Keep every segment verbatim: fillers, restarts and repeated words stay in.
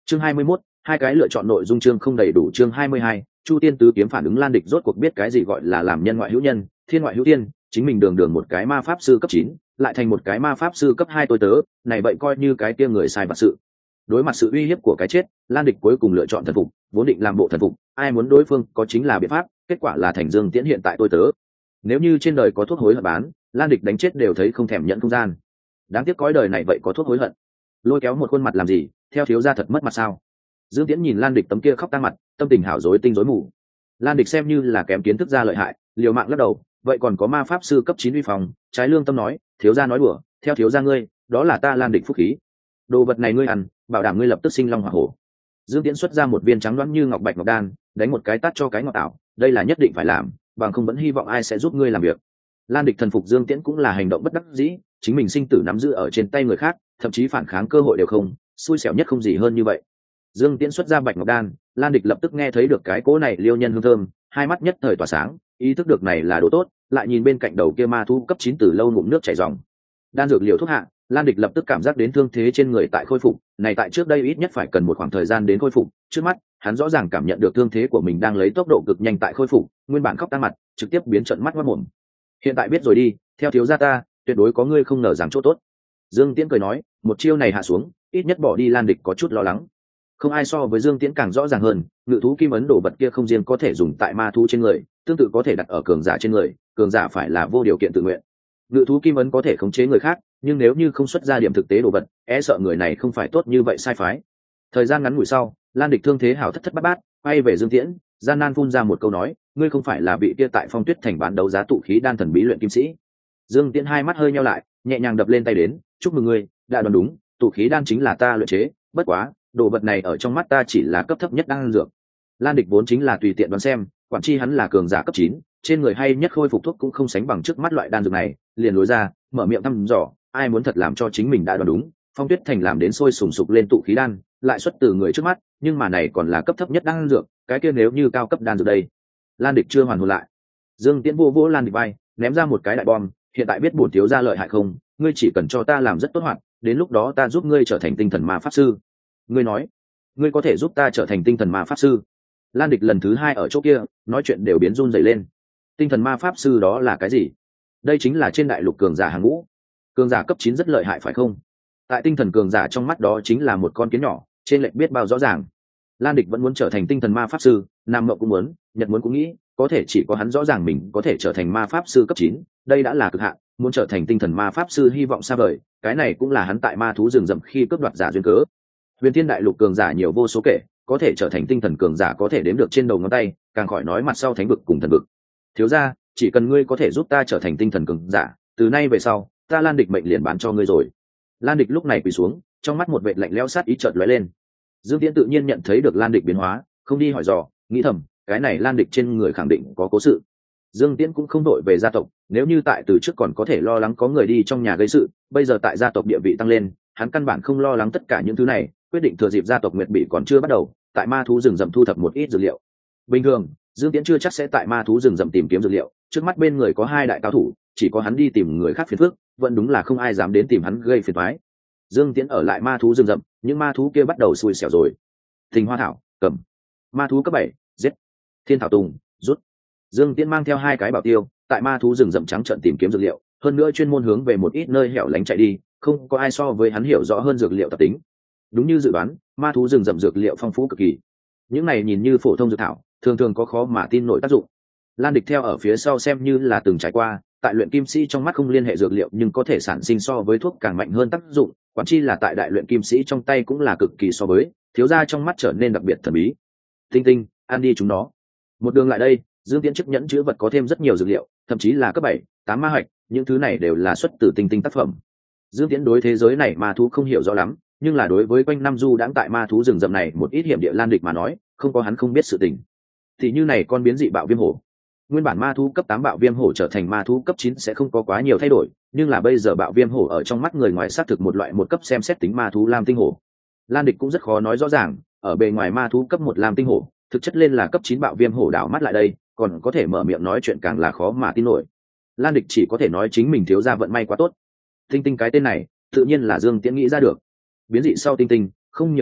Chương hai mươi mốt, hai cái lựa chọn nội dung chương không đầy đủ. Chương hai mươi hai, Chu Tiên tứ kiếm phản ứng. Lan Địch rốt cuộc biết cái gì gọi là làm nhân ngoại hữu nhân, thiên ngoại hữu tiên, chính mình đường đường một cái ma pháp sư cấp chín, lại thành một cái ma pháp sư cấp hai tôi tớ, này vậy coi như cái kia người sai vặt sự. Đối mặt sự uy hiếp của cái chết, Lan Địch cuối cùng lựa chọn thần phục, vốn định làm bộ thần phục, ai muốn đối phương có chính là biện pháp, kết quả là thành Dương Tiễn hiện tại tôi tớ. Nếu như trên đời có thuốc hối hận bán, Lan Địch đánh chết đều thấy không thèm nhận không gian. Đáng tiếc cõi đời này vậy có thuốc hối hận. Lôi kéo một khuôn mặt làm gì, theo thiếu gia thật mất mặt sao? Dương Tiễn nhìn Lan Địch tấm kia khóc tang mặt, tâm tình hảo rối tinh rối mù. Lan Địch xem như là kém kiến thức ra lợi hại, liều mạng lắc đầu, vậy còn có ma pháp sư cấp chín uy phòng, trái lương tâm nói, thiếu gia nói đùa, theo thiếu gia ngươi, đó là ta Lan Địch phúc khí. Đồ vật này ngươi ăn, bảo đảm ngươi lập tức sinh long hỏa hổ. Dương Tiễn xuất ra một viên trắng loãng như ngọc bạch ngọc đan, đánh một cái tát cho cái ngọc ảo, đây là nhất định phải làm, bằng không vẫn hy vọng ai sẽ giúp ngươi làm việc. Lan Địch thần phục Dương Tiễn cũng là hành động bất đắc dĩ, chính mình sinh tử nắm giữ ở trên tay người khác, thậm chí phản kháng cơ hội đều không, xui xẻo nhất không gì hơn như vậy. Dương Tiễn xuất ra bạch ngọc đan, Lan Địch lập tức nghe thấy được cái cỗ này liêu nhân hương thơm, hai mắt nhất thời tỏa sáng, ý thức được này là đồ tốt, lại nhìn bên cạnh đầu kia ma thú cấp chín từ lâu ngụm nước chảy ròng. Đan dược liều thuốc hạ, Lan Địch lập tức cảm giác đến thương thế trên người tại khôi phục, này tại trước đây ít nhất phải cần một khoảng thời gian đến khôi phục, trước mắt, hắn rõ ràng cảm nhận được thương thế của mình đang lấy tốc độ cực nhanh tại khôi phục, nguyên bản khóc tang mặt, trực tiếp biến trợn mắt ngoác mồm. Hiện tại biết rồi đi, theo thiếu gia ta, tuyệt đối có ngươi không ngờ rằng chỗ tốt. Dương Tiễn cười nói, một chiêu này hạ xuống, ít nhất bỏ đi Lan Địch có chút lo lắng. Không ai so với Dương Tiễn càng rõ ràng hơn, ngự thú kim ấn đồ vật kia không riêng có thể dùng tại ma thú trên người, tương tự có thể đặt ở cường giả trên người, cường giả phải là vô điều kiện tự nguyện. Ngự thú kim ấn có thể khống chế người khác, nhưng nếu như không xuất ra điểm thực tế đồ vật, e sợ người này không phải tốt như vậy sai phái. Thời gian ngắn ngủi sau, Lan Địch thương thế hảo thất thất bát bát, quay về Dương Tiễn, gian nan phun ra một câu nói, ngươi không phải là vị kia tại Phong Tuyết Thành bán đấu giá tụ khí đan thần bí luyện kim sĩ. Dương Tiễn hai mắt hơi nheo lại, nhẹ nhàng đập lên tay đến, chúc mừng ngươi, đã đoán đúng, tụ khí đan chính là ta luyện chế, bất quá, đồ vật này ở trong mắt ta chỉ là cấp thấp nhất đan dược. Lan Địch vốn chính là tùy tiện đoán xem, quản chi hắn là cường giả cấp chín, trên người hay nhất khôi phục thuốc cũng không sánh bằng trước mắt loại đan dược này, liền lối ra, mở miệng thăm dò, ai muốn thật làm cho chính mình đã đoán đúng, Phong Tuyết Thành làm đến sôi sùng sục lên tụ khí đan, lại xuất từ người trước mắt, nhưng mà này còn là cấp thấp nhất đan dược, cái kia nếu như cao cấp đan dược đây. Lan Địch chưa hoàn hồn lại. Dương Tiễn vô vỗ Lan Địch vai, ném ra một cái đại bom, hiện tại biết bổn thiếu gia lợi hại không, ngươi chỉ cần cho ta làm rất tốt hoạt, đến lúc đó ta giúp ngươi trở thành tinh thần ma pháp sư. Ngươi nói, ngươi có thể giúp ta trở thành tinh thần ma pháp sư? Lan Địch lần thứ hai ở chỗ kia, nói chuyện đều biến run rẩy lên. Tinh thần ma pháp sư đó là cái gì? Đây chính là trên đại lục cường giả hàng ngũ. Cường giả cấp chín rất lợi hại phải không? Tại tinh thần cường giả trong mắt đó chính là một con kiến nhỏ, trên lệch biết bao rõ ràng. Lan Địch vẫn muốn trở thành tinh thần ma pháp sư, Nam Mộng cũng muốn, Nhật muốn cũng nghĩ, có thể chỉ có hắn rõ ràng mình có thể trở thành ma pháp sư cấp chín, đây đã là cực hạn, muốn trở thành tinh thần ma pháp sư hy vọng xa vời, cái này cũng là hắn tại ma thú rừng rậm khi cướp đoạt giả duyên cớ. Huyền Thiên đại lục cường giả nhiều vô số kể, có thể trở thành tinh thần cường giả có thể đếm được trên đầu ngón tay, càng khỏi nói mặt sau thánh vực cùng thần vực. Thiếu gia, chỉ cần ngươi có thể giúp ta trở thành tinh thần cường giả, từ nay về sau, ta Lan Địch mệnh liền bán cho ngươi rồi. Lan Địch lúc này quỳ xuống, trong mắt một vệt lạnh lẽo sát ý chợt lóe lên. Dương Tiễn tự nhiên nhận thấy được Lan Địch biến hóa, không đi hỏi dò, nghĩ thầm, cái này Lan Địch trên người khẳng định có cố sự. Dương Tiễn cũng không đội về gia tộc, nếu như tại từ trước còn có thể lo lắng có người đi trong nhà gây sự, bây giờ tại gia tộc địa vị tăng lên, hắn căn bản không lo lắng tất cả những thứ này, quyết định thừa dịp gia tộc Nguyệt Bị còn chưa bắt đầu, tại ma thú rừng rậm thu thập một ít dược liệu. Bình thường, Dương Tiễn chưa chắc sẽ tại ma thú rừng rậm tìm kiếm dược liệu, trước mắt bên người có hai đại cao thủ, chỉ có hắn đi tìm người khác phiền phức, vẫn đúng là không ai dám đến tìm hắn gây phiền toái. Dương Tiễn ở lại ma thú rừng rậm, những ma thú kia bắt đầu xui xẻo rồi. Tình Hoa Thảo, cầm. Ma thú cấp bảy, giết. Thiên Thảo Tùng, rút. Dương Tiễn mang theo hai cái bảo tiêu, tại ma thú rừng rậm trắng trợn tìm kiếm dược liệu, hơn nữa chuyên môn hướng về một ít nơi hẻo lánh chạy đi, không có ai so với hắn hiểu rõ hơn dược liệu tập tính. Đúng như dự đoán, ma thú rừng rậm dược liệu phong phú cực kỳ. Những này nhìn như phổ thông dược thảo, thường thường có khó mà tin nổi tác dụng. Lan Địch theo ở phía sau xem như là từng trải qua, tại luyện kim sĩ trong mắt không liên hệ dược liệu nhưng có thể sản sinh so với thuốc càng mạnh hơn tác dụng, quản chi là tại đại luyện kim sĩ trong tay cũng là cực kỳ so với, thiếu gia trong mắt trở nên đặc biệt thần bí. Tinh Tinh, ăn đi chúng nó. Một đường lại đây, Dương Tiễn chức nhẫn chứa vật có thêm rất nhiều dược liệu, thậm chí là cấp bảy, tám ma hạch, những thứ này đều là xuất từ Tinh Tinh tác phẩm. Dương Tiễn đối thế giới này ma thú không hiểu rõ lắm, nhưng là đối với quanh năm du đãng tại ma thú rừng rậm này một ít hiểm địa Lan Địch mà nói, không có hắn không biết sự tình. Thì như này con biến dị bạo viêm hổ, nguyên bản ma thú cấp tám bạo viêm hổ trở thành ma thú cấp chín sẽ không có quá nhiều thay đổi, nhưng là bây giờ bạo viêm hổ ở trong mắt người ngoài xác thực một loại một cấp xem xét tính ma thú lam tinh hổ. Lan Địch cũng rất khó nói rõ ràng, ở bề ngoài ma thú cấp một lam tinh hổ, thực chất lên là cấp chín bạo viêm hổ đảo mắt lại đây, còn có thể mở miệng nói chuyện càng là khó mà tin nổi. Lan Địch chỉ có thể nói chính mình thiếu gia vận may quá tốt. Tinh Tinh cái tên này, tự nhiên là Dương Tiễn nghĩ ra được. Biến dị sau Tinh Tinh, không nhiều lời,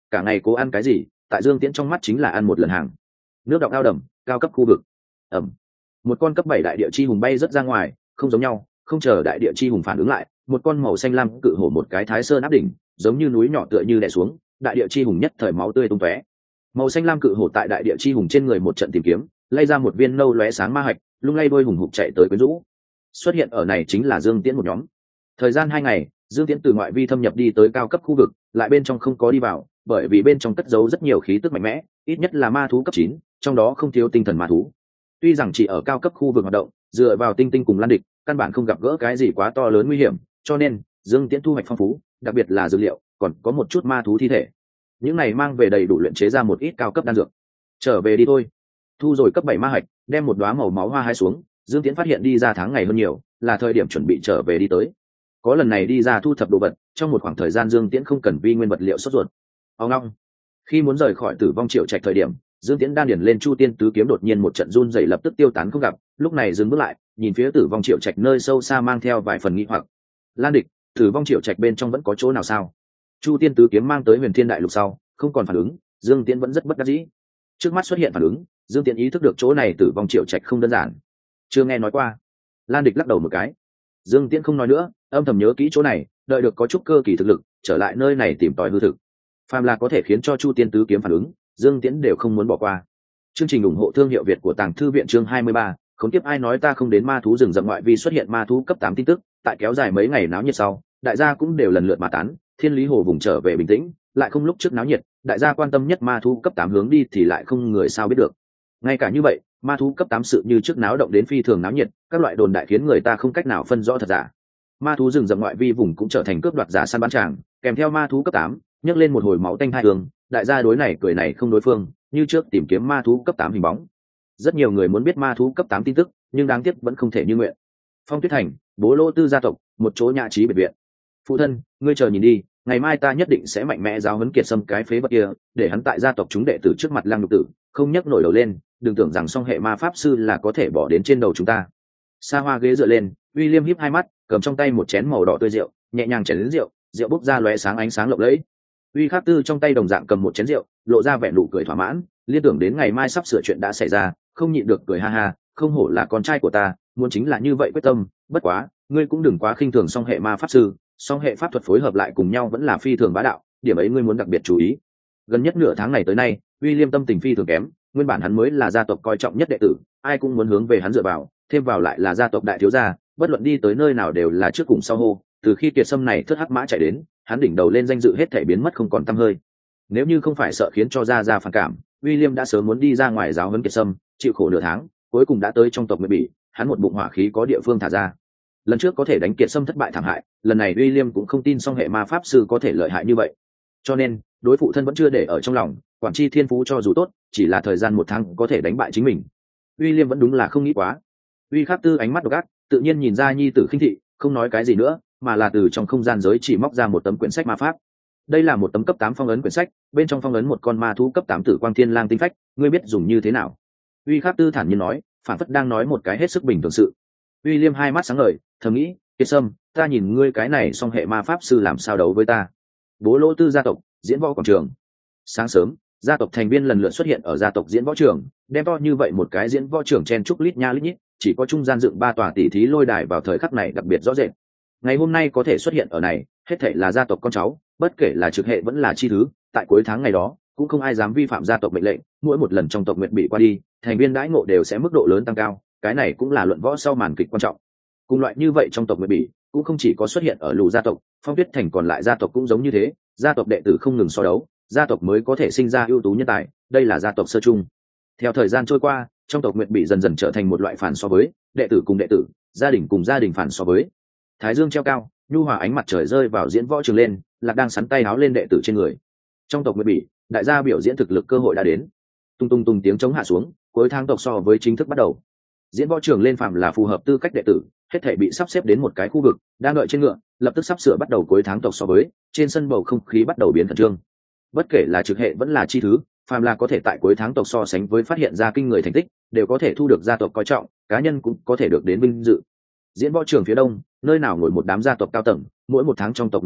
cả ngày cố ăn cái gì, tại Dương Tiễn trong mắt chính là ăn một lần hàng. Nước đọng ao đầm, cao cấp khu vực. Ẩm. Một con cấp bảy đại địa chi hùng bay rất ra ngoài, không giống nhau, không chờ đại địa chi hùng phản ứng lại, một con màu xanh lam cự hổ một cái thái sơn áp đỉnh, giống như núi nhỏ tựa như đè xuống, đại địa chi hùng nhất thời máu tươi tung tóe. Màu xanh lam cự hổ tại đại địa chi hùng trên người một trận tìm kiếm, lay ra một viên nâu lóe sáng ma hạch, lung lay đôi hùng hục chạy tới quyến rũ. Xuất hiện ở này chính là Dương Tiễn một nhóm. Thời gian hai ngày, Dương Tiễn từ ngoại vi thâm nhập đi tới cao cấp khu vực, lại bên trong không có đi vào, bởi vì bên trong cất giấu rất nhiều khí tức mạnh mẽ, ít nhất là ma thú cấp chín, trong đó không thiếu tinh thần ma thú. Tuy rằng chỉ ở cao cấp khu vực hoạt động, dựa vào tinh tinh cùng lan địch, căn bản không gặp gỡ cái gì quá to lớn nguy hiểm, cho nên Dương Tiễn thu hoạch phong phú, đặc biệt là dược liệu, còn có một chút ma thú thi thể. Những này mang về đầy đủ luyện chế ra một ít cao cấp đan dược. Trở về đi thôi. Thu rồi cấp bảy ma hạch, đem một đóa màu máu hoa hái xuống, Dương Tiễn phát hiện đi ra tháng ngày hơn nhiều, là thời điểm chuẩn bị trở về đi tới. Có lần này đi ra thu thập đồ vật, trong một khoảng thời gian Dương Tiễn không cần vi nguyên vật liệu sốt ruột. Ông long. Khi muốn rời khỏi Tử Vong Triệu Trạch thời điểm, Dương Tiễn đan điển lên Chu Tiên Tứ Kiếm đột nhiên một trận run rẩy lập tức tiêu tán không gặp, lúc này dừng bước lại, nhìn phía Tử Vong Triệu Trạch nơi sâu xa mang theo vài phần nghi hoặc. Lan địch, Tử Vong Triệu Trạch bên trong vẫn có chỗ nào sao? Chu Tiên Tứ Kiếm mang tới Huyền Thiên Đại Lục sau, không còn phản ứng, Dương Tiễn vẫn rất bất đắc dĩ. Trước mắt xuất hiện phản ứng, Dương Tiễn ý thức được chỗ này Tử Vong Triệu Trạch không đơn giản. Chưa nghe nói qua. Lan địch lắc đầu một cái. Dương Tiễn không nói nữa, âm thầm nhớ kỹ chỗ này, đợi được có chút cơ kỳ thực lực, trở lại nơi này tìm tòi hư thực. Phàm là có thể khiến cho Chu Tiên Tứ Kiếm phản ứng, Dương Tiễn đều không muốn bỏ qua. Chương trình ủng hộ thương hiệu Việt của Tàng Thư viện chương hai mươi ba, không tiếp ai nói ta không đến ma thú rừng rậm ngoại vi xuất hiện ma thú cấp tám tin tức, tại kéo dài mấy ngày náo nhiệt sau, đại gia cũng đều lần lượt mà tán, Thiên Lý Hồ vùng trở về bình tĩnh, lại không lúc trước náo nhiệt, đại gia quan tâm nhất ma thú cấp tám hướng đi thì lại không người sao biết được. Ngay cả như vậy, ma thú cấp tám sự như trước náo động đến phi thường náo nhiệt, các loại đồn đại khiến người ta không cách nào phân rõ thật giả. Ma thú rừng rậm ngoại vi vùng cũng trở thành cướp đoạt giả săn bắn tràng, kèm theo ma thú cấp tám, nhấc lên một hồi máu tanh hai hướng, đại gia đối này cười này không đối phương, như trước tìm kiếm ma thú cấp tám hình bóng. Rất nhiều người muốn biết ma thú cấp tám tin tức, nhưng đáng tiếc vẫn không thể như nguyện. Phong Tuyết Thành, Bố Lô Tư gia tộc, một chỗ nhã trí biệt viện. Phụ thân, ngươi chờ nhìn đi, ngày mai ta nhất định sẽ mạnh mẽ giáo huấn Kiệt Sâm cái phế vật kia, để hắn tại gia tộc chúng đệ tử trước mặt Lăng Nhục Tử, không nhấc nổi đầu lên, đừng tưởng rằng song hệ ma pháp sư là có thể bỏ đến trên đầu chúng ta. Sa Hoa ghế dựa lên, William híp hai mắt, cầm trong tay một chén màu đỏ tươi rượu, nhẹ nhàng chén đến rượu, rượu bốc ra lóe sáng ánh sáng lộng lẫy. Uy Khắc Tư trong tay đồng dạng cầm một chén rượu, lộ ra vẻ nụ cười thỏa mãn, liên tưởng đến ngày mai sắp sửa chuyện đã xảy ra, không nhịn được cười ha ha, không hổ là con trai của ta, muốn chính là như vậy quyết tâm, bất quá, ngươi cũng đừng quá khinh thường song hệ ma pháp sư, song hệ pháp thuật phối hợp lại cùng nhau vẫn là phi thường bá đạo, điểm ấy ngươi muốn đặc biệt chú ý. Gần nhất nửa tháng này tới nay, William tâm tình phi thường kém, nguyên bản hắn mới là gia tộc coi trọng nhất đệ tử, ai cũng muốn hướng về hắn dựa vào, thêm vào lại là gia tộc đại thiếu gia, bất luận đi tới nơi nào đều là trước cùng sau hô, từ khi Kiệt Sâm này thất hắc mã chạy đến, hắn đỉnh đầu lên danh dự hết thảy biến mất không còn tăm hơi. Nếu như không phải sợ khiến cho gia gia phản cảm, William đã sớm muốn đi ra ngoài giáo huấn Kiệt Sâm, chịu khổ nửa tháng, cuối cùng đã tới trong tộc Nguyệt Bỉ, hắn một bụng hỏa khí có địa phương thả ra. Lần trước có thể đánh Kiệt Sâm thất bại thảm hại, lần này William cũng không tin song hệ ma pháp sư có thể lợi hại như vậy. Cho nên, đối phụ thân vẫn chưa để ở trong lòng, quản chi thiên phú cho dù tốt, chỉ là thời gian một tháng có thể đánh bại chính mình. William vẫn đúng là không nghĩ quá. Uy Khắc Tư ánh mắt độc ác, tự nhiên nhìn ra nhi tử khinh thị, không nói cái gì nữa, mà là từ trong không gian giới chỉ móc ra một tấm quyển sách ma pháp. Đây là một tấm cấp tám phong ấn quyển sách, bên trong phong ấn một con ma thú cấp tám tử quang thiên lang tinh phách, ngươi biết dùng như thế nào? Uy Khắc Tư thản nhiên nói, phản phất đang nói một cái hết sức bình thường sự. William hai mắt sáng ngời, thầm nghĩ, Kiệt Sâm, ta nhìn ngươi cái này song hệ ma pháp sư làm sao đấu với ta. Bố Lỗ Tư gia tộc, diễn võ quảng trường. Sáng sớm, gia tộc thành viên lần lượt xuất hiện ở gia tộc diễn võ trường, đem to như vậy một cái diễn võ trường chen trúc lít nha lít nhít, chỉ có trung gian dựng ba tòa tỷ thí lôi đài vào thời khắc này đặc biệt rõ rệt. Ngày hôm nay có thể xuất hiện ở này, hết thảy là gia tộc con cháu, bất kể là trực hệ vẫn là chi thứ, tại cuối tháng ngày đó, cũng không ai dám vi phạm gia tộc mệnh lệnh, mỗi một lần trong tộc Nguyệt bị qua đi, thành viên đãi ngộ đều sẽ mức độ lớn tăng cao, cái này cũng là luận võ sau màn kịch quan trọng. Cùng loại như vậy trong tộc Nguyệt bị, cũng không chỉ có xuất hiện ở lù gia tộc, Phong Tuyết Thành còn lại gia tộc cũng giống như thế, gia tộc đệ tử không ngừng so đấu, gia tộc mới có thể sinh ra ưu tú nhân tài, đây là gia tộc sơ chung. Theo thời gian trôi qua, trong tộc Nguyệt bị dần dần trở thành một loại phản so với, đệ tử cùng đệ tử, gia đình cùng gia đình phản so với. Thái dương treo cao, nhu hòa ánh mặt trời rơi vào diễn võ trường lên, Lạc đang sắn tay áo lên đệ tử trên người. Trong tộc Nguyệt bị, đại gia biểu diễn thực lực cơ hội đã đến. Tung tung tung tiếng trống hạ xuống, cuối tháng tộc so với chính thức bắt đầu. Diễn võ trường lên phàm là phù hợp tư cách đệ tử, hết thảy bị sắp xếp đến một cái khu vực, đang đợi trên ngựa, lập tức sắp sửa bắt đầu cuối tháng tộc so với, trên sân bầu không khí bắt đầu biến khẩn trương. Bất kể là trực hệ vẫn là chi thứ, phàm là có thể tại cuối tháng tộc so sánh với phát hiện ra kinh người thành tích, đều có thể thu được gia tộc coi trọng, cá nhân cũng có thể được đến vinh dự. Diễn võ trường phía đông, nơi nào ngồi một đám gia tộc cao tầng, mỗi một tháng trong tộc Nguyệt bị,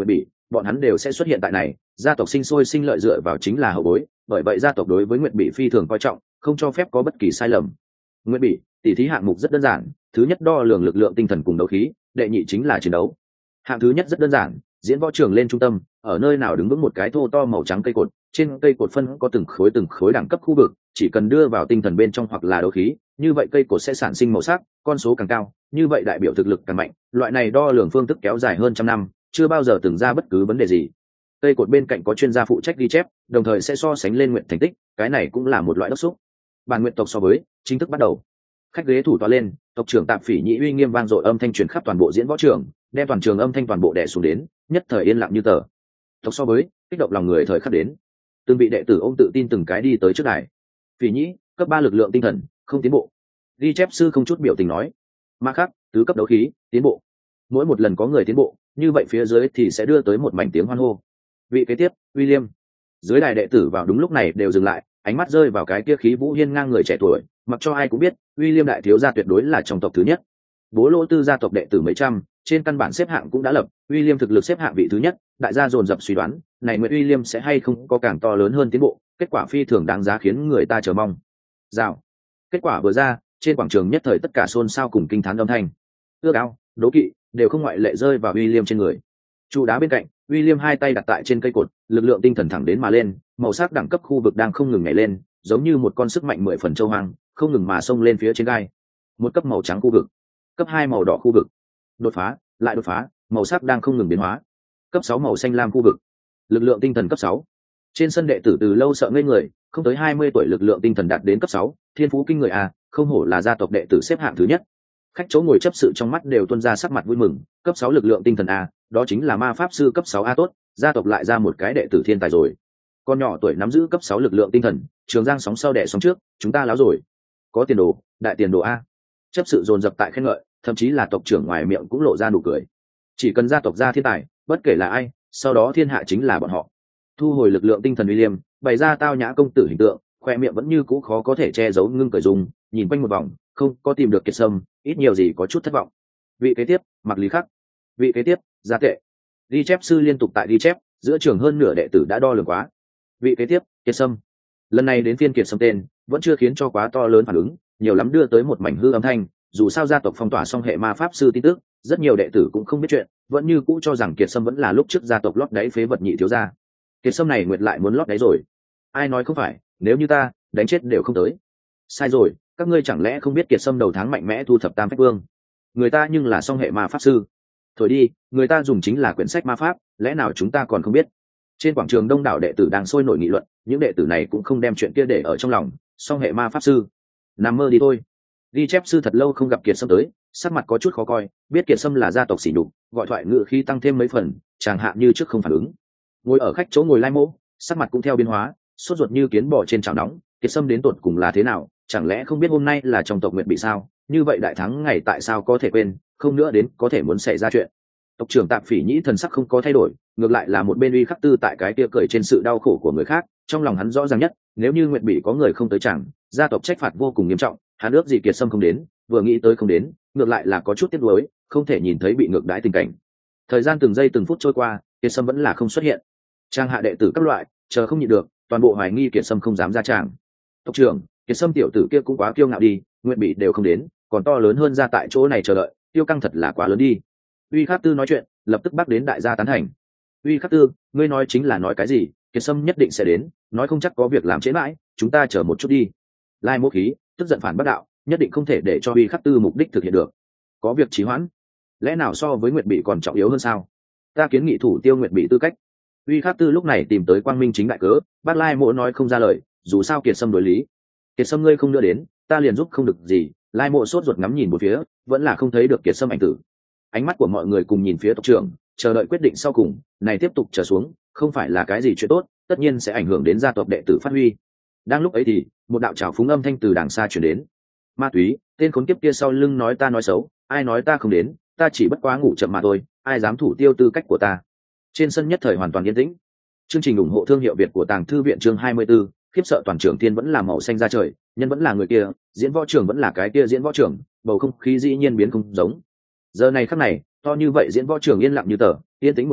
bọn hắn đều sẽ xuất hiện tại này. Gia tộc sinh sôi sinh lợi dựa vào chính là hậu bối, bởi vậy gia tộc đối với Nguyệt Bị phi thường coi trọng, không cho phép có bất kỳ sai lầm. Nguyệt Bị tỷ thí hạng mục rất đơn giản, thứ nhất đo lường lực lượng tinh thần cùng đấu khí, đệ nhị chính là chiến đấu. Hạng thứ nhất rất đơn giản, diễn võ trường lên trung tâm, ở nơi nào đứng vững một cái thô to màu trắng cây cột, trên cây cột phân có từng khối từng khối đẳng cấp khu vực, chỉ cần đưa vào tinh thần bên trong hoặc là đấu khí, như vậy cây cột sẽ sản sinh màu sắc, con số càng cao, như vậy đại biểu thực lực càng mạnh. Loại này đo lường phương thức kéo dài hơn trăm năm, chưa bao giờ từng ra bất cứ vấn đề gì. Cây cột bên cạnh có chuyên gia phụ trách ghi chép, đồng thời sẽ so sánh lên nguyện thành tích, cái này cũng là một loại đốc xúc. Bản nguyện tộc so với, chính thức bắt đầu. Khách ghế thủ tọa lên, tộc trưởng Tạp Phỉ Nhĩ uy nghiêm vang dội âm thanh truyền khắp toàn bộ diễn võ trường, đem toàn trường âm thanh toàn bộ đè xuống đến, nhất thời yên lặng như tờ. Tộc so với, kích động lòng người thời khắc đến. Từng vị đệ tử ôm tự tin từng cái đi tới trước đài. Phỉ Nhĩ, cấp ba lực lượng tinh thần, không tiến bộ. Ghi chép sư không chút biểu tình nói. Ma Khắc, tứ cấp đấu khí, tiến bộ. Mỗi một lần có người tiến bộ, như vậy phía dưới thì sẽ đưa tới một mảnh tiếng hoan hô. Vị kế tiếp, William. Dưới đài đệ tử vào đúng lúc này đều dừng lại, ánh mắt rơi vào cái kia khí vũ hiên ngang người trẻ tuổi, mặc cho ai cũng biết, William đại thiếu gia tuyệt đối là trong tộc thứ nhất. Bố Lỗ Tư gia tộc đệ tử mấy trăm, trên căn bản xếp hạng cũng đã lập, William thực lực xếp hạng vị thứ nhất, đại gia dồn dập suy đoán, này Nguyệt William sẽ hay không có càng to lớn hơn tiến bộ, kết quả phi thường đáng giá khiến người ta chờ mong. Rào. Kết quả vừa ra, trên quảng trường nhất thời tất cả xôn xao cùng kinh thán âm thanh. Ước ao, đố kỵ, đều không ngoại lệ rơi vào William trên người. Trụ đá bên cạnh, William hai tay đặt tại trên cây cột, lực lượng tinh thần thẳng đến mà lên, màu sắc đẳng cấp khu vực đang không ngừng nhảy lên, giống như một con sức mạnh mười phần châu hoang, không ngừng mà xông lên phía trên gai. Một cấp màu trắng khu vực, cấp hai màu đỏ khu vực, đột phá, lại đột phá, màu sắc đang không ngừng biến hóa. Cấp sáu màu xanh lam khu vực, lực lượng tinh thần cấp sáu. Trên sân đệ tử từ lâu sợ ngây người, không tới hai mươi tuổi lực lượng tinh thần đạt đến cấp sáu, thiên phú kinh người à, không hổ là gia tộc đệ tử xếp hạng thứ nhất. Khách chỗ ngồi chấp sự trong mắt đều tuôn ra sắc mặt vui mừng, cấp sáu lực lượng tinh thần a, đó chính là ma pháp sư cấp sáu a tốt, gia tộc lại ra một cái đệ tử thiên tài rồi. Con nhỏ tuổi nắm giữ cấp sáu lực lượng tinh thần, Trường Giang sóng sau đẻ sóng trước, chúng ta láo rồi. Có tiền đồ, đại tiền đồ a. Chấp sự dồn dập tại khen ngợi, thậm chí là tộc trưởng ngoài miệng cũng lộ ra nụ cười. Chỉ cần gia tộc ra thiên tài, bất kể là ai, sau đó thiên hạ chính là bọn họ. Thu hồi lực lượng tinh thần William, bày ra tao nhã công tử hình tượng, khoe miệng vẫn như cũ khó có thể che giấu ngưng cười dùng, nhìn quanh một vòng, không có tìm được Kiệt Sâm, ít nhiều gì có chút thất vọng. Vị kế tiếp, Mặc Lý Khắc. Vị kế tiếp, Gia Tệ. Ghi chép sư liên tục tại ghi chép, giữa trường hơn nửa đệ tử đã đo lường quá. Vị kế tiếp, Kiệt Sâm. Lần này đến phiên Kiệt Sâm tên, vẫn chưa khiến cho quá to lớn phản ứng, nhiều lắm đưa tới một mảnh hư âm thanh, dù sao gia tộc phong tỏa xong hệ ma pháp sư tin tức, rất nhiều đệ tử cũng không biết chuyện, vẫn như cũ cho rằng Kiệt Sâm vẫn là lúc trước gia tộc lót đáy phế vật nhị thiếu gia. Kiệt Sâm này nguyệt lại muốn lót đáy rồi. Ai nói không phải, nếu như ta, đánh chết đều không tới. Sai rồi, các ngươi chẳng lẽ không biết Kiệt Sâm đầu tháng mạnh mẽ thu thập tam phách vương, người ta nhưng là song hệ ma pháp sư. Thôi đi, người ta dùng chính là quyển sách ma pháp, lẽ nào chúng ta còn không biết? Trên quảng trường đông đảo đệ tử đang sôi nổi nghị luận, những đệ tử này cũng không đem chuyện kia để ở trong lòng, song hệ ma pháp sư, nằm mơ đi thôi. Ghi chép sư thật lâu không gặp Kiệt Sâm tới, sắc mặt có chút khó coi, biết Kiệt Sâm là gia tộc sỉ nhục, gọi thoại ngự khi tăng thêm mấy phần, chàng hạ như trước không phản ứng. Ngồi ở khách chỗ ngồi lai mô, sắc mặt cũng theo biến hóa, sốt ruột như kiến bò trên chảo nóng. Kiệt Sâm đến tột cùng là thế nào, chẳng lẽ không biết hôm nay là trong tộc nguyện bị sao? Như vậy đại thắng ngày tại sao có thể quên, không nữa đến có thể muốn xảy ra chuyện. Tộc trưởng Tạp Phỉ Nhĩ thần sắc không có thay đổi, ngược lại là một bên Uy Khắc Tư tại cái kia cười trên sự đau khổ của người khác, trong lòng hắn rõ ràng nhất, nếu như nguyện bị có người không tới chẳng, gia tộc trách phạt vô cùng nghiêm trọng, hắn ước gì Kiệt Sâm không đến, vừa nghĩ tới không đến, ngược lại là có chút tiếc nuối, không thể nhìn thấy bị ngược đãi tình cảnh. Thời gian từng giây từng phút trôi qua, Kiệt Sâm vẫn là không xuất hiện. Trang hạ đệ tử các loại, chờ không nhịn được, toàn bộ hoài nghi Kiệt Sâm không dám ra tràng. Tộc trưởng, Kiệt Sâm tiểu tử kia cũng quá kiêu ngạo đi, nguyện bị đều không đến, còn to lớn hơn ra tại chỗ này chờ đợi, tiêu căng thật là quá lớn đi. Uy Khắc Tư nói chuyện, lập tức bắt đến đại gia tán thành. Uy Khắc Tư, ngươi nói chính là nói cái gì? Kiệt Sâm nhất định sẽ đến, nói không chắc có việc làm trễ mãi, chúng ta chờ một chút đi. Lai Mộ Khí tức giận phản bác đạo, nhất định không thể để cho Uy Khắc Tư mục đích thực hiện được. Có việc trì hoãn, lẽ nào so với Nguyệt Bị còn trọng yếu hơn sao? Ta kiến nghị thủ tiêu Nguyệt Bị tư cách. Uy Khắc Tư lúc này tìm tới quang minh chính đại cớ, bác Lai Mộ nói không ra lời, dù sao Kiệt Sâm đối lý. Kiệt Sâm ngươi không nữa đến, ta liền giúp không được gì. Lai Mộ sốt ruột ngắm nhìn một phía, vẫn là không thấy được Kiệt Sâm ảnh tử. Ánh mắt của mọi người cùng nhìn phía tộc trưởng, chờ đợi quyết định sau cùng, này tiếp tục trở xuống, không phải là cái gì chuyện tốt, tất nhiên sẽ ảnh hưởng đến gia tộc đệ tử phát huy. Đang lúc ấy thì, một đạo trào phúng âm thanh từ đằng xa truyền đến. Ma túy, tên khốn kiếp kia sau lưng nói ta nói xấu, ai nói ta không đến, ta chỉ bất quá ngủ chậm mà thôi, ai dám thủ tiêu tư cách của ta. Trên sân nhất thời hoàn toàn yên tĩnh. Chương trình ủng hộ thương hiệu Việt của Tàng Thư viện chương hai mươi 24, khiếp sợ toàn trường tiên vẫn là màu xanh ra trời, nhân vẫn là người kia, diễn võ trưởng vẫn là cái kia diễn võ trưởng, bầu không khí dĩ nhiên biến không giống. Giờ này khắc này, to như vậy diễn võ trường yên lặng như tờ, yên tĩnh một mảnh,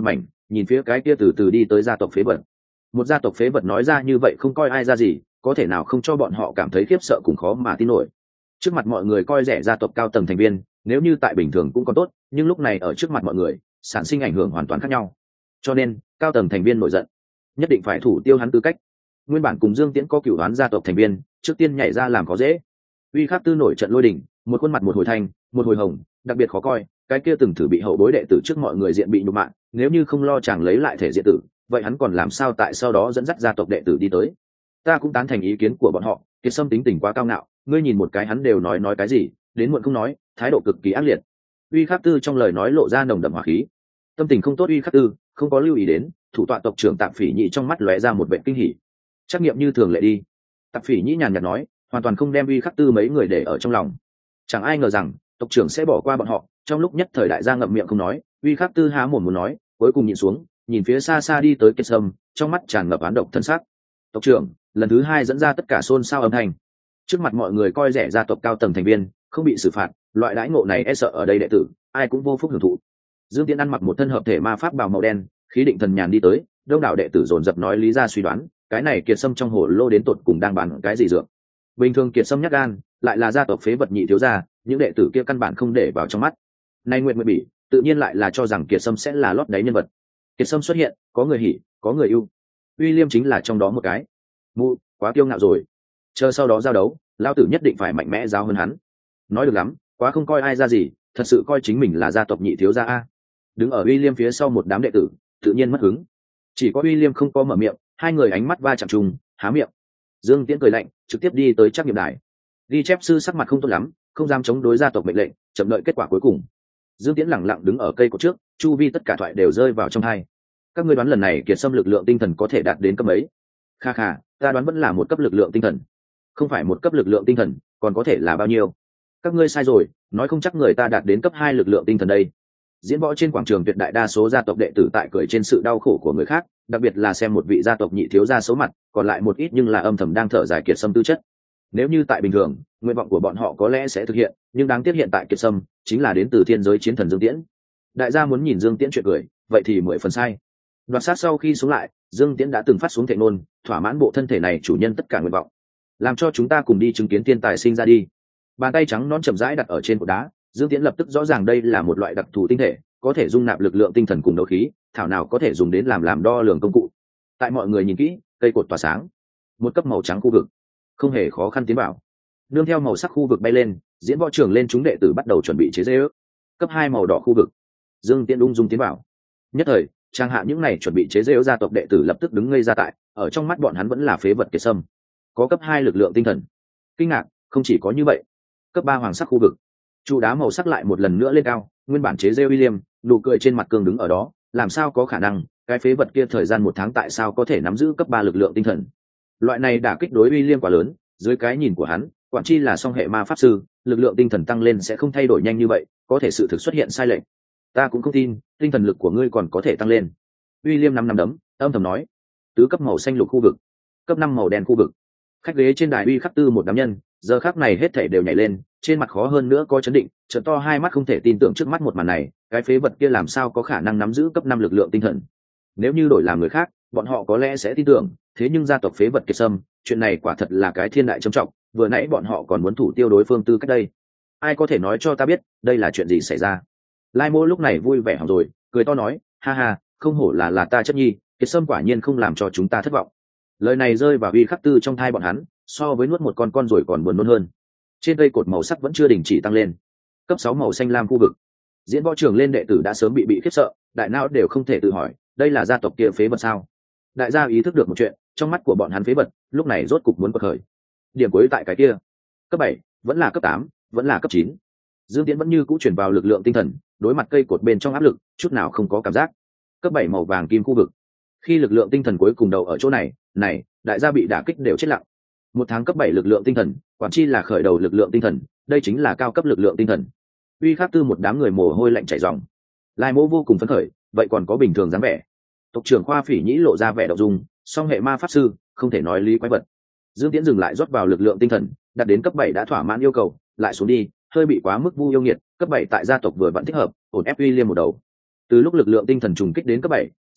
nhìn phía cái kia từ từ đi tới gia tộc phế vật. Một gia tộc phế vật nói ra như vậy không coi ai ra gì, có thể nào không cho bọn họ cảm thấy khiếp sợ cùng khó mà tin nổi. Trước mặt mọi người coi rẻ gia tộc cao tầng thành viên, nếu như tại bình thường cũng còn tốt, nhưng lúc này ở trước mặt mọi người sản sinh ảnh hưởng hoàn toàn khác nhau. Cho nên cao tầng thành viên nổi giận, nhất định phải thủ tiêu hắn tư cách. Nguyên bản cùng Dương Tiễn có cửu đoán gia tộc thành viên trước tiên nhảy ra làm khó dễ. Uy Khắc Tư nổi trận lôi đình, một khuôn mặt một hồi thanh một hồi hồng, đặc biệt khó coi. Cái kia từng thử bị hậu bối đệ tử trước mọi người diện bị nhục mạ, nếu như không lo chàng lấy lại thể diện tử, vậy hắn còn làm sao tại sau đó dẫn dắt gia tộc đệ tử đi tới. Ta cũng tán thành ý kiến của bọn họ, Kiệt Sâm tính tình quá cao ngạo, ngươi nhìn một cái hắn đều nói nói cái gì, đến muộn không nói, thái độ cực kỳ ác liệt. Uy Khắc Tư trong lời nói lộ ra nồng đậm hỏa khí. Tâm tình không tốt Uy Khắc Tư không có lưu ý đến, thủ tọa tộc trưởng Tạp Phỉ Nhị trong mắt lóe ra một vẻ kinh hỉ. Trắc nghiệm như thường lệ đi. Tạp Phỉ Nhị nhàn nhạt nói, hoàn toàn không đem Uy Khắc Tư mấy người để ở trong lòng. Chẳng ai ngờ rằng tộc trưởng sẽ bỏ qua bọn họ. Trong lúc nhất thời đại gia ngậm miệng không nói, Uy Khắc Tư há mồm muốn nói, cuối cùng nhìn xuống, nhìn phía xa xa đi tới Kiệt Sâm, trong mắt tràn ngập oán độc thân sắc. Tộc trưởng lần thứ hai dẫn ra tất cả xôn xao âm thanh. Trước mặt mọi người coi rẻ gia tộc cao tầng thành viên không bị xử phạt, loại đãi ngộ này e sợ ở đây đệ tử ai cũng vô phúc hưởng thụ. Dương Tiễn ăn mặc một thân hợp thể ma pháp bào màu đen, khí định thần nhàn đi tới, đông đảo đệ tử dồn dập nói lý ra suy đoán, cái này Kiệt Sâm trong hồ lô đến tột cùng đang bán cái gì dược. Bình thường Kiệt Sâm nhát gan, lại là gia tộc phế vật nhị thiếu gia, những đệ tử kia căn bản không để vào trong mắt. Nay Nguyệt Nguyệt Bỉ tự nhiên lại là cho rằng Kiệt Sâm sẽ là lót đáy nhân vật. Kiệt Sâm xuất hiện, có người hỉ, có người ưu. William chính là trong đó một cái. Mụ, quá kiêu ngạo rồi. Chờ sau đó giao đấu, lão tử nhất định phải mạnh mẽ giáo hơn hắn. Nói được lắm, quá không coi ai ra gì, thật sự coi chính mình là gia tộc nhị thiếu gia a. Đứng ở William phía sau một đám đệ tử, tự nhiên mất hứng. Chỉ có William không có mở miệng, hai người ánh mắt va chạm trùng, há miệng. Dương Tiễn cười lạnh, trực tiếp đi tới trắc nghiệm đài. Ghi chép sư sắc mặt không tốt lắm, không dám chống đối gia tộc mệnh lệnh, chậm đợi kết quả cuối cùng. Dương Tiễn lẳng lặng đứng ở cây cột trước, chu vi tất cả thoại đều rơi vào trong hai. Các ngươi đoán lần này Kiệt Sâm lực lượng tinh thần có thể đạt đến cấp mấy? Kha kha, ta đoán vẫn là một cấp lực lượng tinh thần. Không phải một cấp lực lượng tinh thần, còn có thể là bao nhiêu? Các ngươi sai rồi, nói không chắc người ta đạt đến cấp hai lực lượng tinh thần đây. Diễn võ trên quảng trường tuyệt đại đa số gia tộc đệ tử tại cười trên sự đau khổ của người khác, đặc biệt là xem một vị gia tộc nhị thiếu gia xấu mặt, còn lại một ít nhưng là âm thầm đang thở dài Kiệt Sâm tư chất. Nếu như tại bình thường, nguyện vọng của bọn họ có lẽ sẽ thực hiện, nhưng đáng tiếc hiện tại Kiệt Sâm chính là đến từ thiên giới chiến thần Dương Tiễn. Đại gia muốn nhìn Dương Tiễn chuyện cười, vậy thì mười phần sai. Đoạt sát sau khi xuống lại, Dương Tiễn đã từng phát xuống thệ ngôn, thỏa mãn bộ thân thể này chủ nhân tất cả nguyện vọng. Làm cho chúng ta cùng đi chứng kiến thiên tài sinh ra đi. Bàn tay trắng non chậm rãi đặt ở trên cột đá, Dương Tiễn lập tức rõ ràng đây là một loại đặc thù tinh thể, có thể dung nạp lực lượng tinh thần cùng đấu khí, thảo nào có thể dùng đến làm làm đo lường công cụ. Tại mọi người nhìn kỹ, cây cột tỏa sáng, một cấp màu trắng khu vực, không hề khó khăn tiến vào. Nương theo màu sắc khu vực bay lên, diễn võ trường lên chúng đệ tử bắt đầu chuẩn bị chế dễ ước. Cấp hai màu đỏ khu vực, Dương Tiễn ung dung tiến vào. Nhất thời, trang hạ những này chuẩn bị chế dễ gia tộc đệ tử lập tức đứng ngây ra tại, ở trong mắt bọn hắn vẫn là phế vật Kiệt Sâm. Có cấp hai lực lượng tinh thần. Kinh ngạc, không chỉ có như vậy. Cấp ba hoàng sắc khu vực, trụ đá màu sắc lại một lần nữa lên cao, nguyên bản chế rêu William, nụ cười trên mặt cương đứng ở đó, làm sao có khả năng, cái phế vật kia thời gian một tháng tại sao có thể nắm giữ cấp ba lực lượng tinh thần. Loại này đả kích đối William quá lớn, dưới cái nhìn của hắn, quản chi là song hệ ma pháp sư, lực lượng tinh thần tăng lên sẽ không thay đổi nhanh như vậy, có thể sự thực xuất hiện sai lệch. Ta cũng không tin, tinh thần lực của ngươi còn có thể tăng lên. William năm năm đấm, âm thầm nói. Tứ cấp màu xanh lục khu vực, cấp năm màu đen khu vực. Khách ghế trên đài Uy Khắc Tư một đám nhân, giờ khắc này hết thảy đều nhảy lên, trên mặt khó hơn nữa có chấn định, trợn to hai mắt không thể tin tưởng trước mắt một màn này, cái phế vật kia làm sao có khả năng nắm giữ cấp năm lực lượng tinh thần. Nếu như đổi làm người khác, bọn họ có lẽ sẽ tin tưởng, thế nhưng gia tộc phế vật Kiệt Sâm, chuyện này quả thật là cái thiên đại trầm trọng, vừa nãy bọn họ còn muốn thủ tiêu đối phương tư cách đây. Ai có thể nói cho ta biết, đây là chuyện gì xảy ra? Lai Mô lúc này vui vẻ hỏng rồi, cười to nói, ha ha, không hổ là là ta chất nhi, Kiệt Sâm quả nhiên không làm cho chúng ta thất vọng. Lời này rơi vào Uy Khắc Tư trong thai bọn hắn, so với nuốt một con con rồi còn buồn nôn hơn. Trên cây cột màu sắc vẫn chưa đình chỉ tăng lên. Cấp sáu màu xanh lam khu vực. Diễn võ trường lên đệ tử đã sớm bị bị khiếp sợ, đại não đều không thể tự hỏi, đây là gia tộc kia phế vật sao? Đại gia ý thức được một chuyện, trong mắt của bọn hắn phế vật, lúc này rốt cục muốn quật khởi. Điểm cuối tại cái kia. Cấp bảy, vẫn là cấp tám, vẫn là cấp chín. Dương Tiễn vẫn như cũ chuyển vào lực lượng tinh thần, đối mặt cây cột bên trong áp lực, chút nào không có cảm giác. Cấp bảy màu vàng kim khu vực. Khi lực lượng tinh thần cuối cùng đầu ở chỗ này, này, đại gia bị đả kích đều chết lặng. Một tháng cấp bảy lực lượng tinh thần, quản chi là khởi đầu lực lượng tinh thần, đây chính là cao cấp lực lượng tinh thần. Uy Khắc Tư một đám người mồ hôi lạnh chảy ròng. Lai Mỗ vô cùng phấn khởi, vậy còn có bình thường dáng vẻ. Tộc trưởng Khoa Phỉ Nhĩ lộ ra vẻ động dung, song hệ ma pháp sư, không thể nói lý quái vật. Dương Tiễn dừng lại rót vào lực lượng tinh thần, đạt đến cấp bảy đã thỏa mãn yêu cầu, lại xuống đi, hơi bị quá mức vu yêu nghiệt, cấp bảy tại gia tộc vừa vẫn thích hợp, ổn ép William một đầu. Từ lúc lực lượng tinh thần trùng kích đến cấp bảy,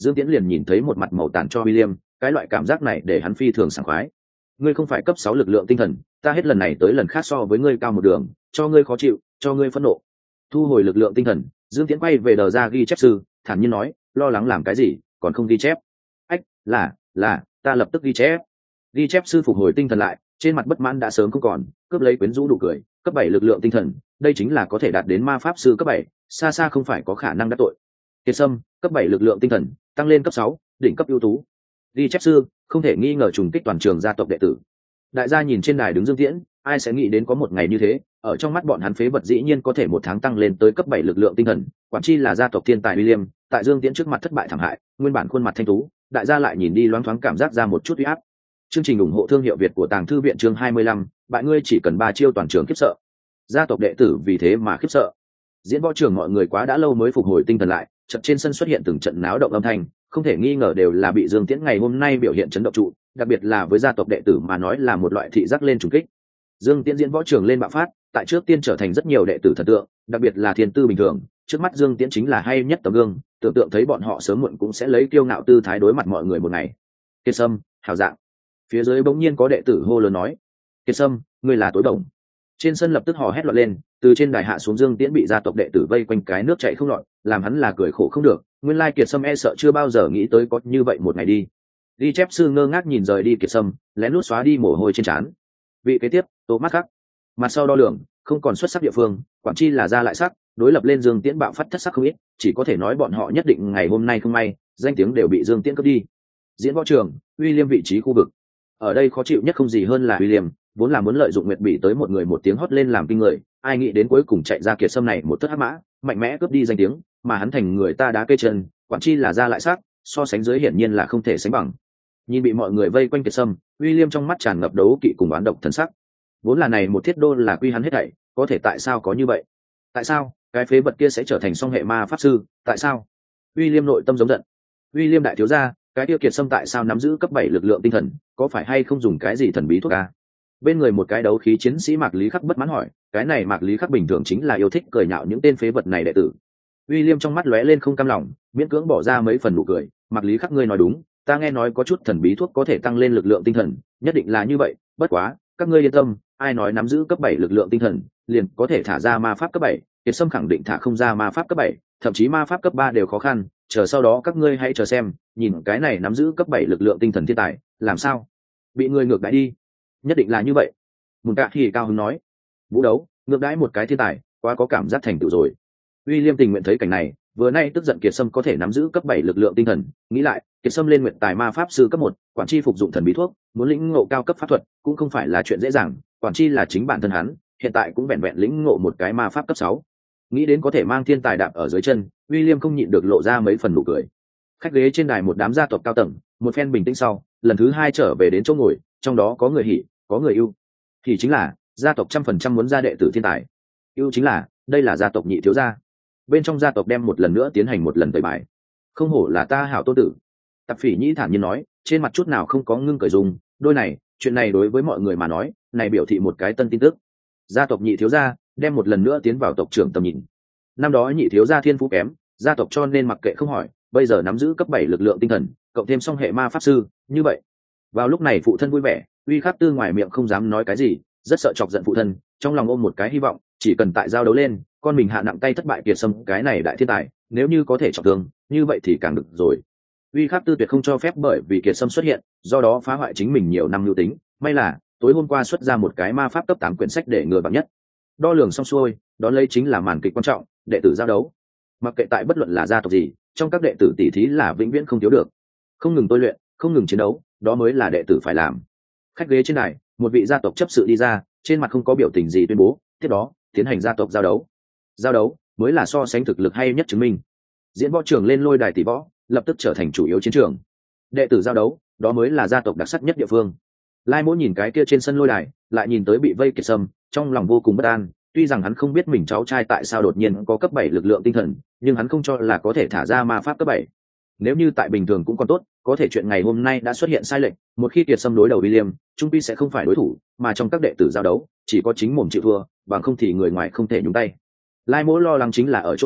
Dương Tiễn liền nhìn thấy một mặt màu tàn cho William, cái loại cảm giác này để hắn phi thường sảng khoái. Ngươi không phải cấp sáu lực lượng tinh thần, ta hết lần này tới lần khác so với ngươi cao một đường, cho ngươi khó chịu, cho ngươi phẫn nộ. Thu hồi lực lượng tinh thần, Dương Tiễn quay về đờ ra ghi chép sư, thản nhiên nói, lo lắng làm cái gì, còn không ghi chép. Ách, là, là, ta lập tức ghi chép. Ghi chép sư phục hồi tinh thần lại, trên mặt bất mãn đã sớm không còn, cướp lấy quyến rũ đủ cười, cấp bảy lực lượng tinh thần, đây chính là có thể đạt đến ma pháp sư cấp bảy, xa xa không phải có khả năng đắc tội. Kiệt Sâm, cấp bảy lực lượng tinh thần, tăng lên cấp sáu, đỉnh cấp ưu tú. Ghi chép sư, không thể nghi ngờ trùng kích toàn trường gia tộc đệ tử. Đại gia nhìn trên đài đứng Dương Tiễn, ai sẽ nghĩ đến có một ngày như thế, ở trong mắt bọn hắn phế vật dĩ nhiên có thể một tháng tăng lên tới cấp bảy lực lượng tinh thần, quản chi là gia tộc thiên tài William, tại Dương Tiễn trước mặt thất bại thảm hại, nguyên bản khuôn mặt thanh tú, đại gia lại nhìn đi loáng thoáng cảm giác ra một chút uy áp. Chương trình ủng hộ thương hiệu Việt của Tàng Thư viện chương hai mươi lăm, bạn ngươi chỉ cần ba chiêu toàn trường khiếp sợ. Gia tộc đệ tử vì thế mà khiếp sợ. Diễn võ trường mọi người quá đã lâu mới phục hồi tinh thần lại, trận trên sân xuất hiện từng trận náo động âm thanh, không thể nghi ngờ đều là bị Dương Tiễn ngày hôm nay biểu hiện chấn động trụ, đặc biệt là với gia tộc đệ tử mà nói là một loại thị giác lên trùng kích. Dương Tiễn diễn võ trường lên bạo phát, tại trước tiên trở thành rất nhiều đệ tử thần tượng, đặc biệt là thiên tư bình thường, trước mắt Dương Tiễn chính là hay nhất tấm gương, tưởng tượng thấy bọn họ sớm muộn cũng sẽ lấy kiêu ngạo tư thái đối mặt mọi người một ngày. Kiệt Sâm, hảo dạng. Phía dưới bỗng nhiên có đệ tử hô lớn nói, Kiệt Sâm, ngươi là tối bổng. Trên sân lập tức hò hét loạn lên, từ trên đài hạ xuống Dương Tiễn bị gia tộc đệ tử vây quanh cái nước chảy không lọt, làm hắn là cười khổ không được, nguyên lai Kiệt Sâm e sợ chưa bao giờ nghĩ tới có như vậy một ngày đi. Ghi chép sư ngơ ngác nhìn rời đi Kiệt Sâm, lén lút xóa đi mồ hôi trên trán. Vị kế tiếp, Tô Mắt Khắc. Mặt sau đo lường, không còn xuất sắc địa phương, quản chi là ra lại sắc, đối lập lên Dương Tiễn bạo phát thất sắc không ít, chỉ có thể nói bọn họ nhất định ngày hôm nay không may, danh tiếng đều bị Dương Tiễn cướp đi. Diễn võ trường, William vị trí khu vực. Ở đây khó chịu nhất không gì hơn là William, vốn là muốn lợi dụng Nguyệt Bỉ tới một người một tiếng hót lên làm kinh người, ai nghĩ đến cuối cùng chạy ra Kiệt Sâm này một thất hắc mã, mạnh mẽ cướp đi danh tiếng, mà hắn thành người ta đá cây chân, quản chi là ra lại sắc, so sánh dưới hiển nhiên là không thể sánh bằng. Nhìn bị mọi người vây quanh Kiệt Sâm, William trong mắt tràn ngập đấu kỵ cùng oán độc thần sắc. Vốn là này một thiết đô là quy hắn hết thảy, có thể tại sao có như vậy? Tại sao cái phế vật kia sẽ trở thành song hệ ma pháp sư? Tại sao? William nội tâm giống giận. William đại thiếu gia, cái tiêu Kiệt Sâm tại sao nắm giữ cấp bảy lực lượng tinh thần, có phải hay không dùng cái gì thần bí thuốc a? Bên người một cái đấu khí chiến sĩ Mạc Lý Khắc bất mãn hỏi, cái này Mạc Lý Khắc bình thường chính là yêu thích cười nhạo những tên phế vật này đệ tử. William trong mắt lóe lên không cam lòng, miễn cưỡng bỏ ra mấy phần nụ cười, Mạc Lý Khắc ngươi nói đúng, ta nghe nói có chút thần bí thuốc có thể tăng lên lực lượng tinh thần, nhất định là như vậy, bất quá, các ngươi yên tâm, ai nói nắm giữ cấp bảy lực lượng tinh thần, liền có thể thả ra ma pháp cấp bảy, Kiệt Sâm khẳng định thả không ra ma pháp cấp bảy, thậm chí ma pháp cấp ba đều khó khăn, chờ sau đó các ngươi hãy chờ xem, nhìn cái này nắm giữ cấp bảy lực lượng tinh thần thiên tài, làm sao? Bị người ngược đãi đi. Nhất định là như vậy. Mùn Cạ Hỉ cao hứng nói. Vũ đấu, ngược đãi một cái thiên tài, quá có cảm giác thành tựu rồi. William tình nguyện thấy cảnh này, vừa nay tức giận Kiệt Sâm có thể nắm giữ cấp bảy lực lượng tinh thần, nghĩ lại, Kiệt Sâm lên nguyện tài ma pháp sư cấp một, quản chi phục dụng thần bí thuốc, muốn lĩnh ngộ cao cấp pháp thuật, cũng không phải là chuyện dễ dàng, quản chi là chính bản thân hắn, hiện tại cũng vẹn vẹn lĩnh ngộ một cái ma pháp cấp sáu. Nghĩ đến có thể mang thiên tài đạp ở dưới chân, William không nhịn được lộ ra mấy phần nụ cười. Khách ghế trên đài một đám gia tộc cao tầng, một phen bình tĩnh sau, lần thứ hai trở về đến chỗ ngồi, trong đó có người hỉ, có người ưu. Hỉ chính là gia tộc trăm phần trăm muốn ra đệ tử thiên tài, ưu chính là đây là gia tộc nhị thiếu gia. Bên trong gia tộc đem một lần nữa tiến hành một lần tẩy bài. Không hổ là ta hảo tôn tử. Tạp Phỉ Nhĩ thản nhiên nói, trên mặt chút nào không có ngưng cởi dùng. Đôi này, chuyện này đối với mọi người mà nói, này biểu thị một cái tân tin tức. Gia tộc nhị thiếu gia đem một lần nữa tiến vào tộc trưởng tầm nhìn. Năm đó nhị thiếu gia thiên phú kém, gia tộc cho nên mặc kệ không hỏi, bây giờ nắm giữ cấp bảy lực lượng tinh thần, cộng thêm song hệ ma pháp sư, như vậy. Vào lúc này phụ thân vui vẻ, Uy Khắc Tư ngoài miệng không dám nói cái gì, rất sợ chọc giận phụ thân, trong lòng ôm một cái hy vọng, chỉ cần tại giao đấu lên, con mình hạ nặng tay thất bại Kiệt Sâm cái này đại thiên tài, nếu như có thể trọng thương, như vậy thì càng được rồi. Uy Khắc Tư tuyệt không cho phép bởi vì Kiệt Sâm xuất hiện, do đó phá hoại chính mình nhiều năm lưu tính, may là tối hôm qua xuất ra một cái ma pháp cấp tám quyển sách để ngừa bằng nhất. Đo lường xong xuôi, đón lấy chính là màn kịch quan trọng, đệ tử giao đấu. Mặc kệ tại bất luận là gia tộc gì, trong các đệ tử tỷ thí là vĩnh viễn không thiếu được. Không ngừng tôi luyện, không ngừng chiến đấu, đó mới là đệ tử phải làm. Khách ghế trên này, một vị gia tộc chấp sự đi ra, trên mặt không có biểu tình gì tuyên bố, tiếp đó, tiến hành gia tộc giao đấu. Giao đấu mới là so sánh thực lực hay nhất chứng minh. Diễn võ trường lên lôi đài tỷ võ, lập tức trở thành chủ yếu chiến trường. Đệ tử giao đấu, đó mới là gia tộc đặc sắc nhất địa phương. Lai Mỗ nhìn cái kia trên sân lôi đài, lại nhìn tới bị vây Kiệt Sâm, trong lòng vô cùng bất an, tuy rằng hắn không biết mình cháu trai tại sao đột nhiên có cấp bảy lực lượng tinh thần, nhưng hắn không cho là có thể thả ra ma pháp cấp bảy. Nếu như tại bình thường cũng còn tốt, có thể chuyện ngày hôm nay đã xuất hiện sai lệch, một khi Kiệt Sâm đối đầu William, trung pi sẽ không phải đối thủ, mà trong các đệ tử giao đấu, chỉ có chính mồm chịu thua, bằng không thì người ngoài không thể nhúng tay. Lai Mỗ lo lắng chính là ở chỗ này,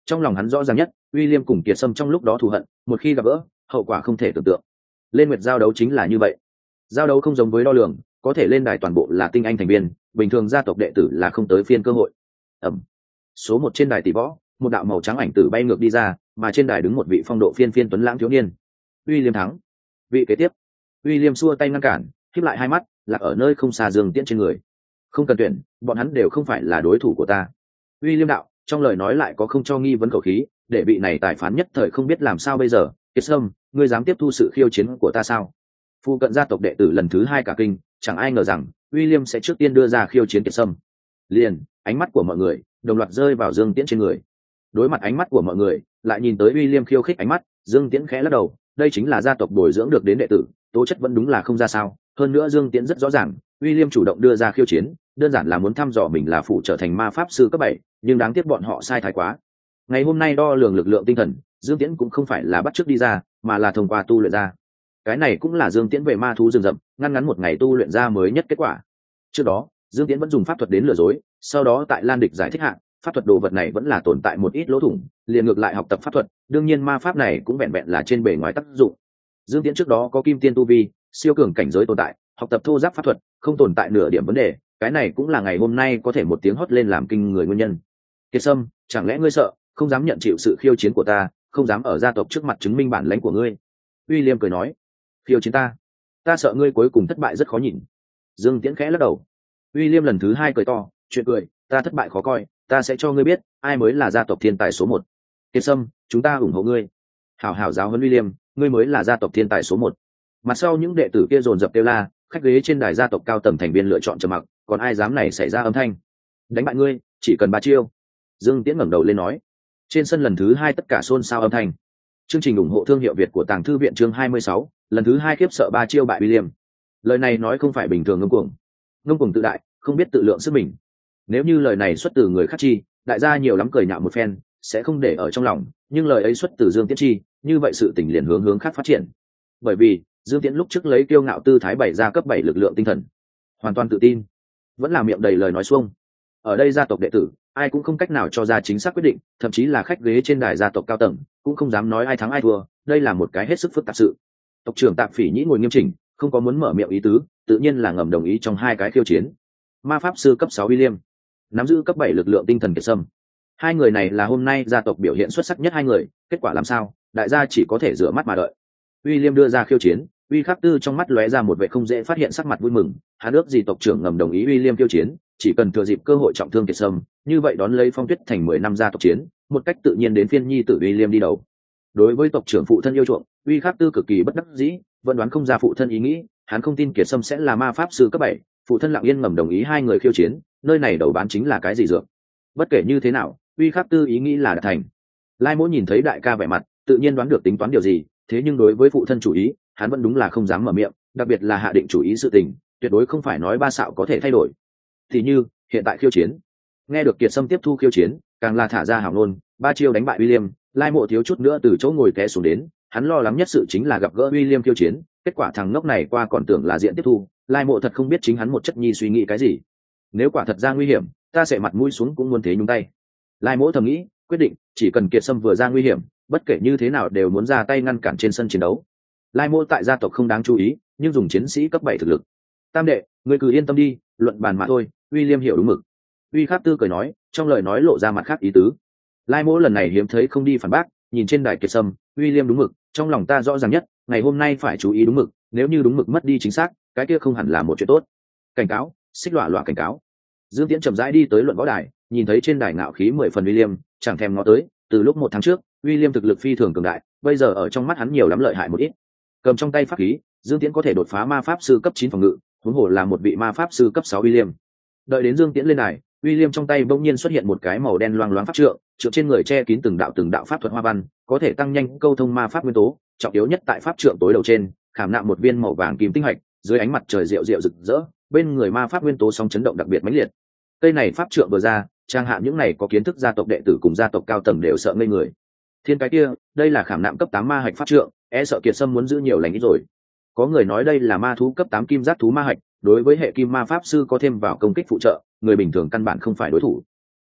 trong lòng hắn rõ ràng nhất William cùng Kiệt Sâm trong lúc đó thù hận một khi gặp gỡ hậu quả không thể tưởng tượng. Lên nguyệt giao đấu chính là như vậy, giao đấu không giống với đo lường, có thể lên đài toàn bộ là tinh anh thành viên, bình thường gia tộc đệ tử là không tới phiên cơ hội. ẩm Số một trên đài tỷ võ, một đạo màu trắng ảnh tử bay ngược đi ra, mà trên đài đứng một vị phong độ phiên phiên tuấn lãng thiếu niên. William thắng. Vị kế tiếp. William xua tay ngăn cản, khép lại hai mắt, lạc ở nơi không xa Dương Tiễn trên người. Không cần tuyển, bọn hắn đều không phải là đối thủ của ta. William đạo, trong lời nói lại có không cho nghi vấn khẩu khí, để vị này tài phán nhất thời không biết làm sao bây giờ. Kiệt Sâm, ngươi dám tiếp thu sự khiêu chiến của ta sao? Phu cận gia tộc đệ tử lần thứ hai cả kinh, chẳng ai ngờ rằng William sẽ trước tiên đưa ra khiêu chiến Kiệt Sâm. Liền, ánh mắt của mọi người đồng loạt rơi vào Dương Tiễn trên người. Đối mặt ánh mắt của mọi người, lại nhìn tới William khiêu khích ánh mắt, Dương Tiễn khẽ lắc đầu, đây chính là gia tộc bồi dưỡng được đến đệ tử, tố chất vẫn đúng là không ra sao. Hơn nữa Dương Tiễn rất rõ ràng, William chủ động đưa ra khiêu chiến, đơn giản là muốn thăm dò mình là phụ trở thành ma pháp sư cấp bảy, nhưng đáng tiếc bọn họ sai thái quá. Ngày hôm nay đo lường lực lượng tinh thần, Dương Tiễn cũng không phải là bắt chước đi ra, mà là thông qua tu luyện ra. Cái này cũng là Dương Tiễn về ma thú rừng rậm, ngăn ngắn một ngày tu luyện ra mới nhất kết quả. Trước đó, Dương Tiễn vẫn dùng pháp thuật đến lừa dối, sau đó tại Lan Địch giải thích hạn, pháp thuật đồ vật này vẫn là tồn tại một ít lỗ thủng, liền ngược lại học tập pháp thuật, đương nhiên ma pháp này cũng vẹn vẹn là trên bề ngoài tác dụng. Dương Tiễn trước đó có kim tiên tu vi, siêu cường cảnh giới tồn tại, học tập thô giáp pháp thuật, không tồn tại nửa điểm vấn đề, cái này cũng là ngày hôm nay có thể một tiếng hót lên làm kinh người nguyên nhân. Kiệt Sâm, chẳng lẽ ngươi sợ, không dám nhận chịu sự khiêu chiến của ta, không dám ở gia tộc trước mặt chứng minh bản lãnh của ngươi? William cười nói, khiêu chiến ta? Ta sợ ngươi cuối cùng thất bại rất khó nhìn. Dương Tiễn khẽ lắc đầu. William lần thứ hai cười to, chuyện cười, ta thất bại khó coi, ta sẽ cho ngươi biết ai mới là gia tộc thiên tài số một. Kiệt Sâm, chúng ta ủng hộ ngươi. Hảo hảo giáo huấn William, ngươi mới là gia tộc thiên tài số một. Mặt sau những đệ tử kia dồn dập kêu la, khách ghế trên đài gia tộc cao tầng thành viên lựa chọn trầm mặc, còn ai dám này xảy ra âm thanh. Đánh bại ngươi, chỉ cần ba chiêu. Dương Tiễn ngẩng đầu lên nói. Trên sân lần thứ hai tất cả xôn xao âm thanh. Chương trình ủng hộ thương hiệu Việt của Tàng Thư viện chương hai mươi sáu, lần thứ hai khiếp sợ ba chiêu bại William. Lời này nói không phải bình thường ngông cuồng. Ngông cuồng tự đại, không biết tự lượng sức mình. Nếu như lời này xuất từ người khác chi, đại gia nhiều lắm cười nhạo một phen, sẽ không để ở trong lòng, nhưng lời ấy xuất từ Dương Tiễn chi, như vậy sự tình liền hướng hướng khác phát triển. Bởi vì, Dương Tiễn lúc trước lấy kiêu ngạo tư thái bày ra cấp bảy lực lượng tinh thần, hoàn toàn tự tin, vẫn là miệng đầy lời nói xuông. Ở đây gia tộc đệ tử, ai cũng không cách nào cho ra chính xác quyết định, thậm chí là khách ghế trên đài gia tộc cao tầng, cũng không dám nói ai thắng ai thua, đây là một cái hết sức phức tạp sự. Tộc trưởng Tạp Phỉ Nhĩ ngồi nghiêm chỉnh, không có muốn mở miệng ý tứ, tự nhiên là ngầm đồng ý trong hai cái khiêu chiến. Ma pháp sư cấp sáu William, nắm giữ cấp bảy lực lượng tinh thần Kiệt Sâm. Hai người này là hôm nay gia tộc biểu hiện xuất sắc nhất hai người, kết quả làm sao, đại gia chỉ có thể rửa mắt mà đợi. William đưa ra khiêu chiến, Uy Khắc Tư trong mắt lóe ra một vẻ không dễ phát hiện sắc mặt vui mừng, hắn ước gì tộc trưởng ngầm đồng ý William khiêu chiến, chỉ cần thừa dịp cơ hội trọng thương Kiệt Sâm, như vậy đón lấy Phong Tuyết thành mười năm gia tộc chiến, một cách tự nhiên đến phiên nhi tử William đi đầu. Đối với tộc trưởng phụ thân yêu chuộng, Uy Khắc Tư cực kỳ bất đắc dĩ, vẫn đoán không ra phụ thân ý nghĩ, hắn không tin Kiệt Sâm sẽ là ma pháp sư cấp bảy, phụ thân lặng yên ngầm đồng ý hai người khiêu chiến, nơi này đầu bán chính là cái gì dược. Bất kể như thế nào, Uy Khắc Tư ý nghĩ là đã thành. Lai Mỗ nhìn thấy đại ca vẻ mặt, tự nhiên đoán được tính toán điều gì, thế nhưng đối với phụ thân chủ ý, hắn vẫn đúng là không dám mở miệng, đặc biệt là hạ định chủ ý sự tình, tuyệt đối không phải nói ba xạo có thể thay đổi. Thì như, hiện tại khiêu chiến. Nghe được Kiệt Sâm tiếp thu khiêu chiến, càng là thả ra hảo ngôn, ba chiêu đánh bại William, Lai Mộ thiếu chút nữa từ chỗ ngồi té xuống đến, hắn lo lắng nhất sự chính là gặp gỡ William khiêu chiến, kết quả thằng ngốc này qua còn tưởng là diện tiếp thu, Lai Mộ thật không biết chính hắn một chất nhi suy nghĩ cái gì. Nếu quả thật ra nguy hiểm, ta sẽ mặt mũi xuống cũng muốn thế nhúng tay. Lai Mộ thầm nghĩ, quyết định, chỉ cần Kiệt Sâm vừa ra nguy hiểm, bất kể như thế nào đều muốn ra tay ngăn cản trên sân chiến đấu. Lai Mộ tại gia tộc không đáng chú ý, nhưng dùng chiến sĩ cấp bảy thực lực. Tam đệ, ngươi cứ yên tâm đi, luận bàn mà thôi, William hiểu đúng mực. Uy Khắc Tư cười nói, trong lời nói lộ ra mặt khác ý tứ. Lai Mộ lần này hiếm thấy không đi phản bác, nhìn trên đài Kiệt Sâm, William đúng mực, trong lòng ta rõ ràng nhất, ngày hôm nay phải chú ý đúng mực, nếu như đúng mực mất đi chính xác, cái kia không hẳn là một chuyện tốt. Cảnh cáo, xích lọa lọa cảnh cáo. Dương Tiễn chậm rãi đi tới luận võ đài, nhìn thấy trên đài ngạo khí mười phần William, chẳng thèm ngó tới, từ lúc một tháng trước, William thực lực phi thường cường đại, bây giờ ở trong mắt hắn nhiều lắm lợi hại một ít. Cầm trong tay pháp khí, Dương Tiễn có thể đột phá ma pháp sư cấp chín phòng ngự, huống hồ là một vị ma pháp sư cấp sáu William. Đợi đến Dương Tiễn lên đài, William trong tay bỗng nhiên xuất hiện một cái màu đen loang loáng pháp trượng, trượng trên người che kín từng đạo từng đạo pháp thuật hoa văn, có thể tăng nhanh câu thông ma pháp nguyên tố, trọng yếu nhất tại pháp trượng tối đầu trên, khảm nạm một viên màu vàng kim tinh hạch, dưới ánh mặt trời rượu rượu rực rỡ, bên người ma pháp nguyên tố song chấn động đặc biệt mãnh liệt. Cây này pháp trượng vừa ra, trang hạ những này có kiến thức gia tộc đệ tử cùng gia tộc cao tầng đều sợ ngây người. Thiên cái kia, đây là khảm nạm cấp tám ma hạch pháp trượng, e sợ Kiệt Sâm muốn giữ nhiều lành ít rồi. Có người nói đây là ma thú cấp tám kim giác thú ma hạch, đối với hệ kim ma pháp sư có thêm vào công kích phụ trợ, người bình thường căn bản không phải đối thủ.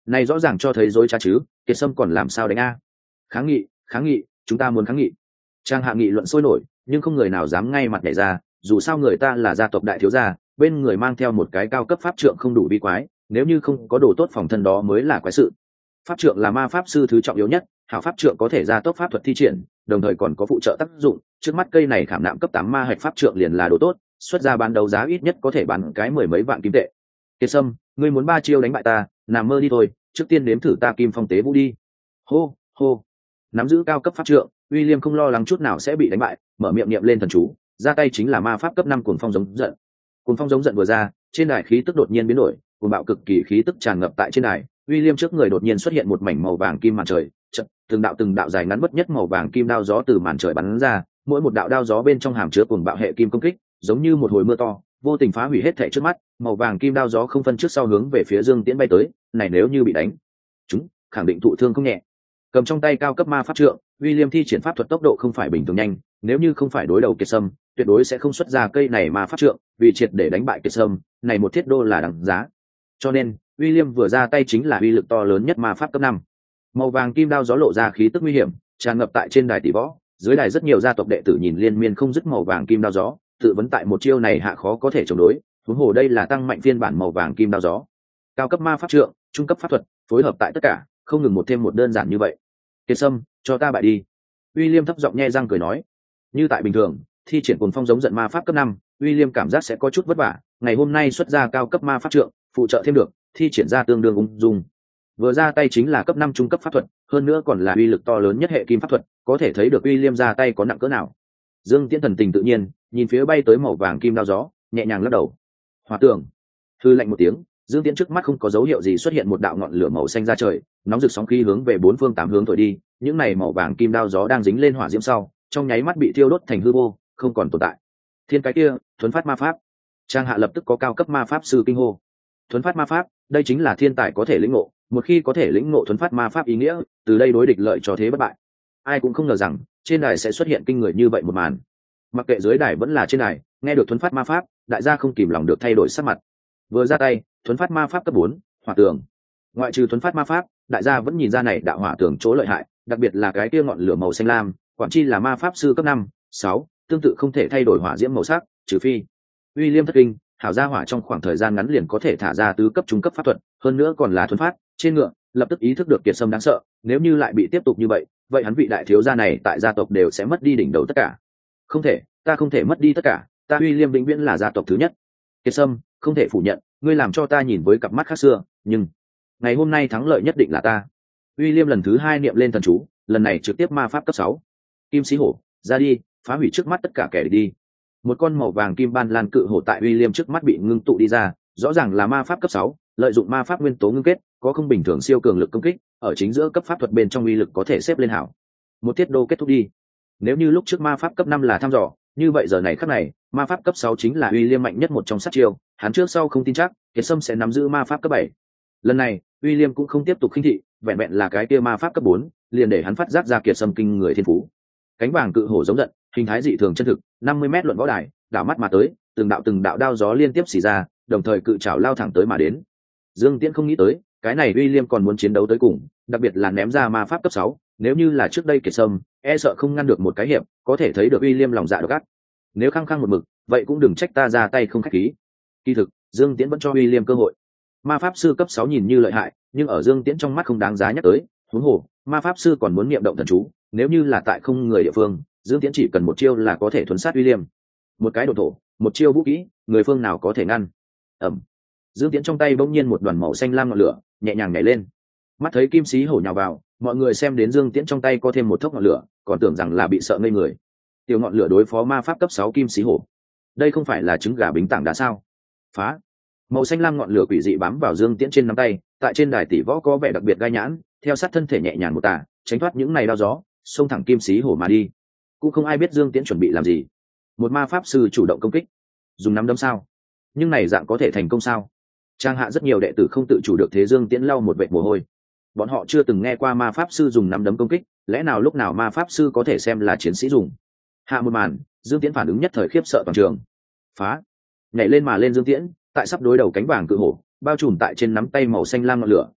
Này rõ ràng cho thấy dối trá chứ, Kiệt Sâm còn làm sao đánh a? Kháng nghị, kháng nghị, chúng ta muốn kháng nghị. Trang hạ nghị luận sôi nổi, nhưng không người nào dám ngay mặt nhảy ra, dù sao người ta là gia tộc đại thiếu gia, bên người mang theo một cái cao cấp pháp trượng không đủ vi quái, nếu như không có đồ tốt phòng thân đó mới là quái sự. Pháp trượng là ma pháp sư thứ trọng yếu nhất, hảo pháp trượng có thể gia tốc pháp thuật thi triển, đồng thời còn có phụ trợ tác dụng. Trước mắt cây này khảm nạm cấp tám ma hạch pháp trượng liền là đồ tốt, xuất ra bán đấu giá ít nhất có thể bán cái mười mấy vạn kim tệ. Kiệt Sâm, ngươi muốn ba chiêu đánh bại ta, nằm mơ đi thôi, trước tiên nếm thử ta kim phong tế vũ đi. Hô, hô. Nắm giữ cao cấp pháp trượng, William không lo lắng chút nào sẽ bị đánh bại, mở miệng niệm lên thần chú, ra tay chính là ma pháp cấp năm cuồng phong giống giận. Cuồng phong giống giận vừa ra, trên đài khí tức đột nhiên biến đổi, cuồng bạo cực kỳ khí tức tràn ngập tại trên đài. William trước người đột nhiên xuất hiện một mảnh màu vàng kim màn trời, chợt, từng đạo từng đạo dài ngắn bất nhất màu vàng kim đao gió từ màn trời bắn ra, mỗi một đạo đao gió bên trong hàm chứa cuồng bạo hệ kim công kích, giống như một hồi mưa to, vô tình phá hủy hết thảy trước mắt. Màu vàng kim đao gió không phân trước sau hướng về phía Dương Tiễn bay tới, này nếu như bị đánh, chúng khẳng định thụ thương không nhẹ. Cầm trong tay cao cấp ma pháp trượng, William thi triển pháp thuật tốc độ không phải bình thường nhanh, nếu như không phải đối đầu Kiệt Sâm, tuyệt đối sẽ không xuất ra cây này ma pháp trượng, vì triệt để đánh bại Kiệt Sâm, này một thiết đô là đáng giá. Cho nên, William vừa ra tay chính là uy lực to lớn nhất ma pháp cấp năm. Màu vàng kim đao gió lộ ra khí tức nguy hiểm, tràn ngập tại trên đài tỷ võ, dưới đài rất nhiều gia tộc đệ tử nhìn liên miên không dứt màu vàng kim đao gió, tự vấn tại một chiêu này hạ khó có thể chống đối, huống hồ đây là tăng mạnh phiên bản màu vàng kim đao gió. Cao cấp ma pháp trượng, trung cấp pháp thuật, phối hợp tại tất cả, không ngừng một thêm một đơn giản như vậy. Kiệt Sâm, cho ta bại đi. William thấp giọng nhe răng cười nói. Như tại bình thường, thi triển cuồng phong giống giận ma pháp cấp năm, William cảm giác sẽ có chút vất vả, ngày hôm nay xuất ra cao cấp ma pháp trượng, phụ trợ thêm được, thi triển ra tương đương ung dung. Vừa ra tay chính là cấp năm trung cấp pháp thuật, hơn nữa còn là uy lực to lớn nhất hệ kim pháp thuật, có thể thấy được William ra tay có nặng cỡ nào. Dương Tiễn thần tình tự nhiên, nhìn phía bay tới màu vàng kim đao gió, nhẹ nhàng lắc đầu. Hỏa tường. Hư lạnh một tiếng, Dương Tiễn trước mắt không có dấu hiệu gì xuất hiện một đạo ngọn lửa màu xanh ra trời, nóng rực sóng khí hướng về bốn phương tám hướng thổi đi, những này màu vàng kim đao gió đang dính lên hỏa diễm sau, trong nháy mắt bị thiêu đốt thành hư vô, không còn tồn tại. Thiên cái kia, thuấn phát ma pháp. Trang hạ lập tức có cao cấp ma pháp sư kinh hô. Thuấn phát ma pháp, đây chính là thiên tài có thể lĩnh ngộ, một khi có thể lĩnh ngộ thuấn phát ma pháp ý nghĩa, từ đây đối địch lợi cho thế bất bại. Ai cũng không ngờ rằng, trên đài sẽ xuất hiện kinh người như vậy một màn. Mặc kệ dưới đài vẫn là trên đài, nghe được thuấn phát ma pháp, đại gia không kìm lòng được thay đổi sắc mặt. Vừa ra tay, thuấn phát ma pháp cấp bốn, hỏa tường. Ngoại trừ thuấn phát ma pháp, đại gia vẫn nhìn ra này đạo hỏa tường chỗ lợi hại, đặc biệt là cái kia ngọn lửa màu xanh lam, quản chi là ma pháp sư cấp năm, sáu, tương tự không thể thay đổi hỏa diễm màu sắc, trừ phi William thất kinh, hảo gia hỏa trong khoảng thời gian ngắn liền có thể thả ra tứ cấp trung cấp pháp thuật, hơn nữa còn là thuấn phát, trên ngựa, lập tức ý thức được Kiệt Sâm đáng sợ, nếu như lại bị tiếp tục như vậy, vậy hắn vị đại thiếu gia này tại gia tộc đều sẽ mất đi đỉnh đầu tất cả. Không thể, ta không thể mất đi tất cả, ta William vĩnh viễn là gia tộc thứ nhất. Kiệt Sâm, không thể phủ nhận, ngươi làm cho ta nhìn với cặp mắt khác xưa, nhưng ngày hôm nay thắng lợi nhất định là ta. William lần thứ hai niệm lên thần chú, lần này trực tiếp ma pháp cấp sáu. Kim sĩ hổ, ra đi, phá hủy trước mắt tất cả kẻ địch đi. Một con màu vàng kim ban lan cự hổ tại William trước mắt bị ngưng tụ đi ra, rõ ràng là ma pháp cấp sáu, lợi dụng ma pháp nguyên tố ngưng kết, có không bình thường siêu cường lực công kích, ở chính giữa cấp pháp thuật bên trong uy lực có thể xếp lên hảo. Một tiết đô kết thúc đi. Nếu như lúc trước ma pháp cấp năm là thăm dò, như vậy giờ này khắc này, ma pháp cấp sáu chính là William mạnh nhất một trong sát chiêu, hắn trước sau không tin chắc, Kiệt Sâm sẽ nắm giữ ma pháp cấp bảy. Lần này, William cũng không tiếp tục khinh thị, vẹn vẹn là cái kia ma pháp cấp bốn, liền để hắn phát giác ra Kiệt Sâm kinh người thiên phú. Cánh vàng cự hổ giống giận, hình thái dị thường chân thực, năm mươi mét luận võ đài, đảo mắt mà tới, từng đạo từng đạo đao gió liên tiếp xì ra, đồng thời cự trảo lao thẳng tới mà đến. Dương Tiễn không nghĩ tới, cái này William còn muốn chiến đấu tới cùng, đặc biệt là ném ra ma pháp cấp sáu, nếu như là trước đây Kiệt Sâm, e sợ không ngăn được một cái hiệp, có thể thấy được William lòng dạ độc ác. Nếu khăng khăng một mực, vậy cũng đừng trách ta ra tay không khách khí. Kỳ thực, Dương Tiễn vẫn cho William cơ hội. Ma pháp sư cấp sáu nhìn như lợi hại, nhưng ở Dương Tiễn trong mắt không đáng giá nhắc tới, huống hồ, ma pháp sư còn muốn niệm động thần chú, nếu như là tại không người địa phương, Dương Tiễn chỉ cần một chiêu là có thể thuần sát William. Một cái đồ thổ, một chiêu vũ kỹ, người phương nào có thể ngăn? Ầm. Dương Tiễn trong tay bỗng nhiên một đoàn màu xanh lam ngọn lửa, nhẹ nhàng nhảy lên. Mắt thấy kim sĩ hổ nhào vào, mọi người xem đến Dương Tiễn trong tay có thêm một thốc ngọn lửa, còn tưởng rằng là bị sợ ngây người. Tiểu ngọn lửa đối phó ma pháp cấp sáu kim sĩ hổ. Đây không phải là trứng gà bính tảng đá sao? Phá. Màu xanh lam ngọn lửa quỷ dị bám vào Dương Tiễn trên nắm tay, tại trên đài tỷ võ có vẻ đặc biệt gai nhãn, theo sát thân thể nhẹ nhàng một tả, tránh thoát những này đao gió, xông thẳng kim sĩ hổ mà đi. Cũng không ai biết Dương Tiễn chuẩn bị làm gì. Một ma pháp sư chủ động công kích, dùng nắm đấm sao? Nhưng này dạng có thể thành công sao? Trang hạ rất nhiều đệ tử không tự chủ được thế Dương Tiễn lau một vệt mồ hôi. Bọn họ chưa từng nghe qua ma pháp sư dùng nắm đấm công kích, lẽ nào lúc nào ma pháp sư có thể xem là chiến sĩ dùng? Hạ một màn, Dương Tiễn phản ứng nhất thời khiếp sợ toàn trường. Phá, nhảy lên mà lên Dương Tiễn, tại sắp đối đầu cánh vàng cự hổ, bao trùm tại trên nắm tay màu xanh lam ngọn lửa,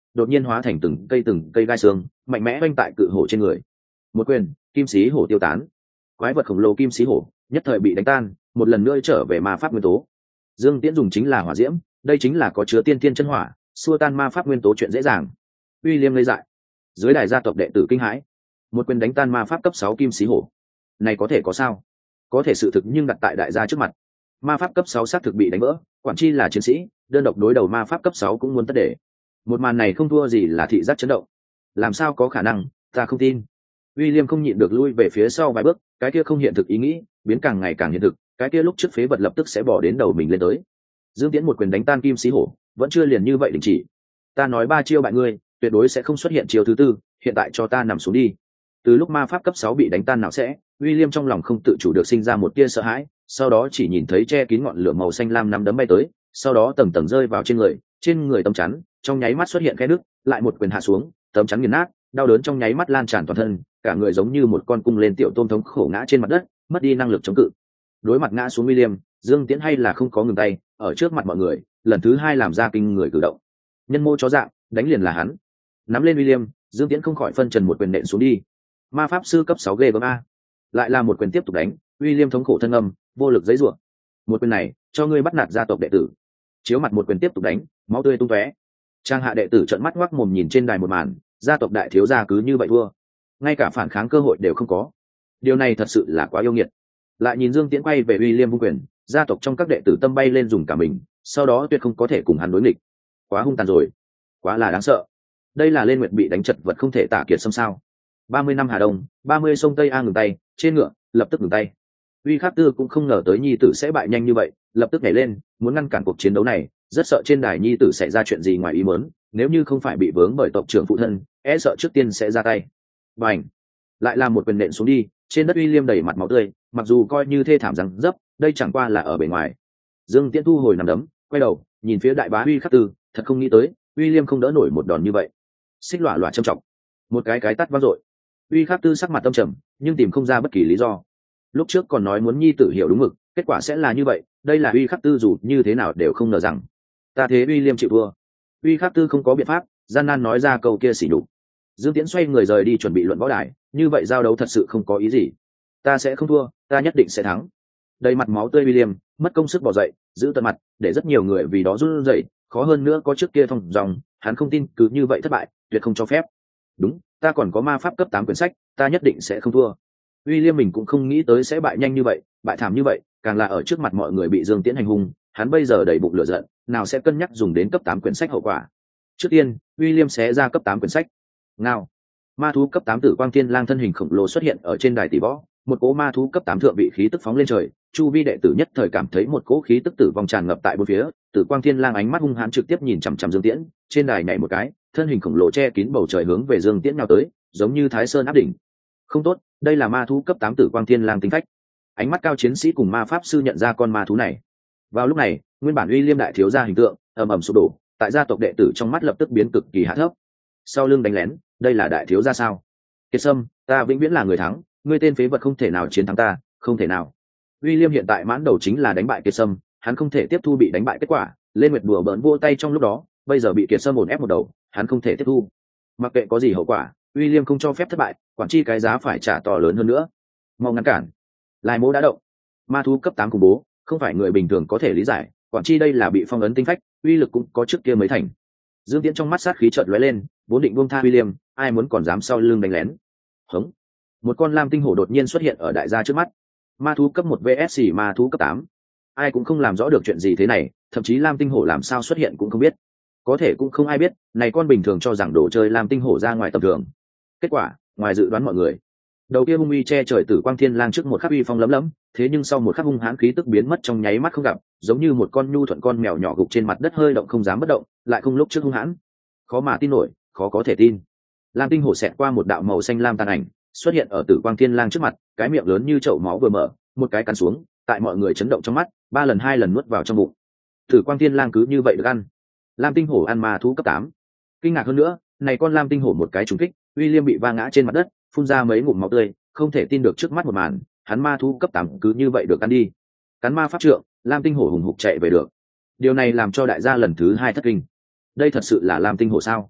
đột nhiên hóa thành từng cây từng cây gai xương mạnh mẽ oanh tại cự hổ trên người. Một quyền, kim sĩ hổ tiêu tán. Quái vật khổng lồ kim sĩ hổ nhất thời bị đánh tan, một lần nữa trở về ma pháp nguyên tố. Dương Tiễn dùng chính là hỏa diễm, đây chính là có chứa tiên tiên chân hỏa, xua tan ma pháp nguyên tố chuyện dễ dàng. William ngây dại, dưới đài gia tộc đệ tử kinh hãi, một quyền đánh tan ma pháp cấp sáu kim sĩ hổ, này có thể có sao? Có thể sự thực nhưng đặt tại đại gia trước mặt, ma pháp cấp sáu xác thực bị đánh vỡ, quản chi là chiến sĩ, đơn độc đối đầu ma pháp cấp sáu cũng muốn tất để. Một màn này không thua gì là thị giác chấn động. Làm sao có khả năng, ta không tin. William không nhịn được lui về phía sau vài bước, cái kia không hiện thực ý nghĩ biến càng ngày càng hiện thực, cái kia lúc trước phế vật lập tức sẽ bỏ đến đầu mình lên tới. Dương Tiễn một quyền đánh tan kim sĩ hổ, vẫn chưa liền như vậy đình chỉ. Ta nói ba chiêu bại ngươi, tuyệt đối sẽ không xuất hiện chiêu thứ tư, hiện tại cho ta nằm xuống đi. Từ lúc ma pháp cấp sáu bị đánh tan nào sẽ, William trong lòng không tự chủ được sinh ra một tia sợ hãi, sau đó chỉ nhìn thấy che kín ngọn lửa màu xanh lam nắm đấm bay tới, sau đó tầng tầng rơi vào trên người, trên người tấm chắn, trong nháy mắt xuất hiện khe nứt, lại một quyền hạ xuống, tấm chắn nghiền nát, đau đớn trong nháy mắt lan tràn toàn thân, cả người giống như một con cung lên tiểu tôm thống khổ ngã trên mặt đất, mất đi năng lực chống cự. Đối mặt ngã xuống William, Dương Tiễn hay là không có ngừng tay, ở trước mặt mọi người, lần thứ hai làm ra kinh người cử động. Nhân mô chó dạng, đánh liền là hắn. Nắm lên William, Dương Tiễn không khỏi phân trần một quyền nện xuống đi. Ma pháp sư cấp sáu ghê gớm a. Lại là một quyền tiếp tục đánh, William thống khổ thân âm, vô lực giãy giụa. Một quyền này, cho ngươi bắt nạt gia tộc đệ tử. Chiếu mặt một quyền tiếp tục đánh, máu tươi tung tóe. Trang hạ đệ tử trợn mắt ngoác mồm nhìn trên đài một màn, gia tộc đại thiếu gia cứ như vậy thua, ngay cả phản kháng cơ hội đều không có. Điều này thật sự là quá yêu nghiệt. Lại nhìn Dương Tiễn quay về William vung quyền, gia tộc trong các đệ tử tâm bay lên dùng cả mình, sau đó tuyệt không có thể cùng hắn đối nghịch. Quá hung tàn rồi, quá là đáng sợ. Đây là lên nguyệt bị đánh chật vật không thể tả kiệt xâm sao? ba mươi năm Hà Đông, ba mươi sông Tây A ngừng tay, trên ngựa, lập tức ngừng tay. Uy Khắc Tư cũng không ngờ tới nhi tử sẽ bại nhanh như vậy, lập tức nhảy lên, muốn ngăn cản cuộc chiến đấu này, rất sợ trên đài nhi tử xảy ra chuyện gì ngoài ý muốn, nếu như không phải bị vướng bởi tộc trưởng phụ thân, e sợ trước tiên sẽ ra tay. Bành! Lại là một quyền nện xuống đi, trên đất William đầy mặt máu tươi, mặc dù coi như thê thảm rằng dấp, đây chẳng qua là ở bề ngoài. Dương Tiễn thu hồi nằm đấm, quay đầu, nhìn phía đại bá Uy Khắc Tư, thật không nghĩ tới, William không đỡ nổi một đòn như vậy. Xích lọa lọa châm trọng, một cái cái tát vang dội. Uy Khắc Tư sắc mặt tâm trầm, nhưng tìm không ra bất kỳ lý do. Lúc trước còn nói muốn nhi tử hiểu đúng mực, kết quả sẽ là như vậy, đây là Uy Khắc Tư dù như thế nào đều không ngờ rằng. Ta thế William chịu thua. Uy Khắc Tư không có biện pháp, gian nan nói ra câu kia xỉ nhục. Dương Tiễn xoay người rời đi chuẩn bị luận võ đài, như vậy giao đấu thật sự không có ý gì. Ta sẽ không thua, ta nhất định sẽ thắng. Đầy mặt máu tươi William, mất công sức bỏ dậy, giữ tận mặt, để rất nhiều người vì đó run rẩy, khó hơn nữa có trước kia thông dòng, hắn không tin cứ như vậy thất bại, tuyệt không cho phép. Đúng, ta còn có ma pháp cấp tám quyển sách, ta nhất định sẽ không thua. William mình cũng không nghĩ tới sẽ bại nhanh như vậy, bại thảm như vậy, càng là ở trước mặt mọi người bị Dương Tiễn hành hung, hắn bây giờ đầy bụng lửa giận, nào sẽ cân nhắc dùng đến cấp tám quyển sách hậu quả. Trước tiên, William sẽ ra cấp tám quyển sách. Ngao. Ma thú cấp tám Tử Quang Thiên Lang thân hình khổng lồ xuất hiện ở trên đài tỷ võ, một cỗ ma thú cấp tám thượng vị khí tức phóng lên trời, chu vi đệ tử nhất thời cảm thấy một cỗ khí tức tử vong tràn ngập tại bốn phía. Tử Quang Thiên Lang ánh mắt hung hãn trực tiếp nhìn chằm chằm Dương Tiễn, trên đài nhảy một cái, thân hình khổng lồ che kín bầu trời hướng về Dương Tiễn nào tới, giống như Thái Sơn áp đỉnh. Không tốt, đây là ma thú cấp tám Tử Quang Thiên Lang tính cách. Ánh mắt cao chiến sĩ cùng ma pháp sư nhận ra con ma thú này. Vào lúc này, nguyên bản uy liêm đại thiếu gia hình tượng ầm ầm sụp đổ, tại gia tộc đệ tử trong mắt lập tức biến cực kỳ hạ thấp. Sau lưng đánh lén, đây là đại thiếu gia sao? Kiệt Sâm, ta vĩnh viễn là người thắng, ngươi tên phế vật không thể nào chiến thắng ta, không thể nào. William hiện tại mãn đầu chính là đánh bại Kiệt Sâm, hắn không thể tiếp thu bị đánh bại kết quả, lên nguyệt đùa bỡn vô tay trong lúc đó, bây giờ bị Kiệt Sâm ổn ép một đầu, hắn không thể tiếp thu. Mặc kệ có gì hậu quả, William không cho phép thất bại, quản chi cái giá phải trả to lớn hơn nữa. Mau ngăn cản. Lai Mỗ đã động. Ma thú cấp tám khủng bố, không phải người bình thường có thể lý giải, quản chi đây là bị phong ấn tinh phách, uy lực cũng có trước kia mấy thành. Dương Tiễn trong mắt sát khí chợt lóe lên, vốn định buông tha William, ai muốn còn dám sau lưng đánh lén. Hống. Một con lam tinh hổ đột nhiên xuất hiện ở đại gia trước mắt. Ma thú cấp một vs ma thú cấp tám. Ai cũng không làm rõ được chuyện gì thế này, thậm chí lam tinh hổ làm sao xuất hiện cũng không biết. Có thể cũng không ai biết, này con bình thường cho rằng đồ chơi lam tinh hổ ra ngoài tầm thường. Kết quả, ngoài dự đoán mọi người. Đầu kia hung uy che trời Tử Quang Thiên Lang trước một khắc uy phong lấm lấm, thế nhưng sau một khắc hung hãn khí tức biến mất trong nháy mắt không gặp, giống như một con nhu thuận con mèo nhỏ gục trên mặt đất hơi động không dám bất động, lại không lúc trước hung hãn. Khó mà tin nổi, khó có thể tin. Lam tinh hổ xẹt qua một đạo màu xanh lam tàn ảnh, xuất hiện ở Tử Quang Thiên Lang trước mặt, cái miệng lớn như chậu máu vừa mở, một cái cắn xuống, tại mọi người chấn động trong mắt, ba lần hai lần nuốt vào trong bụng. Tử Quang Thiên Lang cứ như vậy được ăn. Lam tinh hổ ăn ma thú cấp tám. Kinh ngạc hơn nữa, này con lam tinh hổ một cái trúng kích, William bị va ngã trên mặt đất, phun ra mấy ngụm máu tươi, không thể tin được trước mắt một màn, hắn ma thú cấp tám cứ như vậy được ăn đi. Cắn ma pháp trượng, lam tinh hổ hùng hục chạy về được. Điều này làm cho đại gia lần thứ hai thất kinh. Đây thật sự là lam tinh hổ sao?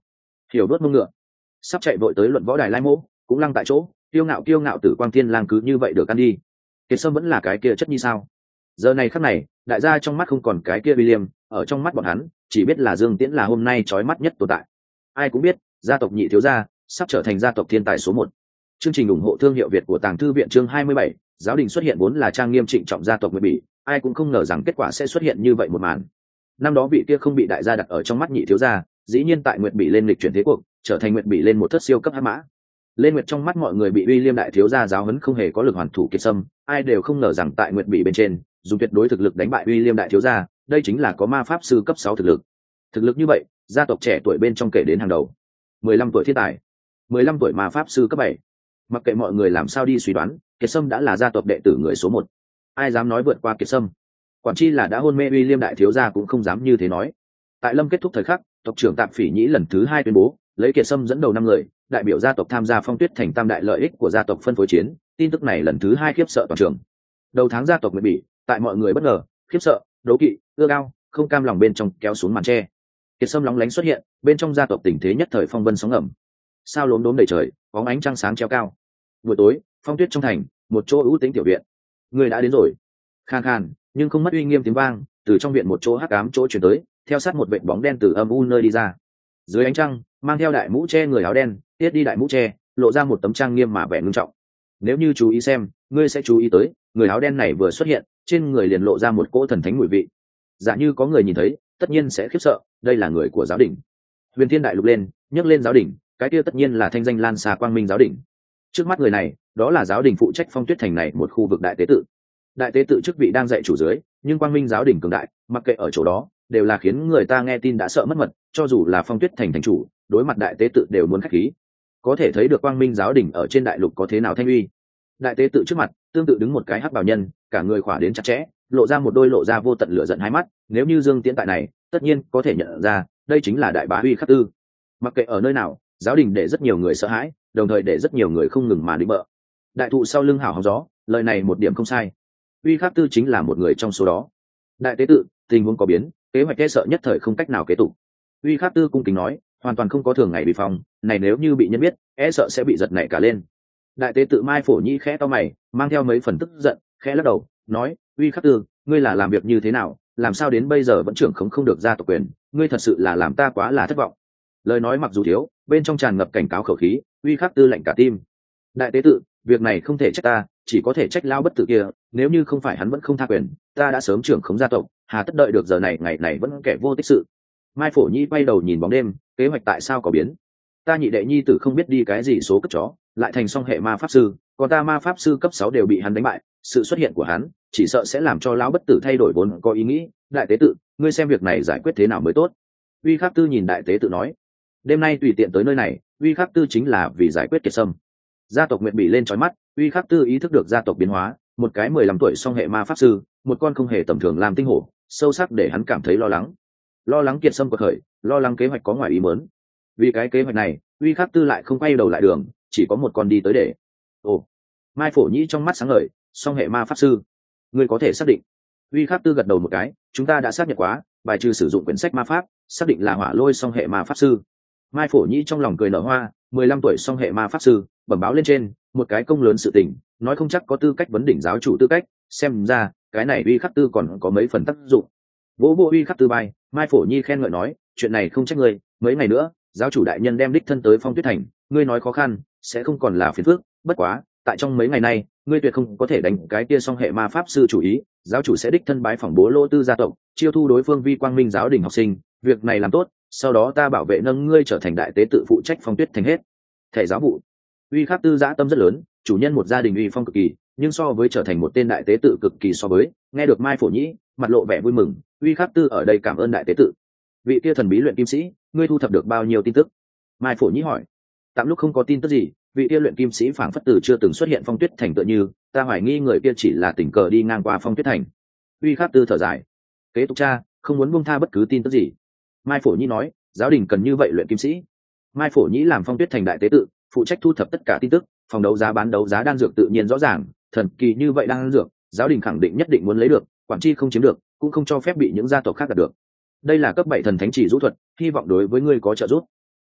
Hiểu đốt mông ngựa, sắp chạy vội tới luận võ đài lai mô cũng lăng tại chỗ, kiêu ngạo kiêu ngạo tử quang thiên lang cứ như vậy được ăn đi. Kiệt Sâm vẫn là cái kia chất nhi sao? Giờ này khắc này, đại gia trong mắt không còn cái kia William, ở trong mắt bọn hắn chỉ biết là Dương Tiễn là hôm nay chói mắt nhất tồn tại. Ai cũng biết gia tộc nhị thiếu gia sắp trở thành gia tộc thiên tài số một. Chương trình ủng hộ thương hiệu Việt của Tàng Thư viện chương hai mươi bảy, giáo đình xuất hiện vốn là trang nghiêm trịnh trọng gia tộc Nguyệt Bỉ, ai cũng không ngờ rằng kết quả sẽ xuất hiện như vậy một màn. Năm đó vị kia không bị đại gia đặt ở trong mắt nhị thiếu gia, dĩ nhiên tại Nguyệt Bỉ lên lịch chuyển thế cuộc, trở thành Nguyệt Bỉ lên một thất siêu cấp hắc mã. Lên Nguyệt trong mắt mọi người bị William đại thiếu gia giáo huấn không hề có lực hoàn thủ Kiệt Sâm, ai đều không ngờ rằng tại Nguyệt Bỉ bên trên, dùng tuyệt đối thực lực đánh bại William đại thiếu gia, đây chính là có ma pháp sư cấp sáu thực lực. Thực lực như vậy, gia tộc trẻ tuổi bên trong kể đến hàng đầu. mười lăm tuổi thiên tài, mười lăm tuổi ma pháp sư cấp bảy. Mặc kệ mọi người làm sao đi suy đoán, Kiệt Sâm đã là gia tộc đệ tử người số một. Ai dám nói vượt qua Kiệt Sâm? Quản chi là đã hôn mê William đại thiếu gia cũng không dám như thế nói. Tại Lâm kết thúc thời khắc, tộc trưởng Tạm Phỉ Nhĩ lần thứ hai tuyên bố, lấy Kiệt Sâm dẫn đầu năm người, đại biểu gia tộc tham gia Phong Tuyết Thành tam đại lợi ích của gia tộc phân phối chiến. Tin tức này lần thứ hai khiếp sợ toàn trường. Đầu tháng gia tộc Nguyệt Bỉ, tại mọi người bất ngờ, khiếp sợ, đố kỵ, ưa cao, không cam lòng bên trong kéo xuống màn tre. Kiệt Sâm lóng lánh xuất hiện, bên trong gia tộc tình thế nhất thời phong vân sóng ngầm. Sao lốm đốm đầy trời, bóng ánh trăng sáng treo cao. Buổi tối, phong tuyết trong thành, một chỗ ưu tĩnh tiểu viện. Người đã đến rồi. Khan khan, nhưng không mất uy nghiêm tiếng vang, từ trong viện một chỗ hắc ám chỗ truyền tới, theo sát một vệt bóng đen từ âm u nơi đi ra. Dưới ánh trăng, mang theo đại mũ che người áo đen, tiết đi đại mũ che, lộ ra một tấm trang nghiêm mà vẻ ngưng trọng. Nếu như chú ý xem, ngươi sẽ chú ý tới, người áo đen này vừa xuất hiện, trên người liền lộ ra một cỗ thần thánh mùi vị. Giả như có người nhìn thấy, tất nhiên sẽ khiếp sợ, đây là người của giáo đình. Huyền Thiên đại lục lên, nhấc lên giáo đình, cái kia tất nhiên là thanh danh lan xa quang minh giáo đình. Trước mắt người này, đó là giáo đình phụ trách Phong Tuyết Thành này một khu vực đại tế tự. Đại tế tự chức vị đang dạy chủ dưới, nhưng quang minh giáo đình cường đại, mặc kệ ở chỗ đó, đều là khiến người ta nghe tin đã sợ mất mật, cho dù là Phong Tuyết Thành thành chủ, đối mặt đại tế tự đều muốn khách khí. Có thể thấy được quang minh giáo đình ở trên đại lục có thế nào thanh uy. Đại tế tự trước mặt, tương tự đứng một cái hắc bào nhân, cả người khỏa đến chặt chẽ, lộ ra một đôi lộ ra vô tận lửa giận hai mắt, nếu như Dương Tiễn tại này, tất nhiên có thể nhận ra, đây chính là đại bá Uy Khắc Tư. Mặc kệ ở nơi nào, giáo đình để rất nhiều người sợ hãi, đồng thời để rất nhiều người không ngừng mà định bợ. Đại thụ sau lưng hào hóng gió, lời này một điểm không sai. Uy Khắc Tư chính là một người trong số đó. Đại tế tự, tình huống có biến, kế hoạch e sợ nhất thời không cách nào kế tục. Uy Khắc Tư cung kính nói, hoàn toàn không có thường ngày bị phòng, này nếu như bị nhân biết, e sợ sẽ bị giật nảy cả lên. Đại tế tự Mai Phổ Nhĩ khẽ to mày, mang theo mấy phần tức giận, khẽ lắc đầu, nói, Uy Khắc Tư, ngươi là làm việc như thế nào, làm sao đến bây giờ vẫn trưởng khống không được gia tộc quyền, ngươi thật sự là làm ta quá là thất vọng. Lời nói mặc dù thiếu, bên trong tràn ngập cảnh cáo khẩu khí, Uy Khắc Tư lạnh cả tim. Đại tế tự, việc này không thể trách ta, chỉ có thể trách lao bất tử kia, nếu như không phải hắn vẫn không tha quyền, ta đã sớm trưởng khống gia tộc, hà tất đợi được giờ này ngày này vẫn kẻ vô tích sự. Mai Phổ Nhĩ quay đầu nhìn bóng đêm, kế hoạch tại sao có biến? Ta nhị đệ nhi tử không biết đi cái gì số cất chó, lại thành song hệ ma pháp sư, còn ta ma pháp sư cấp sáu đều bị hắn đánh bại, sự xuất hiện của hắn chỉ sợ sẽ làm cho lão bất tử thay đổi vốn có ý nghĩ. Đại tế tự, ngươi xem việc này giải quyết thế nào mới tốt? Uy Khắc Tư nhìn đại tế tự nói, đêm nay tùy tiện tới nơi này, Uy Khắc Tư chính là vì giải quyết Kiệt Sâm. Gia tộc Nguyệt Bỉ lên chói mắt, Uy Khắc Tư ý thức được gia tộc biến hóa, một cái mười lăm tuổi song hệ ma pháp sư, một con không hề tầm thường làm tinh hổ, sâu sắc để hắn cảm thấy lo lắng. Lo lắng Kiệt Sâm quật khởi, lo lắng kế hoạch có ngoài ý muốn. Vì cái kế hoạch này, Uy Khắc Tư lại không quay đầu lại đường, chỉ có một con đi tới để. Ồ, Mai Phổ Nhĩ trong mắt sáng ngời, song hệ ma pháp sư, ngươi có thể xác định? Uy Khắc Tư gật đầu một cái, chúng ta đã xác nhận quá, bài trừ sử dụng quyển sách ma pháp, xác định là hỏa lôi song hệ ma pháp sư. Mai Phổ Nhĩ trong lòng cười nở hoa, mười lăm tuổi song hệ ma pháp sư, bẩm báo lên trên, một cái công lớn sự tình, nói không chắc có tư cách vấn đỉnh giáo chủ tư cách, xem ra cái này Uy Khắc Tư còn có mấy phần tác dụng. Vỗ vỗ Uy Khắc Tư bay, Mai Phổ Nhĩ khen ngợi nói, chuyện này không trách ngươi, mấy ngày nữa, giáo chủ đại nhân đem đích thân tới Phong Tuyết Thành, ngươi nói khó khăn, sẽ không còn là phiền phức, bất quá, tại trong mấy ngày nay, ngươi tuyệt không có thể đánh cái kia song hệ ma pháp sư chủ ý, giáo chủ sẽ đích thân bái phỏng Bố Lô Tư gia tộc, chiêu thu đối phương vi quang minh giáo đình học sinh, việc này làm tốt, sau đó ta bảo vệ nâng ngươi trở thành đại tế tự phụ trách Phong Tuyết Thành hết. Thẻ giáo vụ. Uy Khắc Tư dã tâm rất lớn, chủ nhân một gia đình uy phong cực kỳ, nhưng so với trở thành một tên đại tế tự cực kỳ so với, nghe được Mai Phổ Nhĩ, mặt lộ vẻ vui mừng, Uy Khắc Tư ở đây cảm ơn đại tế tự. Vị kia thần bí luyện kim sĩ, ngươi thu thập được bao nhiêu tin tức? Mai Phổ Nhĩ hỏi. Tạm lúc không có tin tức gì, vị kia luyện kim sĩ phảng phất từ chưa từng xuất hiện Phong Tuyết Thành tựa như, ta hoài nghi người kia chỉ là tình cờ đi ngang qua Phong Tuyết Thành. Uy Khắc Tư thở dài. Kế tục cha, không muốn buông tha bất cứ tin tức gì. Mai Phổ Nhĩ nói, giáo đình cần như vậy luyện kim sĩ. Mai Phổ Nhĩ làm Phong Tuyết Thành đại tế tự, phụ trách thu thập tất cả tin tức, phòng đấu giá bán đấu giá đan dược tự nhiên rõ ràng, thần kỳ như vậy đan dược, giáo đình khẳng định nhất định muốn lấy được, quản chi không chiếm được, cũng không cho phép bị những gia tộc khác đạt được. Đây là cấp bảy thần thánh chỉ rũ thuật, hy vọng đối với ngươi có trợ giúp.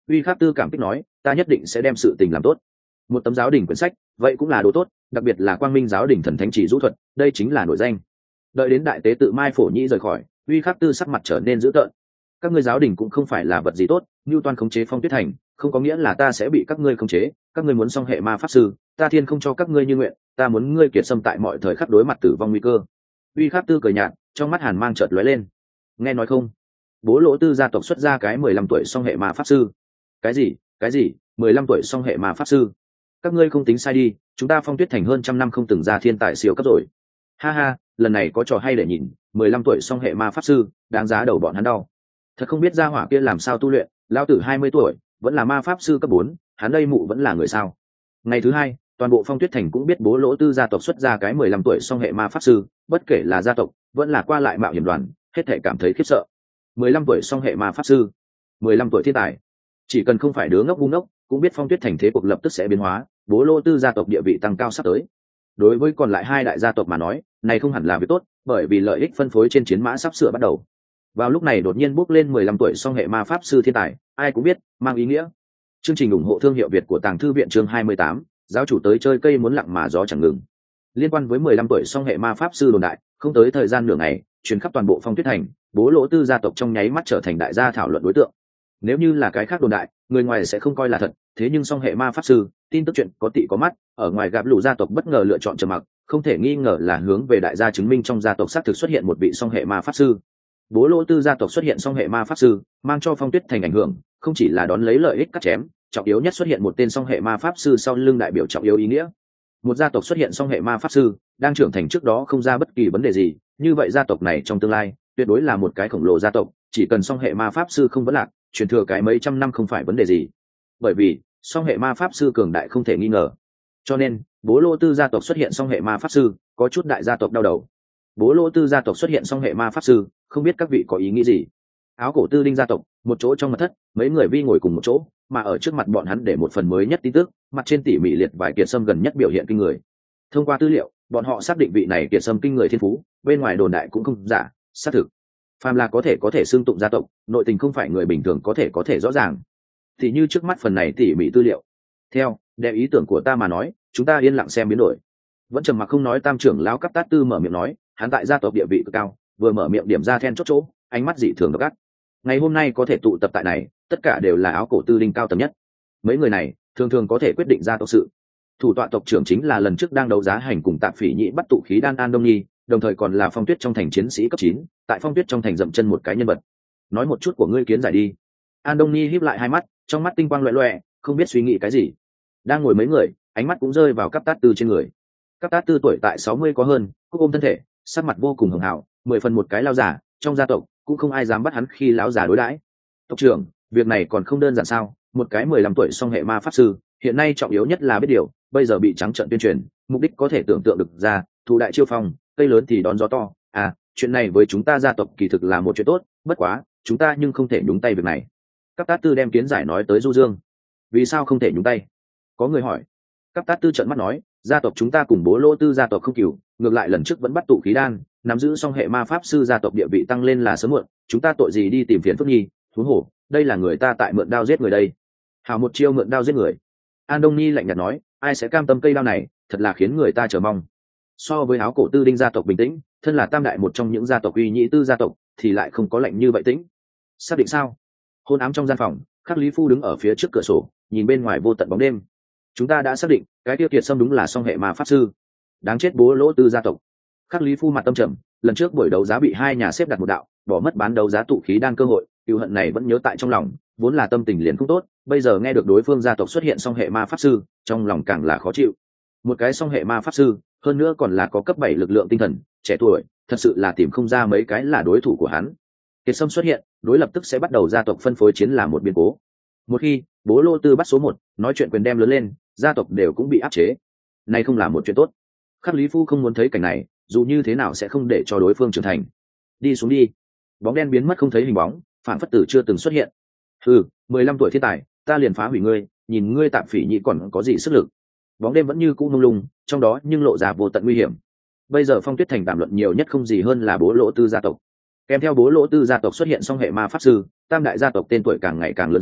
Uy Khắc Tư cảm kích nói, ta nhất định sẽ đem sự tình làm tốt. Một tấm giáo đình quyển sách, vậy cũng là đồ tốt, đặc biệt là Quang Minh giáo đình thần thánh chỉ rũ thuật, đây chính là nổi danh. Đợi đến đại tế tự Mai Phổ Nhĩ rời khỏi, Uy Khắc Tư sắc mặt trở nên dữ tợn. Các ngươi giáo đình cũng không phải là vật gì tốt, Newton khống chế Phong Tuyết Thành, không có nghĩa là ta sẽ bị các ngươi khống chế, các ngươi muốn song hệ ma pháp sư, ta thiên không cho các ngươi như nguyện, ta muốn ngươi kiệt xâm tại mọi thời khắc đối mặt tử vong nguy cơ. Uy Khắc Tư cười nhạt, trong mắt hàn mang chợt lóe lên. Nghe nói không? Bố Lỗ Tư gia tộc xuất ra cái mười lăm tuổi song hệ ma pháp sư. Cái gì? Cái gì? mười lăm tuổi song hệ ma pháp sư? Các ngươi không tính sai đi, chúng ta Phong Tuyết Thành hơn trăm năm không từng ra thiên tài siêu cấp rồi. Ha ha, lần này có trò hay để nhìn, mười lăm tuổi song hệ ma pháp sư, đáng giá đầu bọn hắn đau. Thật không biết gia hỏa kia làm sao tu luyện, lão tử hai mươi tuổi, vẫn là ma pháp sư cấp bốn, hắn đây mụ vẫn là người sao? Ngày thứ hai, toàn bộ Phong Tuyết Thành cũng biết Bố Lỗ Tư gia tộc xuất ra cái mười lăm tuổi song hệ ma pháp sư, bất kể là gia tộc, vẫn là qua lại mạo hiểm đoàn, hết thảy cảm thấy khiếp sợ. mười lăm tuổi song hệ ma pháp sư, mười lăm tuổi thiên tài. Chỉ cần không phải đứa ngốc ngu ngốc, cũng biết Phong Tuyết Thành thế cuộc lập tức sẽ biến hóa, Bố Lỗ Tư gia tộc địa vị tăng cao sắp tới. Đối với còn lại hai đại gia tộc mà nói, này không hẳn là việc tốt, bởi vì lợi ích phân phối trên chiến mã sắp sửa bắt đầu. Vào lúc này đột nhiên bước lên mười lăm tuổi song hệ ma pháp sư thiên tài, ai cũng biết, mang ý nghĩa. Chương trình ủng hộ thương hiệu Việt của Tàng thư viện chương hai mươi tám, giáo chủ tới chơi cây muốn lặng mà gió chẳng ngừng. Liên quan với mười lăm tuổi song hệ ma pháp sư đồn đại, không tới thời gian nửa ngày, truyền khắp toàn bộ Phong Tuyết Thành, Bố Lỗ Tư gia tộc trong nháy mắt trở thành đại gia thảo luận đối tượng. Nếu như là cái khác đồn đại, người ngoài sẽ không coi là thật, thế nhưng song hệ ma pháp sư, tin tức chuyện có tị có mắt, ở ngoài gặp lũ gia tộc bất ngờ lựa chọn trầm mặc, không thể nghi ngờ là hướng về đại gia chứng minh trong gia tộc xác thực xuất hiện một vị song hệ ma pháp sư. Bố Lỗ Tư gia tộc xuất hiện song hệ ma pháp sư, mang cho Phong Tuyết Thành ảnh hưởng, không chỉ là đón lấy lợi ích cắt chém, trọng yếu nhất xuất hiện một tên song hệ ma pháp sư sau lưng đại biểu trọng yếu ý nghĩa. Một gia tộc xuất hiện song hệ ma pháp sư, đang trưởng thành trước đó không ra bất kỳ vấn đề gì, như vậy gia tộc này trong tương lai tuyệt đối là một cái khổng lồ gia tộc, chỉ cần song hệ ma pháp sư không vấn lạc, truyền thừa cái mấy trăm năm không phải vấn đề gì. Bởi vì song hệ ma pháp sư cường đại không thể nghi ngờ, cho nên Bố Lỗ Tư gia tộc xuất hiện song hệ ma pháp sư, có chút đại gia tộc đau đầu. Bố Lỗ Tư gia tộc xuất hiện song hệ ma pháp sư, không biết các vị có ý nghĩ gì? Áo cổ Tư Đinh gia tộc, một chỗ trong mật thất, mấy người vi ngồi cùng một chỗ, mà ở trước mặt bọn hắn để một phần mới nhất tin tức, mặt trên tỉ mỉ liệt vài kiệt sâm gần nhất biểu hiện kinh người. Thông qua tư liệu, bọn họ xác định vị này kiệt sâm kinh người thiên phú, bên ngoài đồn đại cũng không giả, xác thực. Phàm là có thể có thể xưng tụng gia tộc, nội tình không phải người bình thường có thể có thể rõ ràng. Thì như trước mắt phần này tỉ mỉ tư liệu. Theo, đem ý tưởng của ta mà nói, chúng ta yên lặng xem biến đổi. Vẫn trầm mặc không nói Tam trưởng lão Cáp Tát Tư mở miệng nói, hắn tại gia tộc địa vị cực cao, vừa mở miệng điểm ra then chốt chỗ, ánh mắt dị thường độc ác. Ngày hôm nay có thể tụ tập tại này, tất cả đều là áo cổ Tư Đinh cao tầm nhất. Mấy người này thường thường có thể quyết định gia tộc sự. Thủ tọa tộc trưởng chính là lần trước đang đấu giá hành cùng Tạp Phỉ Nhĩ bắt tụ khí đan An Đông Nhi, đồng thời còn là Phong Tuyết trong thành chiến sĩ cấp chín, tại Phong Tuyết trong thành dậm chân một cái nhân vật. Nói một chút của ngươi kiến giải đi. An Đông Nhi híp lại hai mắt, trong mắt tinh quang loẹt loẹt, không biết suy nghĩ cái gì. Đang ngồi mấy người, ánh mắt cũng rơi vào Cáp Tát Tư trên người. Cáp Tát Tư tuổi tại sáu mươi có hơn, cúc ôm thân thể, sắc mặt vô cùng hường hào, mười phần một cái lao giả, trong gia tộc cũng không ai dám bắt hắn khi lão già đối đãi. Tộc trưởng, việc này còn không đơn giản sao? Một cái mười lăm tuổi song hệ ma pháp sư, hiện nay trọng yếu nhất là biết điều, bây giờ bị trắng trợn tuyên truyền, mục đích có thể tưởng tượng được ra, thủ đại chiêu phong, cây lớn thì đón gió to. À, chuyện này với chúng ta gia tộc kỳ thực là một chuyện tốt, bất quá, chúng ta nhưng không thể nhúng tay việc này. Cáp Tát Tư đem kiến giải nói tới Du Dương. Vì sao không thể nhúng tay? Có người hỏi. Cáp Tát Tư trợn mắt nói, gia tộc chúng ta cùng Bố Lỗ Tư gia tộc không cừu, ngược lại lần trước vẫn bắt tụ khí đan, nắm giữ song hệ ma pháp sư gia tộc địa vị tăng lên là sớm muộn, chúng ta tội gì đi tìm phiền phức nhi? Thú hổ, đây là người ta tại mượn đao giết người đây. Hảo một chiêu mượn đao giết người. An Đông Nhi lạnh nhạt nói, ai sẽ cam tâm cây đao này, thật là khiến người ta chờ mong. So với áo cổ Tư Đinh gia tộc bình tĩnh, thân là tam đại một trong những gia tộc uy nhĩ tư gia tộc, thì lại không có lạnh như vậy tĩnh. Xác định sao? Hôn ám trong gian phòng, Khắc Lý Phu đứng ở phía trước cửa sổ, nhìn bên ngoài vô tận bóng đêm. Chúng ta đã xác định, cái tiêu kiệt sâm đúng là song hệ ma pháp sư. Đáng chết Bố Lỗ Tư gia tộc. Khắc Lý Phu mặt tâm trầm, lần trước buổi đấu giá bị hai nhà xếp đặt một đạo, bỏ mất bán đấu giá tụ khí đan cơ hội, cừu hận này vẫn nhớ tại trong lòng, vốn là tâm tình liền không tốt, bây giờ nghe được đối phương gia tộc xuất hiện song hệ ma pháp sư, trong lòng càng là khó chịu. Một cái song hệ ma pháp sư, hơn nữa còn là có cấp bảy lực lượng tinh thần, trẻ tuổi, thật sự là tìm không ra mấy cái là đối thủ của hắn. Kiệt sâm xuất hiện, đối lập tức sẽ bắt đầu gia tộc phân phối chiến là một biến cố. Một khi Bố Lỗ Tư bắt số một, nói chuyện quyền đem lớn lên, gia tộc đều cũng bị áp chế. Này không là một chuyện tốt. Khắc Lý Phu không muốn thấy cảnh này, dù như thế nào sẽ không để cho đối phương trưởng thành. Đi xuống đi. Bóng đen biến mất không thấy hình bóng, phản phất tử chưa từng xuất hiện. Ừ, mười lăm tuổi thiên tài, ta liền phá hủy ngươi, nhìn ngươi Tạp Phỉ Nhĩ còn có gì sức lực. Bóng đêm vẫn như cũ mông lung, trong đó nhưng lộ ra vô tận nguy hiểm. Bây giờ Phong Tuyết Thành đàm luận nhiều nhất không gì hơn là Bố Lỗ Tư gia tộc. Kèm theo Bố Lỗ Tư gia tộc xuất hiện song hệ ma pháp sư, tam đại gia tộc tên tuổi càng ngày càng lớn sáng,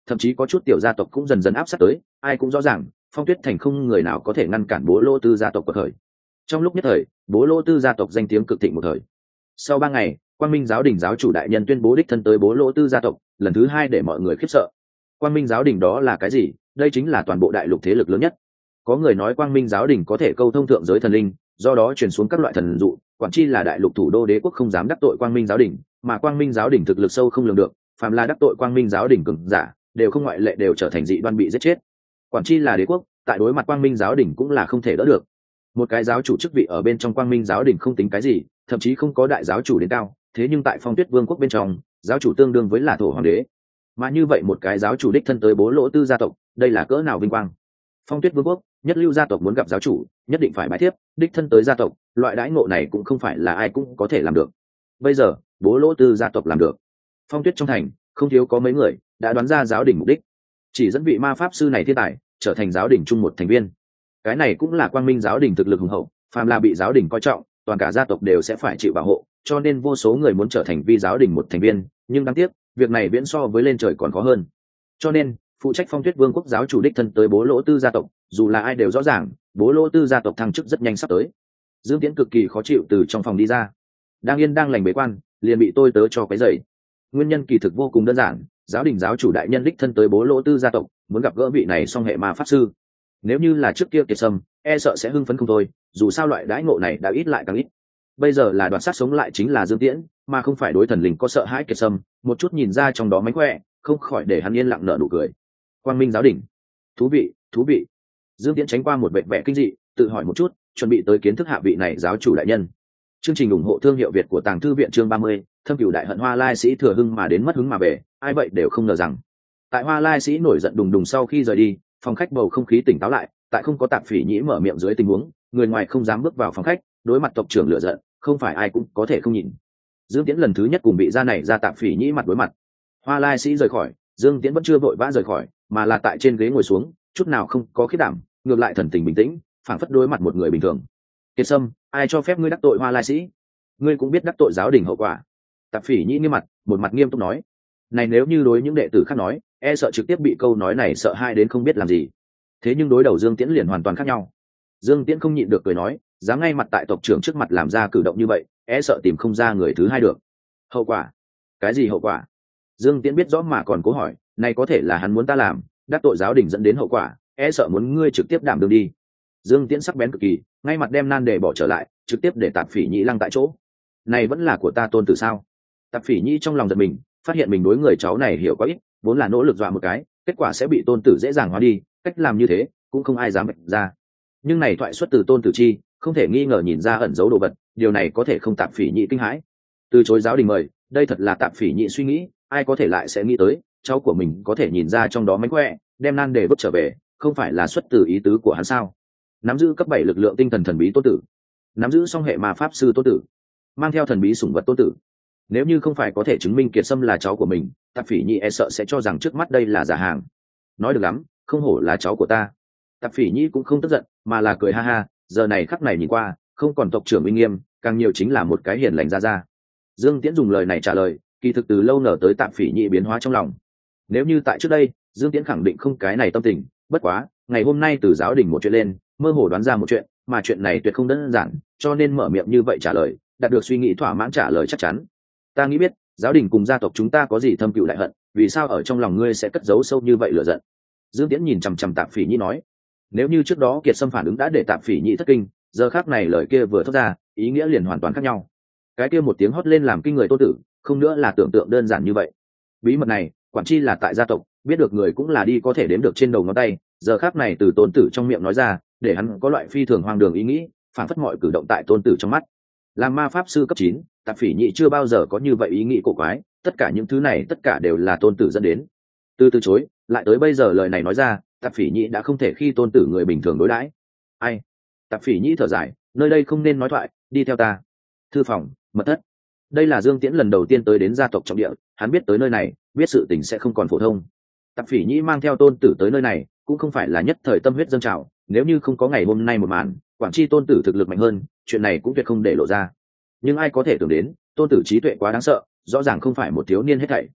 thậm chí có chút tiểu gia tộc cũng dần dần áp sát tới, ai cũng rõ ràng Phong Tuyết thành không người nào có thể ngăn cản Bố Lô Tư gia tộc của thời. Trong lúc nhất thời, Bố Lô Tư gia tộc danh tiếng cực thịnh một thời. Sau ba ngày, Quang Minh giáo đình giáo chủ đại nhân tuyên bố đích thân tới Bố Lô Tư gia tộc, lần thứ hai để mọi người khiếp sợ. Quang Minh giáo đình đó là cái gì? Đây chính là toàn bộ đại lục thế lực lớn nhất. Có người nói Quang Minh giáo đình có thể câu thông thượng giới thần linh, do đó truyền xuống các loại thần dụ, quản chi là đại lục thủ đô đế quốc không dám đắc tội Quang Minh giáo đình, mà Quang Minh giáo đình thực lực sâu không lường được, phàm là đắc tội Quang Minh giáo đình cường giả, đều không ngoại lệ đều trở thành dị đoan bị giết chết. Quản chi là đế quốc, tại đối mặt Quang Minh giáo đình cũng là không thể đỡ được. Một cái giáo chủ chức vị ở bên trong Quang Minh giáo đình không tính cái gì, thậm chí không có đại giáo chủ đến cao, thế nhưng tại Phong Tuyết Vương quốc bên trong, giáo chủ tương đương với là thổ hoàng đế. Mà như vậy một cái giáo chủ đích thân tới Bố Lỗ Tư gia tộc, đây là cỡ nào vinh quang. Phong Tuyết Vương quốc, nhất lưu gia tộc muốn gặp giáo chủ, nhất định phải bái thiếp, đích thân tới gia tộc, loại đãi ngộ này cũng không phải là ai cũng có thể làm được. Bây giờ, Bố Lỗ Tư gia tộc làm được. Phong Tuyết trong thành, không thiếu có mấy người đã đoán ra giáo đình mục đích, chỉ dẫn vị ma pháp sư này thiên tài trở thành giáo đình chung một thành viên. Cái này cũng là Quang Minh giáo đình thực lực hùng hậu, phàm là bị giáo đình coi trọng, toàn cả gia tộc đều sẽ phải chịu bảo hộ, cho nên vô số người muốn trở thành vi giáo đình một thành viên, nhưng đáng tiếc, việc này viễn so với lên trời còn khó hơn. Cho nên, phụ trách Phong Tuyết Vương quốc giáo chủ đích thân tới Bố Lỗ Tư gia tộc, dù là ai đều rõ ràng, Bố Lỗ Tư gia tộc thăng chức rất nhanh sắp tới. Dương Tiễn cực kỳ khó chịu từ trong phòng đi ra, đang yên đang lành bế quan, liền bị tôi tớ cho cái dậy. Nguyên nhân kỳ thực vô cùng đơn giản, giáo đình giáo chủ đại nhân đích thân tới Bố Lỗ Tư gia tộc, muốn gặp gỡ vị này song hệ ma pháp sư. Nếu như là trước kia Kiệt Sâm, e sợ sẽ hưng phấn không thôi, dù sao loại đãi ngộ này đã ít lại càng ít. Bây giờ là đoạt sát sống lại chính là Dương Tiễn, mà không phải đối thần linh có sợ hãi Kiệt Sâm, một chút nhìn ra trong đó mánh khỏe, không khỏi để hắn yên lặng nở nụ cười. Quang Minh giáo đình, thú vị, thú vị. Dương Tiễn tránh qua một vẻ vẻ kinh dị, tự hỏi một chút, chuẩn bị tới kiến thức hạ vị này giáo chủ đại nhân. Chương trình ủng hộ thương hiệu Việt của Tàng Thư viện chương ba mươi, thâm cửu đại hận Hoa Lai sĩ thừa hưng mà đến mất hứng mà về, ai vậy đều không ngờ rằng. Tại Hoa Lai sĩ nổi giận đùng đùng sau khi rời đi, phòng khách bầu không khí tỉnh táo lại, tại không có Tạp Phỉ Nhĩ mở miệng dưới tình huống, người ngoài không dám bước vào phòng khách, đối mặt tộc trưởng lựa giận, không phải ai cũng có thể không nhìn. Dương Tiễn lần thứ nhất cùng bị gia này ra Tạp Phỉ Nhĩ mặt đối mặt. Hoa Lai sĩ rời khỏi, Dương Tiễn vẫn chưa vội vã rời khỏi, mà là tại trên ghế ngồi xuống, chút nào không có khiếp đảm, ngược lại thần tình bình tĩnh, phảng phất đối mặt một người bình thường. Kiệt Sâm, ai cho phép ngươi đắc tội Hoa Lai sĩ? Ngươi cũng biết đắc tội giáo đình hậu quả. Tạp Phỉ Nhĩ nghiêm mặt, một mặt nghiêm túc nói. Này nếu như đối những đệ tử khác nói, e sợ trực tiếp bị câu nói này sợ hai đến không biết làm gì. Thế nhưng đối đầu Dương Tiễn liền hoàn toàn khác nhau. Dương Tiễn không nhịn được cười nói, dám ngay mặt tại tộc trưởng trước mặt làm ra cử động như vậy, e sợ tìm không ra người thứ hai được. Hậu quả? Cái gì hậu quả? Dương Tiễn biết rõ mà còn cố hỏi, này có thể là hắn muốn ta làm, đắc tội giáo đình dẫn đến hậu quả, e sợ muốn ngươi trực tiếp đảm đương đi. Dương Tiễn sắc bén cực kỳ, ngay mặt đem nan đề bỏ trở lại, trực tiếp để Tạp Phỉ Nhĩ lăng tại chỗ. Này vẫn là của ta tôn tử sao? Tạp Phỉ Nhĩ trong lòng giật mình, phát hiện mình đối người cháu này hiểu quá ít, vốn là nỗ lực dọa một cái, kết quả sẽ bị tôn tử dễ dàng hóa đi, cách làm như thế cũng không ai dám bạch ra. Nhưng này thoại xuất từ tôn tử chi, không thể nghi ngờ nhìn ra ẩn giấu đồ vật, điều này có thể không Tạp Phỉ Nhĩ kinh hãi. Từ chối giáo đình mời, đây thật là Tạp Phỉ Nhĩ suy nghĩ, ai có thể lại sẽ nghĩ tới, cháu của mình có thể nhìn ra trong đó mánh khỏe, đem nan đề vứt trở về, không phải là xuất từ ý tứ của hắn sao? Nắm giữ cấp bảy lực lượng tinh thần thần bí tôn tử, nắm giữ song hệ ma pháp sư tôn tử, mang theo thần bí sủng vật tôn tử. Nếu như không phải có thể chứng minh Kiệt Sâm là cháu của mình, Tạp Phỉ Nhĩ e sợ sẽ cho rằng trước mắt đây là giả hàng. Nói được lắm, không hổ là cháu của ta. Tạp Phỉ Nhĩ cũng không tức giận, mà là cười ha ha, giờ này khắc này nhìn qua, không còn tộc trưởng uy nghiêm, càng nhiều chính là một cái hiền lành ra ra. Dương Tiễn dùng lời này trả lời, kỳ thực từ lâu nở tới Tạp Phỉ Nhĩ biến hóa trong lòng. Nếu như tại trước đây, Dương Tiễn khẳng định không cái này tâm tình, bất quá, ngày hôm nay từ giáo đình một chuyện lên, mơ hồ đoán ra một chuyện, mà chuyện này tuyệt không đơn giản, cho nên mở miệng như vậy trả lời, đạt được suy nghĩ thỏa mãn trả lời chắc chắn. Ta nghĩ biết, giáo đình cùng gia tộc chúng ta có gì thâm cừu đại hận, vì sao ở trong lòng ngươi sẽ cất giấu sâu như vậy lửa giận? Dương Tiễn nhìn chằm chằm Tạp Phỉ Nhĩ nói. Nếu như trước đó Kiệt Sâm phản ứng đã để Tạp Phỉ Nhĩ thất kinh, giờ khác này lời kia vừa thốt ra, ý nghĩa liền hoàn toàn khác nhau. Cái kia một tiếng hót lên làm kinh người tôn tử, không nữa là tưởng tượng đơn giản như vậy. Bí mật này, quản chi là tại gia tộc, biết được người cũng là đi có thể đếm được trên đầu ngón tay, giờ khác này từ tôn tử trong miệng nói ra, để hắn có loại phi thường hoang đường ý nghĩ, phản phất mọi cử động tại tôn tử trong mắt. Làm ma pháp sư cấp chín, Tạp Phỉ Nhĩ chưa bao giờ có như vậy ý nghĩ cổ quái, tất cả những thứ này tất cả đều là tôn tử dẫn đến. Từ từ chối, lại tới bây giờ lời này nói ra, Tạp Phỉ Nhĩ đã không thể khi tôn tử người bình thường đối đãi. Ai? Tạp Phỉ Nhĩ thở dài, nơi đây không nên nói thoại, đi theo ta. Thư phòng, mật thất. Đây là Dương Tiễn lần đầu tiên tới đến gia tộc trọng địa, hắn biết tới nơi này, biết sự tình sẽ không còn phổ thông. Tạp Phỉ Nhĩ mang theo tôn tử tới nơi này, cũng không phải là nhất thời tâm huyết dâng trào, nếu như không có ngày hôm nay một màn, quản chi tôn tử thực lực mạnh hơn, chuyện này cũng tuyệt không để lộ ra. Nhưng ai có thể tưởng đến, tôn tử trí tuệ quá đáng sợ, rõ ràng không phải một thiếu niên hết thảy.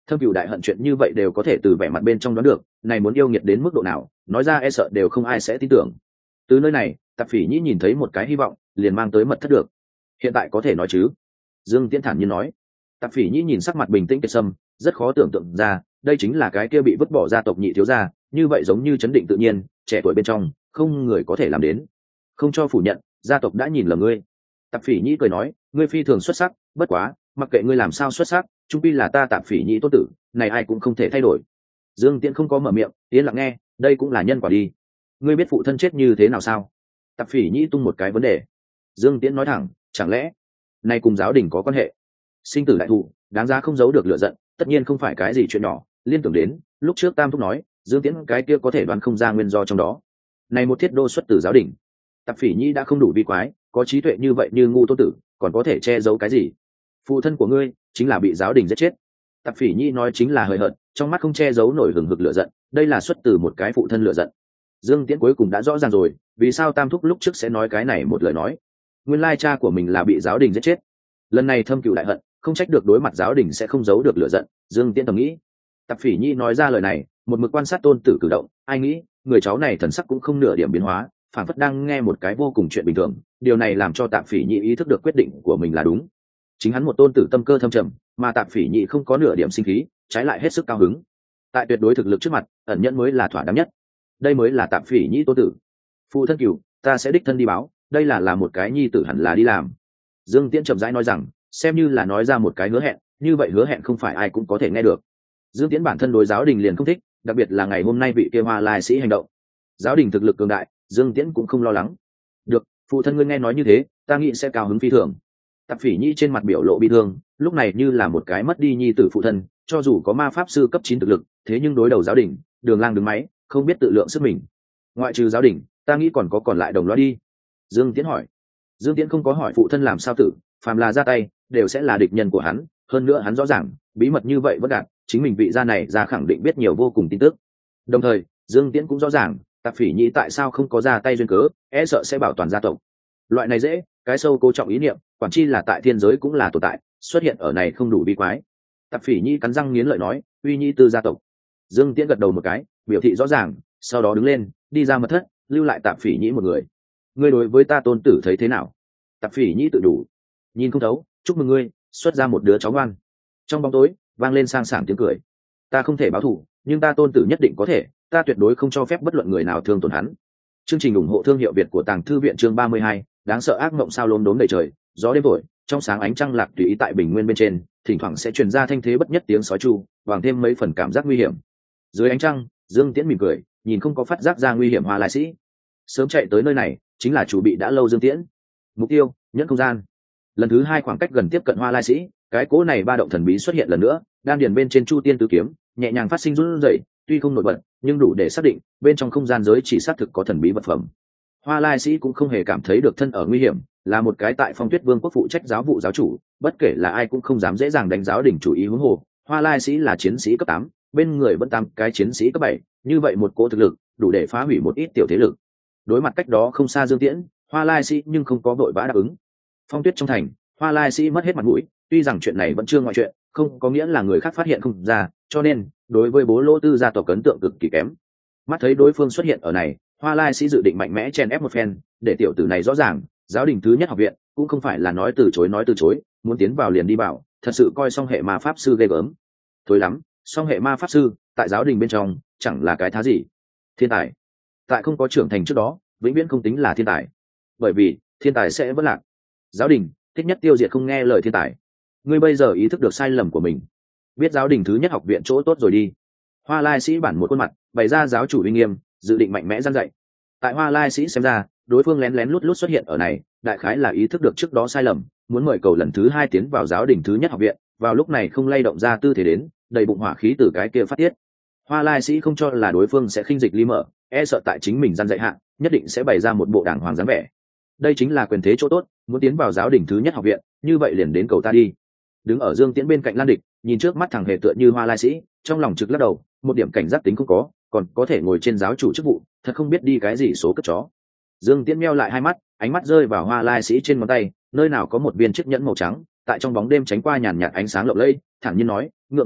Thâm cửu đại hận chuyện như vậy đều có thể từ vẻ mặt bên trong đoán được, này muốn yêu nghiệt đến mức độ nào, nói ra e sợ đều không ai sẽ tin tưởng. Từ nơi này, Tạp Phỉ Nhĩ nhìn thấy một cái hy vọng, liền mang tới mật thất được. Hiện tại có thể nói chứ? Dương Tiễn thản nhiên nói. Tạp Phỉ Nhĩ nhìn sắc mặt bình tĩnh Kiệt Sâm, rất khó tưởng tượng ra, đây chính là cái kia bị vứt bỏ gia tộc nhị thiếu gia, như vậy giống như chấn định tự nhiên, trẻ tuổi bên trong, không người có thể làm đến. Không cho phủ nhận, gia tộc đã nhìn lầm ngươi. Tạp Phỉ Nhĩ cười nói, ngươi phi thường xuất sắc, bất quá, mặc kệ ngươi làm sao xuất sắc, chung quy là ta Tạp Phỉ Nhĩ tốt tử, này ai cũng không thể thay đổi. Dương Tiễn không có mở miệng, yên lặng nghe, đây cũng là nhân quả đi. Ngươi biết phụ thân chết như thế nào sao? Tạp Phỉ Nhĩ tung một cái vấn đề. Dương Tiễn nói thẳng, chẳng lẽ này cùng giáo đình có quan hệ? Sinh tử đại thù, đáng giá không giấu được lửa giận, tất nhiên không phải cái gì chuyện nhỏ. Liên tưởng đến lúc trước Tam Thúc nói, Dương Tiễn cái kia có thể đoán không ra nguyên do trong đó. Này một thiết đô xuất từ giáo đình. Tạp Phỉ Nhĩ đã không đủ vi quái, có trí tuệ như vậy như ngu tô tử, còn có thể che giấu cái gì? Phụ thân của ngươi chính là bị giáo đình giết chết. Tạp Phỉ Nhĩ nói chính là hời hợt, trong mắt không che giấu nổi hừng hực lửa giận, đây là xuất từ một cái phụ thân lửa giận. Dương Tiễn cuối cùng đã rõ ràng rồi, vì sao Tam Thúc lúc trước sẽ nói cái này một lời nói. Nguyên lai cha của mình là bị giáo đình giết chết. Lần này thâm cừu đại hận, không trách được đối mặt giáo đình sẽ không giấu được lửa giận, Dương Tiễn thầm nghĩ. Tạp Phỉ Nhĩ nói ra lời này, một mực quan sát tôn tử cử động, ai nghĩ, người cháu này thần sắc cũng không nửa điểm biến hóa, phản phất đang nghe một cái vô cùng chuyện bình thường, điều này làm cho Tạp Phỉ Nhĩ ý thức được quyết định của mình là đúng. Chính hắn một tôn tử tâm cơ thâm trầm, mà Tạp Phỉ Nhĩ không có nửa điểm sinh khí, trái lại hết sức cao hứng. Tại tuyệt đối thực lực trước mặt, ẩn nhẫn mới là thỏa đáng nhất. Đây mới là Tạp Phỉ Nhĩ tôn tử. Phụ thân cửu, ta sẽ đích thân đi báo, đây là là một cái nhi tử hẳn là đi làm. Dương Tiễn chậm rãi nói rằng, xem như là nói ra một cái hứa hẹn, như vậy hứa hẹn không phải ai cũng có thể nghe được. Dương Tiễn bản thân đối giáo đình liền không thích, đặc biệt là ngày hôm nay vị kia Hoa Lai sĩ hành động. Giáo đình thực lực cường đại, Dương Tiễn cũng không lo lắng. Được, phụ thân ngươi nghe nói như thế, ta nghĩ sẽ cao hứng phi thường. Tạp Phỉ Nhĩ trên mặt biểu lộ bi thương, lúc này như là một cái mất đi nhi tử phụ thân, cho dù có ma pháp sư cấp chín thực lực, thế nhưng đối đầu giáo đình, đường lang đứng máy, không biết tự lượng sức mình. Ngoại trừ giáo đình, ta nghĩ còn có còn lại đồng loa đi. Dương Tiễn hỏi. Dương Tiễn không có hỏi phụ thân làm sao tử, phàm là ra tay, đều sẽ là địch nhân của hắn, hơn nữa hắn rõ ràng, bí mật như vậy vẫn đạt, chính mình vị gia này ra khẳng định biết nhiều vô cùng tin tức. Đồng thời, Dương Tiễn cũng rõ ràng, Tạp Phỉ Nhĩ tại sao không có ra tay duyên cớ, e sợ sẽ bảo toàn gia tộc. Loại này dễ, cái sâu cố trọng ý niệm, quản chi là tại thiên giới cũng là tồn tại, xuất hiện ở này không đủ bi quái. Tạp Phỉ Nhĩ cắn răng nghiến lợi nói, uy nhĩ tư gia tộc. Dương Tiễn gật đầu một cái, biểu thị rõ ràng, sau đó đứng lên, đi ra mật thất, lưu lại Tạp Phỉ Nhĩ một người. Ngươi đối với ta tôn tử thấy thế nào? Tạp Phỉ Nhĩ tự đủ, nhìn không thấu, chúc mừng ngươi, xuất ra một đứa cháu ngoan. Trong bóng tối, vang lên sang sảng tiếng cười. Ta không thể báo thù, nhưng ta tôn tử nhất định có thể, ta tuyệt đối không cho phép bất luận người nào thương tổn hắn. Chương trình ủng hộ thương hiệu Việt của Tàng Thư viện chương ba mươi hai, đáng sợ ác mộng sao lốm đốm đầy trời, gió đêm thổi, trong sáng ánh trăng lạc tùy ý tại bình nguyên bên trên, thỉnh thoảng sẽ truyền ra thanh thế bất nhất tiếng sói tru, bằng thêm mấy phần cảm giác nguy hiểm. Dưới ánh trăng, Dương Tiễn mỉm cười, nhìn không có phát giác ra nguy hiểm Hoa Lai sĩ. Sớm chạy tới nơi này, chính là chủ bị đã lâu Dương Tiễn. Mục tiêu, nhẫn không gian. Lần thứ hai khoảng cách gần tiếp cận Hoa Lai sĩ, cái cỗ này ba động thần bí xuất hiện lần nữa, đan điền bên trên Chu Tiên tứ kiếm, nhẹ nhàng phát sinh run rẩy, tuy không nổi bật, nhưng đủ để xác định, bên trong không gian giới chỉ xác thực có thần bí vật phẩm. Hoa Lai sĩ cũng không hề cảm thấy được thân ở nguy hiểm, là một cái tại Phong Tuyết Vương quốc phụ trách giáo vụ giáo chủ, bất kể là ai cũng không dám dễ dàng đánh giáo đỉnh chủ ý huống hồ. Hoa Lai sĩ là chiến sĩ cấp tám, bên người vẫn tám cái chiến sĩ cấp bảy, như vậy một cỗ thực lực, đủ để phá hủy một ít tiểu thế lực. Đối mặt cách đó không xa Dương Tiễn, Hoa Lai sĩ nhưng không có vội vã đáp ứng. Phong Tuyết trong thành, Hoa Lai sĩ mất hết mặt mũi, tuy rằng chuyện này vẫn chưa ngoại chuyện, không có nghĩa là người khác phát hiện không ra, cho nên đối với Bố Lô Tư gia tộc ấn tượng cực kỳ kém. Mắt thấy đối phương xuất hiện ở này, Hoa Lai sĩ dự định mạnh mẽ chen ép một phen, để tiểu tử này rõ ràng, giáo đình thứ nhất học viện cũng không phải là nói từ chối nói từ chối, muốn tiến vào liền đi vào, thật sự coi song hệ ma pháp sư ghê gớm. Thôi lắm, song hệ ma pháp sư tại giáo đình bên trong chẳng là cái thá gì. Thiên tài, tại không có trưởng thành trước đó, vĩnh viễn không tính là thiên tài, bởi vì thiên tài sẽ vẫn lạc. Giáo đình thích nhất tiêu diệt không nghe lời thiên tài. Ngươi bây giờ ý thức được sai lầm của mình, biết giáo đình thứ nhất học viện chỗ tốt rồi đi. Hoa Lai sĩ bản một khuôn mặt bày ra giáo chủ uy nghiêm, dự định mạnh mẽ gian dạy. Tại Hoa Lai sĩ xem ra, đối phương lén lén lút lút xuất hiện ở này, đại khái là ý thức được trước đó sai lầm, muốn mời cầu lần thứ hai tiến vào giáo đình thứ nhất học viện. Vào lúc này không lay động ra tư thế đến, đầy bụng hỏa khí từ cái kia phát tiết. Hoa Lai sĩ không cho là đối phương sẽ khinh dịch ly mở, e sợ tại chính mình gian dạy hạ, nhất định sẽ bày ra một bộ đảng hoàng dáng vẻ. Đây chính là quyền thế chỗ tốt, muốn tiến vào giáo đình thứ nhất học viện, như vậy liền đến cầu ta đi. Đứng ở Dương Tiễn bên cạnh Lan Địch, nhìn trước mắt thằng hề tựa như Hoa Lai sĩ, trong lòng trực lắc đầu, một điểm cảnh giác tính không có, còn có thể ngồi trên giáo chủ chức vụ, thật không biết đi cái gì số cất chó. Dương Tiễn meo lại hai mắt, ánh mắt rơi vào Hoa Lai sĩ trên ngón tay, nơi nào có một viên chiếc nhẫn màu trắng, tại trong bóng đêm tránh qua nhàn nhạt ánh sáng lộng lẫy, thản nhiên nói, ngượng ngùng,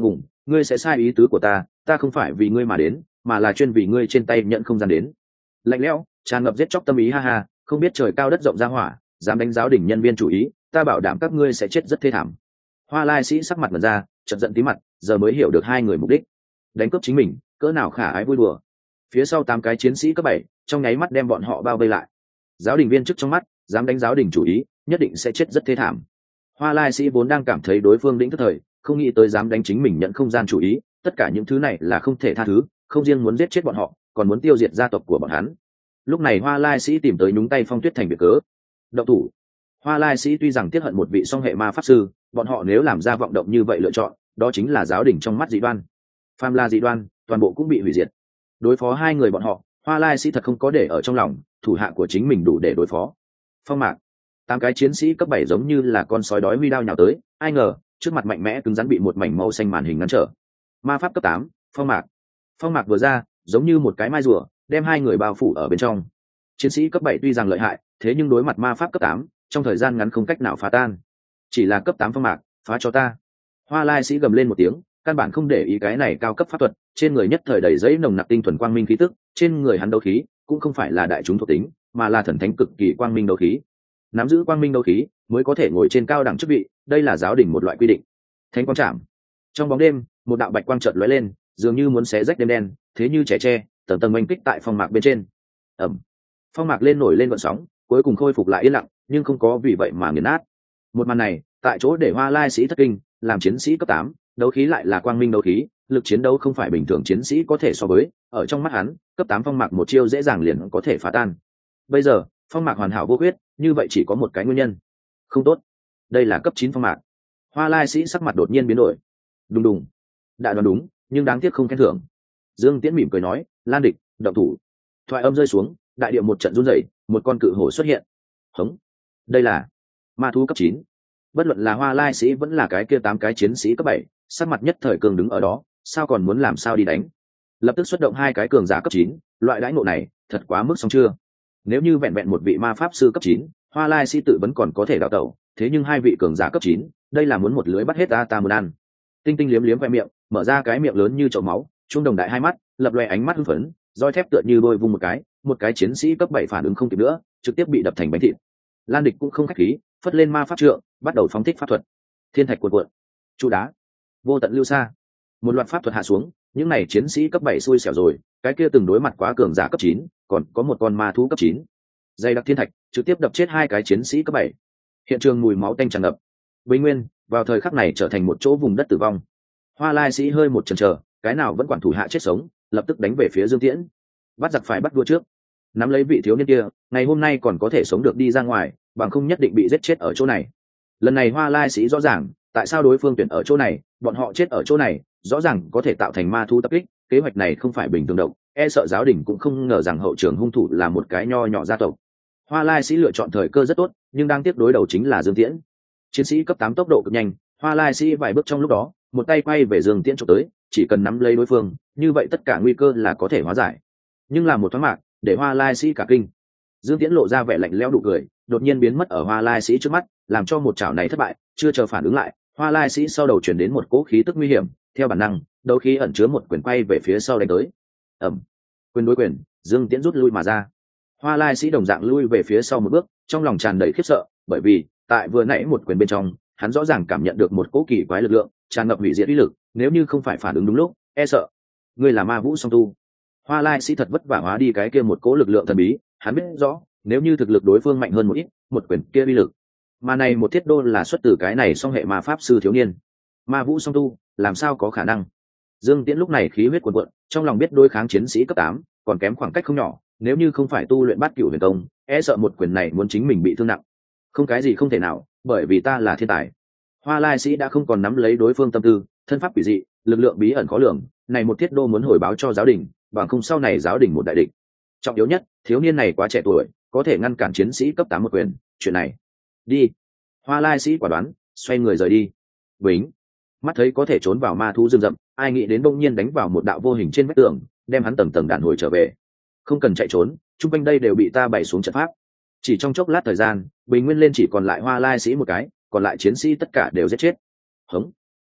ngươi sẽ sai ý tứ của ta, ta không phải vì ngươi mà đến, mà là chuyên vì ngươi trên tay nhận không gian đến. Lạnh lẽo tràn ngập giết chóc tâm ý, ha ha, không biết trời cao đất rộng ra hỏa, dám đánh giáo đỉnh nhân viên chủ ý, ta bảo đảm các ngươi sẽ chết rất thê thảm. Hoa Lai sĩ sắc mặt mật ra, chợt giận tí mặt, giờ mới hiểu được hai người mục đích. Đánh cướp chính mình, cỡ nào khả ái vui đùa. Phía sau tám cái chiến sĩ cấp bảy, trong nháy mắt đem bọn họ bao vây lại. Giáo đình viên chức trong mắt, dám đánh giáo đình chủ ý, nhất định sẽ chết rất thê thảm. Hoa Lai sĩ vốn đang cảm thấy đối phương đỉnh thất thời, không nghĩ tới dám đánh chính mình nhận không gian chủ ý, tất cả những thứ này là không thể tha thứ, không riêng muốn giết chết bọn họ, còn muốn tiêu diệt gia tộc của bọn hắn. Lúc này Hoa Lai sĩ tìm tới nhúng tay Phong Tuyết Thành việc cớ. Động thủ. Hoa Lai sĩ tuy rằng tiếc hận một vị song hệ ma pháp sư, bọn họ nếu làm ra vọng động như vậy lựa chọn, đó chính là giáo đình trong mắt dị đoan. Phàm là dị đoan, toàn bộ cũng bị hủy diệt. Đối phó hai người bọn họ, Hoa Lai sĩ thật không có để ở trong lòng, thủ hạ của chính mình đủ để đối phó. Phong mạc. Tám cái chiến sĩ cấp bảy giống như là con sói đói huy đao nhào tới, ai ngờ, trước mặt mạnh mẽ cứng rắn bị một mảnh màu xanh màn hình ngăn trở. Ma pháp cấp tám, phong mạc. Phong mạc vừa ra, giống như một cái mai rùa, đem hai người bao phủ ở bên trong. Chiến sĩ cấp bảy tuy rằng lợi hại, thế nhưng đối mặt ma pháp cấp tám, trong thời gian ngắn không cách nào phá tan. Chỉ là cấp tám phong mạc, phá cho ta. Hoa Lai sĩ gầm lên một tiếng, căn bản không để ý cái này cao cấp pháp thuật, trên người nhất thời đầy giấy nồng nặc tinh thuần quang minh khí tức, trên người hắn đấu khí cũng không phải là đại chúng thuộc tính, mà là thần thánh cực kỳ quang minh đấu khí. Nắm giữ quang minh đấu khí mới có thể ngồi trên cao đẳng chức vị, đây là giáo đình một loại quy định. Thánh quang trảm. Trong bóng đêm, một đạo bạch quang chợt lóe lên, dường như muốn xé rách đêm đen, thế như trẻ tre, tầng tầng oanh kích tại phong mạc bên trên. Ầm. Phong mạc lên nổi lên gợn sóng, cuối cùng khôi phục lại yên lặng, nhưng không có vì vậy mà nghiền nát. Một màn này, tại chỗ để Hoa Lai sĩ thất kinh, làm chiến sĩ cấp tám, đấu khí lại là quang minh đấu khí, lực chiến đấu không phải bình thường chiến sĩ có thể so với, ở trong mắt hắn, cấp tám phong mạc một chiêu dễ dàng liền có thể phá tan. Bây giờ, phong mạc hoàn hảo vô khuyết, như vậy chỉ có một cái nguyên nhân. Không tốt. Đây là cấp chín phong mạc. Hoa Lai sĩ sắc mặt đột nhiên biến đổi. Đùng đùng. Đã đoán đúng, nhưng đáng tiếc không khen thưởng. Dương Tiễn mỉm cười nói, Lan địch, động thủ. Thoại âm rơi xuống, đại địa một trận run rẩy, một con cự hổ xuất hiện. Hống. Đây là ma thú cấp chín. Bất luận là Hoa Lai sĩ vẫn là cái kia tám cái chiến sĩ cấp bảy, sắc mặt nhất thời cường đứng ở đó, sao còn muốn làm sao đi đánh. Lập tức xuất động hai cái cường giả cấp chín, loại đãi ngộ này, thật quá mức xong chưa? Nếu như vẹn vẹn một vị ma pháp sư cấp chín, Hoa Lai sĩ tự vẫn còn có thể đào tẩu, thế nhưng hai vị cường giả cấp chín, đây là muốn một lưới bắt hết ta ta muốn ăn. Tinh Tinh liếm liếm khoe miệng, mở ra cái miệng lớn như chậu máu, trung đồng đại hai mắt, lập loè ánh mắt hưng phấn, roi thép tựa như đôi vung một cái, một cái chiến sĩ cấp bảy phản ứng không kịp nữa, trực tiếp bị đập thành bánh thịt. Lan địch cũng không khách khí, phất lên ma pháp trượng, bắt đầu phóng thích pháp thuật. Thiên thạch cuộn cuộn, trụ đá, vô tận lưu xa. Một loạt pháp thuật hạ xuống, những này chiến sĩ cấp bảy xui xẻo rồi, cái kia từng đối mặt quá cường giả cấp chín, còn có một con ma thú cấp chín. Dây đặc thiên thạch trực tiếp đập chết hai cái chiến sĩ cấp bảy. Hiện trường mùi máu tanh tràn ngập. Bình Nguyên vào thời khắc này trở thành một chỗ vùng đất tử vong. Hoa Lai sĩ hơi một chần chờ, cái nào vẫn quản thủ hạ chết sống, lập tức đánh về phía Dương Tiễn. Bắt giặc phải bắt vua trước. Nắm lấy vị thiếu niên kia, ngày hôm nay còn có thể sống được đi ra ngoài, bằng không nhất định bị giết chết ở chỗ này. Lần này Hoa Lai sĩ rõ ràng, tại sao đối phương tuyển ở chỗ này, bọn họ chết ở chỗ này, rõ ràng có thể tạo thành ma thú tập kích, kế hoạch này không phải bình thường động, e sợ giáo đình cũng không ngờ rằng hậu trường hung thủ là một cái nho nhỏ gia tộc. Hoa Lai sĩ lựa chọn thời cơ rất tốt, nhưng đang tiếp đối đầu chính là Dương Tiễn. Chiến sĩ cấp tám tốc độ cực nhanh, Hoa Lai sĩ vài bước trong lúc đó, một tay quay về Dương Tiễn chụp tới, chỉ cần nắm lấy đối phương, như vậy tất cả nguy cơ là có thể hóa giải. Nhưng là một thoáng mạc, để Hoa Lai sĩ cả kinh. Dương Tiễn lộ ra vẻ lạnh lẽo nụ cười, đột nhiên biến mất ở Hoa Lai sĩ trước mắt, làm cho một chảo này thất bại, chưa chờ phản ứng lại, Hoa Lai sĩ sau đầu chuyển đến một cỗ khí tức nguy hiểm, theo bản năng, đấu khí ẩn chứa một quyền quay về phía sau đánh tới. Ầm. Quyền đối quyền, Dương Tiễn rút lui mà ra. Hoa Lai sĩ đồng dạng lui về phía sau một bước, trong lòng tràn đầy khiếp sợ, bởi vì tại vừa nãy một quyền bên trong, hắn rõ ràng cảm nhận được một cỗ kỳ quái lực lượng, tràn ngập hủy diệt uy lực, nếu như không phải phản ứng đúng lúc, e sợ ngươi là ma vũ song tu. Hoa Lai sĩ thật vất vả hóa đi cái kia một cỗ lực lượng thần bí, hắn biết rõ, nếu như thực lực đối phương mạnh hơn một ít, một quyền kia uy lực, mà này một thiết đô là xuất từ cái này song hệ ma pháp sư thiếu niên. Ma vũ song tu, làm sao có khả năng? Dương Tiễn lúc này khí huyết cuồn cuộn, trong lòng biết đối kháng chiến sĩ cấp tám, còn kém khoảng cách không nhỏ, nếu như không phải tu luyện bát cửu huyền công, e sợ một quyền này muốn chính mình bị thương nặng. Không cái gì không thể nào, bởi vì ta là thiên tài. Hoa Lai sĩ đã không còn nắm lấy đối phương tâm tư, thân pháp quỷ dị, lực lượng bí ẩn khó lường, này một thiết đô muốn hồi báo cho giáo đình, bằng không sau này giáo đình một đại địch. Trọng yếu nhất, thiếu niên này quá trẻ tuổi, có thể ngăn cản chiến sĩ cấp tám một quyền, chuyện này. Đi. Hoa Lai sĩ quả đoán, xoay người rời đi. Bính. Mắt thấy có thể trốn vào ma thú rừng rậm, ai nghĩ đến bỗng nhiên đánh vào một đạo vô hình trên vách tường, đem hắn tầng tầng đàn hồi trở về. Không cần chạy trốn, chung quanh đây đều bị ta bày xuống trận pháp. Chỉ trong chốc lát thời gian, Bình Nguyên lên chỉ còn lại Hoa Lai sĩ một cái, còn lại chiến sĩ tất cả đều giết chết. Hống.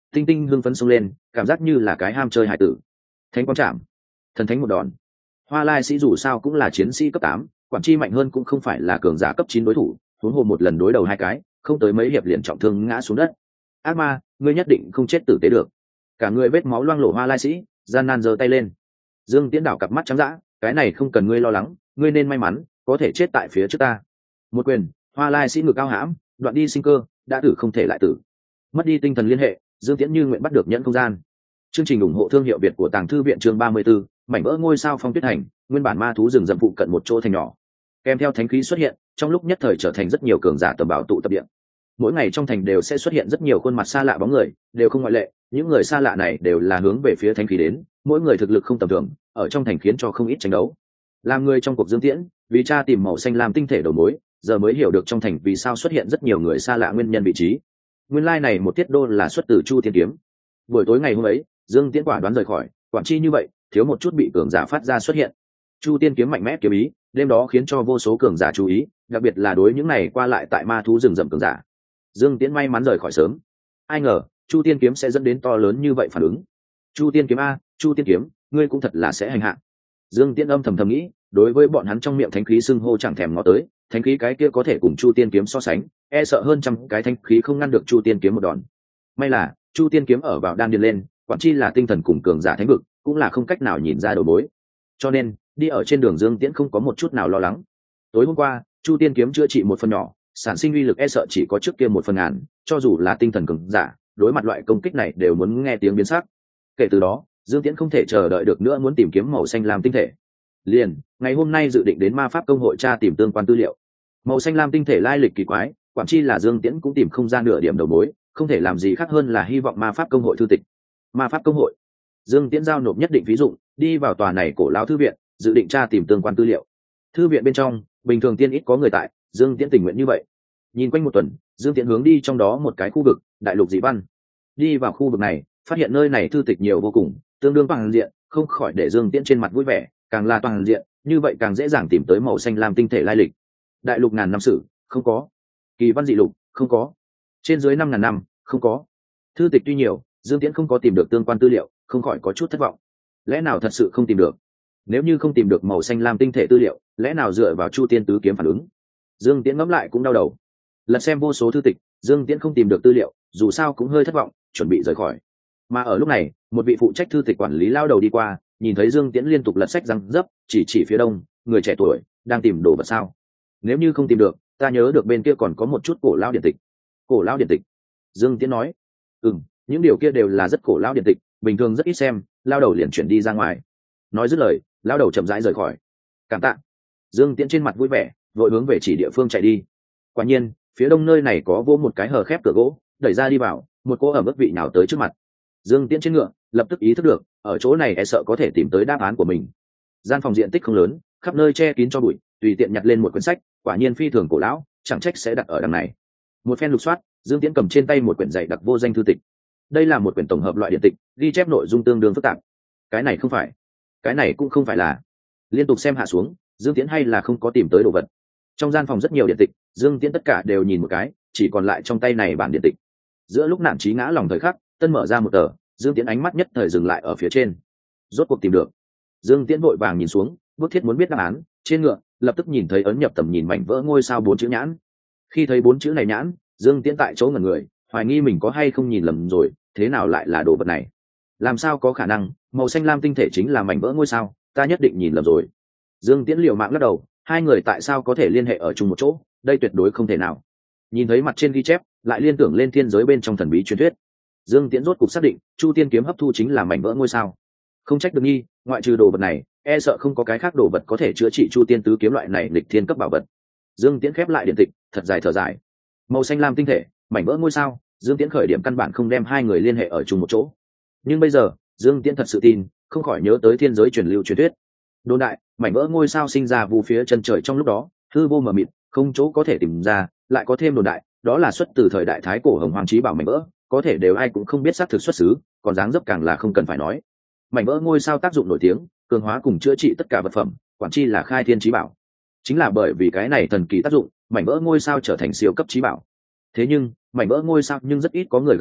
tinh tinh hưng phấn xông lên, cảm giác như là cái ham chơi hải tử. Thánh quang trảm, thần thánh một đòn. Hoa Lai sĩ dù sao cũng là chiến sĩ cấp tám, quản chi mạnh hơn cũng không phải là cường giả cấp chín đối thủ, huống hồ một lần đối đầu hai cái, không tới mấy hiệp liền trọng thương ngã xuống đất. Ác ma, ngươi nhất định không chết tử tế được. Cả người vết máu loang lổ Hoa Lai sĩ, gian nan giơ tay lên. Dương Tiễn đảo cặp mắt trắng dã, cái này không cần ngươi lo lắng, ngươi nên may mắn, có thể chết tại phía trước ta. Một quyền, Hoa Lai sĩ ngực cao hãm, đoạn đi sinh cơ, đã tử không thể lại tử. Mất đi tinh thần liên hệ, Dương Tiễn như nguyện bắt được nhẫn không gian. Chương trình ủng hộ thương hiệu Việt của Tàng Thư viện chương ba mươi 34, mảnh vỡ ngôi sao phong tuyết hành, nguyên bản ma thú rừng rậm phụ cận một chỗ thành nhỏ. Kèm theo thánh khí xuất hiện, trong lúc nhất thời trở thành rất nhiều cường giả tầm bảo tụ tập điện. Mỗi ngày trong thành đều sẽ xuất hiện rất nhiều khuôn mặt xa lạ bóng người, đều không ngoại lệ, những người xa lạ này đều là hướng về phía thánh khí đến, mỗi người thực lực không tầm thường, ở trong thành khiến cho không ít tranh đấu. Làm người trong cuộc Dương Tiễn, vì cha tìm màu xanh lam tinh thể đầu mối, giờ mới hiểu được trong thành vì sao xuất hiện rất nhiều người xa lạ nguyên nhân vị trí. Nguyên lai like này một tiết đô là xuất từ Chu Tiên kiếm. Buổi tối ngày hôm ấy, Dương Tiễn quả đoán rời khỏi, quản chi như vậy, thiếu một chút bị cường giả phát ra xuất hiện. Chu Tiên kiếm mạnh mẽ kiếm ý, đêm đó khiến cho vô số cường giả chú ý, đặc biệt là đối những này qua lại tại ma thú rừng rậm cường giả. Dương Tiễn may mắn rời khỏi sớm. Ai ngờ, Chu Tiên kiếm sẽ dẫn đến to lớn như vậy phản ứng. Chu Tiên kiếm a, Chu Tiên kiếm, ngươi cũng thật là sẽ hành hạ. Dương Tiễn âm thầm thầm nghĩ, đối với bọn hắn trong miệng thánh khí xưng hô chẳng thèm ngó tới, thánh khí cái kia có thể cùng Chu Tiên kiếm so sánh, e sợ hơn trăm cái thánh khí không ngăn được Chu Tiên kiếm một đòn. May là, Chu Tiên kiếm ở vào đan điền lên, quản chi là tinh thần cùng cường giả thánh vực, cũng là không cách nào nhìn ra đầu mối. Cho nên, đi ở trên đường Dương Tiễn không có một chút nào lo lắng. Tối hôm qua, Chu Tiên kiếm chữa trị một phần nhỏ, sản sinh uy lực e sợ chỉ có trước kia một phần ngàn, cho dù là tinh thần cường giả, đối mặt loại công kích này đều muốn nghe tiếng biến sắc. Kể từ đó, Dương Tiễn không thể chờ đợi được nữa muốn tìm kiếm màu xanh lam tinh thể. Liền, ngày hôm nay dự định đến ma pháp công hội tra tìm tương quan tư liệu. Màu xanh lam tinh thể lai lịch kỳ quái, quản chi là Dương Tiễn cũng tìm không ra nửa điểm đầu mối, không thể làm gì khác hơn là hy vọng ma pháp công hội thư tịch. Ma pháp công hội. Dương Tiễn giao nộp nhất định ví dụ, đi vào tòa này cổ lão thư viện, dự định tra tìm tương quan tư liệu. Thư viện bên trong, bình thường tiên ít có người tại, Dương Tiễn tình nguyện như vậy. Nhìn quanh một tuần, Dương Tiễn hướng đi trong đó một cái khu vực, đại lục dị văn. Đi vào khu vực này, phát hiện nơi này thư tịch nhiều vô cùng, tương đương toàn diện, không khỏi để Dương Tiễn trên mặt vui vẻ, càng là toàn diện, như vậy càng dễ dàng tìm tới màu xanh lam tinh thể lai lịch. Đại lục ngàn năm sử, không có. Kỳ văn dị lục, không có. Trên dưới năm ngàn năm, không có. Thư tịch tuy nhiều, Dương Tiễn không có tìm được tương quan tư liệu, không khỏi có chút thất vọng. Lẽ nào thật sự không tìm được? Nếu như không tìm được màu xanh lam tinh thể tư liệu, lẽ nào dựa vào Chu Tiên tứ kiếm phản ứng? Dương Tiễn ngẫm lại cũng đau đầu. Lật xem vô số thư tịch, Dương Tiễn không tìm được tư liệu, dù sao cũng hơi thất vọng, chuẩn bị rời khỏi. Mà ở lúc này, một vị phụ trách thư tịch quản lý lao đầu đi qua, nhìn thấy Dương Tiễn liên tục lật sách răng dấp, chỉ chỉ phía đông, người trẻ tuổi đang tìm đồ vật sao? Nếu như không tìm được, ta nhớ được bên kia còn có một chút cổ lao điện tịch. Cổ lao điện tịch? Dương Tiễn nói. Ừm, những điều kia đều là rất cổ lao điện tịch, bình thường rất ít xem. Lao đầu liền chuyển đi ra ngoài. Nói dứt lời, lao đầu chậm rãi rời khỏi. Cảm tạ. Dương Tiễn trên mặt vui vẻ, vội hướng về chỉ địa phương chạy đi. Quả nhiên, phía đông nơi này có vô một cái hờ khép cửa gỗ, đẩy ra đi vào, một cô ẩm ướt vị nào tới trước mặt. Dương Tiễn trên ngựa, lập tức ý thức được, ở chỗ này e sợ có thể tìm tới đáp án của mình. Gian phòng diện tích không lớn, khắp nơi che kín cho bụi, tùy tiện nhặt lên một quyển sách, quả nhiên phi thường cổ lão, chẳng trách sẽ đặt ở đằng này. Một phen lục soát, Dương Tiễn cầm trên tay một quyển dày đặc vô danh thư tịch. Đây là một quyển tổng hợp loại điện tịch, ghi chép nội dung tương đương phức tạp. Cái này không phải, cái này cũng không phải là. Liên tục xem hạ xuống, Dương Tiễn hay là không có tìm tới đồ vật. Trong gian phòng rất nhiều điện tịch, Dương Tiễn tất cả đều nhìn một cái, chỉ còn lại trong tay này bản điện tịch. Giữa lúc nản chí ngã lòng thời khắc, tân mở ra một tờ, Dương Tiễn ánh mắt nhất thời dừng lại ở phía trên. Rốt cuộc tìm được. Dương Tiễn vội vàng nhìn xuống, bước thiết muốn biết đáp án, trên ngựa lập tức nhìn thấy ấn nhập tầm nhìn mảnh vỡ ngôi sao bốn chữ nhãn. Khi thấy bốn chữ này nhãn, Dương Tiễn tại chỗ ngẩn người, hoài nghi mình có hay không nhìn lầm rồi, thế nào lại là đồ vật này? Làm sao có khả năng, màu xanh lam tinh thể chính là mảnh vỡ ngôi sao, ta nhất định nhìn lầm rồi. Dương Tiễn liều mạng lắc đầu, hai người tại sao có thể liên hệ ở chung một chỗ, đây tuyệt đối không thể nào. Nhìn thấy mặt trên ghi chép, lại liên tưởng lên thiên giới bên trong thần bí truyền thuyết. Dương Tiễn rốt cục xác định, Chu Tiên kiếm hấp thu chính là mảnh vỡ ngôi sao. Không trách được nghi, ngoại trừ đồ vật này, e sợ không có cái khác đồ vật có thể chữa trị Chu Tiên tứ kiếm loại này lịch thiên cấp bảo vật. Dương Tiễn khép lại điện tịch, thật dài thở dài. Màu xanh lam tinh thể, mảnh vỡ ngôi sao, Dương Tiễn khởi điểm căn bản không đem hai người liên hệ ở chung một chỗ. Nhưng bây giờ, Dương Tiễn thật sự tin, không khỏi nhớ tới thiên giới truyền lưu truyền thuyết. Đồn đại, mảnh vỡ ngôi sao sinh ra vu phía chân trời trong lúc đó, hư vô mờ mịt, không chỗ có thể tìm ra, lại có thêm đồn đại, đó là xuất từ thời đại thái cổ hồng hoàng chí bảo mảnh vỡ, có thể đều ai cũng không biết xác thực xuất xứ, còn dáng dấp càng là không cần phải nói. Mảnh vỡ ngôi sao tác dụng nổi tiếng, cường hóa cùng chữa trị tất cả vật phẩm, quản chi là khai thiên chí bảo. Chính là bởi vì cái này thần kỳ tác dụng, mảnh vỡ ngôi sao trở thành siêu cấp chí bảo. Thế nhưng, mảnh vỡ ngôi sao nhưng rất ít có người gặp gỡ,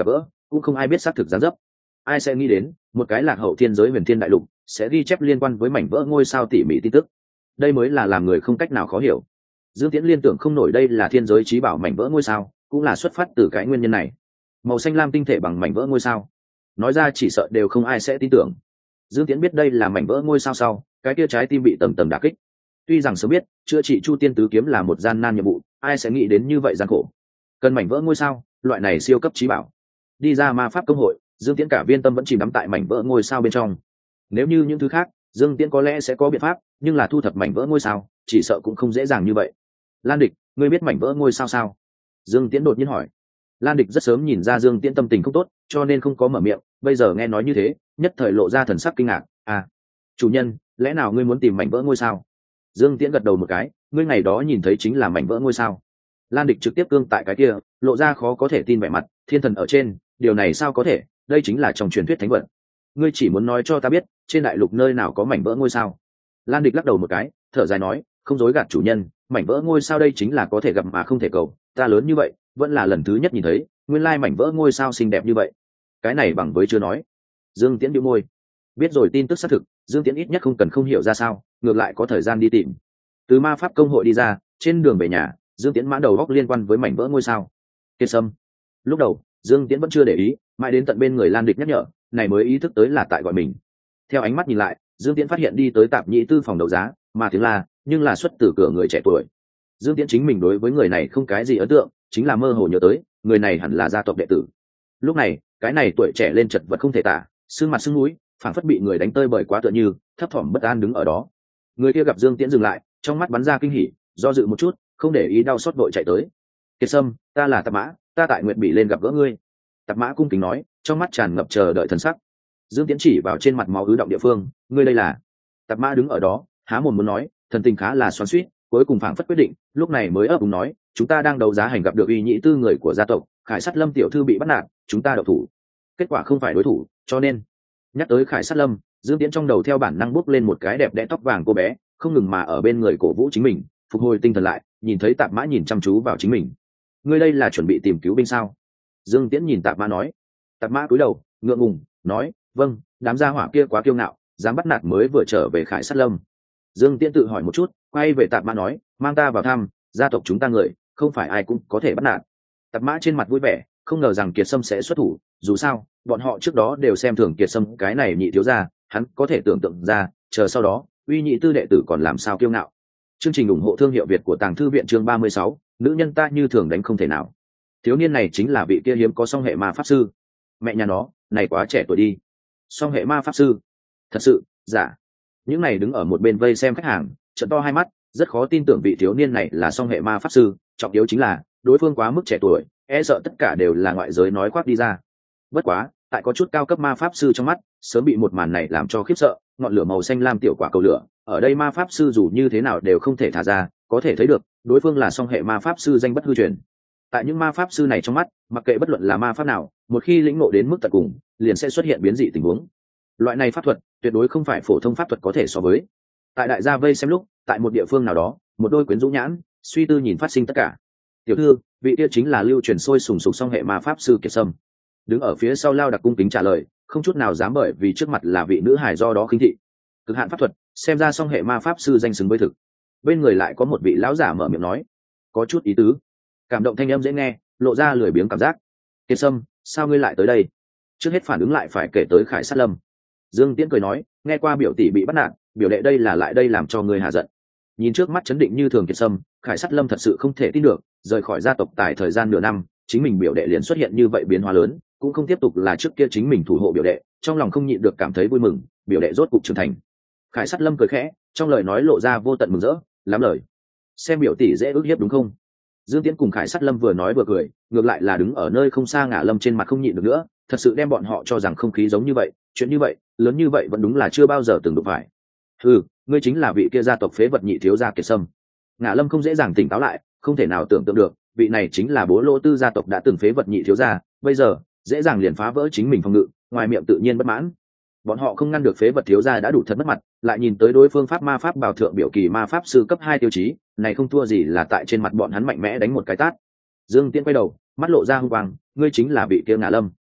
cũng không ai biết xác thực gián dấp. Ai sẽ nghĩ đến một cái lạc hậu thiên giới huyền thiên đại lục sẽ ghi chép liên quan với mảnh vỡ ngôi sao tỉ mỉ tin tức. Đây mới là làm người không cách nào khó hiểu. Dương Tiễn liên tưởng không nổi đây là thiên giới trí bảo mảnh vỡ ngôi sao, cũng là xuất phát từ cái nguyên nhân này. Màu xanh lam tinh thể bằng mảnh vỡ ngôi sao, nói ra chỉ sợ đều không ai sẽ tin tưởng. Dương Tiễn biết đây là mảnh vỡ ngôi sao sau, cái kia trái tim bị tầm tầm đả kích. Tuy rằng sớm biết chữa trị Chu Tiên Tứ Kiếm là một gian nan nhiệm vụ, ai sẽ nghĩ đến như vậy gian khổ. Cần mảnh vỡ ngôi sao, loại này siêu cấp trí bảo. Đi ra ma pháp công hội, Dương Tiễn cả viên tâm vẫn chìm đắm tại mảnh vỡ ngôi sao bên trong. Nếu như những thứ khác, Dương Tiễn có lẽ sẽ có biện pháp, nhưng là thu thập mảnh vỡ ngôi sao, chỉ sợ cũng không dễ dàng như vậy. Lan Địch, ngươi biết mảnh vỡ ngôi sao sao? Dương Tiễn đột nhiên hỏi. Lan Địch rất sớm nhìn ra Dương Tiễn tâm tình không tốt, cho nên không có mở miệng, bây giờ nghe nói như thế, nhất thời lộ ra thần sắc kinh ngạc. À, chủ nhân, lẽ nào ngươi muốn tìm mảnh vỡ ngôi sao? Dương Tiễn gật đầu một cái, ngươi ngày đó nhìn thấy chính là mảnh vỡ ngôi sao. Lan Địch trực tiếp cương tại cái kia, lộ ra khó có thể tin vẻ mặt, thiên thần ở trên, điều này sao có thể, đây chính là trong truyền thuyết thánh vật. Ngươi chỉ muốn nói cho ta biết, trên đại lục nơi nào có mảnh vỡ ngôi sao? Lan Địch lắc đầu một cái, thở dài nói, không dối gạt chủ nhân, mảnh vỡ ngôi sao đây chính là có thể gặp mà không thể cầu, ta lớn như vậy, vẫn là lần thứ nhất nhìn thấy, nguyên lai mảnh vỡ ngôi sao xinh đẹp như vậy. Cái này bằng với chưa nói. Dương Tiễn bĩu môi. Biết rồi tin tức xác thực, Dương Tiễn ít nhất không cần không hiểu ra sao, ngược lại có thời gian đi tìm. Từ ma pháp công hội đi ra, trên đường về nhà, Dương Tiễn mãn đầu góc liên quan với mảnh vỡ ngôi sao. Kiệt Sâm. Lúc đầu, Dương Tiễn vẫn chưa để ý, mãi đến tận bên người Lan Địch nhắc nhở, này mới ý thức tới là tại gọi mình. Theo ánh mắt nhìn lại, Dương Tiễn phát hiện đi tới tạp nhĩ tư phòng đấu giá, mà tiếng la, nhưng là xuất từ cửa người trẻ tuổi. Dương Tiễn chính mình đối với người này không cái gì ấn tượng, chính là mơ hồ nhớ tới, người này hẳn là gia tộc đệ tử. Lúc này, cái này tuổi trẻ lên chật vật không thể tả, sưng mặt sưng mũi, phảng phất bị người đánh tơi bởi quá tựa như, thấp thỏm bất an đứng ở đó. Người kia gặp Dương Tiễn dừng lại, trong mắt bắn ra kinh hỉ, do dự một chút, không để ý đau xót đội chạy tới. Kiệt Sâm, ta là Tạp Mã, ta tại Nguyệt Bỉ lên gặp gỡ ngươi. Tạp Mã cung kính nói, trong mắt tràn ngập chờ đợi thần sắc. Dương Tiễn chỉ vào trên mặt máu ứ động địa phương, ngươi đây là? Tạp Mã đứng ở đó, há mồm muốn nói, thần tình khá là xoắn xuýt, cuối cùng phảng phất quyết định, lúc này mới ấp úng nói, chúng ta đang đấu giá hành gặp được uy nhị tư người của gia tộc, Khải Sắt Lâm tiểu thư bị bắt nạt, chúng ta đậu thủ. Kết quả không phải đối thủ, cho nên nhắc tới Khải Sắt Lâm, Dương Tiễn trong đầu theo bản năng bốc lên một cái đẹp đẽ tóc vàng cô bé, không ngừng mà ở bên người cổ vũ chính mình, phục hồi tinh thần lại, nhìn thấy Tạp Mã nhìn chăm chú vào chính mình. Ngươi đây là chuẩn bị tìm cứu binh sao? Dương Tiễn nhìn Tạp Mã nói. Tạp Mã cúi đầu, ngượng ngùng, nói, vâng, đám gia hỏa kia quá kiêu ngạo, dám bắt nạt mới vừa trở về Khải Sắt Lâm. Dương Tiễn tự hỏi một chút, quay về Tạp Mã nói, mang ta vào thăm, gia tộc chúng ta người, không phải ai cũng có thể bắt nạt. Tạp Mã trên mặt vui vẻ, không ngờ rằng Kiệt Sâm sẽ xuất thủ, dù sao, bọn họ trước đó đều xem thường Kiệt Sâm cái này nhị thiếu gia, hắn có thể tưởng tượng ra, chờ sau đó, uy nhị tư đệ tử còn làm sao kiêu ngạo. Chương trình ủng hộ thương hiệu Việt của Tàng Thư viện chương ba mươi sáu, nữ nhân ta như thường đánh không thể nào. Thiếu niên này chính là vị kia hiếm có song hệ ma pháp sư. Mẹ nhà nó, này quá trẻ tuổi đi. Song hệ ma pháp sư? Thật sự, giả. Những này đứng ở một bên vây xem khách hàng, trợn to hai mắt, rất khó tin tưởng vị thiếu niên này là song hệ ma pháp sư, trọng yếu chính là, đối phương quá mức trẻ tuổi, e sợ tất cả đều là ngoại giới nói khoác đi ra. Bất quá, tại có chút cao cấp ma pháp sư trong mắt, sớm bị một màn này làm cho khiếp sợ, ngọn lửa màu xanh lam tiểu quả cầu lửa, ở đây ma pháp sư dù như thế nào đều không thể thả ra, có thể thấy được, đối phương là song hệ ma pháp sư danh bất hư truyền. Tại những ma pháp sư này trong mắt, mặc kệ bất luận là ma pháp nào, một khi lĩnh ngộ đến mức tận cùng, liền sẽ xuất hiện biến dị tình huống. Loại này pháp thuật, tuyệt đối không phải phổ thông pháp thuật có thể so với. Tại đại gia vây xem lúc, tại một địa phương nào đó, một đôi quyến rũ nhãn, suy tư nhìn phát sinh tất cả. Tiểu thư, vị kia chính là lưu truyền sôi sùng sục song hệ ma pháp sư Kiệt Sâm. Đứng ở phía sau Lao Đặc cung kính trả lời, không chút nào dám bởi vì trước mặt là vị nữ hài do đó khinh thị. Cực hạn pháp thuật, xem ra song hệ ma pháp sư danh xứng với thực. Bên người lại có một vị lão giả mở miệng nói, có chút ý tứ. Cảm động thanh âm dễ nghe, lộ ra lười biếng cảm giác. Kiệt Sâm, sao ngươi lại tới đây? Trước hết phản ứng lại phải kể tới Khải Sắt Lâm. Dương Tiễn cười nói, nghe qua biểu tỷ bị bắt nạt, biểu đệ đây là lại đây làm cho ngươi hạ giận. Nhìn trước mắt chấn định như thường Kiệt Sâm, Khải Sắt Lâm thật sự không thể tin được, rời khỏi gia tộc tại thời gian nửa năm, chính mình biểu đệ liền xuất hiện như vậy biến hóa lớn, cũng không tiếp tục là trước kia chính mình thủ hộ biểu đệ, trong lòng không nhịn được cảm thấy vui mừng, biểu đệ rốt cục trưởng thành. Khải Sắt Lâm cười khẽ, trong lời nói lộ ra vô tận mừng rỡ, lắm lời. Xem biểu tỷ dễ ước hiếp đúng không? Dương Tiễn cùng Khải Sắt Lâm vừa nói vừa cười, ngược lại là đứng ở nơi không xa Ngả Lâm trên mặt không nhịn được nữa, thật sự đem bọn họ cho rằng không khí giống như vậy, chuyện như vậy, lớn như vậy vẫn đúng là chưa bao giờ từng đụng phải. Ừ, ngươi chính là vị kia gia tộc phế vật nhị thiếu gia Kiệt Sâm. Ngả Lâm không dễ dàng tỉnh táo lại, không thể nào tưởng tượng được, vị này chính là bố lỗ tư gia tộc đã từng phế vật nhị thiếu gia, bây giờ dễ dàng liền phá vỡ chính mình phòng ngự, ngoài miệng tự nhiên bất mãn. Bọn họ không ngăn được phế vật thiếu gia đã đủ thật mất mặt, lại nhìn tới đối phương pháp ma pháp bảo thượng biểu kỳ ma pháp sư cấp hai tiêu chí, này không thua gì là tại trên mặt bọn hắn mạnh mẽ đánh một cái tát. Dương Tiễn quay đầu, mắt lộ ra hung quang, ngươi chính là vị kia Ngả Lâm.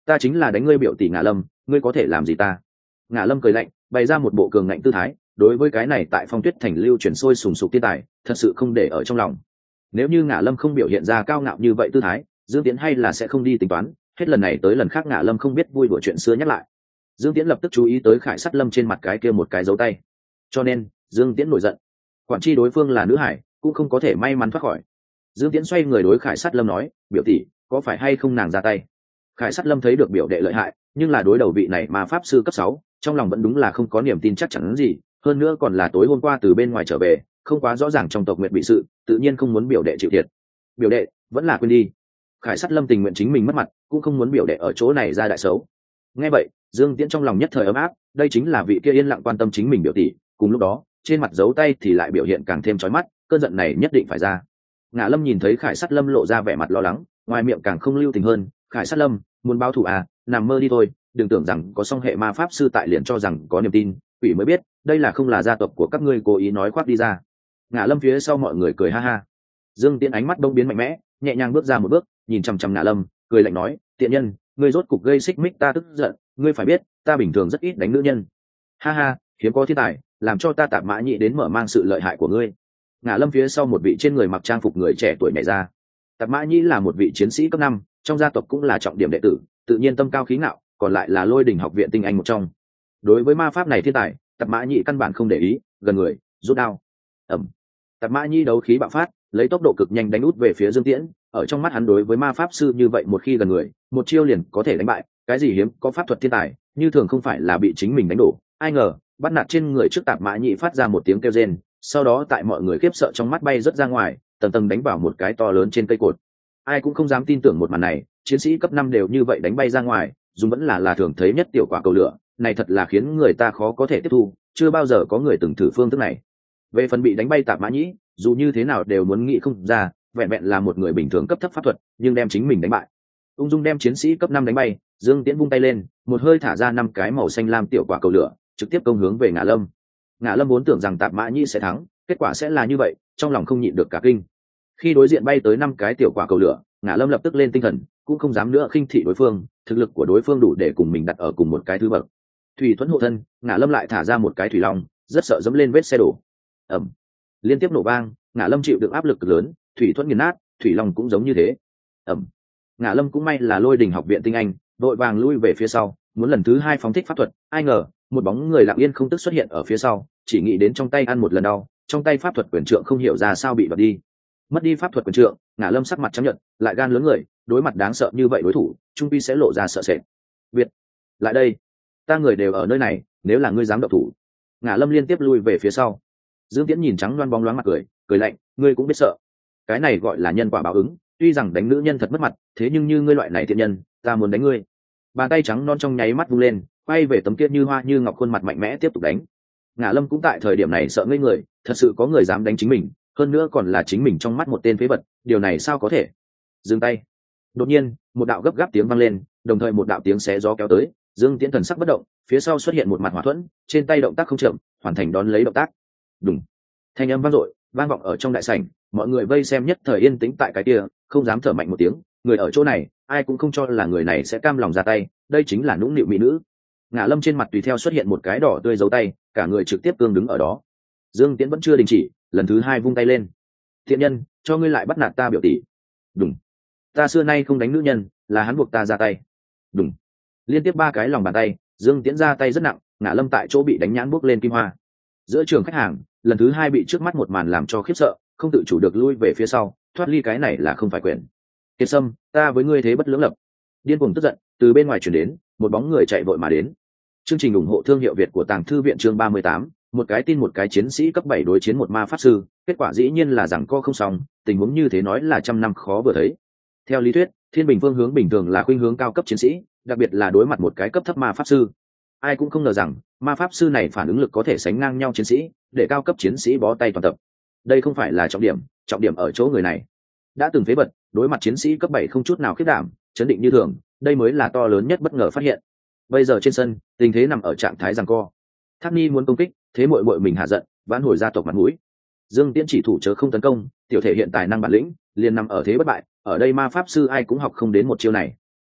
ta chính là đánh ngươi biểu tỷ Ngạ Lâm, ngươi có thể làm gì ta? Ngạ Lâm cười lạnh, bày ra một bộ cường ngạnh tư thái, đối với cái này tại Phong Tuyết Thành lưu truyền sôi sùng sục thiên tài, thật sự không để ở trong lòng. Nếu như Ngạ Lâm không biểu hiện ra cao ngạo như vậy tư thái, Dương Tiễn hay là sẽ không đi tính toán, hết lần này tới lần khác Ngạ Lâm không biết vui đùa chuyện xưa nhắc lại. Dương Tiễn lập tức chú ý tới Khải Sắt Lâm trên mặt cái kia một cái dấu tay, cho nên Dương Tiễn nổi giận. Quản chi đối phương là nữ hải, cũng không có thể may mắn thoát khỏi. Dương Tiễn xoay người đối Khải Sắt Lâm nói, biểu tỷ, có phải hay không nàng ra tay? Khải Sắt Lâm thấy được biểu đệ lợi hại, nhưng là đối đầu vị này mà pháp sư cấp sáu, trong lòng vẫn đúng là không có niềm tin chắc chắn gì, hơn nữa còn là tối hôm qua từ bên ngoài trở về, không quá rõ ràng trong tộc Nguyệt bị sự, tự nhiên không muốn biểu đệ chịu thiệt. Biểu đệ, vẫn là quên đi. Khải Sắt Lâm tình nguyện chính mình mất mặt, cũng không muốn biểu đệ ở chỗ này ra đại xấu. Nghe vậy, Dương Tiễn trong lòng nhất thời ấm áp, đây chính là vị kia yên lặng quan tâm chính mình biểu tỷ, cùng lúc đó, trên mặt dấu tay thì lại biểu hiện càng thêm chói mắt, cơn giận này nhất định phải ra. Ngạ Lâm nhìn thấy Khải Sắt Lâm lộ ra vẻ mặt lo lắng, ngoài miệng càng không lưu tình hơn, Khải Sắt Lâm, muốn báo thù à, nằm mơ đi thôi, đừng tưởng rằng có song hệ ma pháp sư tại liền cho rằng có niềm tin, quỷ mới biết, đây là không là gia tộc của các ngươi cố ý nói khoác đi ra. Ngạ Lâm phía sau mọi người cười ha ha. Dương Tiễn ánh mắt đông biến mạnh mẽ, nhẹ nhàng bước ra một bước, nhìn chằm chằm Ngạ Lâm, cười lạnh nói, tiện nhân, ngươi rốt cục gây xích mích ta tức giận, ngươi phải biết, ta bình thường rất ít đánh nữ nhân. Ha ha, hiếm có thiên tài, làm cho ta Tạp Mã Nhĩ đến mở mang sự lợi hại của ngươi. Ngạ Lâm phía sau một vị trên người mặc trang phục người trẻ tuổi nhảy ra. Tạp Mã Nhĩ là một vị chiến sĩ cấp năm, trong gia tộc cũng là trọng điểm đệ tử, tự nhiên tâm cao khí ngạo, còn lại là Lôi Đình học viện tinh anh một trong. Đối với ma pháp này thiên tài, Tạp Mã Nhĩ căn bản không để ý, gần người, rút đao. Ầm. Tạp Mã Nhĩ đấu khí bạo phát, lấy tốc độ cực nhanh đánh út về phía Dương Tiễn, ở trong mắt hắn đối với ma pháp sư như vậy một khi gần người, một chiêu liền có thể đánh bại, cái gì hiếm có pháp thuật thiên tài, như thường không phải là bị chính mình đánh đổ. Ai ngờ, bắt nạt trên người trước Tạp Mã Nhĩ phát ra một tiếng kêu rên, sau đó tại mọi người khiếp sợ trong mắt bay rất ra ngoài, tầng tầng đánh vào một cái to lớn trên cây cột. Ai cũng không dám tin tưởng một màn này, chiến sĩ cấp năm đều như vậy đánh bay ra ngoài, dùng vẫn là là thường thấy nhất tiểu quả cầu lửa, này thật là khiến người ta khó có thể tiếp thu, chưa bao giờ có người từng thử phương thức này. Về phần bị đánh bay Tạp Mã Nhĩ, dù như thế nào đều muốn nghĩ không ra, vẹn vẹn là một người bình thường cấp thấp pháp thuật, nhưng đem chính mình đánh bại. Ung dung đem chiến sĩ cấp năm đánh bay, Dương Tiễn vung tay lên, một hơi thả ra năm cái màu xanh lam tiểu quả cầu lửa, trực tiếp công hướng về Ngạ Lâm. Ngạ Lâm vốn tưởng rằng Tạp Mã Nhĩ sẽ thắng, kết quả sẽ là như vậy, trong lòng không nhịn được cả kinh. Khi đối diện bay tới năm cái tiểu quả cầu lửa, Ngạ Lâm lập tức lên tinh thần, cũng không dám nữa khinh thị đối phương, thực lực của đối phương đủ để cùng mình đặt ở cùng một cái thứ bậc. Thủy thuẫn hộ thân, Ngạ Lâm lại thả ra một cái thủy long, rất sợ dẫm lên vết xe đổ. Ầm. Liên tiếp nổ vang, Ngạ Lâm chịu được áp lực cực lớn, thủy thuẫn nghiền nát, thủy long cũng giống như thế. Ầm. Ngạ Lâm cũng may là Lôi Đình học viện tinh anh, đội vàng lui về phía sau, muốn lần thứ hai phóng thích pháp thuật, ai ngờ, một bóng người lặng yên không tức xuất hiện ở phía sau, chỉ nghĩ đến trong tay ăn một lần đau, trong tay pháp thuật quyền trượng không hiểu ra sao bị đoạt đi. Mất đi pháp thuật quyền trượng, Ngạ Lâm sắc mặt trắng nhợt, lại gan lớn người, đối mặt đáng sợ như vậy đối thủ, trung pi sẽ lộ ra sợ sệt. Việt, lại đây, ta người đều ở nơi này, nếu là ngươi dám động thủ. Ngạ Lâm liên tiếp lui về phía sau. Dương Tiễn nhìn trắng loan bóng loáng mặt cười, cười lạnh, ngươi cũng biết sợ. Cái này gọi là nhân quả báo ứng, tuy rằng đánh nữ nhân thật mất mặt, thế nhưng như ngươi loại này thiện nhân, ta muốn đánh ngươi. Bàn tay trắng non trong nháy mắt vung lên, quay về tấm kia như hoa như ngọc khuôn mặt mạnh mẽ tiếp tục đánh. Ngạ Lâm cũng tại thời điểm này sợ ngây người, thật sự có người dám đánh chính mình, hơn nữa còn là chính mình trong mắt một tên phế vật, điều này sao có thể? Dừng tay. Đột nhiên, một đạo gấp gáp tiếng vang lên, đồng thời một đạo tiếng xé gió kéo tới, Dương Tiễn thần sắc bất động, phía sau xuất hiện một mặt hỏa thuẫn, trên tay động tác không chậm, hoàn thành đón lấy động tác. Đùng. Thanh âm vang dội, vang vọng ở trong đại sảnh, mọi người vây xem nhất thời yên tĩnh tại cái kia, không dám thở mạnh một tiếng, người ở chỗ này, ai cũng không cho là người này sẽ cam lòng ra tay, đây chính là nũng nịu mỹ nữ. Ngạ Lâm trên mặt tùy theo xuất hiện một cái đỏ tươi dấu tay, cả người trực tiếp cương đứng ở đó. Dương Tiễn vẫn chưa đình chỉ, lần thứ hai vung tay lên. Thiện nhân, cho ngươi lại bắt nạt ta biểu tỷ. Đùng. Ta xưa nay không đánh nữ nhân, là hắn buộc ta ra tay. Đùng. Liên tiếp ba cái lòng bàn tay, Dương Tiễn ra tay rất nặng, Ngạ Lâm tại chỗ bị đánh nhãn buốc lên kim hoa. Giữa trường khách hàng, lần thứ hai bị trước mắt một màn làm cho khiếp sợ, không tự chủ được lui về phía sau, thoát ly cái này là không phải quyền. Kiệt Sâm, ta với ngươi thế bất lưỡng lập. Điên cuồng tức giận, từ bên ngoài chuyển đến, một bóng người chạy vội mà đến. Chương trình ủng hộ thương hiệu Việt của Tàng Thư viện chương ba mươi tám, một cái tin một cái chiến sĩ cấp bảy đối chiến một ma pháp sư, kết quả dĩ nhiên là rằng co không xong, tình huống như thế nói là trăm năm khó vừa thấy. Theo lý thuyết, thiên bình phương hướng bình thường là khuynh hướng cao cấp chiến sĩ, đặc biệt là đối mặt một cái cấp thấp ma pháp sư. Ai cũng không ngờ rằng, ma pháp sư này phản ứng lực có thể sánh ngang nhau chiến sĩ, để cao cấp chiến sĩ bó tay toàn tập. Đây không phải là trọng điểm, trọng điểm ở chỗ người này. Đã từng phế vật, đối mặt chiến sĩ cấp bảy không chút nào khiếp đảm, chấn định như thường, đây mới là to lớn nhất bất ngờ phát hiện. Bây giờ trên sân, tình thế nằm ở trạng thái giằng co. Thác Ni muốn công kích, thế muội muội mình hạ giận, vãn hồi gia tộc mặt mũi. Dương Tiễn chỉ thủ chớ không tấn công, tiểu thể hiện tài năng bản lĩnh, liền nằm ở thế bất bại, ở đây ma pháp sư ai cũng học không đến một chiêu này.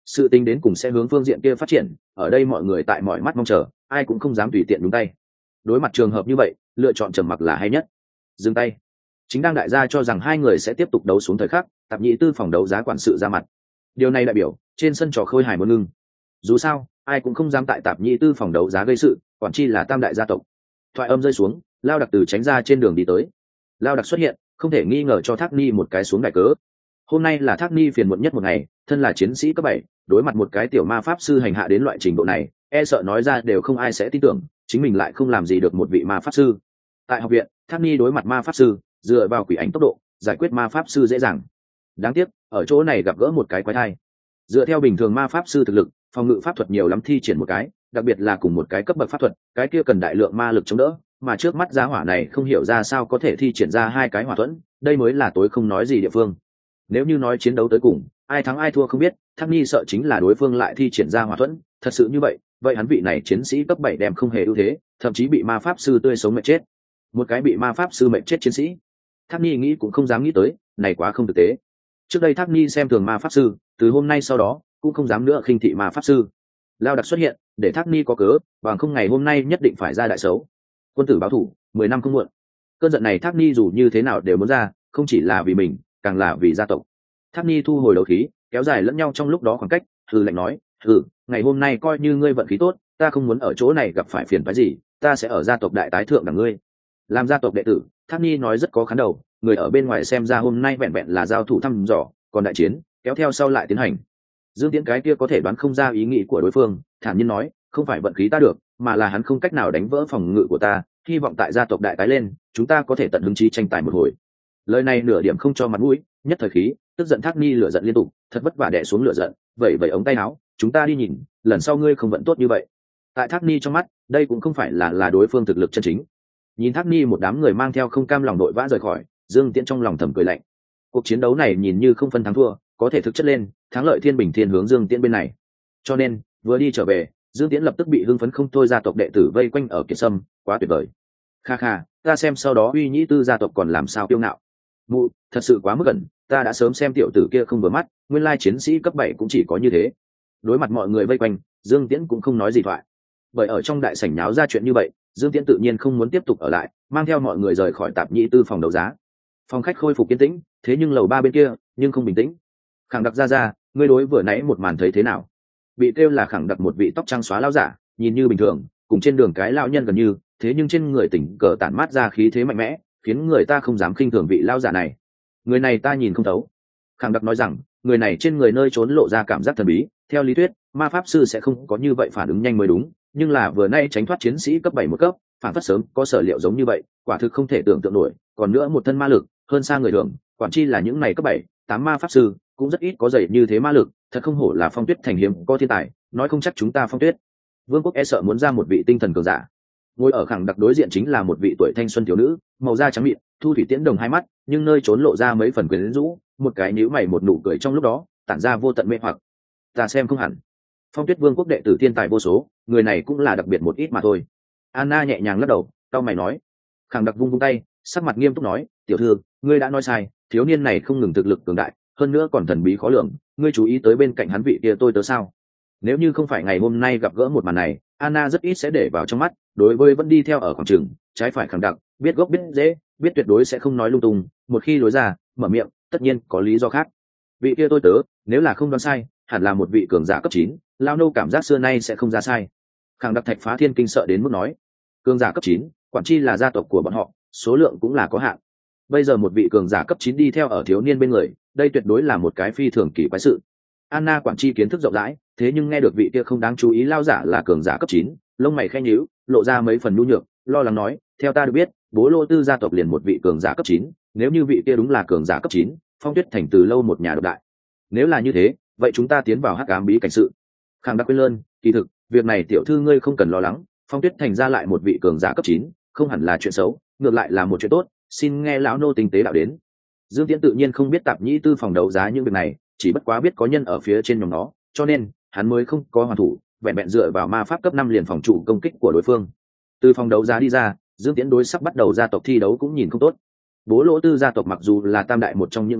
sự tính đến cùng sẽ hướng phương diện kia phát triển, ở đây mọi người tại mọi mắt mong chờ, ai cũng không dám tùy tiện đúng tay. Đối mặt trường hợp như vậy, lựa chọn trầm mặc là hay nhất. Dừng tay. Chính đang đại gia cho rằng hai người sẽ tiếp tục đấu xuống thời khắc, tạp nhị tư phòng đấu giá quản sự ra mặt. Điều này đại biểu trên sân trò khôi hài muốn ngưng. Dù sao ai cũng không dám tại tạp nhị tư phòng đấu giá gây sự, quản chi là tam đại gia tộc. Thoại âm rơi xuống, Lao Đặc từ tránh ra trên đường đi tới. Lao Đặc xuất hiện không thể nghi ngờ cho Thác Ni một cái xuống đại cớ. Hôm nay là Thác Ni phiền muộn nhất một ngày, thân là chiến sĩ cấp bảy, đối mặt một cái tiểu ma pháp sư hành hạ đến loại trình độ này, e sợ nói ra đều không ai sẽ tin tưởng, chính mình lại không làm gì được một vị ma pháp sư. Tại học viện, Thác Ni đối mặt ma pháp sư, dựa vào quỷ ảnh tốc độ, giải quyết ma pháp sư dễ dàng. Đáng tiếc, ở chỗ này gặp gỡ một cái quái thai. Dựa theo bình thường ma pháp sư thực lực, phòng ngự pháp thuật nhiều lắm thi triển một cái, đặc biệt là cùng một cái cấp bậc pháp thuật, cái kia cần đại lượng ma lực chống đỡ, mà trước mắt giá hỏa này không hiểu ra sao có thể thi triển ra hai cái hỏa thuẫn, đây mới là tối không nói gì địa phương. Nếu như nói chiến đấu tới cùng, ai thắng ai thua không biết, Thác Ni sợ chính là đối phương lại thi triển ra hỏa thuẫn, thật sự như vậy, vậy hắn vị này chiến sĩ cấp bảy đem không hề ưu thế, thậm chí bị ma pháp sư tươi sống mệt chết. Một cái bị ma pháp sư mệt chết chiến sĩ, Thác Ni nghĩ cũng không dám nghĩ tới, này quá không thực tế. Trước đây Thác Ni xem thường ma pháp sư, từ hôm nay sau đó cũng không dám nữa khinh thị ma pháp sư. Lao Đặc xuất hiện để Thác Ni có cớ, bằng không ngày hôm nay nhất định phải ra đại xấu. Quân tử báo thủ, mười năm không muộn. Cơn giận này Thác Ni dù như thế nào đều muốn ra, không chỉ là vì mình, càng là vì gia tộc. Thác Ni thu hồi đấu khí, kéo dài lẫn nhau trong lúc đó khoảng cách, hừ lạnh nói, hừ, ngày hôm nay coi như ngươi vận khí tốt, ta không muốn ở chỗ này gặp phải phiền phức gì, ta sẽ ở gia tộc đại tái thượng đẳng ngươi. Làm gia tộc đệ tử, Thác Ni nói rất có khán đầu, người ở bên ngoài xem ra hôm nay vẹn vẹn là giao thủ thăm dò, còn đại chiến kéo theo sau lại tiến hành. Dương Tiễn cái kia có thể đoán không ra ý nghĩ của đối phương, thản nhiên nói, không phải vận khí ta được, mà là hắn không cách nào đánh vỡ phòng ngự của ta, hy vọng tại gia tộc đại tái lên, chúng ta có thể tận hứng chí tranh tài một hồi. Lời này nửa điểm không cho mặt mũi, nhất thời khí, tức giận Thác Ni lửa giận liên tục, thật vất vả đè xuống lửa giận, vậy vậy ống tay áo, chúng ta đi nhìn, lần sau ngươi không vận tốt như vậy. Tại Thác Ni trong mắt, đây cũng không phải là là đối phương thực lực chân chính. Nhìn Thác Ni một đám người mang theo không cam lòng đội vã rời khỏi, Dương Tiễn trong lòng thầm cười lạnh. Cuộc chiến đấu này nhìn như không phân thắng thua, có thể thực chất lên, thắng lợi thiên bình thiên hướng Dương Tiễn bên này. Cho nên, vừa đi trở về, Dương Tiễn lập tức bị hưng phấn không thôi gia tộc đệ tử vây quanh ở Kiệt Sâm, quá tuyệt vời. Kha kha, ta xem sau đó Uy Nhĩ Tư gia tộc còn làm sao kiêu ngạo. Mụ, thật sự quá mức gần, ta đã sớm xem tiểu tử kia không vừa mắt, nguyên lai chiến sĩ cấp bảy cũng chỉ có như thế. Đối mặt mọi người vây quanh, Dương Tiễn cũng không nói gì thoại. Bởi ở trong đại sảnh nháo ra chuyện như vậy, Dương Tiễn tự nhiên không muốn tiếp tục ở lại, mang theo mọi người rời khỏi Tạp Nhĩ Tư phòng đấu giá. Phòng khách khôi phục yên tĩnh, thế nhưng lầu ba bên kia nhưng không bình tĩnh. Khẳng Đặc ra ra, ngươi đối vừa nãy một màn thấy thế nào? Bị kêu là Khẳng Đặc một vị tóc trắng xóa lão giả, nhìn như bình thường, cùng trên đường cái lão nhân gần như, thế nhưng trên người tỉnh cờ tản mát ra khí thế mạnh mẽ, khiến người ta không dám khinh thường vị lão giả này. Người này ta nhìn không thấu. Khẳng Đặc nói rằng, người này trên người nơi trốn lộ ra cảm giác thần bí, theo lý thuyết, ma pháp sư sẽ không có như vậy phản ứng nhanh mới đúng, nhưng là vừa nay tránh thoát chiến sĩ cấp bảy một cấp, phản phất sớm có sở liệu giống như vậy, quả thực không thể tưởng tượng nổi, còn nữa một thân ma lực, hơn xa người thường, quản chi là những này cấp bảy, tám ma pháp sư, cũng rất ít có dày như thế ma lực, thật không hổ là Phong Tuyết thành hiếm có thiên tài, nói không chắc chúng ta Phong Tuyết Vương quốc e sợ muốn ra một vị tinh thần cường giả. Ngồi ở Khẳng Đặc đối diện chính là một vị tuổi thanh xuân thiếu nữ, màu da trắng mịn, thu thủy tiễn đồng hai mắt, nhưng nơi trốn lộ ra mấy phần quyến rũ, một cái nhíu mày một nụ cười trong lúc đó, tản ra vô tận mê hoặc. Ta xem không hẳn. Phong Tuyết Vương quốc đệ tử thiên tài vô số, người này cũng là đặc biệt một ít mà thôi. Anna nhẹ nhàng lắc đầu, cau mày nói. Khẳng Đặc vung vung tay, sắc mặt nghiêm túc nói, tiểu thư, ngươi đã nói sai, thiếu niên này không ngừng thực lực cường đại, hơn nữa còn thần bí khó lường, ngươi chú ý tới bên cạnh hắn vị kia tôi tớ sao? Nếu như không phải ngày hôm nay gặp gỡ một màn này, Anna rất ít sẽ để vào trong mắt, đối với vẫn đi theo ở khoảng trường, trái phải Khẳng Đặc, biết gốc biết dễ, biết tuyệt đối sẽ không nói lung tung, một khi lối ra, mở miệng, tất nhiên có lý do khác. Vị kia tôi tớ, nếu là không đoán sai, hẳn là một vị cường giả cấp chín, lao nô cảm giác xưa nay sẽ không ra sai. Khẳng Đặc thạch phá thiên kinh sợ đến mức nói, cường giả cấp chín, quản chi là gia tộc của bọn họ, số lượng cũng là có hạn. Bây giờ một vị cường giả cấp chín đi theo ở thiếu niên bên người, đây tuyệt đối là một cái phi thường kỳ quái sự. Anna quản chi kiến thức rộng rãi, thế nhưng nghe được vị kia không đáng chú ý lao giả là cường giả cấp chín, lông mày khẽ nhíu, lộ ra mấy phần nhu nhược, lo lắng nói, theo ta được biết, bố Lô Tư gia tộc liền một vị cường giả cấp chín, nếu như vị kia đúng là cường giả cấp chín, Phong Tuyết thành từ lâu một nhà độc đại. Nếu là như thế, vậy chúng ta tiến vào hắc ám bí cảnh sự. Khang Đặc quên lơn, kỳ thực, việc này tiểu thư ngươi không cần lo lắng, Phong Tuyết thành ra lại một vị cường giả cấp chín, không hẳn là chuyện xấu, ngược lại là một chuyện tốt, xin nghe lão nô tinh tế đạo đến. Dương Tiễn tự nhiên không biết Tạp Nhĩ Tư phòng đấu giá những việc này, chỉ bất quá biết có nhân ở phía trên nhóm nó, cho nên hắn mới không có hoàn thủ, vẹn vẹn dựa vào ma pháp cấp năm liền phòng chủ công kích của đối phương. Từ phòng đấu giá đi ra, Dương Tiễn đối sắp bắt đầu gia tộc thi đấu cũng nhìn không tốt. Bố Lỗ Tư gia tộc mặc dù là tam đại một trong những gia tộc,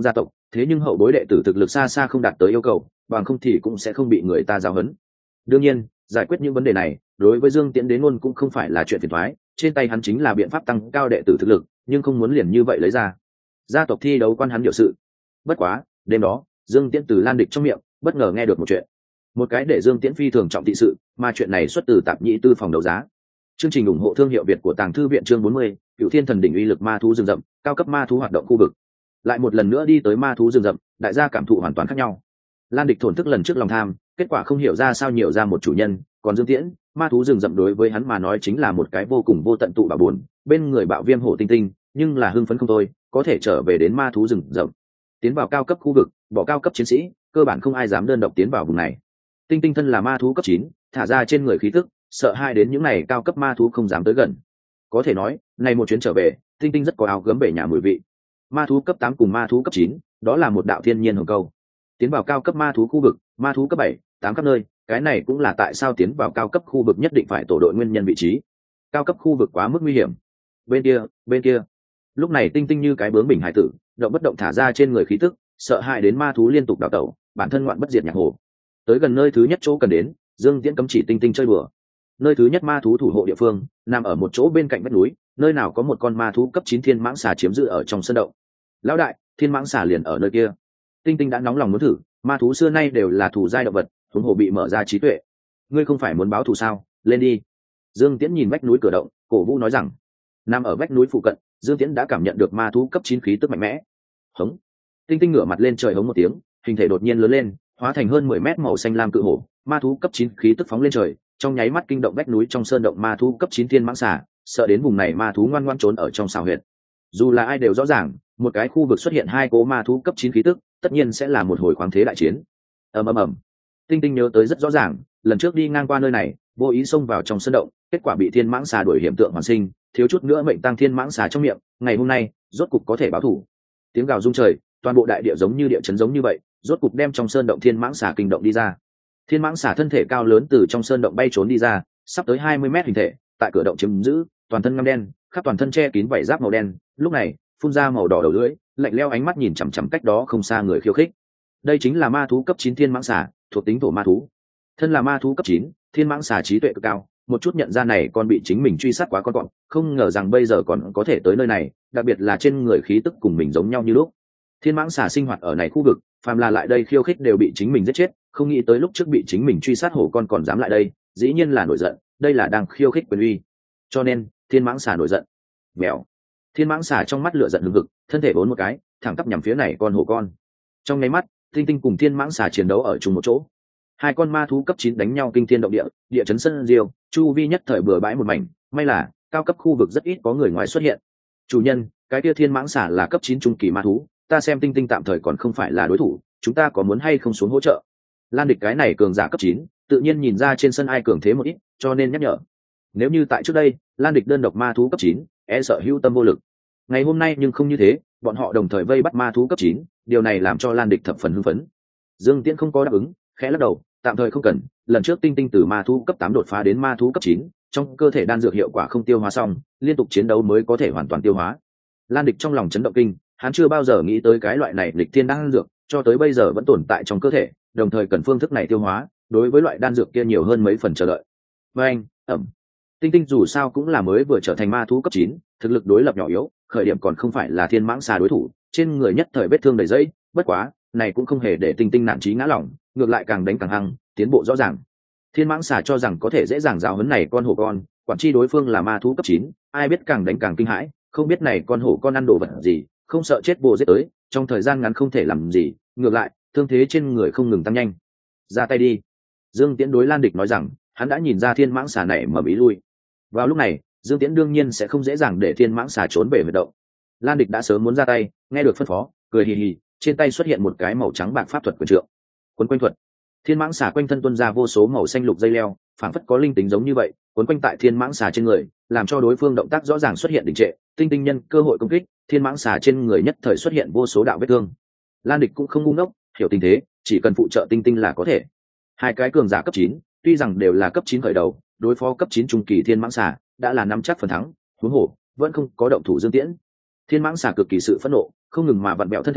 thế nhưng hậu bối đệ tử thực lực xa xa không đạt tới yêu cầu, bằng không thì cũng sẽ không bị người ta giáo huấn. Đương nhiên giải quyết những vấn đề này đối với Dương Tiễn đến luôn cũng không phải là chuyện phiền toái, trên tay hắn chính là biện pháp tăng cao đệ tử thực lực, nhưng không muốn liền như vậy lấy ra. Gia tộc thi đấu quan hắn điều sự. Bất quá đêm đó Dương Tiễn từ Lan Địch trong miệng bất ngờ nghe được một chuyện, một cái để Dương Tiễn phi thường trọng thị sự, mà chuyện này xuất từ tạp nhĩ tư phòng đấu giá. Chương trình ủng hộ thương hiệu Việt của Tàng Thư viện chương bốn mươi, Cửu Thiên Thần Đỉnh uy lực ma thú rừng rậm, cao cấp ma thú hoạt động khu vực. Lại một lần nữa đi tới ma thú rừng rậm, đại gia cảm thụ hoàn toàn khác nhau. Lan Địch thổn thức lần trước lòng tham, kết quả không hiểu ra sao nhiều ra một chủ nhân, còn Dương Tiễn, ma thú rừng rậm đối với hắn mà nói chính là một cái vô cùng vô tận tụ bảo buồn, bên người bạo viêm hổ tinh tinh, nhưng là hưng phấn không thôi, có thể trở về đến ma thú rừng rậm. Tiến vào cao cấp khu vực, bỏ cao cấp chiến sĩ, cơ bản không ai dám đơn độc tiến vào vùng này. Tinh tinh thân là ma thú cấp chín, thả ra trên người khí tức, sợ hai đến những này cao cấp ma thú không dám tới gần. Có thể nói, này một chuyến trở về, tinh tinh rất có áo gấm bể nhà mùi vị. Ma thú cấp tám cùng ma thú cấp chín, đó là một đạo thiên nhiên hồng câu. Tiến vào cao cấp ma thú khu vực, ma thú cấp bảy, tám cấp nơi, cái này cũng là tại sao tiến vào cao cấp khu vực nhất định phải tổ đội nguyên nhân vị trí. Cao cấp khu vực quá mức nguy hiểm. Bên kia, bên kia. Lúc này tinh tinh như cái bướng bình hải tử, động bất động thả ra trên người khí tức, sợ hãi đến ma thú liên tục đảo tẩu, bản thân ngoạn bất diệt nhạc hồ. Tới gần nơi thứ nhất chỗ cần đến, Dương Tiễn cấm chỉ tinh tinh chơi bừa. Nơi thứ nhất ma thú thủ hộ địa phương nằm ở một chỗ bên cạnh vách núi, nơi nào có một con ma thú cấp chín thiên mãng xà chiếm giữ ở trong sân động. Lão đại, thiên mãng xà liền ở nơi kia. Tinh tinh đã nóng lòng muốn thử, ma thú xưa nay đều là thủ giai động vật, huống hồ bị mở ra trí tuệ. Ngươi không phải muốn báo thù sao? Lên đi. Dương Tiễn nhìn vách núi cửa động, cổ vũ nói rằng. Nằm ở vách núi phụ cận, Dương Tiễn đã cảm nhận được ma thú cấp chín khí tức mạnh mẽ. Hống. Tinh tinh ngửa mặt lên trời hống một tiếng, hình thể đột nhiên lớn lên, hóa thành hơn mười mét màu xanh lam cự hổ, ma thú cấp chín khí tức phóng lên trời, trong nháy mắt kinh động vách núi trong sơn động ma thú cấp chín thiên mãng xà, sợ đến vùng này ma thú ngoan ngoãn trốn ở trong xào huyệt. Dù là ai đều rõ ràng, một cái khu vực xuất hiện hai cố ma thú cấp chín khí tức, tất nhiên sẽ là một hồi khoáng thế đại chiến. Ầm ầm ầm. Tinh tinh nhớ tới rất rõ ràng, lần trước đi ngang qua nơi này, vô ý xông vào trong sơn động, kết quả bị thiên mãng xà đuổi hiểm tượng hoàn sinh, thiếu chút nữa mệnh tăng thiên mãng xà trong miệng, ngày hôm nay, rốt cục có thể báo thù. Tiếng gào rung trời, toàn bộ đại địa giống như địa chấn giống như vậy, rốt cục đem trong sơn động thiên mãng xà kinh động đi ra. Thiên mãng xà thân thể cao lớn từ trong sơn động bay trốn đi ra, sắp tới hai mươi mét hình thể, tại cửa động chiếm giữ, toàn thân ngăm đen, khắp toàn thân che kín vảy giáp màu đen, lúc này, phun ra màu đỏ đầu lưỡi, lạnh lẽo ánh mắt nhìn chằm chằm cách đó không xa người khiêu khích. Đây chính là ma thú cấp chín thiên mãng xà, thuộc tính thổ ma thú. Thân là ma thú cấp chín, thiên mãng xà trí tuệ cực cao, một chút nhận ra này còn bị chính mình truy sát quá con cọp, không ngờ rằng bây giờ còn có thể tới nơi này, đặc biệt là trên người khí tức cùng mình giống nhau như lúc. Thiên mãng xà sinh hoạt ở này khu vực, phàm là lại đây khiêu khích đều bị chính mình giết chết, không nghĩ tới lúc trước bị chính mình truy sát hổ con còn dám lại đây, dĩ nhiên là nổi giận, đây là đang khiêu khích quyền uy. Cho nên, thiên mãng xà nổi giận. Mèo. Thiên mãng xà trong mắt lửa giận hừng hực, thân thể vốn một cái, thẳng tắp nhằm phía này con hổ con. Trong nháy mắt, tinh tinh cùng thiên mãng xà chiến đấu ở chung một chỗ. Hai con ma thú cấp chín đánh nhau kinh thiên động địa, địa chấn sân diêu, chu vi nhất thời bừa bãi một mảnh, may là cao cấp khu vực rất ít có người ngoài xuất hiện. Chủ nhân, cái kia thiên mãng xà là cấp chín trung kỳ ma thú, ta xem tinh tinh tạm thời còn không phải là đối thủ, chúng ta có muốn hay không xuống hỗ trợ? Lan Địch cái này cường giả cấp chín, tự nhiên nhìn ra trên sân ai cường thế một ít, cho nên nhắc nhở. Nếu như tại trước đây, Lan Địch đơn độc ma thú cấp chín, e sợ hữu tâm vô lực. Ngày hôm nay nhưng không như thế, bọn họ đồng thời vây bắt ma thú cấp chín, điều này làm cho Lan Địch thập phần hưng phấn. Dương Tiễn không có đáp ứng, khẽ lắc đầu, tạm thời không cần, lần trước tinh tinh từ ma thú cấp tám đột phá đến ma thú cấp chín, trong cơ thể đan dược hiệu quả không tiêu hóa xong, liên tục chiến đấu mới có thể hoàn toàn tiêu hóa. Lan Địch trong lòng chấn động kinh, hắn chưa bao giờ nghĩ tới cái loại này lịch thiên đan dược, cho tới bây giờ vẫn tồn tại trong cơ thể, đồng thời cần phương thức này tiêu hóa, đối với loại đan dược kia nhiều hơn mấy phần chờ đợi. Và anh, ẩm. Tinh tinh dù sao cũng là mới vừa trở thành ma thú cấp chín, thực lực đối lập nhỏ yếu, khởi điểm còn không phải là thiên mãng xà đối thủ, trên người nhất thời vết thương đầy dẫy, bất quá, này cũng không hề để tinh tinh nản chí ngã lòng, ngược lại càng đánh càng hăng, tiến bộ rõ ràng. Thiên mãng xà cho rằng có thể dễ dàng giáo huấn này con hổ con, quản chi đối phương là ma thú cấp chín, ai biết càng đánh càng kinh hãi, không biết này con hổ con ăn đồ vật gì, không sợ chết vô giết tới, trong thời gian ngắn không thể làm gì, ngược lại, thương thế trên người không ngừng tăng nhanh. Ra tay đi. Dương Tiễn đối Lan Địch nói rằng, hắn đã nhìn ra thiên mãng xà này mở ý lui. Vào lúc này, Dương Tiễn đương nhiên sẽ không dễ dàng để thiên mãng xà trốn về huyệt động. Lan Địch đã sớm muốn ra tay, nghe được phân phó, cười hì hì, trên tay xuất hiện một cái màu trắng bạc pháp thuật quyền trượng. Quấn quanh thuật. Thiên mãng xà quanh thân tuôn ra vô số màu xanh lục dây leo, phảng phất có linh tính giống như vậy, quấn quanh tại thiên mãng xà trên người, làm cho đối phương động tác rõ ràng xuất hiện đình trệ, tinh tinh nhân cơ hội công kích, thiên mãng xà trên người nhất thời xuất hiện vô số đạo vết thương. Lan Địch cũng không ngu ngốc, hiểu tình thế, chỉ cần phụ trợ tinh tinh là có thể. Hai cái cường giả cấp chín, tuy rằng đều là cấp chín khởi đầu, đối phó cấp chín trung kỳ thiên mãng xà đã là nắm chắc phần thắng, huống hồ vẫn không có động thủ Dương Tiễn. Thiên mãng xà cực kỳ sự phẫn nộ, không ngừng mà vặn bẹo thân thể,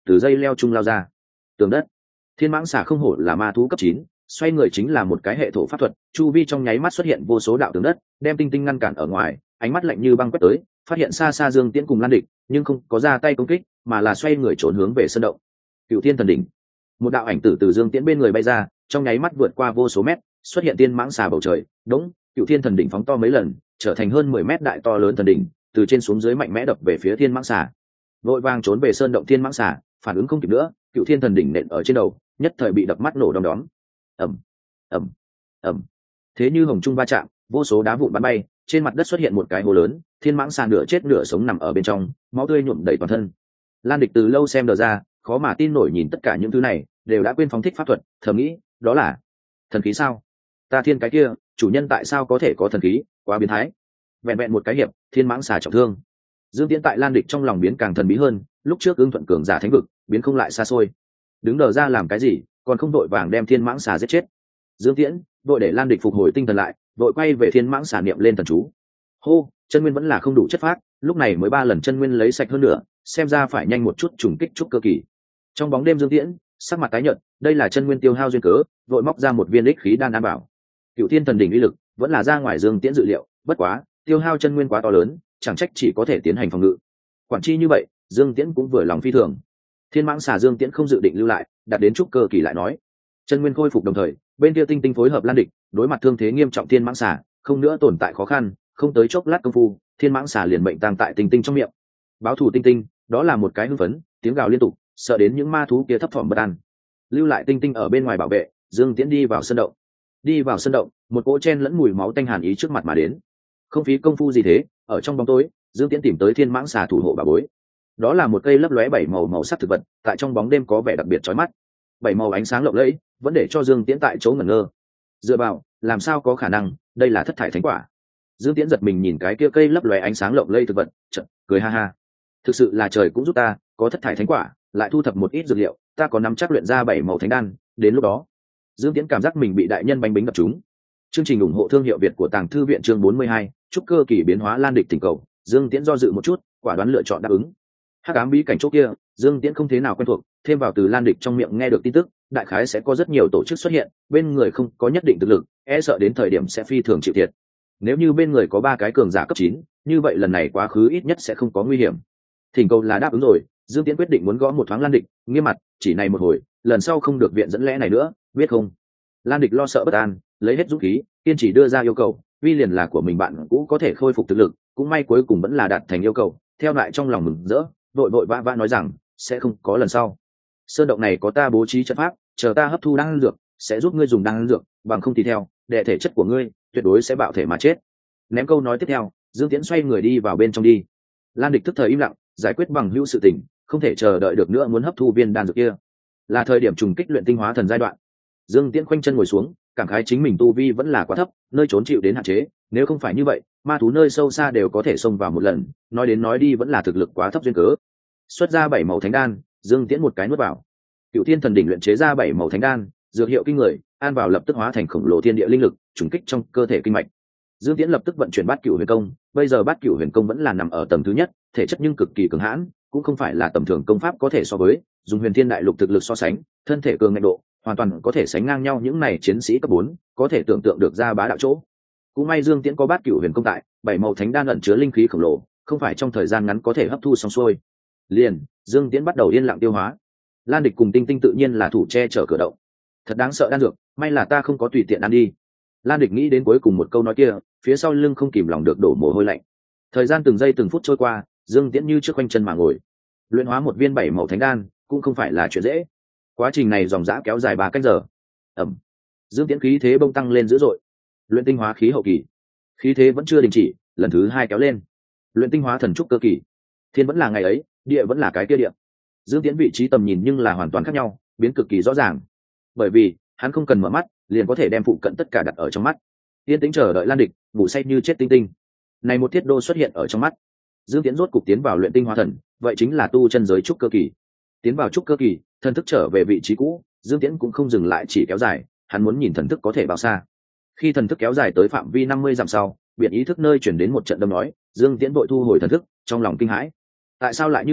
từ dây leo chung lao ra. Tường đất. Thiên mãng xà không hổ là ma thú cấp chín, xoay người chính là một cái hệ thổ pháp thuật, chu vi trong nháy mắt xuất hiện vô số đạo tường đất, đem Tinh Tinh ngăn cản ở ngoài, ánh mắt lạnh như băng quét tới, phát hiện xa xa Dương Tiễn cùng Lan Địch, nhưng không có ra tay công kích, mà là xoay người trốn hướng về sân động. Cựu Thiên Thần Đỉnh. Một đạo ảnh tử từ Dương Tiễn bên người bay ra, trong nháy mắt vượt qua vô số mét, xuất hiện tiên mãng xà bầu trời, đống, Cựu Thiên Thần Đỉnh phóng to mấy lần, trở thành hơn mười mét đại to lớn thần đỉnh, từ trên xuống dưới mạnh mẽ đập về phía thiên mãng xà. Vội vàng trốn về sơn động thiên mãng xà, phản ứng không kịp nữa, Cựu Thiên Thần Đỉnh nện ở trên đầu, nhất thời bị đập mắt nổ đom đóm. Ầm, ầm, ầm. Thế như hồng trung va chạm, vô số đá vụn bắn bay, trên mặt đất xuất hiện một cái hố lớn, thiên mãng xà nửa chết nửa sống nằm ở bên trong, máu tươi nhuộm đầy toàn thân. Lan Địch từ lâu xem đờ ra, khó mà tin nổi nhìn tất cả những thứ này, đều đã quên phóng thích pháp thuật, thầm nghĩ, đó là thần khí sao? Ta thiên cái kia, chủ nhân tại sao có thể có thần khí, quá biến thái. Vẹn vẹn một cái hiệp, thiên mãng xà trọng thương. Dương Tiễn tại Lan Địch trong lòng biến càng thần bí hơn, lúc trước ưng thuận cường giả thánh vực, biến không lại xa xôi. Đứng đờ ra làm cái gì, còn không đội vàng đem thiên mãng xà giết chết. Dương Tiễn đội để Lan Địch phục hồi tinh thần lại, đội quay về thiên mãng xà niệm lên thần chú. Hô, chân nguyên vẫn là không đủ chất phát, lúc này mới ba lần chân nguyên lấy sạch hơn nữa, xem ra phải nhanh một chút trùng kích trúc cơ kỳ. Trong bóng đêm Dương Tiễn sắc mặt tái nhợt, đây là chân nguyên tiêu hao duyên cớ, đội móc ra một viên ích khí đan an bảo. Cựu Thiên Thần Đỉnh uy lực vẫn là ra ngoài Dương Tiễn dự liệu, bất quá tiêu hao chân nguyên quá to lớn, chẳng trách chỉ có thể tiến hành phòng ngự. Quản chi như vậy, Dương Tiễn cũng vừa lòng phi thường. Thiên mãng xà Dương Tiễn không dự định lưu lại, đặt đến trúc cơ kỳ lại nói. Chân nguyên khôi phục đồng thời, bên kia Tinh Tinh phối hợp Lan Địch, đối mặt thương thế nghiêm trọng thiên mãng xà, không nữa tồn tại khó khăn, không tới chốc lát công phu, thiên mãng xà liền mệnh tang tại Tinh Tinh trong miệng. Báo thù Tinh Tinh, đó là một cái hưng phấn, tiếng gào liên tục, sợ đến những ma thú kia thấp thỏm bất an. Lưu lại Tinh Tinh ở bên ngoài bảo vệ, Dương Tiễn đi vào sân động. Đi vào sân động, một cỗ chen lẫn mùi máu tanh hàn ý trước mặt mà đến. Không phí công phu gì thế, ở trong bóng tối, Dương Tiễn tìm tới thiên mãng xà thủ hộ bà bối. Đó là một cây lấp lóe bảy màu màu sắc thực vật, tại trong bóng đêm có vẻ đặc biệt chói mắt. Bảy màu ánh sáng lộng lẫy, vẫn để cho Dương Tiễn tại chỗ ngẩn ngơ. Dựa vào, làm sao có khả năng, đây là thất thải thánh quả. Dương Tiễn giật mình nhìn cái kia cây lấp lóe ánh sáng lộng lẫy thực vật, chợt cười ha ha. Thực sự là trời cũng giúp ta, có thất thải thánh quả, lại thu thập một ít dược liệu, ta có nắm chắc luyện ra bảy màu thánh đan, đến lúc đó, Dương Tiễn cảm giác mình bị đại nhân bánh bính đập trúng. Chương trình ủng hộ thương hiệu Việt của Tàng Thư viện chương bốn mươi hai, chúc cơ kỳ biến hóa Lan Địch tình cầu, Dương Tiễn do dự một chút, quả đoán lựa chọn đáp ứng. Hắc ám bí cảnh chỗ kia, Dương Tiễn không thế nào quen thuộc, thêm vào từ Lan Địch trong miệng nghe được tin tức, đại khái sẽ có rất nhiều tổ chức xuất hiện, bên người không có nhất định thực lực, e sợ đến thời điểm sẽ phi thường chịu thiệt. Nếu như bên người có ba cái cường giả cấp chín, như vậy lần này quá khứ ít nhất sẽ không có nguy hiểm. Thỉnh cầu là đáp ứng rồi, Dương Tiễn quyết định muốn gõ một thoáng Lan Địch, nghiêm mặt, chỉ này một hồi, lần sau không được viện dẫn lẽ này nữa, biết không? Lan Địch lo sợ bất an, lấy hết dũng khí, kiên trì đưa ra yêu cầu, vì liền là của mình bạn cũ có thể khôi phục thực lực, cũng may cuối cùng vẫn là đạt thành yêu cầu, theo lại trong lòng mừng rỡ, vội vội vã vã nói rằng sẽ không có lần sau. Sơn động này có ta bố trí trận pháp, chờ ta hấp thu đan dược, sẽ giúp ngươi dùng đan dược, bằng không thì theo, đệ thể chất của ngươi tuyệt đối sẽ bạo thể mà chết. Ném câu nói tiếp theo, Dương Tiễn xoay người đi vào bên trong đi. Lan Địch tức thời im lặng, giải quyết bằng hữu sự tình, không thể chờ đợi được nữa muốn hấp thu viên đan dược kia. Là thời điểm trùng kích luyện tinh hóa thần giai đoạn. Dương Tiễn khoanh chân ngồi xuống, cảm khái chính mình tu vi vẫn là quá thấp, nơi trốn chịu đến hạn chế, nếu không phải như vậy, ma thú nơi sâu xa đều có thể xông vào một lần, nói đến nói đi vẫn là thực lực quá thấp duyên cớ. Xuất ra bảy màu thánh đan, Dương Tiễn một cái nuốt vào. Cựu Thiên Thần Đỉnh luyện chế ra bảy màu thánh đan, dược hiệu kinh người, an vào lập tức hóa thành khổng lồ thiên địa linh lực, trùng kích trong cơ thể kinh mạch. Dương Tiễn lập tức vận chuyển Bát Cửu Huyền Công, bây giờ Bát Cửu Huyền Công vẫn là nằm ở tầng thứ nhất, thể chất nhưng cực kỳ cường hãn, cũng không phải là tầm thường công pháp có thể so với, dùng Huyền Thiên Đại Lục thực lực so sánh, thân thể cường ngạnh độ, hoàn toàn có thể sánh ngang nhau những này chiến sĩ cấp bốn, có thể tưởng tượng được ra bá đạo chỗ. Cũng may Dương Tiễn có Bát Cửu Huyền Công tại, bảy màu thánh đan ẩn chứa linh khí khổng lồ, không phải trong thời gian ngắn có thể hấp thu xong xuôi. Liền, Dương Tiễn bắt đầu yên lặng tiêu hóa. Lan Địch cùng Tinh Tinh tự nhiên là thủ che chở cửa động. Thật đáng sợ đan dược, may là ta không có tùy tiện ăn đi. Lan Địch nghĩ đến cuối cùng một câu nói kia, phía sau lưng không kìm lòng được đổ mồ hôi lạnh. Thời gian từng giây từng phút trôi qua, Dương Tiễn như trước quanh chân mà ngồi. Luyện hóa một viên bảy màu thánh đan, cũng không phải là chuyện dễ. Quá trình này dòng dã kéo dài ba canh giờ. Ẩm. Dương Tiễn khí thế bông tăng lên dữ dội. Luyện tinh hóa khí hậu kỳ. Khí thế vẫn chưa đình chỉ, lần thứ hai kéo lên. Luyện tinh hóa thần trúc cơ kỳ. Thiên vẫn là ngày ấy, địa vẫn là cái kia địa. Dương Tiễn vị trí tầm nhìn nhưng là hoàn toàn khác nhau, biến cực kỳ rõ ràng. Bởi vì, hắn không cần mở mắt, liền có thể đem phụ cận tất cả đặt ở trong mắt. Yên tĩnh chờ đợi Lan Địch, ngủ say như chết Tinh Tinh. Này một thiết đô xuất hiện ở trong mắt. Dương Tiễn rốt cục tiến vào luyện tinh hóa thần, vậy chính là tu chân giới trúc cơ kỳ. Tiến vào trúc cơ kỳ, thần thức trở về vị trí cũ, Dương Tiễn cũng không dừng lại chỉ kéo dài, hắn muốn nhìn thần thức có thể bao xa. Khi thần thức kéo dài tới phạm vi năm mươi dặm sau, biển ý thức nơi chuyển đến một trận đâm nói, Dương Tiễn vội thu hồi thần thức, trong lòng kinh hãi. Tại sao lại như vậy?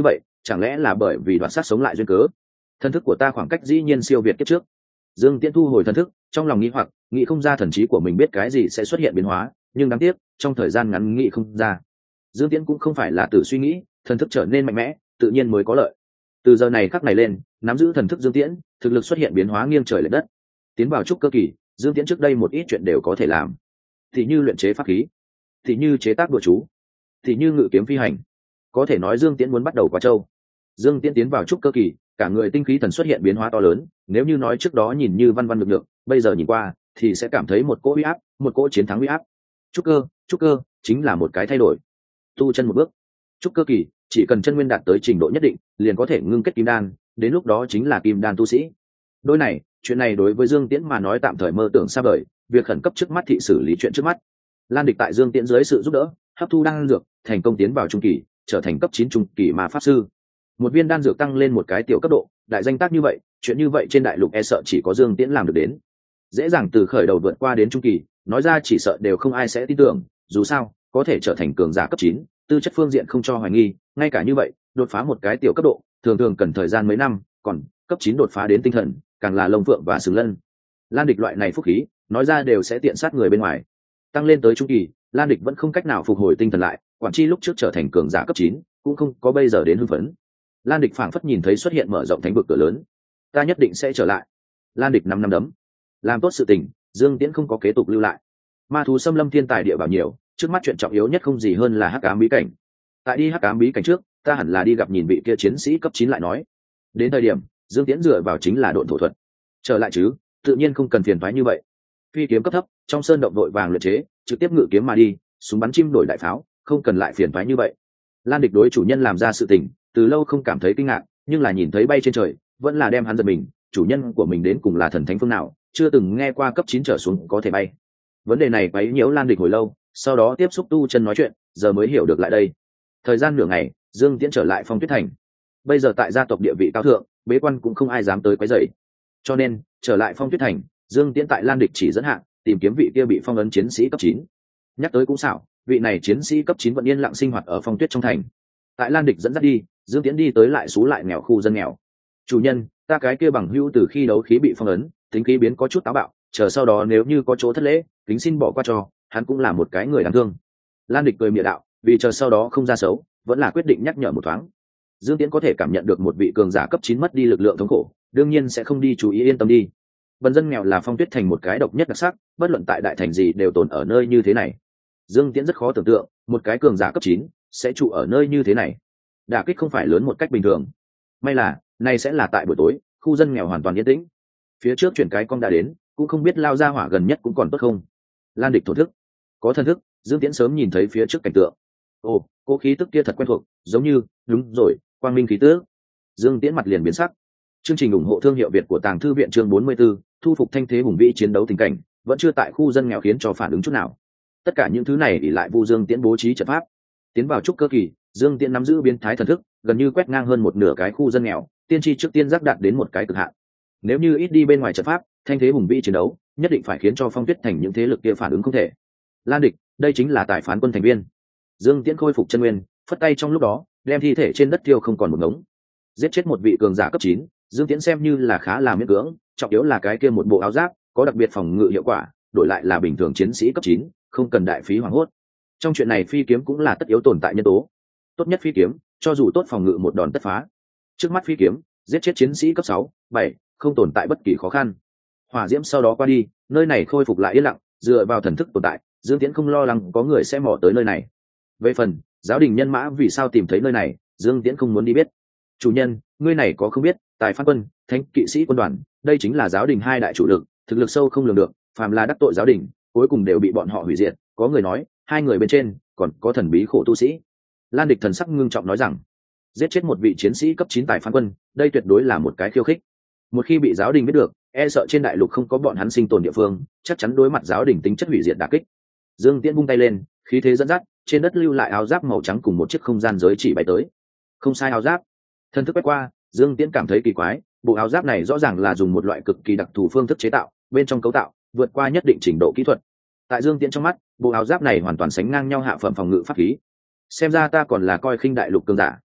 chẳng lẽ là bởi vì đoạt sát sống lại duyên cớ? Thần thức của ta khoảng cách dĩ nhiên siêu việt kiếp trước. Dương Tiễn thu hồi thần thức, trong lòng nghĩ hoặc nghĩ không ra thần trí của mình biết cái gì sẽ xuất hiện biến hóa, nhưng đáng tiếc trong thời gian ngắn nghĩ không ra. Dương Tiễn cũng không phải là từ suy nghĩ, thần thức trở nên mạnh mẽ tự nhiên mới có lợi. Từ giờ này khắc này lên, nắm giữ thần thức Dương Tiễn, thực lực xuất hiện biến hóa nghiêng trời lệch đất. Tiến vào trúc cơ kỳ, Dương Tiễn trước đây một ít chuyện đều có thể làm, thì như luyện chế pháp khí, thì như chế tác đùa chú, thì như ngự kiếm phi hành. Có thể nói Dương Tiễn muốn bắt đầu quá trâu. Dương Tiễn tiến vào trúc cơ kỳ, cả người tinh khí thần xuất hiện biến hóa to lớn, nếu như nói trước đó nhìn như văn văn lực lượng, bây giờ nhìn qua thì sẽ cảm thấy một cỗ uy áp, một cỗ chiến thắng uy áp. Trúc cơ, trúc cơ chính là một cái thay đổi. Tu chân một bước. Trúc cơ kỳ, chỉ cần chân nguyên đạt tới trình độ nhất định, liền có thể ngưng kết kim đan, đến lúc đó chính là kim đan tu sĩ. Đôi này, chuyện này đối với Dương Tiễn mà nói tạm thời mơ tưởng xa vời, việc khẩn cấp trước mắt thị xử lý chuyện trước mắt. Lan Địch tại Dương Tiễn dưới sự giúp đỡ, hấp thu đan dược, thành công tiến vào trung kỳ, trở thành cấp chín trung kỳ ma pháp sư. Một viên đan dược tăng lên một cái tiểu cấp độ, đại danh tác như vậy, chuyện như vậy trên đại lục e sợ chỉ có Dương Tiễn làm được đến. Dễ dàng từ khởi đầu vượt qua đến trung kỳ, nói ra chỉ sợ đều không ai sẽ tin tưởng, dù sao, có thể trở thành cường giả cấp chín, tư chất phương diện không cho hoài nghi, ngay cả như vậy, đột phá một cái tiểu cấp độ, thường thường cần thời gian mấy năm, còn cấp chín đột phá đến tinh thần, càng là lông phượng và sừng lân. Lan Địch loại này phúc khí, nói ra đều sẽ tiện sát người bên ngoài. Tăng lên tới trung kỳ, Lan Địch vẫn không cách nào phục hồi tinh thần lại, quản chi lúc trước trở thành cường giả cấp chín, cũng không có bây giờ đến hưng phấn. Lan Địch phảng phất nhìn thấy xuất hiện mở rộng thánh vực cửa lớn, ta nhất định sẽ trở lại. Lan Địch năm năm đấm, làm tốt sự tình, Dương Tiễn không có kế tục lưu lại. Ma thú xâm lâm thiên tài địa bảo nhiều, trước mắt chuyện trọng yếu nhất không gì hơn là hắc ám bí cảnh. Tại đi hắc ám bí cảnh trước, ta hẳn là đi gặp nhìn vị kia chiến sĩ cấp chín lại nói. Đến thời điểm, Dương Tiễn dựa vào chính là độn thổ thuật. Trở lại chứ, tự nhiên không cần phiền toái như vậy. Phi kiếm cấp thấp, trong sơn động đội vàng luyện chế, trực tiếp ngự kiếm mà đi, súng bắn chim đổi đại pháo, không cần lại phiền toái như vậy. Lan Địch đối chủ nhân làm ra sự tình, từ lâu không cảm thấy kinh ngạc, nhưng là nhìn thấy bay trên trời, vẫn là đem hắn giật mình, chủ nhân của mình đến cùng là thần thánh phương nào, chưa từng nghe qua cấp chín trở xuống có thể bay. Vấn đề này quấy nhiễu Lan Địch hồi lâu, sau đó tiếp xúc tu chân nói chuyện, giờ mới hiểu được lại đây. Thời gian nửa ngày, Dương Tiễn trở lại Phong Tuyết Thành. Bây giờ tại gia tộc địa vị cao thượng, bế quan cũng không ai dám tới quấy rầy. Cho nên, trở lại Phong Tuyết Thành, Dương Tiễn tại Lan Địch chỉ dẫn hạn, tìm kiếm vị kia bị phong ấn chiến sĩ cấp chín. Nhắc tới cũng xảo, vị này chiến sĩ cấp chín vẫn yên lặng sinh hoạt ở Phong Tuyết trong thành. Tại Lan Địch dẫn dắt đi, Dương Tiễn đi tới lại xú lại nghèo khu dân nghèo. Chủ nhân, ta cái kia bằng hữu từ khi đấu khí bị phong ấn, tính khí biến có chút táo bạo, chờ sau đó nếu như có chỗ thất lễ, kính xin bỏ qua cho, hắn cũng là một cái người đáng thương. Lan Địch cười mỉa đạo, vì chờ sau đó không ra xấu, vẫn là quyết định nhắc nhở một thoáng. Dương Tiễn có thể cảm nhận được một vị cường giả cấp chín mất đi lực lượng thống khổ, đương nhiên sẽ không đi chú ý, yên tâm đi. Bần dân nghèo là Phong Tuyết Thành một cái độc nhất đặc sắc, bất luận tại đại thành gì đều tồn ở nơi như thế này. Dương Tiễn rất khó tưởng tượng, một cái cường giả cấp chín sẽ trụ ở nơi như thế này. Đả kích không phải lớn một cách bình thường. May là, này sẽ là tại buổi tối, khu dân nghèo hoàn toàn yên tĩnh. Phía trước chuyển cái con đã đến, cũng không biết lao ra hỏa gần nhất cũng còn tốt không. Lan Địch thổ thức, có thân thức, Dương Tiễn sớm nhìn thấy phía trước cảnh tượng. Ồ, cô khí tức kia thật quen thuộc, giống như, đúng rồi, quang minh khí tức. Dương Tiễn mặt liền biến sắc. Chương trình ủng hộ thương hiệu Việt của Tàng Thư viện chương bốn mươi 44, thu phục thanh thế hùng vĩ chiến đấu tình cảnh, vẫn chưa tại khu dân nghèo khiến cho phản ứng chút nào. Tất cả những thứ này ỷ lại Vu Dương Tiễn bố trí trận pháp. Tiến vào trúc cơ kỳ, Dương Tiễn nắm giữ biến thái thần thức, gần như quét ngang hơn một nửa cái khu dân nghèo, tiên tri trước tiên giác đạt đến một cái cực hạn. Nếu như ít đi bên ngoài trận pháp, thanh thế hùng vĩ chiến đấu, nhất định phải khiến cho Phong Tuyết Thành những thế lực kia phản ứng không thể. Lan Địch, đây chính là tài phán quân thành viên. Dương Tiễn khôi phục chân nguyên, phất tay trong lúc đó, đem thi thể trên đất tiêu không còn một ngống. Giết chết một vị cường giả cấp chín, Dương Tiễn xem như là khá là miễn cưỡng, trọng yếu là cái kia một bộ áo giáp, có đặc biệt phòng ngự hiệu quả, đổi lại là bình thường chiến sĩ cấp chín, không cần đại phí hoảng hốt. Trong chuyện này phi kiếm cũng là tất yếu tồn tại nhân tố. Tốt nhất phi kiếm, cho dù tốt phòng ngự một đòn tất phá. Trước mắt phi kiếm, giết chết chiến sĩ cấp sáu, bảy, không tồn tại bất kỳ khó khăn. Hỏa diễm sau đó qua đi, nơi này khôi phục lại yên lặng, dựa vào thần thức tồn tại, Dương Tiễn không lo lắng có người sẽ mò tới nơi này. Về phần giáo đình nhân mã vì sao tìm thấy nơi này, Dương Tiễn không muốn đi biết. Chủ nhân, ngươi này có không biết, tài phán quân, thánh kỵ sĩ quân đoàn, đây chính là giáo đình hai đại chủ lực, thực lực sâu không lường được, phàm là đắc tội giáo đình, cuối cùng đều bị bọn họ hủy diệt. Có người nói, hai người bên trên còn có thần bí khổ tu sĩ. Lan Địch thần sắc ngưng trọng nói rằng, giết chết một vị chiến sĩ cấp chín tài phán quân, đây tuyệt đối là một cái khiêu khích. Một khi bị giáo đình biết được, e sợ trên đại lục không có bọn hắn sinh tồn địa phương, chắc chắn đối mặt giáo đình tính chất hủy diệt đả kích. Dương Tiễn vung tay lên, khí thế dẫn dắt, trên đất lưu lại áo giáp màu trắng cùng một chiếc không gian giới chỉ bay tới. Không sai áo giáp. Thân thức quét qua, Dương Tiễn cảm thấy kỳ quái, bộ áo giáp này rõ ràng là dùng một loại cực kỳ đặc thù phương thức chế tạo, bên trong cấu tạo vượt qua nhất định trình độ kỹ thuật. Tại Dương Tiễn trong mắt, bộ áo giáp này hoàn toàn sánh ngang nhau hạ phẩm phòng ngự pháp khí. Xem ra ta còn là coi khinh đại lục cường giả,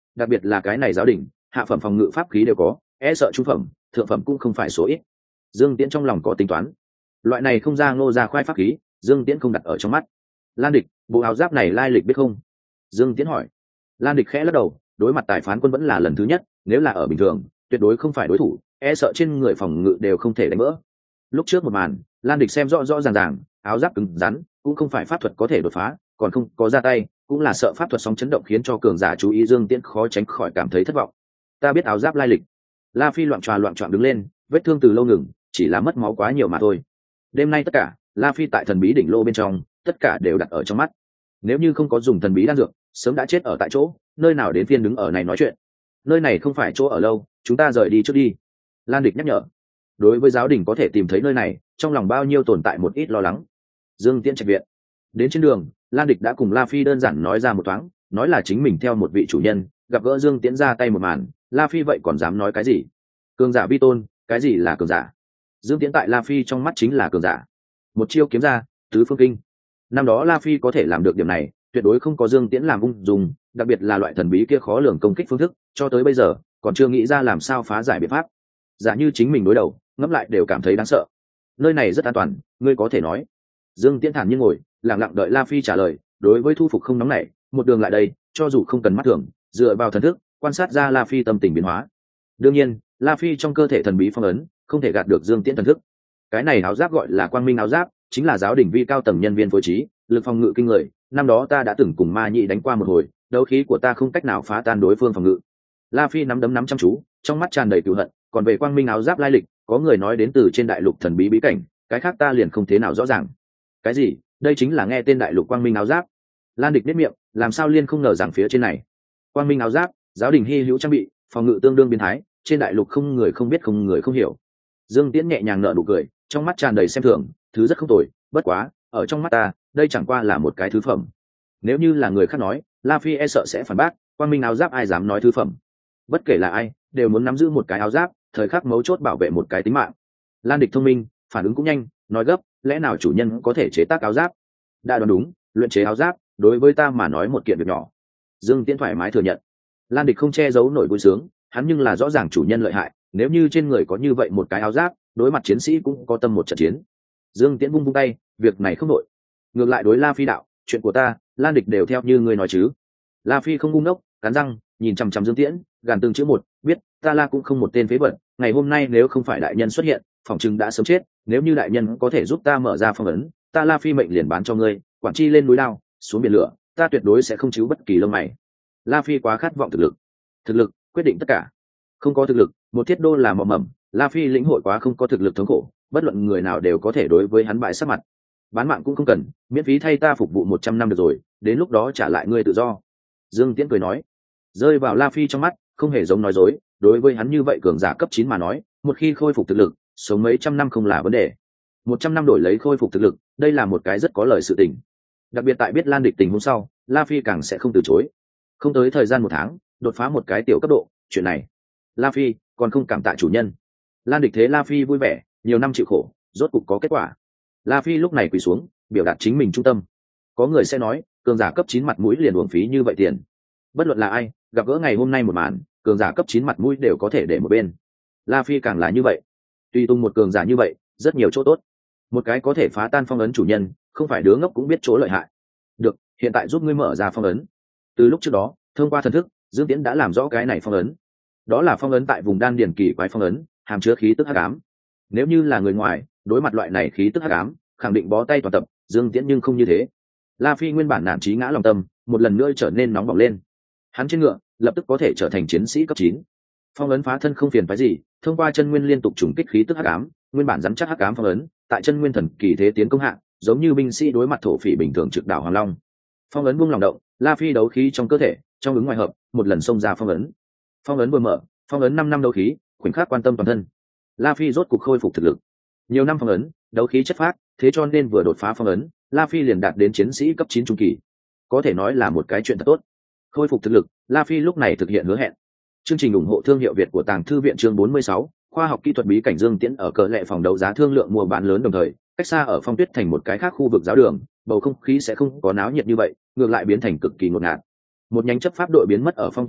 đặc biệt là cái này giáo đình hạ phẩm phòng ngự pháp khí đều có, e sợ trung phẩm thượng phẩm cũng không phải số ít. Dương Tiễn trong lòng có tính toán, loại này không ra ngô ra khoai pháp khí Dương Tiễn không đặt ở trong mắt. Lan Địch, bộ áo giáp này lai lịch biết không? Dương Tiễn hỏi. Lan Địch khẽ lắc đầu, đối mặt tài phán quân vẫn là lần thứ nhất, nếu là ở bình thường tuyệt đối không phải đối thủ, e sợ trên người phòng ngự đều không thể đánh vỡ. Lúc trước một màn Lan Địch xem rõ rõ ràng ràng, áo giáp cứng rắn cũng không phải pháp thuật có thể đột phá, còn không có ra tay cũng là sợ pháp thuật sóng chấn động khiến cho cường giả chú ý. Dương Tiễn khó tránh khỏi cảm thấy thất vọng. Ta biết áo giáp lai lịch. La Phi loạn tròa loạn trọn đứng lên, vết thương từ lâu ngừng, chỉ là mất máu quá nhiều mà thôi. Đêm nay tất cả La Phi tại thần bí đỉnh lô bên trong tất cả đều đặt ở trong mắt, nếu như không có dùng thần bí đan dược sớm đã chết ở tại chỗ, nơi nào đến phiên đứng ở này nói chuyện. Nơi này không phải chỗ ở lâu, chúng ta rời đi trước đi. Lan Địch nhắc nhở. Đối với giáo đình có thể tìm thấy nơi này, trong lòng bao nhiêu tồn tại một ít lo lắng. Dương Tiễn trạch viện. Đến trên đường Lan Địch đã cùng La Phi đơn giản nói ra một thoáng, nói là chính mình theo một vị chủ nhân gặp gỡ Dương Tiễn ra tay một màn. La Phi vậy còn dám nói cái gì? Cường giả vi tôn, cái gì là cường giả? Dương Tiễn tại La Phi trong mắt chính là cường giả. Một chiêu kiếm ra tứ phương kinh. Năm đó La Phi có thể làm được điểm này, tuyệt đối không có Dương Tiễn làm ung dung, đặc biệt là loại thần bí kia khó lường công kích phương thức, cho tới bây giờ còn chưa nghĩ ra làm sao phá giải biện pháp. Giả như chính mình đối đầu, ngẫm lại đều cảm thấy đáng sợ. Nơi này rất an toàn, ngươi có thể nói. Dương Tiễn thản nhiên ngồi, lặng lặng đợi La Phi trả lời. Đối với thu phục không nóng nảy, một đường lại đây, cho dù không cần mắt thường, dựa vào thần thức quan sát ra La Phi tâm tình biến hóa. Đương nhiên, La Phi trong cơ thể thần bí phong ấn không thể gạt được Dương Tiễn thần thức. Cái này áo giáp gọi là Quang Minh áo giáp, chính là giáo đình vi cao tầng nhân viên phối trí, lực phòng ngự kinh người. Năm đó ta đã từng cùng Ma Nhị đánh qua một hồi, đấu khí của ta không cách nào phá tan đối phương phòng ngự. La Phi nắm đấm nắm chăm chú, trong mắt tràn đầy cừu hận. Còn về Quang Minh áo giáp lai lịch, có người nói đến từ trên đại lục thần bí bí cảnh, cái khác ta liền không thế nào rõ ràng. Cái gì? Đây chính là nghe tên đại lục Quang Minh áo giáp. Lan Địch biết miệng, làm sao liên không ngờ rằng phía trên này Quang Minh áo giáp, giáo đình hy hữu trang bị, phòng ngự tương đương biến thái, trên đại lục không người không biết không người không hiểu. Dương Tiễn nhẹ nhàng nở nụ cười, trong mắt tràn đầy xem thường, thứ rất không tồi, bất quá ở trong mắt ta đây chẳng qua là một cái thứ phẩm. Nếu như là người khác nói, La Phi e sợ sẽ phản bác, Quang Minh áo giáp ai dám nói thứ phẩm. Bất kể là ai đều muốn nắm giữ một cái áo giáp, thời khắc mấu chốt bảo vệ một cái tính mạng. Lan Địch thông minh, phản ứng cũng nhanh, nói gấp, lẽ nào chủ nhân có thể chế tác áo giáp? Đã đoán đúng, luyện chế áo giáp đối với ta mà nói một kiện việc nhỏ. Dương Tiễn thoải mái thừa nhận. Lan Địch không che giấu nổi vui sướng, hắn nhưng là rõ ràng chủ nhân lợi hại, nếu như trên người có như vậy một cái áo giáp, đối mặt chiến sĩ cũng có tâm một trận chiến. Dương Tiễn vung vung tay, việc này không nội. Ngược lại đối La Phi đạo, chuyện của ta, Lan Địch đều theo như ngươi nói chứ. La Phi không ngu ngốc, cắn răng, nhìn chằm chằm Dương Tiễn, gàn từng chữ một, biết, ta La cũng không một tên phế vật, ngày hôm nay nếu không phải đại nhân xuất hiện, phỏng chừng đã sớm chết, nếu như đại nhân có thể giúp ta mở ra phong ấn, ta La Phi mệnh liền bán cho ngươi, quản chi lên núi lao, xuống biển lửa, ta tuyệt đối sẽ không chiếu bất kỳ lông mày. La Phi quá khát vọng thực lực. Thực lực quyết định tất cả. Không có thực lực, một thiết đô là mọ mầm. La Phi lĩnh hội quá không có thực lực thống khổ, bất luận người nào đều có thể đối với hắn bại sắc mặt. Bán mạng cũng không cần, miễn phí thay ta phục vụ một trăm năm được rồi, đến lúc đó trả lại ngươi tự do. Dương Tiễn cười nói, rơi vào La Phi trong mắt, không hề giống nói dối. Đối với hắn như vậy cường giả cấp chín mà nói, một khi khôi phục thực lực, sống mấy trăm năm không là vấn đề. Một trăm năm đổi lấy khôi phục thực lực, đây là một cái rất có lời sự tình. Đặc biệt tại biết Lan Địch tình hôm sau, La Phi càng sẽ không từ chối. Không tới thời gian một tháng, đột phá một cái tiểu cấp độ, chuyện này La Phi còn không cảm tạ chủ nhân. Lan Địch thế La Phi vui vẻ, nhiều năm chịu khổ, rốt cục có kết quả. La Phi lúc này quỳ xuống, biểu đạt chính mình trung tâm. Có người sẽ nói, cường giả cấp chín mặt mũi liền uổng phí như vậy tiền. Bất luận là ai, gặp gỡ ngày hôm nay một màn, cường giả cấp chín mặt mũi đều có thể để một bên. La Phi càng là như vậy. Tuy tung một cường giả như vậy, rất nhiều chỗ tốt. Một cái có thể phá tan phong ấn chủ nhân, không phải đứa ngốc cũng biết chỗ lợi hại. Được, hiện tại giúp ngươi mở ra phong ấn. Từ lúc trước đó, thông qua thần thức, Dương Tiễn đã làm rõ cái này phong ấn. Đó là phong ấn tại vùng đan điền kỳ quái phong ấn, hàm chứa khí tức hắc ám. Nếu như là người ngoài, đối mặt loại này khí tức hắc ám, khẳng định bó tay toàn tập. Dương Tiễn nhưng không như thế. La Phi nguyên bản nản chí ngã lòng tâm, một lần nữa trở nên nóng bỏng lên. Hắn trên ngựa, lập tức có thể trở thành chiến sĩ cấp chín. Phong ấn phá thân không phiền phái gì, thông qua chân nguyên liên tục trùng kích khí tức hắc ám, nguyên bản rắn chắc hắc ám phong ấn, tại chân nguyên thần kỳ thế tiến công hạ, giống như binh sĩ đối mặt thổ phỉ bình thường trực đảo Hoàng Long. Phong ấn buông lòng động, La Phi đấu khí trong cơ thể, trong ứng ngoài hợp, một lần xông ra phong ấn. Phong ấn vừa mở, phong ấn năm năm đấu khí, khoảnh khắc quan tâm toàn thân. La Phi rốt cục khôi phục thực lực. Nhiều năm phong ấn, đấu khí chất phát, thế cho nên vừa đột phá phong ấn, La Phi liền đạt đến chiến sĩ cấp chín trung kỳ. Có thể nói là một cái chuyện thật tốt. Khôi phục thực lực, La Phi lúc này thực hiện hứa hẹn. Chương trình ủng hộ thương hiệu Việt của Tàng Thư viện chương bốn mươi sáu, khoa học kỹ thuật bí cảnh Dương Tiễn ở cờ lệ phòng đấu giá thương lượng mua bán lớn đồng thời, cách xa ở Phong Tuyết thành một cái khác khu vực giáo đường, bầu không khí sẽ không có náo nhiệt như vậy, ngược lại biến thành cực kỳ ngột ngạt. Một nhánh chấp pháp đội biến mất ở Phong Tuyết thành,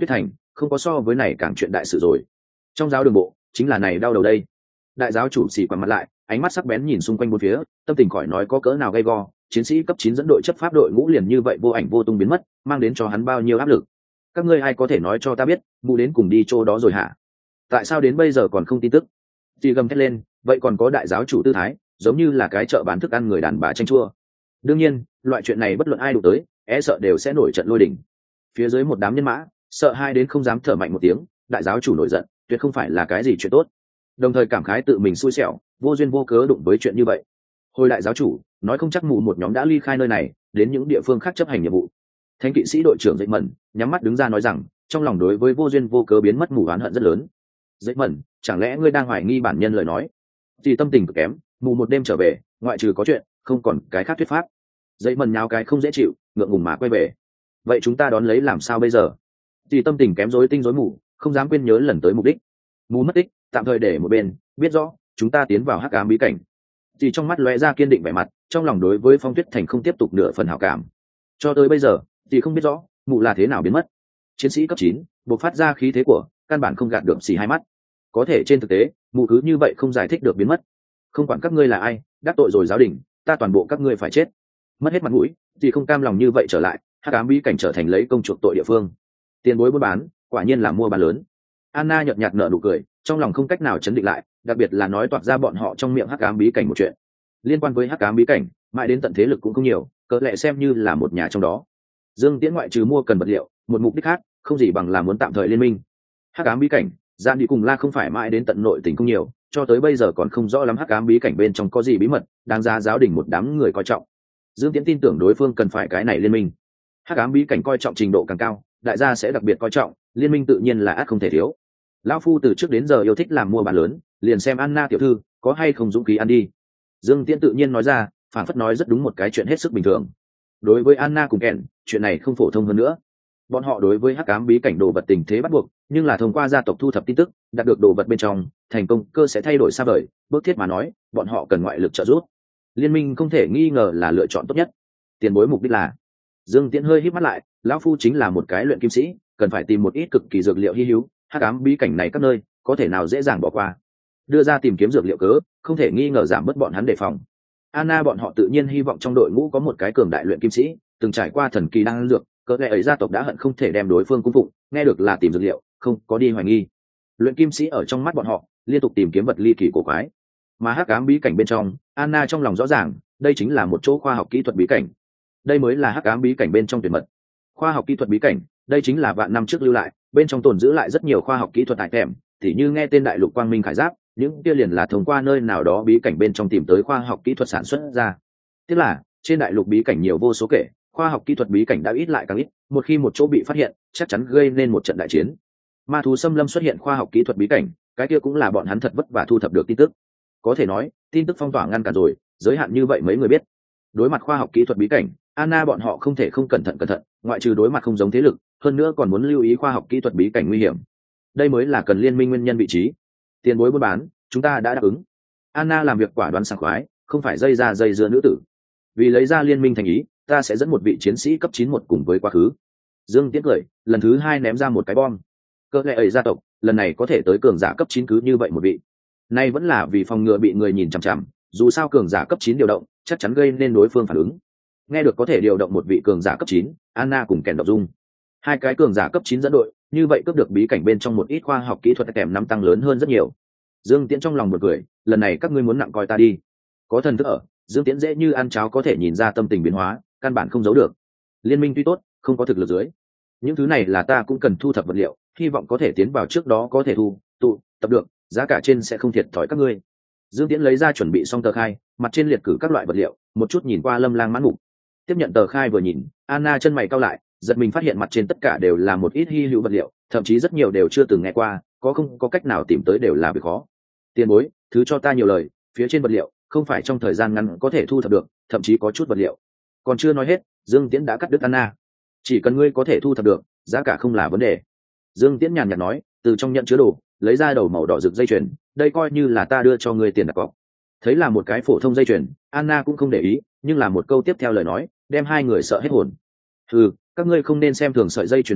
không có so với này càng chuyện đại sự rồi. Trong giáo đường bộ chính là này đau đầu đây. Đại giáo chủ xì quằn mặt lại, ánh mắt sắc bén nhìn xung quanh bốn phía, tâm tình khỏi nói có cỡ nào gay go. Chiến sĩ cấp chín dẫn đội chấp pháp đội ngũ liền như vậy vô ảnh vô tung biến mất, mang đến cho hắn bao nhiêu áp lực. Các ngươi ai có thể nói cho ta biết, mụ đến cùng đi chỗ đó rồi hả? Tại sao đến bây giờ còn không tin tức? Chị gầm thét lên, vậy còn có đại giáo chủ tư thái, giống như là cái chợ bán thức ăn người đàn bà chanh chua. Đương nhiên, loại chuyện này bất luận ai đụng tới, e sợ đều sẽ nổi trận lôi đình. Phía dưới một đám nhân mã, sợ hai đến không dám thở mạnh một tiếng, đại giáo chủ nổi giận, tuyệt không phải là cái gì chuyện tốt. Đồng thời cảm khái tự mình xui xẻo, vô duyên vô cớ đụng với chuyện như vậy. Hồi đại giáo chủ, nói không chắc mụ một nhóm đã ly khai nơi này, đến những địa phương khác chấp hành nhiệm vụ. Thánh kỵ sĩ đội trưởng Dậy Mẩn nhắm mắt đứng ra nói rằng, trong lòng đối với vô duyên vô cớ biến mất mù oán hận rất lớn. Dậy Mẩn, chẳng lẽ ngươi đang hoài nghi bản nhân lời nói? Thì tâm tình cực kém, mù một đêm trở về, ngoại trừ có chuyện, không còn cái khác thuyết pháp. Dậy Mẩn nháo cái không dễ chịu, ngượng ngùng mà quay về. Vậy chúng ta đón lấy làm sao bây giờ? Thì tâm tình kém rối tinh rối mù, không dám quên nhớ lần tới mục đích. Mù mất tích, tạm thời để một bên, biết rõ, chúng ta tiến vào hắc ám bí cảnh. Thì trong mắt lóe ra kiên định vẻ mặt, trong lòng đối với Phong Tuyết Thành không tiếp tục nửa phần hảo cảm. Cho tới bây giờ, thì không biết rõ mụ là thế nào biến mất. Chiến sĩ cấp chín bộc phát ra khí thế của, căn bản không gạt được xì hai mắt. Có thể trên thực tế, mụ cứ như vậy không giải thích được biến mất. Không quản các ngươi là ai, đắc tội rồi giáo đình, ta toàn bộ các ngươi phải chết. Mất hết mặt mũi, thì không cam lòng như vậy trở lại, hắc ám bí cảnh trở thành lấy công chuộc tội địa phương. Tiền bối buôn bán, quả nhiên là mua bán lớn. Anna nhợt nhạt nở nụ cười, trong lòng không cách nào chấn định lại, đặc biệt là nói toạc ra bọn họ trong miệng hắc ám bí cảnh một chuyện. Liên quan với hắc ám bí cảnh, mãi đến tận thế lực cũng không nhiều, cỡ lẽ xem như là một nhà trong đó. Dương Tiễn ngoại trừ mua cần vật liệu, một mục đích khác, không gì bằng là muốn tạm thời liên minh. Hắc ám bí cảnh, Gian đi cùng La không phải mãi đến tận nội tình không nhiều, cho tới bây giờ còn không rõ lắm hắc ám bí cảnh bên trong có gì bí mật, đáng giá giáo đình một đám người coi trọng. Dương Tiễn tin tưởng đối phương cần phải cái này liên minh. Hắc ám bí cảnh coi trọng trình độ càng cao, đại gia sẽ đặc biệt coi trọng, liên minh tự nhiên là ắt không thể thiếu. Lão phu từ trước đến giờ yêu thích làm mua bán lớn, liền xem Anna tiểu thư có hay không dũng khí ăn đi. Dương Tiễn tự nhiên nói ra, phản phất nói rất đúng một cái chuyện hết sức bình thường. Đối với Anna cùng Ken, chuyện này không phổ thông hơn nữa. Bọn họ đối với hắc ám bí cảnh đồ vật tình thế bắt buộc, nhưng là thông qua gia tộc thu thập tin tức, đạt được đồ vật bên trong, thành công cơ sẽ thay đổi xa vời. Bước thiết mà nói, bọn họ cần ngoại lực trợ giúp. Liên minh không thể nghi ngờ là lựa chọn tốt nhất. Tiền bối mục đích là, Dương Tiễn hơi híp mắt lại, lão phu chính là một cái luyện kim sĩ, cần phải tìm một ít cực kỳ dược liệu hi hữu, hắc ám bí cảnh này các nơi, có thể nào dễ dàng bỏ qua. Đưa ra tìm kiếm dược liệu cớ, không thể nghi ngờ giảm bớt bọn hắn đề phòng. Anna bọn họ tự nhiên hy vọng trong đội ngũ có một cái cường đại luyện kim sĩ, từng trải qua thần kỳ đan dược, cỡ lẽ ấy gia tộc đã hận không thể đem đối phương cung phụng, nghe được là tìm dược liệu, không có đi hoài nghi. Luyện kim sĩ ở trong mắt bọn họ, liên tục tìm kiếm vật ly kỳ cổ quái. Mà hắc ám bí cảnh bên trong, Anna trong lòng rõ ràng, đây chính là một chỗ khoa học kỹ thuật bí cảnh. Đây mới là hắc ám bí cảnh bên trong tuyệt mật. Khoa học kỹ thuật bí cảnh, đây chính là vạn năm trước lưu lại, bên trong tồn giữ lại rất nhiều khoa học kỹ thuật tại thèm, tỉ như nghe tên đại lục quang minh khải giáp, những kia liền là thông qua nơi nào đó bí cảnh bên trong tìm tới khoa học kỹ thuật sản xuất ra. Tức là trên đại lục bí cảnh nhiều vô số kể, khoa học kỹ thuật bí cảnh đã ít lại càng ít, một khi một chỗ bị phát hiện, chắc chắn gây nên một trận đại chiến. Ma thú xâm lâm xuất hiện khoa học kỹ thuật bí cảnh, cái kia cũng là bọn hắn thật vất vả thu thập được tin tức. Có thể nói, tin tức phong tỏa ngăn cản rồi, giới hạn như vậy mấy người biết. Đối mặt khoa học kỹ thuật bí cảnh, Anna bọn họ không thể không cẩn thận cẩn thận, ngoại trừ đối mặt không giống thế lực, hơn nữa còn muốn lưu ý khoa học kỹ thuật bí cảnh nguy hiểm. Đây mới là cần liên minh nguyên nhân vị trí. Tiền bối buôn bán, chúng ta đã đáp ứng. Anna làm việc quả đoán sảng khoái, không phải dây ra dây dưa nữ tử. Vì lấy ra liên minh thành ý, ta sẽ dẫn một vị chiến sĩ cấp chín một cùng với quá khứ. Dương Tiễn cười, lần thứ hai ném ra một cái bom. Cơ lẽ ấy gia tộc, lần này có thể tới cường giả cấp chín cứ như vậy một vị. Nay vẫn là vì phòng ngừa bị người nhìn chằm chằm, dù sao cường giả cấp chín điều động, chắc chắn gây nên đối phương phản ứng. Nghe được có thể điều động một vị cường giả cấp chín, Anna cùng kèn đọc dung. Hai cái cường giả cấp chín dẫn đội, như vậy cướp được bí cảnh bên trong một ít khoa học kỹ thuật kèm năm tăng lớn hơn rất nhiều. Dương Tiễn trong lòng một cười, lần này các ngươi muốn nặng coi ta đi. Có thần thức ở, Dương Tiễn dễ như ăn cháo có thể nhìn ra tâm tình biến hóa, căn bản không giấu được. Liên minh tuy tốt, không có thực lực dưới. Những thứ này là ta cũng cần thu thập vật liệu, hy vọng có thể tiến vào trước đó có thể thu, tụ, tập được, giá cả trên sẽ không thiệt thòi các ngươi. Dương Tiễn lấy ra chuẩn bị xong tờ khai, mặt trên liệt cử các loại vật liệu, một chút nhìn qua Lâm Lang mãn mục. Tiếp nhận tờ khai vừa nhìn, Anna chân mày cau lại, giật mình phát hiện mặt trên tất cả đều là một ít hi hữu vật liệu, thậm chí rất nhiều đều chưa từng nghe qua, có không có cách nào tìm tới đều là việc khó. Tiền bối, thứ cho ta nhiều lời, phía trên vật liệu không phải trong thời gian ngắn có thể thu thập được, thậm chí có chút vật liệu còn chưa nói hết, Dương Tiễn đã cắt đứt Anna. Chỉ cần ngươi có thể thu thập được, giá cả không là vấn đề. Dương Tiễn nhàn nhạt nói, từ trong nhận chứa đồ lấy ra đầu màu đỏ rực dây chuyền, đây coi như là ta đưa cho ngươi tiền đặt cọc. Thấy là một cái phổ thông dây chuyền, Anna cũng không để ý, nhưng là một câu tiếp theo lời nói đem hai người sợ hết hồn. Ừ, các ngươi không nên xem thường sợi dây chuyền này,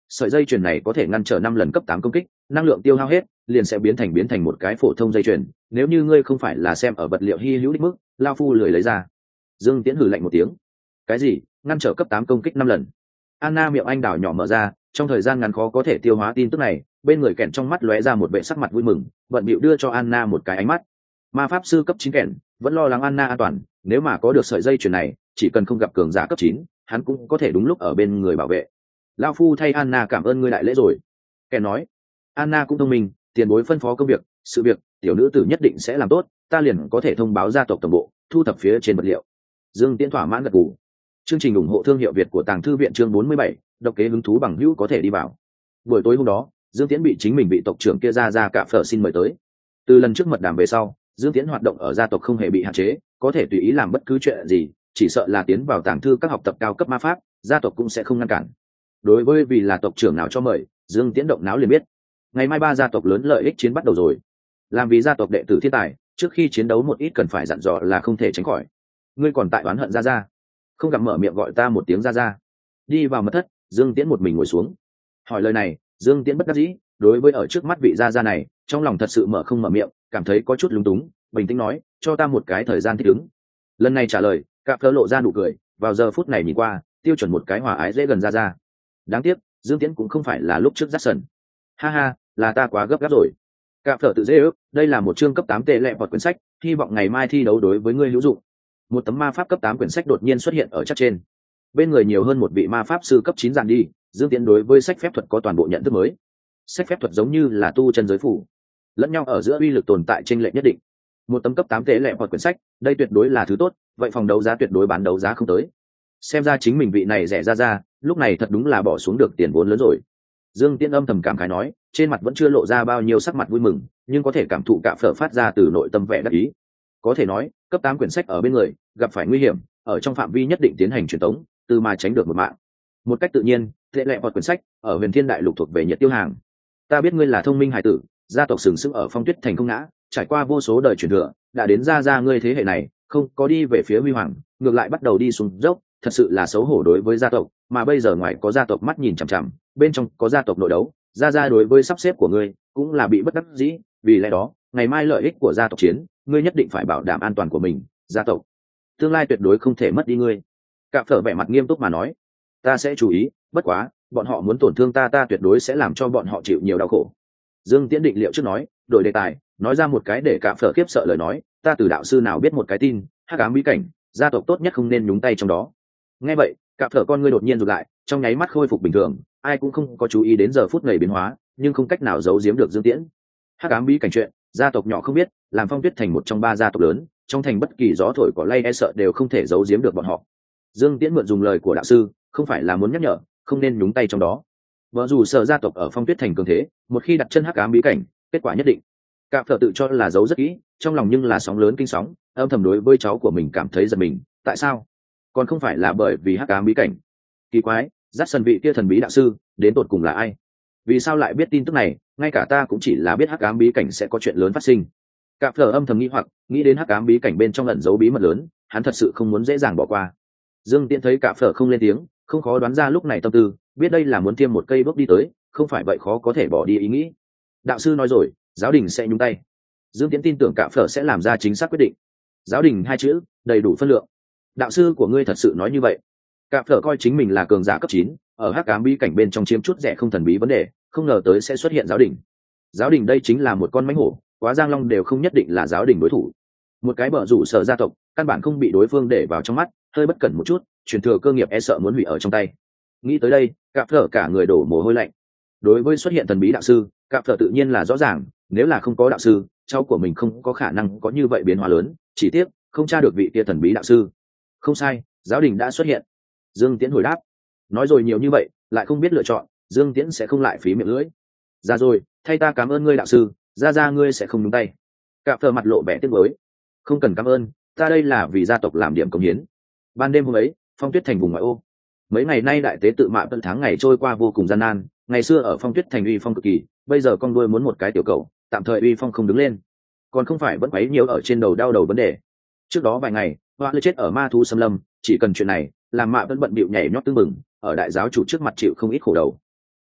sợi dây chuyền này có thể ngăn trở năm lần cấp tám công kích, năng lượng tiêu hao hết liền sẽ biến thành biến thành một cái phổ thông dây chuyền, nếu như ngươi không phải là xem ở vật liệu hy hữu đích mức, lao phu lười lấy ra. Dương Tiễn hừ lạnh một tiếng. Cái gì? Ngăn trở cấp tám công kích năm lần? Anna miệng anh đào nhỏ mở ra, trong thời gian ngắn khó có thể tiêu hóa tin tức này, bên người kẹn trong mắt lóe ra một vẻ sắc mặt vui mừng, bận bịu đưa cho Anna một cái ánh mắt. Ma pháp sư cấp chín kẹn, vẫn lo lắng Anna an toàn, nếu mà có được sợi dây chuyền này, chỉ cần không gặp cường giả cấp chín, hắn cũng có thể đúng lúc ở bên người bảo vệ. Lão phu thay Anna cảm ơn ngươi đại lễ rồi. Kẹn nói. Anna cũng thông minh, tiền bối phân phó công việc, sự việc, tiểu nữ tử nhất định sẽ làm tốt, ta liền có thể thông báo gia tộc tổng bộ, thu thập phía trên vật liệu. Dương Tiễn thỏa mãn gật gù. Chương trình ủng hộ thương hiệu Việt của Tàng Thư viện chương bốn mươi bảy, độc kế hứng thú bằng hữu có thể đi vào. Buổi tối hôm đó, Dương Tiễn bị chính mình bị tộc trưởng kia ra ra cả phở xin mời tới. Từ lần trước mật đàm về sau, Dương Tiễn hoạt động ở gia tộc không hề bị hạn chế, có thể tùy ý làm bất cứ chuyện gì, chỉ sợ là tiến vào tàng thư các học tập cao cấp ma pháp, gia tộc cũng sẽ không ngăn cản. Đối với vì là tộc trưởng nào cho mời, Dương Tiễn động não liền biết. Ngày mai ba gia tộc lớn lợi ích chiến bắt đầu rồi. Làm vì gia tộc đệ tử thiên tài, trước khi chiến đấu một ít cần phải dặn dò là không thể tránh khỏi. Ngươi còn tại oán hận ra ra, không gặp mở miệng gọi ta một tiếng ra ra. Đi vào mật thất, Dương Tiễn một mình ngồi xuống. Hỏi lời này, Dương Tiễn bất đắc dĩ, đối với ở trước mắt vị gia gia này, trong lòng thật sự mở không mở miệng, cảm thấy có chút lúng túng, bình tĩnh nói, cho ta một cái thời gian thích ứng. Lần này trả lời, Cạp Phở lộ ra nụ cười, vào giờ phút này nhìn qua, tiêu chuẩn một cái hòa ái dễ gần ra ra. Đáng tiếc, Dương Tiễn cũng không phải là lúc trước Jackson. Ha ha, là ta quá gấp gáp rồi. Cạp Phở tự dễ ước, đây là một chương cấp tám tệ lệ vật quyển sách, hy vọng ngày mai thi đấu đối với ngươi hữu dụng. Một tấm ma pháp cấp tám quyển sách đột nhiên xuất hiện ở chắc trên. Bên người nhiều hơn một vị ma pháp sư cấp chín dàn đi, Dương Tiễn đối với sách phép thuật có toàn bộ nhận thức mới. Sách phép thuật giống như là tu chân giới phủ, lẫn nhau ở giữa uy lực tồn tại trên lệ nhất định. Một tấm cấp tám tế lệ hoặc quyển sách, đây tuyệt đối là thứ tốt, vậy phòng đấu giá tuyệt đối bán đấu giá không tới. Xem ra chính mình vị này rẻ ra ra, lúc này thật đúng là bỏ xuống được tiền vốn lớn rồi. Dương Tiễn âm thầm cảm khái nói, trên mặt vẫn chưa lộ ra bao nhiêu sắc mặt vui mừng, nhưng có thể cảm thụ Cạp Phở phát ra từ nội tâm vẻ đắc ý. Có thể nói, cấp tám quyển sách ở bên người, gặp phải nguy hiểm, ở trong phạm vi nhất định tiến hành truyền tống, từ mà tránh được một mạng. Một cách tự nhiên, tệ lệ hoặc quyển sách ở Huyền Thiên Đại Lục thuộc về nhiệt tiêu hàng. Ta biết ngươi là thông minh hải tử, gia tộc sừng sững ở Phong Tuyết Thành không ngã, trải qua vô số đời truyền thừa, đã đến ra ra ngươi thế hệ này, không có đi về phía huy hoàng, ngược lại bắt đầu đi xuống dốc, thật sự là xấu hổ đối với gia tộc, mà bây giờ ngoài có gia tộc mắt nhìn chằm chằm, bên trong có gia tộc nội đấu, ra ra đối với sắp xếp của ngươi cũng là bị bất đắc dĩ, vì lẽ đó, ngày mai lợi ích của gia tộc chiến, ngươi nhất định phải bảo đảm an toàn của mình, gia tộc tương lai tuyệt đối không thể mất đi ngươi. Cạp Phở vẻ mặt nghiêm túc mà nói, ta sẽ chú ý, bất quá bọn họ muốn tổn thương ta ta tuyệt đối sẽ làm cho bọn họ chịu nhiều đau khổ. Dương Tiễn định liệu trước nói, đổi đề tài, nói ra một cái để Cạp Phở khiếp sợ lời nói, ta từ đạo sư nào biết một cái tin, hắc ám bí cảnh, gia tộc tốt nhất không nên nhúng tay trong đó. Nghe vậy, Cạp Phở con ngươi đột nhiên rụt lại, trong nháy mắt khôi phục bình thường, ai cũng không có chú ý đến giờ phút này biến hóa, nhưng không cách nào giấu giếm được Dương Tiễn. Hắc ám bí cảnh chuyện, gia tộc nhỏ không biết, làm Phong Tuyết Thành một trong ba gia tộc lớn, trong thành bất kỳ gió thổi cỏ lay e sợ đều không thể giấu giếm được bọn họ. Dương Tiễn mượn dùng lời của đạo sư, không phải là muốn nhắc nhở, không nên nhúng tay trong đó. Vợ dù sợ gia tộc ở Phong Tuyết Thành cường thế, một khi đặt chân hắc ám bí cảnh, kết quả nhất định. Cạp Phở tự cho là giấu rất kỹ, trong lòng nhưng là sóng lớn kinh sóng, âm thầm đối với cháu của mình cảm thấy giật mình, tại sao? Còn không phải là bởi vì hắc ám bí cảnh. Kỳ quái, dắt sần vị kia thần bí đạo sư, đến tột cùng là ai? Vì sao lại biết tin tức này, ngay cả ta cũng chỉ là biết hắc ám bí cảnh sẽ có chuyện lớn phát sinh. Cạp Phở âm thầm nghĩ hoặc, nghĩ đến hắc ám bí cảnh bên trong ẩn giấu bí mật lớn, hắn thật sự không muốn dễ dàng bỏ qua. Dương Tiễn thấy Cạp Phở không lên tiếng, không khó đoán ra lúc này tâm tư, biết đây là muốn tiêm một cây bước đi tới, không phải vậy khó có thể bỏ đi ý nghĩ. Đạo sư nói rồi, giáo đình sẽ nhúng tay. Dương Tiễn tin tưởng Cạp Phở sẽ làm ra chính xác quyết định. Giáo đình hai chữ, đầy đủ phân lượng. Đạo sư của ngươi thật sự nói như vậy? Cạp Phở coi chính mình là cường giả cấp chín, ở hắc ám bí cảnh bên trong chiếm chút rẻ không thần bí vấn đề, không ngờ tới sẽ xuất hiện giáo đình. Giáo đình đây chính là một con mãnh hổ, quá giang long đều không nhất định là giáo đình đối thủ. Một cái bợ rủ sở gia tộc, căn bản không bị đối phương để vào trong mắt, hơi bất cẩn một chút, truyền thừa cơ nghiệp e sợ muốn hủy ở trong tay. Nghĩ tới đây, Cạp Phở cả người đổ mồ hôi lạnh. Đối với xuất hiện thần bí đạo sư, Cạp Phở tự nhiên là rõ ràng, nếu là không có đạo sư, cháu của mình không có khả năng có như vậy biến hóa lớn, chỉ tiếc không tra được vị kia thần bí đạo sư. Không sai, giáo đình đã xuất hiện. Dương Tiễn hồi đáp. Nói rồi nhiều như vậy, lại không biết lựa chọn, Dương Tiễn sẽ không lại phí miệng lưỡi. Ra rồi, thay ta cảm ơn ngươi đạo sư, ra ra ngươi sẽ không nhúng tay. Cạp Phở mặt lộ vẻ tiếc nuối. Không cần cảm ơn, ta đây là vì gia tộc làm điểm công hiến. Ban đêm hôm ấy, Phong Tuyết Thành vùng ngoại ô. Mấy ngày nay đại tế tự mạ tân tháng ngày trôi qua vô cùng gian nan, ngày xưa ở Phong Tuyết Thành uy phong cực kỳ, bây giờ con đuôi muốn một cái tiểu cầu, tạm thời uy phong không đứng lên, còn không phải vẫn quấy nhiều ở trên đầu đau đầu vấn đề. Trước đó vài ngày, hoa lư chết ở ma thú xâm lâm, chỉ cần chuyện này, làm mạ vẫn bận bịu nhảy nhót tưng bừng, ở đại giáo chủ trước mặt chịu không ít khổ đầu.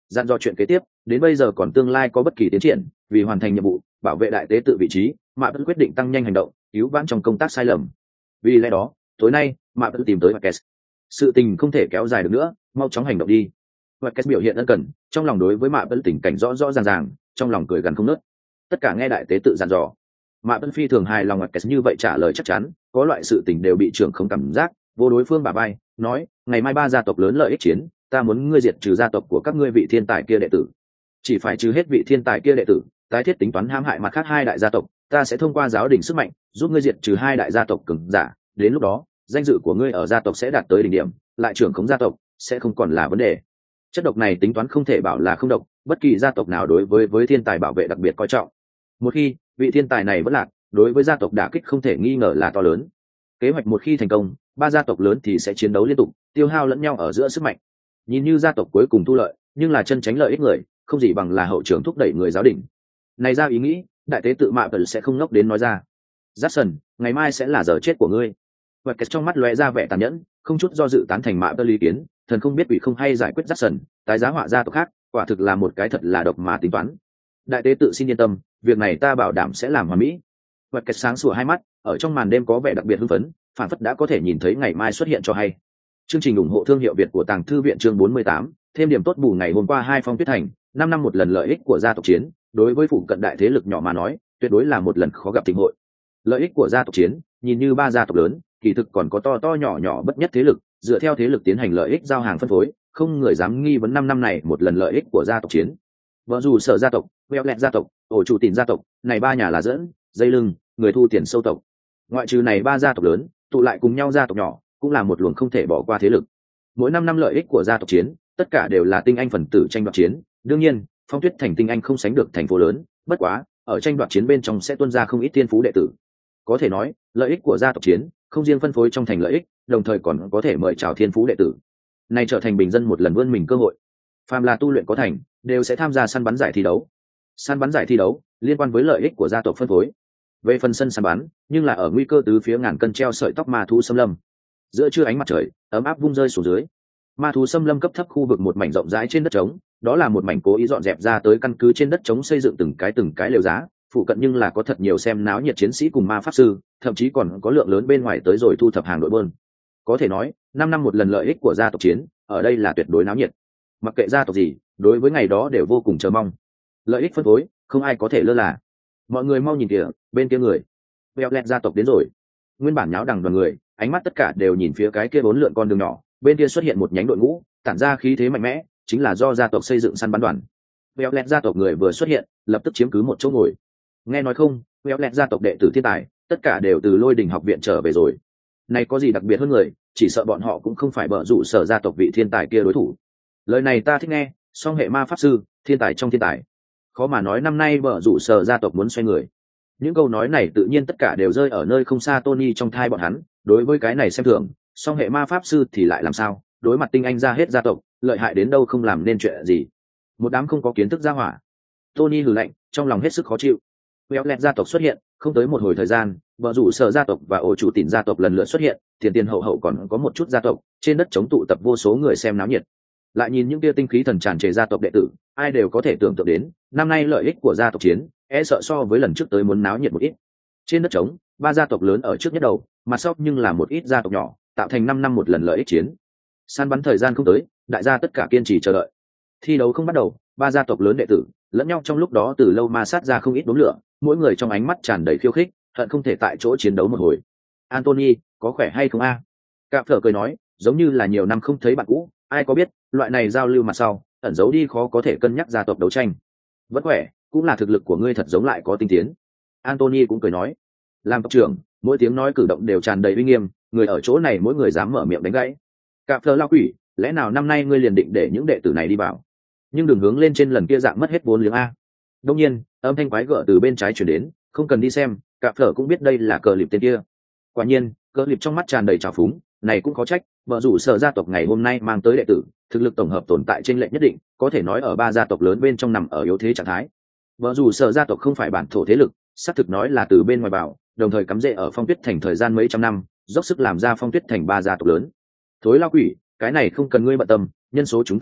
dặn dò chuyện kế tiếp đến bây giờ còn tương lai có bất kỳ tiến triển, vì hoàn thành nhiệm vụ bảo vệ đại tế tự vị trí, mạ vẫn quyết định tăng nhanh hành động, cứu vãn trong công tác sai lầm. Vì lẽ đó tối nay mạ vẫn tìm tới Marquez. Sự tình không thể kéo dài được nữa, mau chóng hành động đi. Marquez biểu hiện ân cần, trong lòng đối với mạ vẫn tình cảnh rõ rõ ràng ràng, trong lòng cười gần không nớt. Tất cả nghe đại tế tự dặn dò, mạ vẫn phi thường hài lòng. Marquez như vậy trả lời chắc chắn, có loại sự tình đều bị trưởng không cảm giác, vô đối phương bà bay nói ngày mai ba gia tộc lớn lợi ích chiến, ta muốn ngươi diệt trừ gia tộc của các ngươi vị thiên tài kia đệ tử. Chỉ phải trừ hết vị thiên tài kia đệ tử, tái thiết tính toán hãm hại mặt khác hai đại gia tộc, ta sẽ thông qua giáo đình sức mạnh giúp ngươi diệt trừ hai đại gia tộc cường giả. Đến lúc đó danh dự của ngươi ở gia tộc sẽ đạt tới đỉnh điểm, lại trưởng khống gia tộc sẽ không còn là vấn đề. Chất độc này tính toán không thể bảo là không độc, bất kỳ gia tộc nào đối với với thiên tài bảo vệ đặc biệt coi trọng. Một khi vị thiên tài này vẫn lạc, đối với gia tộc đả kích không thể nghi ngờ là to lớn. Kế hoạch một khi thành công, ba gia tộc lớn thì sẽ chiến đấu liên tục, tiêu hao lẫn nhau ở giữa sức mạnh. Nhìn như gia tộc cuối cùng thu lợi, nhưng là chân tránh lợi ích người, không gì bằng là hậu trưởng thúc đẩy người giáo đình. Này ra ý nghĩ, đại tế tự mạ vẫn sẽ không ngốc đến nói ra. Jackson, ngày mai sẽ là giờ chết của ngươi. Và kẹt trong mắt lóe ra vẻ tàn nhẫn, không chút do dự tán thành mạ vẫn lý kiến, thần không biết quỷ không hay giải quyết Jackson, tái giá họa gia tộc khác, quả thực là một cái thật là độc mà tính toán. Đại tế tự xin yên tâm, việc này ta bảo đảm sẽ làm hoàn mỹ. Và kẹt sáng sủa hai mắt, ở trong màn đêm có vẻ đặc biệt hưng phấn, phản phất đã có thể nhìn thấy ngày mai xuất hiện cho hay. Chương trình ủng hộ thương hiệu Việt của Tàng Thư viện chương bốn mươi tám, thêm điểm tốt bù ngày hôm qua hai phong tuyết thành, năm năm một lần lợi ích của gia tộc chiến, đối với phụ cận đại thế lực nhỏ mà nói, tuyệt đối là một lần khó gặp tình hội. Lợi ích của gia tộc chiến, nhìn như ba gia tộc lớn, kỳ thực còn có to to nhỏ nhỏ bất nhất thế lực, dựa theo thế lực tiến hành lợi ích giao hàng phân phối, không người dám nghi vấn năm năm này một lần lợi ích của gia tộc chiến. Vợ dù sở gia tộc, Vẹo Lẹt gia tộc, ổ chủ tiền gia tộc, này ba nhà là dẫn, dây lưng, người thu tiền sâu tộc. Ngoại trừ này ba gia tộc lớn, tụ lại cùng nhau gia tộc nhỏ, cũng là một luồng không thể bỏ qua thế lực. Mỗi năm năm lợi ích của gia tộc chiến, tất cả đều là tinh anh phần tử tranh đoạt chiến. Đương nhiên, Phong Tuyết thành tinh anh không sánh được thành phố lớn, bất quá, ở tranh đoạt chiến bên trong sẽ tuôn ra không ít thiên phú đệ tử. Có thể nói, lợi ích của gia tộc chiến, không riêng phân phối trong thành lợi ích, đồng thời còn có thể mời chào thiên phú đệ tử. Này trở thành bình dân một lần vươn mình cơ hội. Phàm là tu luyện có thành, đều sẽ tham gia săn bắn giải thi đấu. Săn bắn giải thi đấu liên quan với lợi ích của gia tộc phân phối. Về phần sân săn bắn, nhưng là ở nguy cơ tứ phía ngàn cân treo sợi tóc ma thú xâm lâm. Giữa trưa ánh mặt trời ấm áp vung rơi xuống dưới, ma thú xâm lâm cấp thấp khu vực một mảnh rộng rãi trên đất trống, đó là một mảnh cố ý dọn dẹp ra tới căn cứ trên đất trống xây dựng từng cái từng cái lều giá, phụ cận nhưng là có thật nhiều xem náo nhiệt chiến sĩ cùng ma pháp sư, thậm chí còn có lượng lớn bên ngoài tới rồi thu thập hàng đội bơn. Có thể nói, năm năm một lần lợi ích của gia tộc chiến, ở đây là tuyệt đối náo nhiệt. Mặc kệ gia tộc gì, đối với ngày đó đều vô cùng chờ mong. Lợi ích phân phối, không ai có thể lơ là. Mọi người mau nhìn kìa, bên kia người. Vẹo Lẹt gia tộc đến rồi. Nguyên bản nháo đằng đoàn người, ánh mắt tất cả đều nhìn phía cái kia bốn lượn con đường nhỏ, bên kia xuất hiện một nhánh đội ngũ, tản ra khí thế mạnh mẽ, chính là do gia tộc xây dựng săn bắn đoàn. Vẹo Lẹt gia tộc người vừa xuất hiện, lập tức chiếm cứ một chỗ ngồi. Nghe nói không, Vẹo Lẹt gia tộc đệ tử thiên tài, tất cả đều từ Lôi Đình học viện trở về rồi. Này có gì đặc biệt hơn người, chỉ sợ bọn họ cũng không phải bợ rủ sở gia tộc vị thiên tài kia đối thủ. Lời này ta thích nghe, song hệ ma pháp sư, thiên tài trong thiên tài. Khó mà nói năm nay bợ rủ sở gia tộc muốn xoay người. Những câu nói này tự nhiên tất cả đều rơi ở nơi không xa Tony trong thai bọn hắn, đối với cái này xem thường, song hệ ma pháp sư thì lại làm sao, đối mặt tinh anh ra hết gia tộc, lợi hại đến đâu không làm nên chuyện gì. Một đám không có kiến thức gia hỏa. Tony hừ lạnh, trong lòng hết sức khó chịu. Vẹo Lẹt gia tộc xuất hiện, không tới một hồi thời gian, vợ rủ sở gia tộc và ổ chủ tỉnh gia tộc lần lượt xuất hiện, tiền tiền hậu hậu còn có một chút gia tộc, trên đất chống tụ tập vô số người xem náo nhiệt. Lại nhìn những kia tinh khí thần tràn trề gia tộc đệ tử, ai đều có thể tưởng tượng đến, năm nay lợi ích của gia tộc chiến, e sợ so với lần trước tới muốn náo nhiệt một ít. Trên đất trống, ba gia tộc lớn ở trước nhất đầu, mặt sau nhưng là một ít gia tộc nhỏ, tạo thành năm năm một lần lợi ích chiến. Săn bắn thời gian không tới, đại gia tất cả kiên trì chờ đợi. Thi đấu không bắt đầu, ba gia tộc lớn đệ tử lẫn nhau trong lúc đó từ lâu ma sát ra không ít đốm lửa, mỗi người trong ánh mắt tràn đầy khiêu khích, hận không thể tại chỗ chiến đấu một hồi. Anthony, có khỏe hay không a? Cạm Phở cười nói, giống như là nhiều năm không thấy bạn cũ, ai có biết, loại này giao lưu mặt sau, ẩn giấu đi khó có thể cân nhắc gia tộc đấu tranh. Vẫn khỏe, cũng là thực lực của ngươi thật giống lại có tinh tiến. Anthony cũng cười nói, làm tộc trưởng, mỗi tiếng nói cử động đều tràn đầy uy nghiêm, người ở chỗ này mỗi người dám mở miệng đánh gãy. Cạm Phở lao quỷ, lẽ nào năm nay ngươi liền định để những đệ tử này đi vào? Nhưng đừng hướng lên trên lần kia dạng mất hết vốn liếng a. Đông nhiên, âm thanh quái gở từ bên trái chuyển đến, không cần đi xem, Cạm Phở cũng biết đây là cờ lịp tên kia. Quả nhiên, cờ lịp trong mắt tràn đầy trào phúng, này cũng có trách, vợ rủ sở gia tộc ngày hôm nay mang tới đệ tử, thực lực tổng hợp tồn tại trên lệnh nhất định, có thể nói ở ba gia tộc lớn bên trong nằm ở yếu thế trạng thái. Vợ rủ sở gia tộc không phải bản thổ thế lực, xác thực nói là từ bên ngoài vào, đồng thời cắm rễ ở Phong Tuyết thành thời gian mấy trăm năm, dốc sức làm ra Phong Tuyết thành ba gia tộc lớn. Thối lao quỷ, cái này không cần ngươi bận tâm, nhân số chúng ta ít,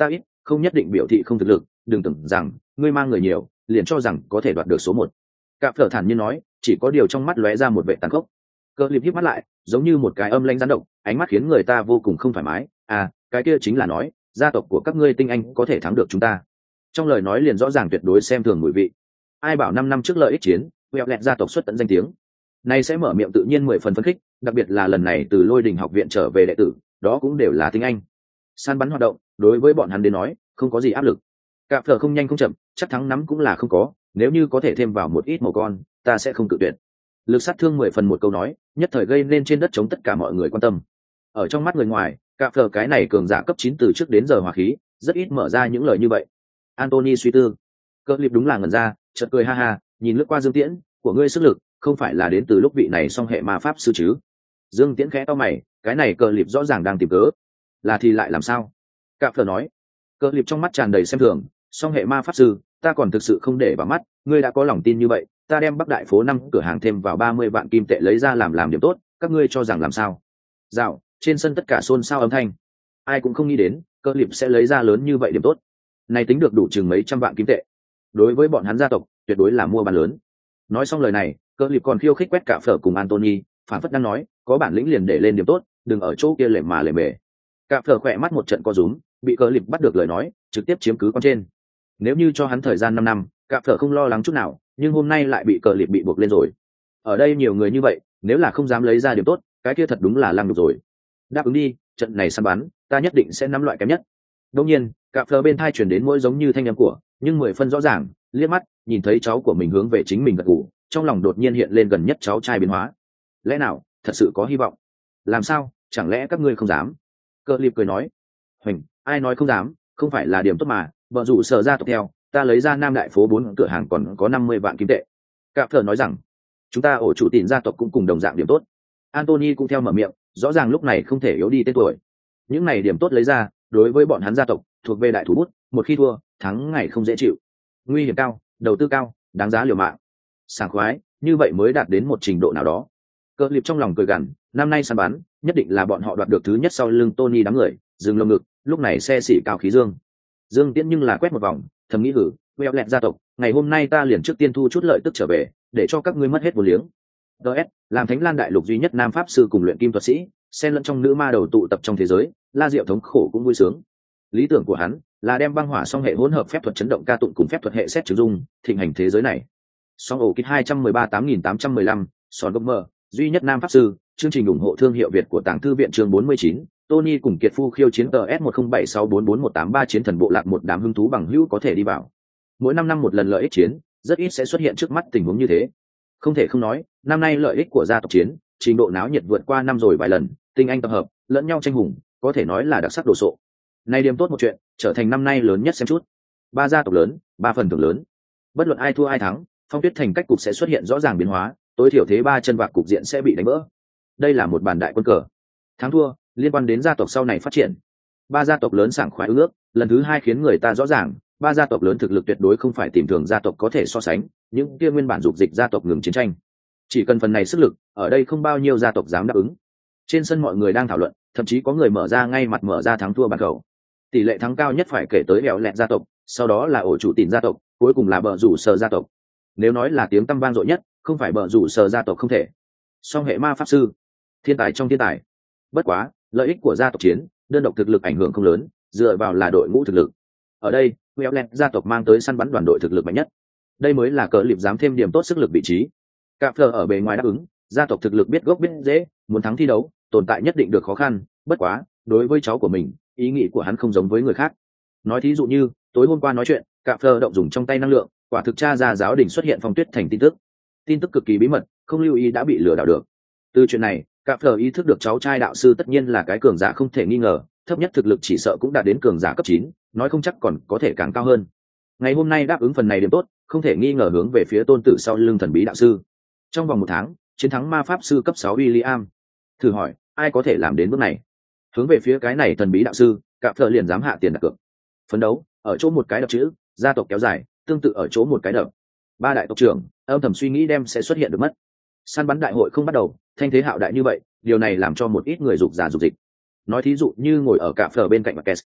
không nhất định biểu thị không thực lực, đừng tưởng rằng ngươi mang người nhiều liền cho rằng có thể đoạt được số một. Cạp phở thản nhiên nói, chỉ có điều trong mắt lóe ra một vẻ tàn khốc. Cơ lip híp mắt lại, giống như một cái âm lãnh rắn độc, ánh mắt khiến người ta vô cùng không thoải mái. À, cái kia chính là nói, gia tộc của các ngươi tinh anh có thể thắng được chúng ta. Trong lời nói liền rõ ràng tuyệt đối xem thường mùi vị. Ai bảo năm năm trước lợi ích chiến, Quẹo Lẹt gia tộc xuất tận danh tiếng. Nay sẽ mở miệng tự nhiên mười phần phấn khích, đặc biệt là lần này từ Lôi Đình học viện trở về đệ tử, đó cũng đều là tinh anh. Săn bắn hoạt động, đối với bọn hắn đến nói, không có gì áp lực. Cạp phở không nhanh không chậm, chắc thắng nắm cũng là không có, nếu như có thể thêm vào một ít màu con, ta sẽ không cự tuyệt. Lực sát thương mười phần một câu nói, nhất thời gây nên trên đất chống tất cả mọi người quan tâm. Ở trong mắt người ngoài, cạp phở cái này cường giả cấp chín từ trước đến giờ hòa khí, rất ít mở ra những lời như vậy. Anthony suy tư, Cơ Lip đúng là ngẩn ra, chợt cười ha ha, nhìn lướt qua Dương Tiễn, của ngươi sức lực, không phải là đến từ lúc vị này song hệ ma pháp sư chứ? Dương Tiễn khẽ to mày, cái này Cơ Lip rõ ràng đang tìm cớ, là thì lại làm sao? Cạp phở nói, Cơ Lip trong mắt tràn đầy xem thường, song hệ ma pháp sư, ta còn thực sự không để vào mắt, ngươi đã có lòng tin như vậy, ta đem Bắc Đại phố năm cửa hàng thêm vào ba mươi vạn kim tệ lấy ra làm làm điểm tốt, các ngươi cho rằng làm sao? Dạo, trên sân tất cả xôn xao âm thanh. Ai cũng không nghĩ đến, Cơ Lip sẽ lấy ra lớn như vậy điểm tốt. Này tính được đủ chừng mấy trăm vạn kim tệ. Đối với bọn hắn gia tộc, tuyệt đối là mua bán lớn. Nói xong lời này, Cơ Lip còn khiêu khích quét cả phở cùng Anthony, phản phất đang nói, có bản lĩnh liền để lên điểm tốt, đừng ở chỗ kia lề mà lề mề. Cả phở khỏe mắt một trận co rúm, bị Cơ Lip bắt được lời nói, trực tiếp chiếm cứ con trên. Nếu như cho hắn thời gian năm năm, cả phở không lo lắng chút nào, nhưng hôm nay lại bị Cơ Lip bị buộc lên rồi. Ở đây nhiều người như vậy, nếu là không dám lấy ra điểm tốt, cái kia thật đúng là lăng nhục rồi. Đáp ứng đi, trận này săn bắn, ta nhất định sẽ nắm loại kém nhất. Đương nhiên, cả phở bên thai truyền đến mỗi giống như thanh âm của, nhưng mười phân rõ ràng, liếc mắt, nhìn thấy cháu của mình hướng về chính mình gật gù, trong lòng đột nhiên hiện lên gần nhất cháu trai biến hóa. Lẽ nào, thật sự có hy vọng? Làm sao, chẳng lẽ các ngươi không dám? Cơ Lip cười nói, huỳnh, ai nói không dám, không phải là điểm tốt mà, vợ rủ sở ra tộc theo, ta lấy ra Nam Đại phố bốn cửa hàng còn có năm mươi vạn kim tệ. Cả phở nói rằng, chúng ta ổ chủ tiền gia tộc cũng cùng đồng dạng điểm tốt. Anthony cũng theo mở miệng, rõ ràng lúc này không thể yếu đi tên tuổi. Những này điểm tốt lấy ra, đối với bọn hắn gia tộc, thuộc về đại thủ bút, một khi thua, thắng ngày không dễ chịu. Nguy hiểm cao, đầu tư cao, đáng giá liều mạng. Sảng khoái, như vậy mới đạt đến một trình độ nào đó. Cơ Lip trong lòng cười gằn, năm nay săn bắn, nhất định là bọn họ đoạt được thứ nhất sau lưng Tony đám người, dừng lồng ngực, lúc này xe xỉ cao khí dương. Dương Tiễn nhưng là quét một vòng, thầm nghĩ hử, Quẹo Lẹt gia tộc, ngày hôm nay ta liền trước tiên thu chút lợi tức trở về, để cho các ngươi mất hết vốn liếng. đê ét, làm Thánh Lan đại lục duy nhất nam pháp sư cùng luyện kim thuật sĩ, xen lẫn trong nữ ma đầu tụ tập trong thế giới, La Diệu thống khổ cũng vui sướng. Lý tưởng của hắn là đem băng hỏa song hệ hỗn hợp phép thuật chấn động ca tụng cùng phép thuật hệ xét trừ dung, thịnh hành thế giới này. Song ổ kích hai trăm mười ba tám nghìn tám trăm mười lăm, Son Gomer, duy nhất nam pháp sư, chương trình ủng hộ thương hiệu Việt của Tàng thư viện chương bốn mươi chín, Tony cùng Kiệt Phu khiêu chiến tờ S một không bảy sáu bốn bốn một tám ba chiến thần bộ lạc một đám hứng thú bằng hữu có thể đi vào. Mỗi năm năm một lần lợi ích chiến, rất ít sẽ xuất hiện trước mắt tình huống như thế. Không thể không nói, năm nay lợi ích của gia tộc chiến, trình độ náo nhiệt vượt qua năm rồi vài lần, tinh anh tập hợp, lẫn nhau tranh hùng, có thể nói là đặc sắc đồ sộ. Này điểm tốt một chuyện, trở thành năm nay lớn nhất xem chút. Ba gia tộc lớn, ba phần thưởng lớn. Bất luận ai thua ai thắng, Phong Tuyết Thành cách cục sẽ xuất hiện rõ ràng biến hóa, tối thiểu thế ba chân vạc cục diện sẽ bị đánh vỡ. Đây là một bàn đại quân cờ. Thắng thua liên quan đến gia tộc sau này phát triển. Ba gia tộc lớn sảng khoái ước, lần thứ hai khiến người ta rõ ràng, ba gia tộc lớn thực lực tuyệt đối không phải tìm thường gia tộc có thể so sánh, những kia nguyên bản dục dịch gia tộc ngừng chiến tranh. Chỉ cần phần này sức lực, ở đây không bao nhiêu gia tộc dám đáp ứng. Trên sân mọi người đang thảo luận, thậm chí có người mở ra ngay mặt mở ra thắng thua bàn khẩu. Tỷ lệ thắng cao nhất phải kể tới Quẹo Lẹt gia tộc, sau đó là ổ chủ tiền gia tộc, cuối cùng là bờ rủ sở gia tộc. Nếu nói là tiếng tăm vang dội nhất, không phải bờ rủ sở gia tộc không thể. Song hệ ma pháp sư, thiên tài trong thiên tài. Bất quá, lợi ích của gia tộc chiến, đơn độc thực lực ảnh hưởng không lớn, dựa vào là đội ngũ thực lực. Ở đây, Quẹo Lẹt gia tộc mang tới săn bắn đoàn đội thực lực mạnh nhất. Đây mới là cờ liệp dám thêm điểm tốt sức lực vị trí. Cạp phở ở bề ngoài đáp ứng, gia tộc thực lực biết gốc biết dễ, muốn thắng thi đấu, tồn tại nhất định được khó khăn. Bất quá, đối với cháu của mình, ý nghĩ của hắn không giống với người khác. Nói thí dụ như, tối hôm qua nói chuyện, Cạp phở động dùng trong tay năng lượng, quả thực tra ra giáo đình xuất hiện Phong Tuyết Thành tin tức. Tin tức cực kỳ bí mật, không lưu ý đã bị lừa đảo được. Từ chuyện này, Cạp phở ý thức được cháu trai đạo sư tất nhiên là cái cường giả không thể nghi ngờ, thấp nhất thực lực chỉ sợ cũng đạt đến cường giả cấp chín, nói không chắc còn có thể càng cao hơn. Ngày hôm nay đáp ứng phần này điểm tốt, không thể nghi ngờ hướng về phía tôn tử sau lưng thần bí đạo sư. Trong vòng một tháng, chiến thắng ma pháp sư cấp sáu William. Thử hỏi, ai có thể làm đến bước này? Hướng về phía cái này thần bí đạo sư, Cạp phở liền dám hạ tiền đặt cược. Phấn đấu, ở chỗ một cái đập chữ, gia tộc kéo dài, tương tự ở chỗ một cái đập. Ba đại tộc trưởng, âm thầm suy nghĩ đem sẽ xuất hiện được mất. Săn bắn đại hội không bắt đầu, thanh thế hạo đại như vậy, điều này làm cho một ít người dục giả dục dịch. Nói thí dụ như ngồi ở Cạp phở bên cạnh Marquez.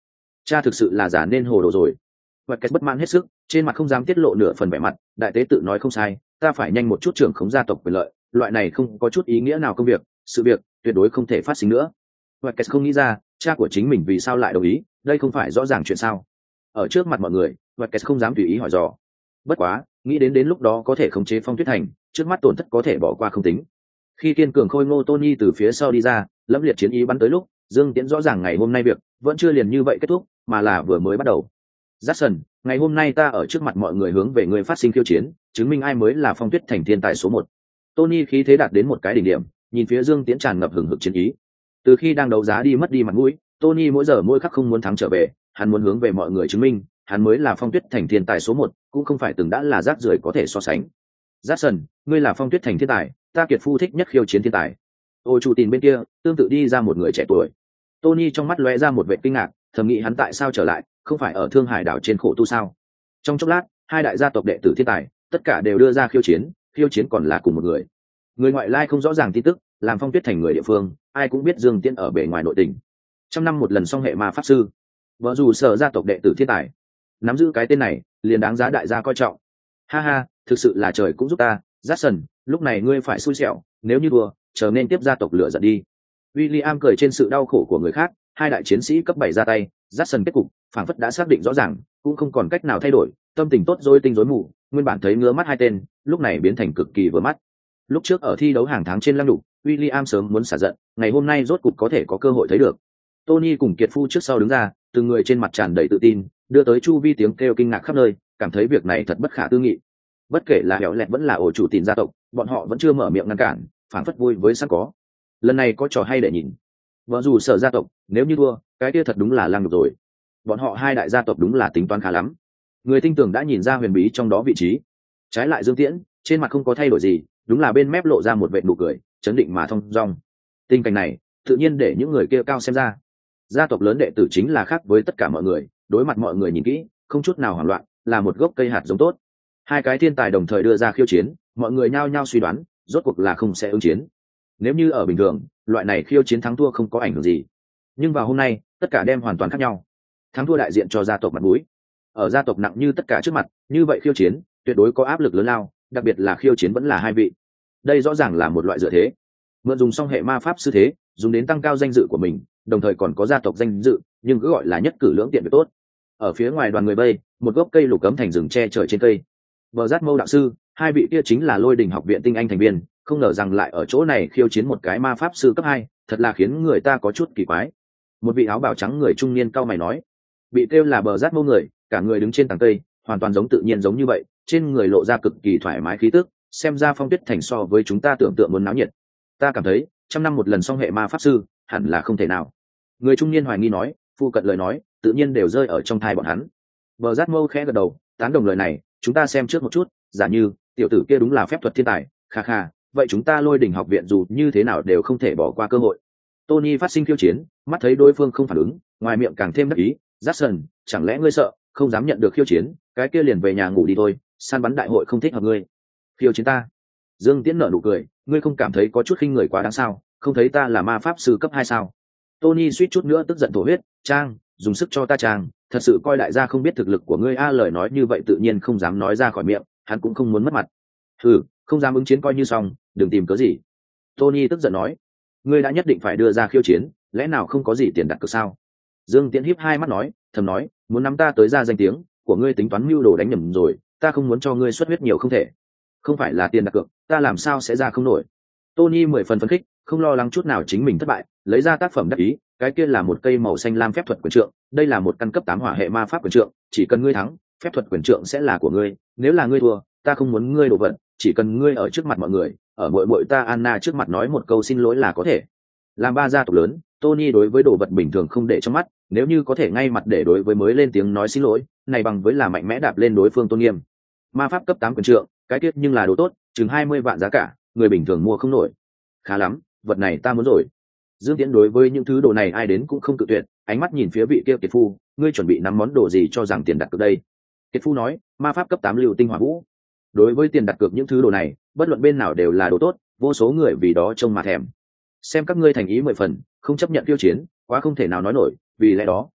cha thực sự là giả nên hồ đồ rồi. Vật cách bất mãn hết sức, trên mặt không dám tiết lộ nửa phần vẻ mặt. Đại tế tự nói không sai, ta phải nhanh một chút trưởng khống gia tộc quyền lợi, loại này không có chút ý nghĩa nào công việc, sự việc tuyệt đối không thể phát sinh nữa. Vật cách không nghĩ ra cha của chính mình vì sao lại đồng ý, đây không phải rõ ràng chuyện sao? Ở trước mặt mọi người, vật cách không dám tùy ý hỏi dò. Bất quá nghĩ đến đến lúc đó có thể khống chế Phong Tuyết Thành, trước mắt tổn thất có thể bỏ qua không tính. Khi kiên cường khôi ngô Tony từ phía sau đi ra, lâm liệt chiến ý bắn tới lúc, Dương Tiễn rõ ràng ngày hôm nay việc vẫn chưa liền như vậy kết thúc, mà là vừa mới bắt đầu. Jackson, ngày hôm nay ta ở trước mặt mọi người hướng về người phát sinh khiêu chiến, chứng minh ai mới là Phong Tuyết Thành thiên tài số một. Tony khí thế đạt đến một cái đỉnh điểm, nhìn phía Dương Tiễn tràn ngập hừng hực chiến ý. Từ khi đang đấu giá đi mất đi mặt mũi, Tony mỗi giờ mỗi khắc không muốn thắng trở về, hắn muốn hướng về mọi người chứng minh, hắn mới là Phong Tuyết Thành thiên tài số một, cũng không phải từng đã là rác rưởi có thể so sánh. Jackson, ngươi là Phong Tuyết Thành thiên tài, ta kiệt phu thích nhất khiêu chiến thiên tài. Ôi chủ tin bên kia, tương tự đi ra một người trẻ tuổi. Tony trong mắt lóe ra một vẻ kinh ngạc, thầm nghĩ hắn tại sao trở lại, không phải ở Thương Hải đảo trên khổ tu sao? Trong chốc lát, hai đại gia tộc đệ tử thiên tài, tất cả đều đưa ra khiêu chiến, khiêu chiến còn là cùng một người. Người ngoại lai không rõ ràng tin tức, làm Phong Tuyết Thành người địa phương, ai cũng biết Dương Tiễn ở bề ngoài nội tình. Trăm năm một lần song hệ ma pháp sư, vợ dù sở gia tộc đệ tử thiên tài, nắm giữ cái tên này, liền đáng giá đại gia coi trọng. Ha ha, thực sự là trời cũng giúp ta, Jackson, lúc này ngươi phải xui xẻo, nếu như đùa, chờ nên tiếp gia tộc lửa giận đi. William cười trên sự đau khổ của người khác, hai đại chiến sĩ cấp bảy ra tay, Jackson kết cục, phảng phất đã xác định rõ ràng, cũng không còn cách nào thay đổi, tâm tình tốt rối tinh rối mù, nguyên bản thấy ngứa mắt hai tên, lúc này biến thành cực kỳ vừa mắt. Lúc trước ở thi đấu hàng tháng trên lăng đục, William sớm muốn xả giận, ngày hôm nay rốt cục có thể có cơ hội thấy được. Tony cùng Kiệt Phu trước sau đứng ra, từng người trên mặt tràn đầy tự tin, đưa tới chu vi tiếng kêu kinh ngạc khắp nơi, cảm thấy việc này thật bất khả tư nghị. Bất kể là Hẻo Lẹt vẫn là ổ chủ tiền gia tộc, bọn họ vẫn chưa mở miệng ngăn cản, phảng phất vui với sẵn có. Lần này có trò hay để nhìn. Vợ dù sở gia tộc, nếu như đua, cái kia thật đúng là lăng nhục rồi. Bọn họ hai đại gia tộc đúng là tính toán khá lắm. Người tinh tường đã nhìn ra huyền bí trong đó vị trí. Trái lại Dương Tiễn, trên mặt không có thay đổi gì, đúng là bên mép lộ ra một vệt nụ cười, chấn định mà thông dong. Tình cảnh này, tự nhiên để những người kia cao xem ra. Gia tộc lớn đệ tử chính là khác với tất cả mọi người, đối mặt mọi người nhìn kỹ, không chút nào hoảng loạn, là một gốc cây hạt giống tốt. Hai cái thiên tài đồng thời đưa ra khiêu chiến, mọi người nhao nhao suy đoán, rốt cuộc là không sẽ ứng chiến. Nếu như ở bình thường, loại này khiêu chiến thắng thua không có ảnh hưởng gì. Nhưng vào hôm nay, tất cả đem hoàn toàn khác nhau. Thắng thua đại diện cho gia tộc mặt mũi. Ở gia tộc nặng như tất cả trước mặt, như vậy khiêu chiến, tuyệt đối có áp lực lớn lao, đặc biệt là khiêu chiến vẫn là hai vị. Đây rõ ràng là một loại dựa thế. Mượn dùng song hệ ma pháp sư thế, dùng đến tăng cao danh dự của mình, đồng thời còn có gia tộc danh dự, nhưng cứ gọi là nhất cử lưỡng tiện việc tốt. Ở phía ngoài đoàn người bây, một gốc cây lục cấm thành rừng che trời trên cây. Bờ Giác Mâu đạo sư, hai vị kia chính là Lôi Đình học viện tinh anh thành viên, không ngờ rằng lại ở chỗ này khiêu chiến một cái ma pháp sư cấp hai, thật là khiến người ta có chút kỳ quái. Một vị áo bào trắng người trung niên cau mày nói, bị kêu là Bờ Giác Mâu người, cả người đứng trên tầng cây, hoàn toàn giống tự nhiên giống như vậy, trên người lộ ra cực kỳ thoải mái khí tức, xem ra Phong Tuyết Thành so với chúng ta tưởng tượng muốn náo nhiệt. Ta cảm thấy, trăm năm một lần song hệ ma pháp sư, hẳn là không thể nào. Người trung niên hoài nghi nói, phu cận lời nói, tự nhiên đều rơi ở trong tai bọn hắn. Bờ Giác Mâu khẽ gật đầu, tán đồng lời này, chúng ta xem trước một chút, giả như tiểu tử kia đúng là phép thuật thiên tài, kha kha, vậy chúng ta Lôi Đỉnh học viện dù như thế nào đều không thể bỏ qua cơ hội. Tony phát sinh khiêu chiến, mắt thấy đối phương không phản ứng, ngoài miệng càng thêm đắc ý, Jackson, chẳng lẽ ngươi sợ, không dám nhận được khiêu chiến, cái kia liền về nhà ngủ đi thôi, săn bắn đại hội không thích hợp ngươi. Khiêu chiến ta? Dương Tiễn nở nụ cười, ngươi không cảm thấy có chút khinh người quá đáng sao, không thấy ta là ma pháp sư cấp hai sao? Tony suýt chút nữa tức giận thổ huyết, Trang, dùng sức cho ta Trang, thật sự coi đại gia không biết thực lực của ngươi a. Lời nói như vậy tự nhiên không dám nói ra khỏi miệng, hắn cũng không muốn mất mặt. Hừ, không dám ứng chiến coi như xong, đừng tìm cớ gì. Tony tức giận nói, ngươi đã nhất định phải đưa ra khiêu chiến, lẽ nào không có gì tiền đặt cược sao? Dương Tiễn híp hai mắt nói, thầm nói, muốn nắm ta tới ra danh tiếng của ngươi tính toán mưu đồ đánh nhầm rồi, ta không muốn cho ngươi xuất huyết nhiều không thể. Không phải là tiền đặt cược, ta làm sao sẽ ra không nổi. Tony mười phần phấn khích, không lo lắng chút nào chính mình thất bại, lấy ra tác phẩm đắc ý, cái kia là một cây màu xanh lam phép thuật quyền trượng, đây là một căn cấp tám hỏa hệ ma pháp quyền trượng, chỉ cần ngươi thắng, phép thuật quyền trượng sẽ là của ngươi, nếu là ngươi thua, ta không muốn ngươi đổ vật, chỉ cần ngươi ở trước mặt mọi người, ở muội muội ta Anna trước mặt nói một câu xin lỗi là có thể. Làm ba gia tộc lớn, Tony đối với đồ vật bình thường không để trong mắt, nếu như có thể ngay mặt để đối với mới lên tiếng nói xin lỗi, này bằng với là mạnh mẽ đạp lên đối phương tôn nghiêm. Ma pháp cấp tám quyền trượng, cái tiết nhưng là đồ tốt, chừng hai mươi vạn giá cả, người bình thường mua không nổi. Khá lắm, vật này ta muốn rồi. Dương Tiễn đối với những thứ đồ này ai đến cũng không cự tuyệt, ánh mắt nhìn phía vị kia Kiệt Phu, ngươi chuẩn bị nắm món đồ gì cho rằng tiền đặt cược đây? Kiệt Phu nói, ma pháp cấp tám lưu tinh hỏa vũ. Đối với tiền đặt cược những thứ đồ này, bất luận bên nào đều là đồ tốt, vô số người vì đó trông mà thèm. Xem các ngươi thành ý mười phần, không chấp nhận tiêu chiến, quá không thể nào nói nổi, vì lẽ đó,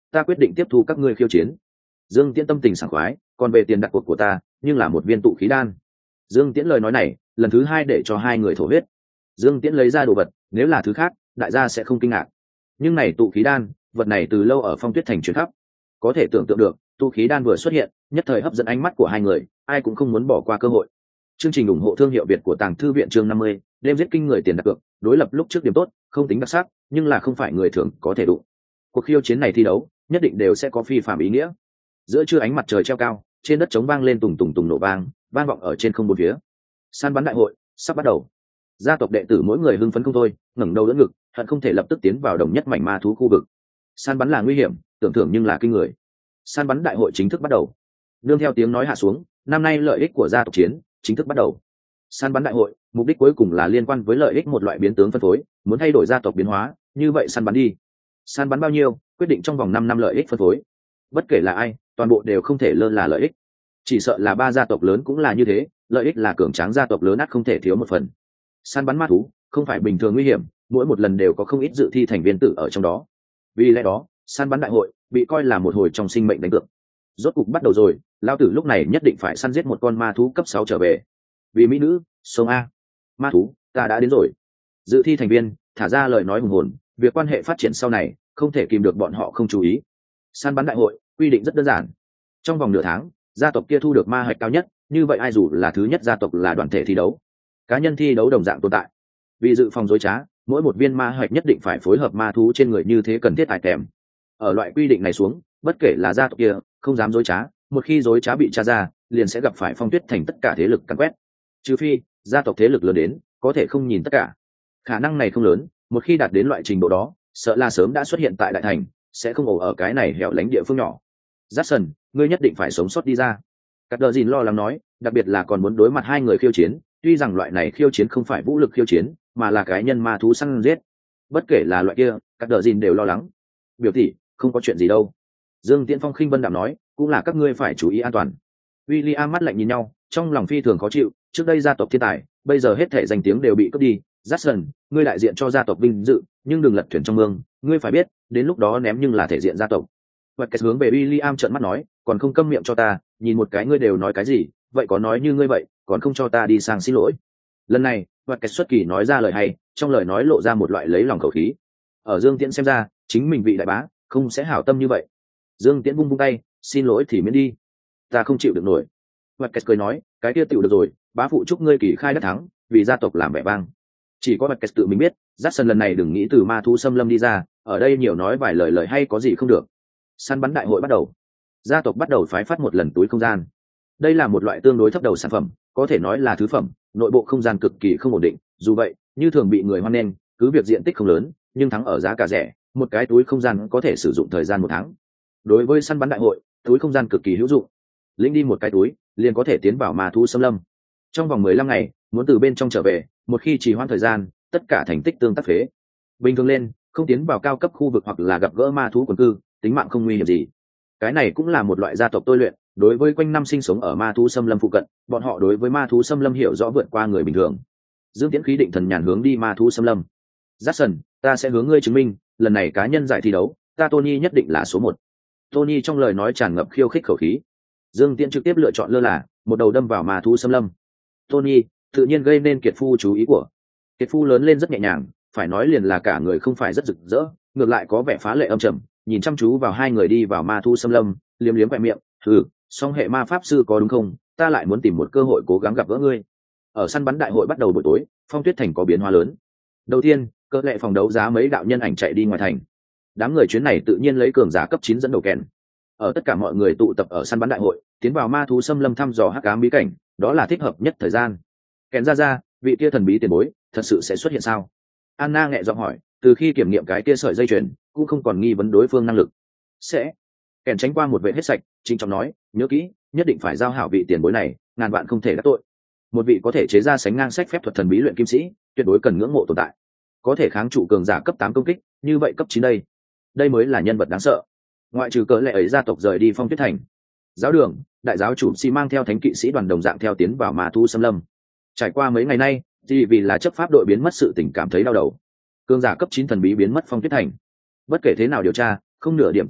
ta quyết định tiếp thu các ngươi khiêu chiến. Dương Tiễn tâm tình sảng khoái, còn về tiền đặt cuộc của ta nhưng là một viên tụ khí đan. Dương Tiễn lời nói này lần thứ hai để cho hai người thổ huyết. Dương Tiễn lấy ra đồ vật, nếu là thứ khác đại gia sẽ không kinh ngạc, nhưng này tụ khí đan, vật này từ lâu ở Phong Tuyết Thành truyền khắp, có thể tưởng tượng được tụ khí đan vừa xuất hiện nhất thời hấp dẫn ánh mắt của hai người, ai cũng không muốn bỏ qua cơ hội. Chương trình ủng hộ thương hiệu Việt của Tàng Thư viện chương năm mươi, đêm giết kinh người tiền đặt cược, đối lập lúc trước điểm tốt, không tính đặc sắc, nhưng là không phải người thường có thể đụng. Cuộc khiêu chiến này thi đấu, nhất định đều sẽ có phi phàm ý nghĩa. Giữa trưa ánh mặt trời treo cao, trên đất trống vang lên tùng tùng tùng nổ vang, vang vọng ở trên không bốn phía. Săn bắn đại hội sắp bắt đầu. Gia tộc đệ tử mỗi người hưng phấn không thôi, ngẩng đầu đỡ ngực, hận không thể lập tức tiến vào đồng nhất mảnh ma thú khu vực. Săn bắn là nguy hiểm, tưởng thưởng nhưng là kinh người. Săn bắn đại hội chính thức bắt đầu. Nương theo tiếng nói hạ xuống, năm nay lợi ích của gia tộc chiến chính thức bắt đầu. Săn bắn đại hội mục đích cuối cùng là liên quan với lợi ích một loại biến tướng phân phối, muốn thay đổi gia tộc biến hóa, như vậy săn bắn đi. Săn bắn bao nhiêu, quyết định trong vòng năm năm lợi ích phân phối. Bất kể là ai, toàn bộ đều không thể lơ là lợi ích. Chỉ sợ là ba gia tộc lớn cũng là như thế, lợi ích là cường tráng gia tộc lớn ắt không thể thiếu một phần. Săn bắn ma thú không phải bình thường nguy hiểm, mỗi một lần đều có không ít dự thi thành viên tử ở trong đó. Vì lẽ đó, săn bắn đại hội bị coi là một hồi trong sinh mệnh đánh cược. Rốt cục bắt đầu rồi, lao tử lúc này nhất định phải săn giết một con ma thú cấp sáu trở về. Vì mỹ nữ, sông a. Ma thú, ta đã đến rồi. Dự thi thành viên thả ra lời nói hùng hồn, việc quan hệ phát triển sau này không thể kìm được bọn họ không chú ý. Săn bắn đại hội quy định rất đơn giản. Trong vòng nửa tháng, gia tộc kia thu được ma hạch cao nhất, như vậy ai dù là thứ nhất gia tộc là đoàn thể thi đấu. Cá nhân thi đấu đồng dạng tồn tại. Vì dự phòng dối trá, mỗi một viên ma hạch nhất định phải phối hợp ma thú trên người như thế cần thiết tài kèm. Ở loại quy định này xuống, bất kể là gia tộc kia không dám dối trá, một khi dối trá bị tra ra, liền sẽ gặp phải Phong Tuyết Thành tất cả thế lực càn quét. Trừ phi gia tộc thế lực lớn đến có thể không nhìn tất cả, khả năng này không lớn. Một khi đạt đến loại trình độ đó, sợ là sớm đã xuất hiện tại đại thành, sẽ không ổ ở cái này hẻo lánh địa phương nhỏ. Jackson, ngươi nhất định phải sống sót đi ra. Cắt Đờ Dìn lo lắng nói, đặc biệt là còn muốn đối mặt hai người khiêu chiến, tuy rằng loại này khiêu chiến không phải vũ lực khiêu chiến, mà là cái nhân ma thú săn giết. Bất kể là loại kia, Cắt Đờ Dìn đều lo lắng. Biểu tỷ, không có chuyện gì đâu. Dương Tiễn Phong khinh vân đạm nói, cũng là các ngươi phải chú ý an toàn. William mắt lạnh nhìn nhau, trong lòng phi thường khó chịu, trước đây gia tộc thiên tài, bây giờ hết thể danh tiếng đều bị cướp đi. Jackson, ngươi đại diện cho gia tộc vinh dự, nhưng đừng lật thuyền trong mương, ngươi phải biết, đến lúc đó ném nhưng là thể diện gia tộc. Vật cái hướng về William trợn mắt nói, còn không câm miệng cho ta, nhìn một cái ngươi đều nói cái gì, vậy có nói như ngươi vậy, còn không cho ta đi sang xin lỗi. Lần này, vật cái xuất kỳ nói ra lời hay, trong lời nói lộ ra một loại lấy lòng khẩu khí. Ở Dương Tiễn xem ra, chính mình vị đại bá, không sẽ hảo tâm như vậy. Dương Tiễn vung vung tay, xin lỗi thì miễn đi, ta không chịu được nổi. Vật cái cười nói, cái kia tiểu được rồi, bá phụ chúc ngươi kỳ khai đất thắng, vì gia tộc làm vẻ vang. Chỉ có vật cái tự mình biết, Jackson lần này đừng nghĩ từ ma thú xâm lâm đi ra, ở đây nhiều nói vài lời lời hay có gì không được. Săn bắn đại hội bắt đầu, gia tộc bắt đầu phái phát một lần túi không gian. Đây là một loại tương đối thấp đầu sản phẩm, có thể nói là thứ phẩm, nội bộ không gian cực kỳ không ổn định. Dù vậy, như thường bị người hoan nghênh, cứ việc diện tích không lớn, nhưng thắng ở giá cả rẻ, một cái túi không gian có thể sử dụng thời gian một tháng. Đối với săn bắn đại hội, túi không gian cực kỳ hữu dụng. Lĩnh đi một cái túi, liền có thể tiến vào ma thú xâm lâm. Trong vòng mười lăm ngày, muốn từ bên trong trở về, một khi trì hoãn thời gian, tất cả thành tích tương tác phế. Bình thường lên, không tiến vào cao cấp khu vực hoặc là gặp gỡ ma thú quần cư, tính mạng không nguy hiểm gì. Cái này cũng là một loại gia tộc tôi luyện, đối với quanh năm sinh sống ở ma thú xâm lâm phụ cận, bọn họ đối với ma thú xâm lâm hiểu rõ vượt qua người bình thường. Dương Tiễn khí định thần nhàn hướng đi ma thú xâm lâm. Jackson, ta sẽ hướng ngươi chứng minh, lần này cá nhân giải thi đấu, ta Tony nhất định là số một. Tony trong lời nói tràn ngập khiêu khích khẩu khí. Dương Tiễn trực tiếp lựa chọn lơ là, một đầu đâm vào ma thú xâm lâm. Tony tự nhiên gây nên Kiệt Phu chú ý của. Kiệt Phu lớn lên rất nhẹ nhàng, phải nói liền là cả người không phải rất rực rỡ, ngược lại có vẻ phá lệ âm trầm, nhìn chăm chú vào hai người đi vào ma thú xâm lâm, liếm liếm vẹn miệng, "Hừ, song hệ ma pháp sư có đúng không? Ta lại muốn tìm một cơ hội cố gắng gặp gỡ ngươi." Ở săn bắn đại hội bắt đầu buổi tối, Phong Tuyết Thành có biến hóa lớn. Đầu tiên, cơ lệ phòng đấu giá mấy đạo nhân ảnh chạy đi ngoài thành. Đám người chuyến này tự nhiên lấy cường giả cấp chín dẫn đầu kèn. Ở tất cả mọi người tụ tập ở săn bắn đại hội, tiến vào ma thú xâm lâm thăm dò hắc ám bí cảnh, đó là thích hợp nhất thời gian. Kèn ra ra, vị kia thần bí tiền bối, thật sự sẽ xuất hiện sao? Anna nhẹ giọng hỏi, từ khi kiểm nghiệm cái kia sợi dây chuyền, cũng không còn nghi vấn đối phương năng lực. Sẽ. Kèn tránh qua một vệ hết sạch, chính trọng nói, nhớ kỹ, nhất định phải giao hảo vị tiền bối này, ngàn vạn không thể đắc tội. Một vị có thể chế ra sánh ngang sách phép thuật thần bí luyện kim sĩ, tuyệt đối cần ngưỡng mộ tồn tại. Có thể kháng trụ cường giả cấp tám công kích, như vậy cấp chín đây. Đây mới là nhân vật đáng sợ. Ngoại trừ cỡ lệ ấy gia tộc rời đi Phong Tuyết Thành. Giáo đường, đại giáo chủ Si mang theo thánh kỵ sĩ đoàn đồng dạng theo tiến vào ma thú xâm lâm. Trải qua mấy ngày nay, thì vì là chấp pháp đội biến mất sự tình cảm thấy đau đầu. Cường giả cấp chín thần bí biến mất Phong Tuyết Thành. Bất kể thế nào điều tra, không nửa điểm tin tức,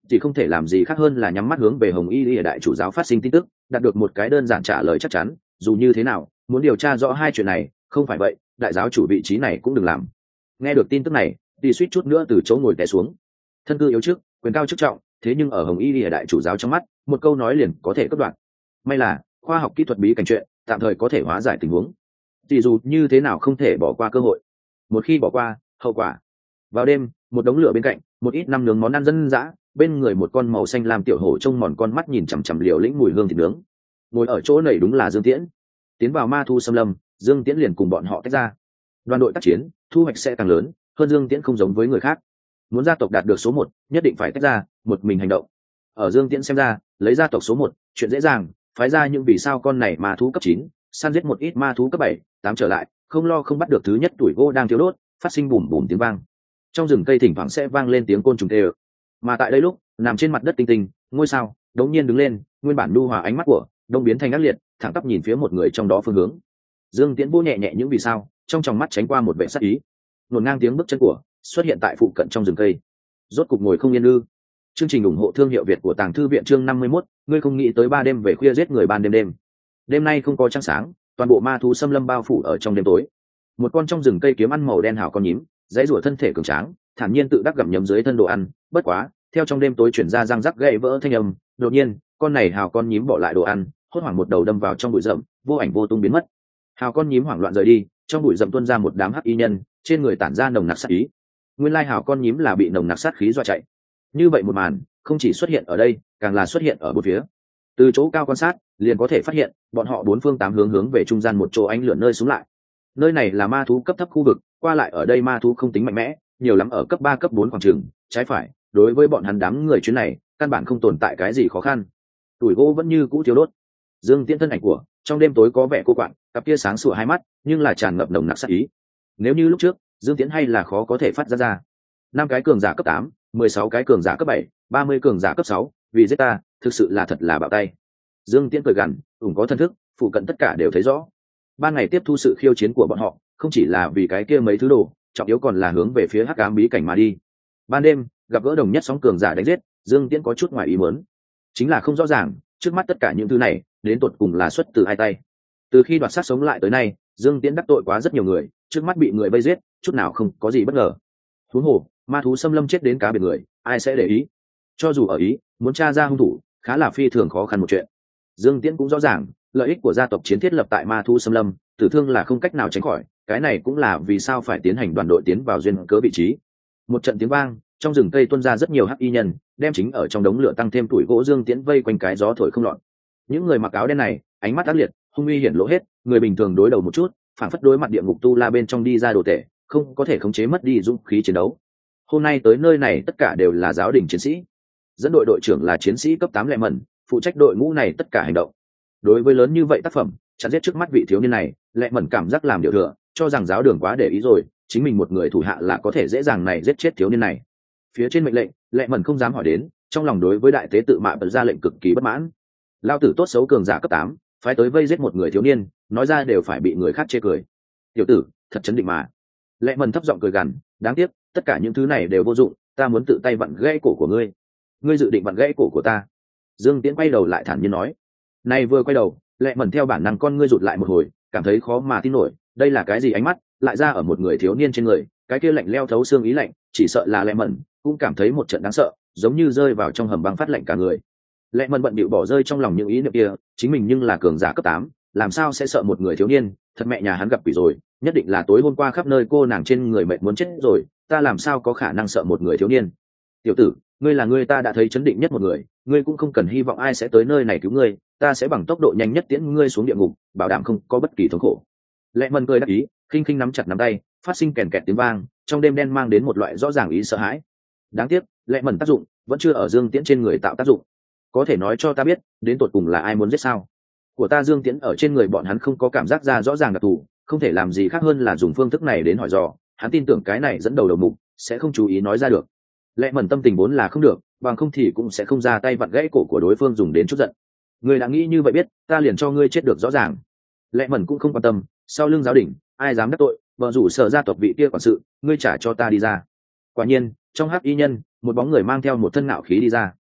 chỉ không thể làm gì khác hơn là nhắm mắt hướng về Hồng Y Lìa đại chủ giáo phát sinh tin tức, đạt được một cái đơn giản trả lời chắc chắn, dù như thế nào, muốn điều tra rõ hai chuyện này, không phải vậy, đại giáo chủ vị trí này cũng đừng làm. Nghe được tin tức này, thì suýt chút nữa từ chỗ ngồi té xuống. Thân cư yếu trước, quyền cao chức trọng, thế nhưng ở Hồng Y Lìa đại chủ giáo trong mắt, một câu nói liền có thể cắt đoạn. May là, khoa học kỹ thuật bí cảnh chuyện, tạm thời có thể hóa giải tình huống. Chỉ dù như thế nào không thể bỏ qua cơ hội. Một khi bỏ qua, hậu quả. Vào đêm, một đống lửa bên cạnh, một ít năm nướng món ăn dân dã, bên người một con màu xanh lam tiểu hổ trông mòn con mắt nhìn chằm chằm liều lĩnh mùi hương thịt nướng. Ngồi ở chỗ này đúng là Dương Tiễn. Tiến vào ma thu xâm lâm, Dương Tiễn liền cùng bọn họ tách ra. Đoàn đội tác chiến, thu hoạch sẽ càng lớn, hơn Dương Tiễn không giống với người khác. Muốn gia tộc đạt được số một, nhất định phải tách ra, một mình hành động. Ở Dương Tiễn xem ra, lấy gia tộc số một, chuyện dễ dàng, phái ra những vì sao con này ma thú cấp chín, săn giết một ít ma thú cấp bảy, tám trở lại, không lo không bắt được thứ nhất tuổi gỗ đang thiếu đốt, phát sinh bùm bùm tiếng vang. Trong rừng cây thỉnh thoảng sẽ vang lên tiếng côn trùng kêu. Mà tại đây lúc, nằm trên mặt đất tinh tinh, ngôi sao đống nhiên đứng lên, nguyên bản nhu hòa ánh mắt của đông biến thành ác liệt, thẳng tắp nhìn phía một người trong đó phương hướng. Dương Tiễn vô nhẹ nhẹ những vì sao, trong tròng mắt tránh qua một vẻ sắc ý. Nổn ngang tiếng bước chân của xuất hiện tại phụ cận trong rừng cây. Rốt cục ngồi không yên ư? Chương trình ủng hộ thương hiệu Việt của Tàng Thư viện chương năm mươi mốt, ngươi không nghĩ tới ba đêm về khuya giết người ban đêm đêm. Đêm nay không có trăng sáng, toàn bộ ma thú xâm lâm bao phủ ở trong đêm tối. Một con trong rừng cây kiếm ăn màu đen hào con nhím, dãy rủa thân thể cường tráng, thản nhiên tự đắc gặm nhấm dưới thân đồ ăn, bất quá, theo trong đêm tối chuyển ra răng rắc gãy vỡ thanh âm, đột nhiên, con này hào con nhím bỏ lại đồ ăn, hốt hoảng một đầu đâm vào trong bụi rậm, vô ảnh vô tung biến mất. Hào con nhím hoảng loạn rời đi, trong bụi rậm tuôn ra một đám hắc y nhân, trên người tản ra nồng nặc sát ý. Nguyên lai hào con nhím là bị nồng nặc sát khí dọa chạy. Như vậy một màn, không chỉ xuất hiện ở đây, càng là xuất hiện ở bốn phía. Từ chỗ cao quan sát, liền có thể phát hiện, bọn họ bốn phương tám hướng hướng về trung gian một chỗ ánh lửa nơi xuống lại. Nơi này là ma thú cấp thấp khu vực, qua lại ở đây ma thú không tính mạnh mẽ, nhiều lắm ở cấp ba cấp bốn khoảng trường, trái phải, đối với bọn hắn đám người chuyến này, căn bản không tồn tại cái gì khó khăn. Tuổi gỗ vẫn như cũ thiếu đốt. Dương Tiễn thân ảnh của, trong đêm tối có vẻ cô quạng, cặp kia sáng sủa hai mắt, nhưng là tràn ngập nồng nặc sát ý. Nếu như lúc trước, Dương Tiễn hay là khó có thể phát ra ra. Năm cái cường giả cấp tám, mười sáu cái cường giả cấp bảy, ba mươi cường giả cấp sáu, vì giết ta, thực sự là thật là bạo tay. Dương Tiễn cười gằn, ủng có thân thức, phụ cận tất cả đều thấy rõ. Ban ngày tiếp thu sự khiêu chiến của bọn họ, không chỉ là vì cái kia mấy thứ đồ, trọng yếu còn là hướng về phía hắc ám bí cảnh mà đi. Ban đêm, gặp gỡ đồng nhất sóng cường giả đánh giết, Dương Tiễn có chút ngoài ý muốn. Chính là không rõ ràng, trước mắt tất cả những thứ này, đến tột cùng là xuất từ hai tay. Từ khi đoạt sát sống lại tới nay, Dương Tiễn đắc tội quá rất nhiều người, trước mắt bị người vây giết, chút nào không có gì bất ngờ. Huống hồ, ma thú xâm lâm chết đến cá biệt người, ai sẽ để ý? Cho dù ở ý, muốn tra ra hung thủ, khá là phi thường khó khăn một chuyện. Dương Tiễn cũng rõ ràng, lợi ích của gia tộc chiến thiết lập tại ma thú xâm lâm, tử thương là không cách nào tránh khỏi, cái này cũng là vì sao phải tiến hành đoàn đội tiến vào duyên cớ vị trí. Một trận tiếng vang, trong rừng cây tuôn ra rất nhiều hắc y nhân, đem chính ở trong đống lửa tăng thêm tuổi gỗ Dương Tiễn vây quanh cái gió thổi không lọt. Những người mặc áo đen này, ánh mắt ác liệt, hung uy hiển lộ hết, người bình thường đối đầu một chút, phản phất đối mặt địa ngục tu la bên trong đi ra đồ tể, không có thể khống chế mất đi dũng khí chiến đấu. Hôm nay tới nơi này tất cả đều là giáo đình chiến sĩ. Dẫn đội đội trưởng là chiến sĩ cấp tám Lệ Mẫn, phụ trách đội ngũ này tất cả hành động. Đối với lớn như vậy tác phẩm, chặn giết trước mắt vị thiếu niên này, Lệ Mẫn cảm giác làm điều thừa, cho rằng giáo đường quá để ý rồi, chính mình một người thủ hạ là có thể dễ dàng này giết chết thiếu niên này. Phía trên mệnh lệnh, Lệ Mẫn không dám hỏi đến, trong lòng đối với đại tế tự Mạ Bật ra lệnh cực kỳ bất mãn. Lao tử tốt xấu cường giả cấp tám, phái tới vây giết một người thiếu niên, nói ra đều phải bị người khác chê cười. Tiểu tử, thật chấn định mà. Lệ Mẫn thấp giọng cười gằn, đáng tiếc, tất cả những thứ này đều vô dụng, ta muốn tự tay vặn gãy cổ của ngươi. Ngươi dự định vặn gãy cổ của ta? Dương Tiễn quay đầu lại thản nhiên nói. Này vừa quay đầu, Lệ Mẫn theo bản năng con ngươi rụt lại một hồi, cảm thấy khó mà tin nổi, đây là cái gì ánh mắt, lại ra ở một người thiếu niên trên người, cái kia lạnh leo thấu xương ý lạnh, chỉ sợ là Lệ Mẫn cũng cảm thấy một trận đáng sợ, giống như rơi vào trong hầm băng phát lạnh cả người. Lệ Mẫn bận bịu bỏ rơi trong lòng những ý niệm kia, chính mình nhưng là cường giả cấp tám, làm sao sẽ sợ một người thiếu niên, thật mẹ nhà hắn gặp quỷ rồi, nhất định là tối hôm qua khắp nơi cô nàng trên người mệt muốn chết rồi, ta làm sao có khả năng sợ một người thiếu niên. Tiểu tử, ngươi là ngươi ta đã thấy chấn định nhất một người, ngươi cũng không cần hy vọng ai sẽ tới nơi này cứu ngươi, ta sẽ bằng tốc độ nhanh nhất tiễn ngươi xuống địa ngục, bảo đảm không có bất kỳ thống khổ. Lệ Mẫn cười đắc ý, khinh khinh nắm chặt nắm tay, phát sinh kèn kẹt tiếng vang, trong đêm đen mang đến một loại rõ ràng ý sợ hãi. Đáng tiếc, Lệ Mẫn tác dụng vẫn chưa ở Dương Tiễn trên người tạo tác dụng. Có thể nói cho ta biết, đến tột cùng là ai muốn giết sao? Của ta Dương Tiễn ở trên người bọn hắn không có cảm giác ra rõ ràng đặc thù, không thể làm gì khác hơn là dùng phương thức này đến hỏi dò, hắn tin tưởng cái này dẫn đầu đầu mục sẽ không chú ý nói ra được. Lệ Mẫn tâm tình vốn là không được, bằng không thì cũng sẽ không ra tay vặn gãy cổ của đối phương dùng đến chút giận. Ngươi đã nghĩ như vậy biết, ta liền cho ngươi chết được rõ ràng. Lệ Mẫn cũng không quan tâm, sau lưng giáo đình, ai dám đắc tội, vợ rủ sở gia tộc vị kia quản sự, ngươi trả cho ta đi ra. Quả nhiên, trong hắc y nhân, một bóng người mang theo một thân ngạo khí đi ra.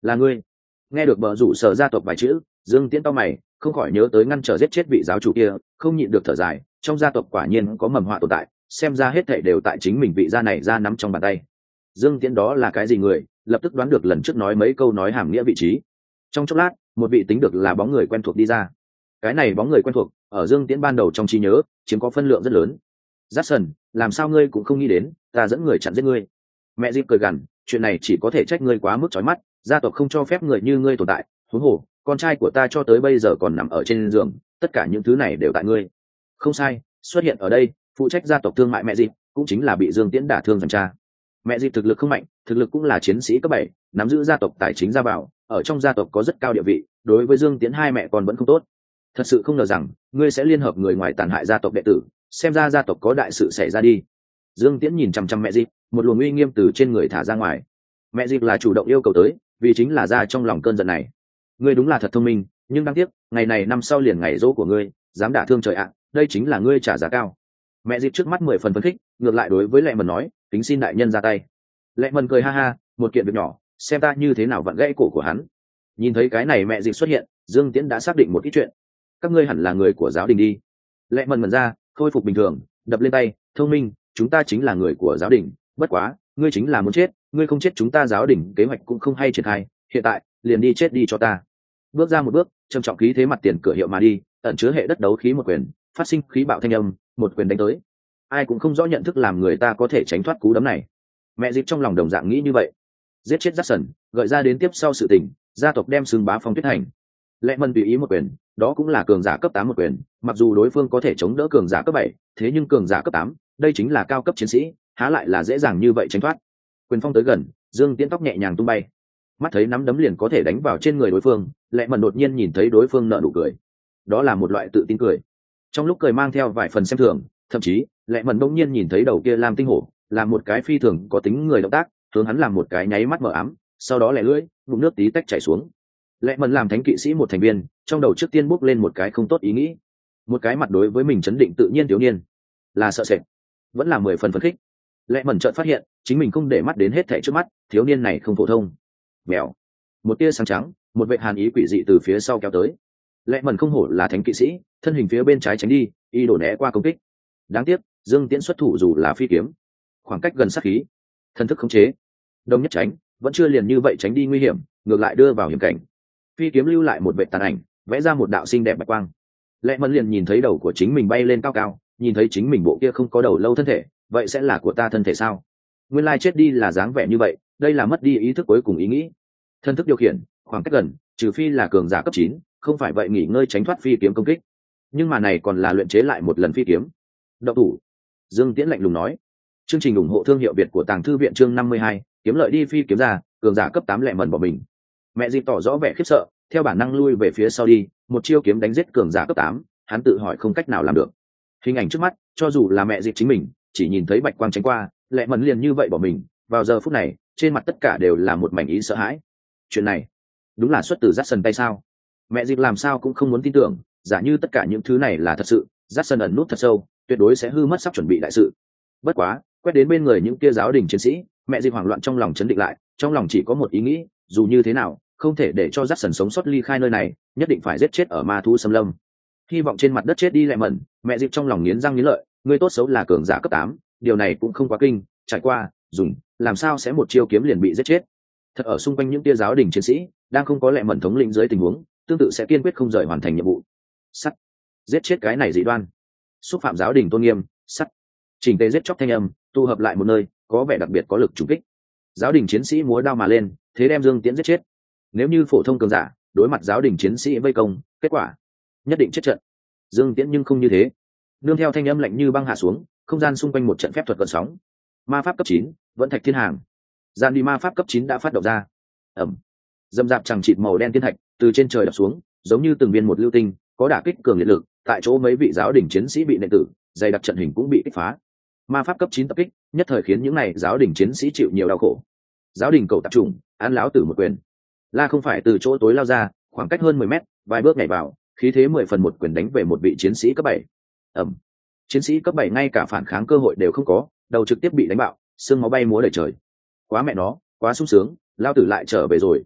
Là ngươi. Nghe được bờ rủ sở gia tộc vài chữ, Dương Tiễn to mày, không khỏi nhớ tới ngăn trở giết chết vị giáo chủ kia, không nhịn được thở dài, trong gia tộc quả nhiên có mầm họa tồn tại, xem ra hết thảy đều tại chính mình vị gia này ra nắm trong bàn tay. Dương Tiễn đó là cái gì người, lập tức đoán được lần trước nói mấy câu nói hàm nghĩa vị trí. Trong chốc lát, một vị tính được là bóng người quen thuộc đi ra. Cái này bóng người quen thuộc, ở Dương Tiễn ban đầu trong trí nhớ, chiếm có phân lượng rất lớn. Jackson, làm sao ngươi cũng không nghĩ đến, ta dẫn người chặn giết ngươi. Mẹ Dịp cười gằn, chuyện này chỉ có thể trách ngươi quá mức chói mắt, gia tộc không cho phép người như ngươi tồn tại, huống hồ, con trai của ta cho tới bây giờ còn nằm ở trên giường, tất cả những thứ này đều tại ngươi. Không sai, xuất hiện ở đây, phụ trách gia tộc thương mại mẹ Dịp, cũng chính là bị Dương Tiễn đả thương dần cha. Mẹ Dịp thực lực không mạnh, thực lực cũng là chiến sĩ cấp bảy, nắm giữ gia tộc tài chính gia bảo, ở trong gia tộc có rất cao địa vị, đối với Dương Tiễn hai mẹ con vẫn không tốt. Thật sự không ngờ rằng ngươi sẽ liên hợp người ngoài tàn hại gia tộc đệ tử, xem ra gia tộc có đại sự xảy ra đi. Dương Tiễn nhìn chăm chăm mẹ Dịp, một luồng uy nghiêm từ trên người thả ra ngoài. Mẹ Dịp là chủ động yêu cầu tới, vì chính là ra trong lòng cơn giận này. Ngươi đúng là thật thông minh, nhưng đáng tiếc, ngày này năm sau liền ngày dỗ của ngươi, dám đả thương trời ạ, đây chính là ngươi trả giá cao. Mẹ Dịp trước mắt mười phần phấn khích, ngược lại đối với Lệ Mần nói, kính xin đại nhân ra tay. Lệ Mần cười ha ha, một kiện việc nhỏ, xem ta như thế nào vặn gãy cổ của hắn. Nhìn thấy cái này mẹ Dịp xuất hiện, Dương Tiễn đã xác định một ít chuyện. Các ngươi hẳn là người của giáo đình đi. Lệ Mần mần ra, khôi phục bình thường, đập lên tay, thông minh, chúng ta chính là người của giáo đình, bất quá, ngươi chính là muốn chết, ngươi không chết chúng ta giáo đình kế hoạch cũng không hay triển khai, hiện tại, liền đi chết đi cho ta. Bước ra một bước, trầm trọng khí thế mặt tiền cửa hiệu mà đi, ẩn chứa hệ đất đấu khí một quyền, phát sinh khí bạo thanh âm, một quyền đánh tới. Ai cũng không rõ nhận thức làm người ta có thể tránh thoát cú đấm này. Mẹ Dịp trong lòng đồng dạng nghĩ như vậy. Giết chết Jackson, gợi ra đến tiếp sau sự tình, gia tộc đem xưng bá phong tuyết hành. Lệ Mân tùy ý một quyền, đó cũng là cường giả cấp tám một quyền, mặc dù đối phương có thể chống đỡ cường giả cấp bảy, thế nhưng cường giả cấp tám, đây chính là cao cấp chiến sĩ, há lại là dễ dàng như vậy tránh thoát. Quyền phong tới gần, Dương Tiễn tóc nhẹ nhàng tung bay. Mắt thấy nắm đấm liền có thể đánh vào trên người đối phương, Lệ Mân đột nhiên nhìn thấy đối phương nở nụ cười. Đó là một loại tự tin cười. Trong lúc cười mang theo vài phần xem thường, thậm chí, Lệ Mân bỗng nhiên nhìn thấy đầu kia Lam Tinh Hổ, làm một cái phi thường có tính người động tác, hướng hắn làm một cái nháy mắt mờ ám, sau đó lẻ lưỡi, ngụm nước tí tách chảy xuống. Lệ Mân làm thánh kỵ sĩ một thành viên, trong đầu trước tiên bốc lên một cái không tốt ý nghĩ. Một cái mặt đối với mình chấn định tự nhiên thiếu niên, là sợ sệt, vẫn là mười phần phấn khích. Lệ Mân chợt phát hiện, chính mình không để mắt đến hết thảy trước mắt, thiếu niên này không phổ thông. Mèo. Một tia sáng trắng, một vệt hàn ý quỷ dị từ phía sau kéo tới. Lệ Mân không hổ là thánh kỵ sĩ, thân hình phía bên trái tránh đi, y đổ né qua công kích. Đáng tiếc, Dương Tiễn xuất thủ dù là phi kiếm, khoảng cách gần sát khí, thần thức khống chế, đông nhất tránh, vẫn chưa liền như vậy tránh đi nguy hiểm, ngược lại đưa vào hiểm cảnh. Phi kiếm lưu lại một vệt tàn ảnh, vẽ ra một đạo xinh đẹp bạch quang. Lệ Mân liền nhìn thấy đầu của chính mình bay lên cao cao, nhìn thấy chính mình bộ kia không có đầu lâu thân thể, vậy sẽ là của ta thân thể sao? Nguyên lai chết đi là dáng vẻ như vậy, đây là mất đi ý thức cuối cùng ý nghĩ. Thân thức điều khiển, khoảng cách gần, trừ phi là cường giả cấp chín, không phải vậy nghỉ ngơi tránh thoát phi kiếm công kích. Nhưng mà này còn là luyện chế lại một lần phi kiếm. Động thủ. Dương Tiễn lạnh lùng nói. Chương trình ủng hộ thương hiệu Việt của Tàng Thư viện chương năm mươi hai, kiếm lợi đi phi kiếm ra, cường giả cấp tám Lệ Mân bỏ mình. Mẹ Dịp tỏ rõ vẻ khiếp sợ, theo bản năng lui về phía sau đi, một chiêu kiếm đánh giết cường giả cấp tám, hắn tự hỏi không cách nào làm được. Hình ảnh trước mắt, cho dù là mẹ Dịp chính mình, chỉ nhìn thấy bạch quang tránh qua, Lệ Mân liền như vậy bỏ mình, vào giờ phút này, trên mặt tất cả đều là một mảnh ý sợ hãi. Chuyện này, đúng là xuất từ Jackson tay sao? Mẹ Dịp làm sao cũng không muốn tin tưởng, giả như tất cả những thứ này là thật sự, Jackson ẩn nút thật sâu, tuyệt đối sẽ hư mất sắp chuẩn bị đại sự. Bất quá, quét đến bên người những kia giáo đình chiến sĩ, mẹ Dịp hoảng loạn trong lòng chấn định lại, trong lòng chỉ có một ý nghĩ, dù như thế nào, không thể để cho Jackson sống sót ly khai nơi này, nhất định phải giết chết ở ma thú xâm lâm. Hy vọng trên mặt đất chết đi Lệ Mân, mẹ Dịp trong lòng nghiến răng nghiến lợi, người tốt xấu là cường giả cấp tám, điều này cũng không quá kinh, trải qua, dùng, làm sao sẽ một chiêu kiếm liền bị giết chết. Thật ở xung quanh những tia giáo đình chiến sĩ, đang không có Lệ Mân thống lĩnh dưới tình huống, tương tự sẽ kiên quyết không rời hoàn thành nhiệm vụ. Sắt, giết chết cái này dị đoan, xúc phạm giáo đình tôn nghiêm, sắt, chỉnh tề giết chóc thanh âm, tụ hợp lại một nơi, có vẻ đặc biệt có lực trùng kích. Giáo đình chiến sĩ múa đao mà lên, thế đem Dương Tiễn giết chết. Nếu như phổ thông cường giả đối mặt giáo đình chiến sĩ vây công, kết quả nhất định chết trận. Dương Tiễn nhưng không như thế, nương theo thanh âm lạnh như băng hạ xuống, không gian xung quanh một trận phép thuật gợn sóng. Ma pháp cấp chín, vẫn thạch thiên hàng. Gian đi ma pháp cấp chín đã phát động ra. Ẩm. Dâm dạp chẳng chịt màu đen thiên thạch từ trên trời đập xuống, giống như từng viên một lưu tinh, có đả kích cường liệt lực, tại chỗ mấy vị giáo đình chiến sĩ bị nện tử, dày đặc trận hình cũng bị kích phá. Ma pháp cấp chín tập kích, nhất thời khiến những này giáo đình chiến sĩ chịu nhiều đau khổ. Giáo đình cầu tập trung, án lão tử một quyền. La không phải từ chỗ tối lao ra, khoảng cách hơn mười mét, vài bước nhảy vào, khí thế mười phần một quyền đánh về một vị chiến sĩ cấp bảy. Ẩm. Chiến sĩ cấp bảy ngay cả phản kháng cơ hội đều không có, đầu trực tiếp bị đánh bạo, xương máu bay múa đầy trời. Quá mẹ nó, quá sung sướng, lao tử lại trở về rồi.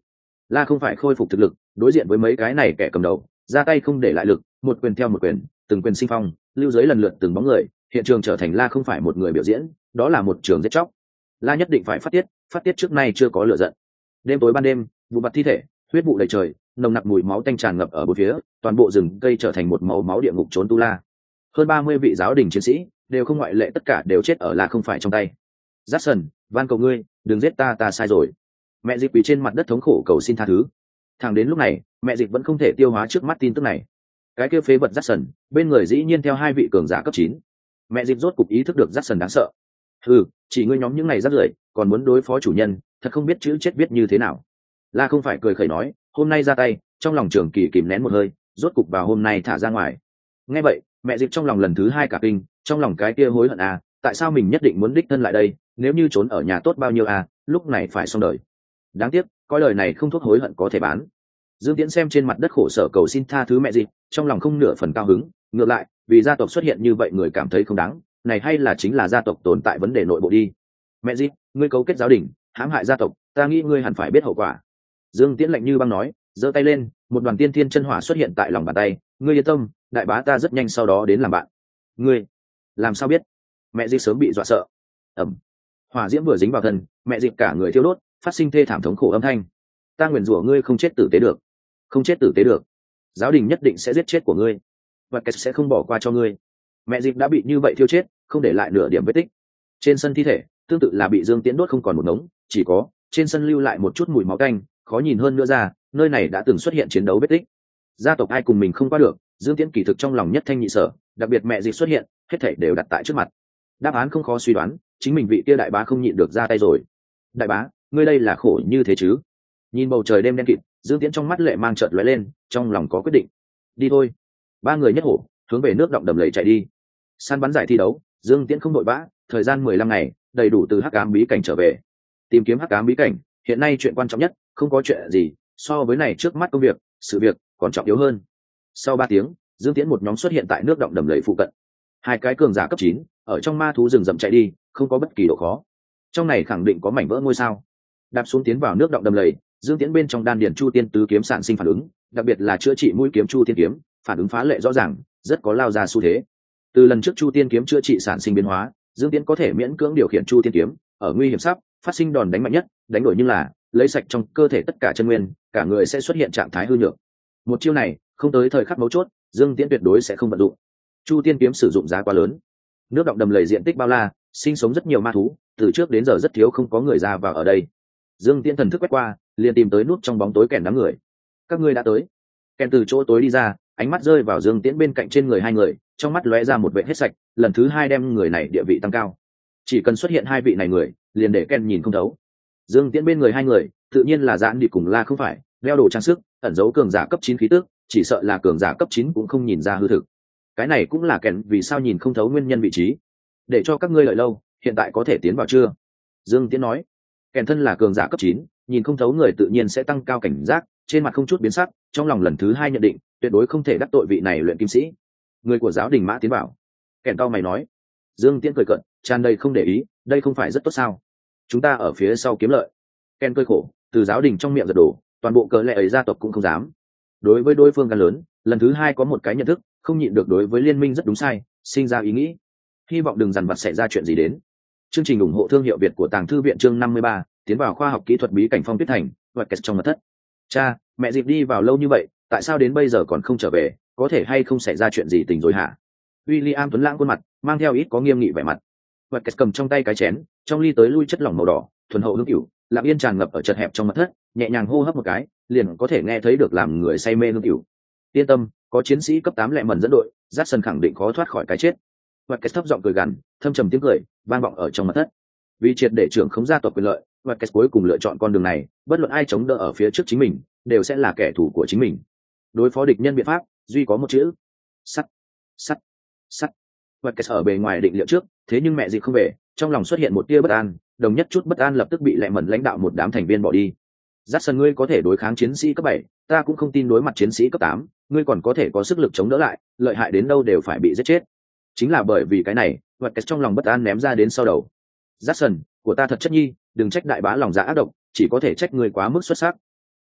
La không phải khôi phục thực lực, đối diện với mấy cái này kẻ cầm đầu, ra tay không để lại lực, một quyền theo một quyền, từng quyền sinh phong, lưu giới lần lượt từng bóng người, hiện trường trở thành La không phải một người biểu diễn, đó là một trường giết chóc. La nhất định phải phát tiết, phát tiết trước nay chưa có lửa giận. Đêm tối ban đêm, vụ mặt thi thể, huyết vụ đầy trời, nồng nặc mùi máu tanh tràn ngập ở bốn phía, toàn bộ rừng cây trở thành một màu máu địa ngục trốn tu la. Hơn ba mươi vị giáo đình chiến sĩ, đều không ngoại lệ tất cả đều chết ở La không phải trong tay. Jackson, van cầu ngươi, đừng giết ta, ta sai rồi. Mẹ Dịch quỳ trên mặt đất thống khổ cầu xin tha thứ. Thẳng đến lúc này, mẹ Dịch vẫn không thể tiêu hóa trước mắt tin tức này. Cái kia phế vật Jackson, bên người dĩ nhiên theo hai vị cường giả cấp chín. Mẹ Dịch rốt cục ý thức được Jackson đáng sợ. Ừ, chỉ ngươi nhóm những này rác rưởi, còn muốn đối phó chủ nhân, thật không biết chữ chết viết như thế nào. La không phải cười khẩy nói, hôm nay ra tay, trong lòng trường kỳ kìm nén một hơi, rốt cục vào hôm nay thả ra ngoài. Nghe vậy, mẹ Dịch trong lòng lần thứ hai cả kinh, trong lòng cái kia hối hận à, tại sao mình nhất định muốn đích thân lại đây, nếu như trốn ở nhà tốt bao nhiêu à, lúc này phải xong đời. Đáng tiếc, coi lời này không thuốc hối hận có thể bán. Dương Tiễn xem trên mặt đất khổ sở cầu xin tha thứ mẹ Dịch, trong lòng không nửa phần cao hứng, ngược lại, vì gia tộc xuất hiện như vậy người cảm thấy không đáng, này hay là chính là gia tộc tồn tại vấn đề nội bộ đi. Mẹ Dịch, ngươi cấu kết giáo đình, hãm hại gia tộc, ta nghĩ ngươi hẳn phải biết hậu quả. Dương Tiễn lạnh như băng nói, giơ tay lên, một đoàn tiên thiên chân hỏa xuất hiện tại lòng bàn tay, ngươi yên tâm, đại bá ta rất nhanh sau đó đến làm bạn. Ngươi, làm sao biết? Mẹ Dịch sớm bị dọa sợ. Ẩm. Hỏa diễm vừa dính vào thân, mẹ Dịch cả người thiêu đốt, phát sinh thê thảm thống khổ âm thanh. Ta nguyền rủa ngươi không chết tử tế được, không chết tử tế được. Giáo đình nhất định sẽ giết chết của ngươi, và cái sẽ không bỏ qua cho ngươi. Mẹ Dịch đã bị như vậy thiêu chết, không để lại nửa điểm vết tích. Trên sân thi thể, tương tự là bị Dương Tiễn đốt không còn một ngống, chỉ có trên sân lưu lại một chút mùi máu tanh, khó nhìn hơn nữa ra, nơi này đã từng xuất hiện chiến đấu vết tích. Gia tộc ai cùng mình không qua được, Dương Tiễn kỳ thực trong lòng nhất thanh nhị sở, đặc biệt mẹ Dịch xuất hiện, hết thảy đều đặt tại trước mặt. Đáp án không khó suy đoán, chính mình vị kia đại bá không nhịn được ra tay rồi. Đại bá, ngươi đây là khổ như thế chứ? Nhìn bầu trời đêm đen kịt, Dương Tiễn trong mắt lệ mang chợt lóe lên, trong lòng có quyết định. Đi thôi. Ba người nhất hổ, hướng về nước động đầm lầy chạy đi. Săn bắn giải thi đấu, Dương Tiễn không đội vã, thời gian mười lăm ngày, đầy đủ từ Hắc Ám bí cảnh trở về. Tìm kiếm Hắc Ám bí cảnh, hiện nay chuyện quan trọng nhất, không có chuyện gì, so với này trước mắt công việc, sự việc còn trọng yếu hơn. Sau ba tiếng, Dương Tiễn một nhóm xuất hiện tại nước động đầm lầy phụ cận. Hai cái cường giả cấp chín, ở trong ma thú rừng rậm chạy đi, không có bất kỳ độ khó. Trong này khẳng định có mảnh vỡ ngôi sao. Đạp xuống tiến vào nước động đầm lầy, Dương Tiễn bên trong đan điền Chu Tiên tứ kiếm sản sinh phản ứng, đặc biệt là chữa trị mũi kiếm Chu Tiên kiếm, phản ứng phá lệ rõ ràng, rất có lao ra xu thế. Từ lần trước Chu Tiên kiếm chữa trị sản sinh biến hóa, Dương Tiễn có thể miễn cưỡng điều khiển Chu Tiên kiếm, ở nguy hiểm sắp phát sinh đòn đánh mạnh nhất, đánh đổi như là lấy sạch trong cơ thể tất cả chân nguyên, cả người sẽ xuất hiện trạng thái hư nhược. Một chiêu này, không tới thời khắc mấu chốt, Dương Tiễn tuyệt đối sẽ không vận dụng. Chu Tiên kiếm sử dụng giá quá lớn. Nước động đầm lầy diện tích bao la, sinh sống rất nhiều ma thú, từ trước đến giờ rất thiếu không có người ra vào ở đây. Dương Tiễn thần thức quét qua, liền tìm tới nút trong bóng tối kèn đám người. Các ngươi đã tới. Kèn từ chỗ tối đi ra, ánh mắt rơi vào Dương Tiễn bên cạnh trên người hai người, trong mắt lóe ra một vẻ hết sạch, lần thứ hai đem người này địa vị tăng cao. Chỉ cần xuất hiện hai vị này người, liền để Ken nhìn không thấu. Dương Tiễn bên người hai người, tự nhiên là Dạn đi cùng La không phải, đeo đồ trang sức, ẩn giấu cường giả cấp chín khí tức, chỉ sợ là cường giả cấp chín cũng không nhìn ra hư thực. Cái này cũng là Ken vì sao nhìn không thấu nguyên nhân vị trí. Để cho các ngươi lợi lâu, hiện tại có thể tiến vào chưa? Dương Tiễn nói. Ken thân là cường giả cấp chín, nhìn không thấu người tự nhiên sẽ tăng cao cảnh giác, trên mặt không chút biến sắc, trong lòng lần thứ hai nhận định, tuyệt đối không thể đắc tội vị này luyện kim sĩ. Người của giáo đình Mã tiến vào. Ken cao mày nói. Dương Tiễn cười cợt, tràn đầy không để ý, đây không phải rất tốt sao? Chúng ta ở phía sau kiếm lợi. Ken cười khổ, từ giáo đình trong miệng giật đổ, toàn bộ cờ lệ ấy gia tộc cũng không dám. Đối với đối phương gan lớn, lần thứ hai có một cái nhận thức, không nhịn được đối với liên minh rất đúng sai, sinh ra ý nghĩ. Hy vọng đừng dằn vặt xảy ra chuyện gì đến. Chương trình ủng hộ thương hiệu Việt của Tàng Thư viện chương năm mươi ba, tiến vào khoa học kỹ thuật bí cảnh phong tuyết thành, vật kẹt trong mật thất. Cha, mẹ dịp đi vào lâu như vậy, tại sao đến bây giờ còn không trở về, có thể hay không xảy ra chuyện gì tình rồi hả? William Tuấn Lãng khuôn mặt, mang theo ít có nghiêm nghị vẻ mặt. Vật kẹt cầm trong tay cái chén, trong ly tới lui chất lỏng màu đỏ, thuần hậu hương cửu, lặng yên tràn ngập ở chật hẹp trong mật thất, nhẹ nhàng hô hấp một cái, liền có thể nghe thấy được làm người say mê hương cửu. Yên tâm, có chiến sĩ cấp tám lẹ mẩn dẫn đội, Jackson khẳng định khó thoát khỏi cái chết. Vật kẹt thấp giọng cười gằn, thâm trầm tiếng cười vang vọng ở trong mật thất. Vì triệt để trưởng khống gia tộc quyền lợi, vật kẹt cuối cùng lựa chọn con đường này, bất luận ai chống đỡ ở phía trước chính mình, đều sẽ là kẻ thù của chính mình. Đối phó địch nhân biện pháp, duy có một chữ: sắt, sắt, sắt. Vật kẹt ở bề ngoài định liệu trước, thế nhưng mẹ dịp không về, trong lòng xuất hiện một tia bất an, đồng nhất chút bất an lập tức bị lẹ mẩn lãnh đạo một đám thành viên bỏ đi. Jackson, ngươi có thể đối kháng chiến sĩ cấp bảy, ta cũng không tin đối mặt chiến sĩ cấp tám, ngươi còn có thể có sức lực chống đỡ lại, lợi hại đến đâu đều phải bị giết chết. Chính là bởi vì cái này, vật kẹt trong lòng bất an ném ra đến sau đầu. Jackson, của ta thật chất nhi, đừng trách đại bá lòng dạ ác độc, chỉ có thể trách ngươi quá mức xuất sắc.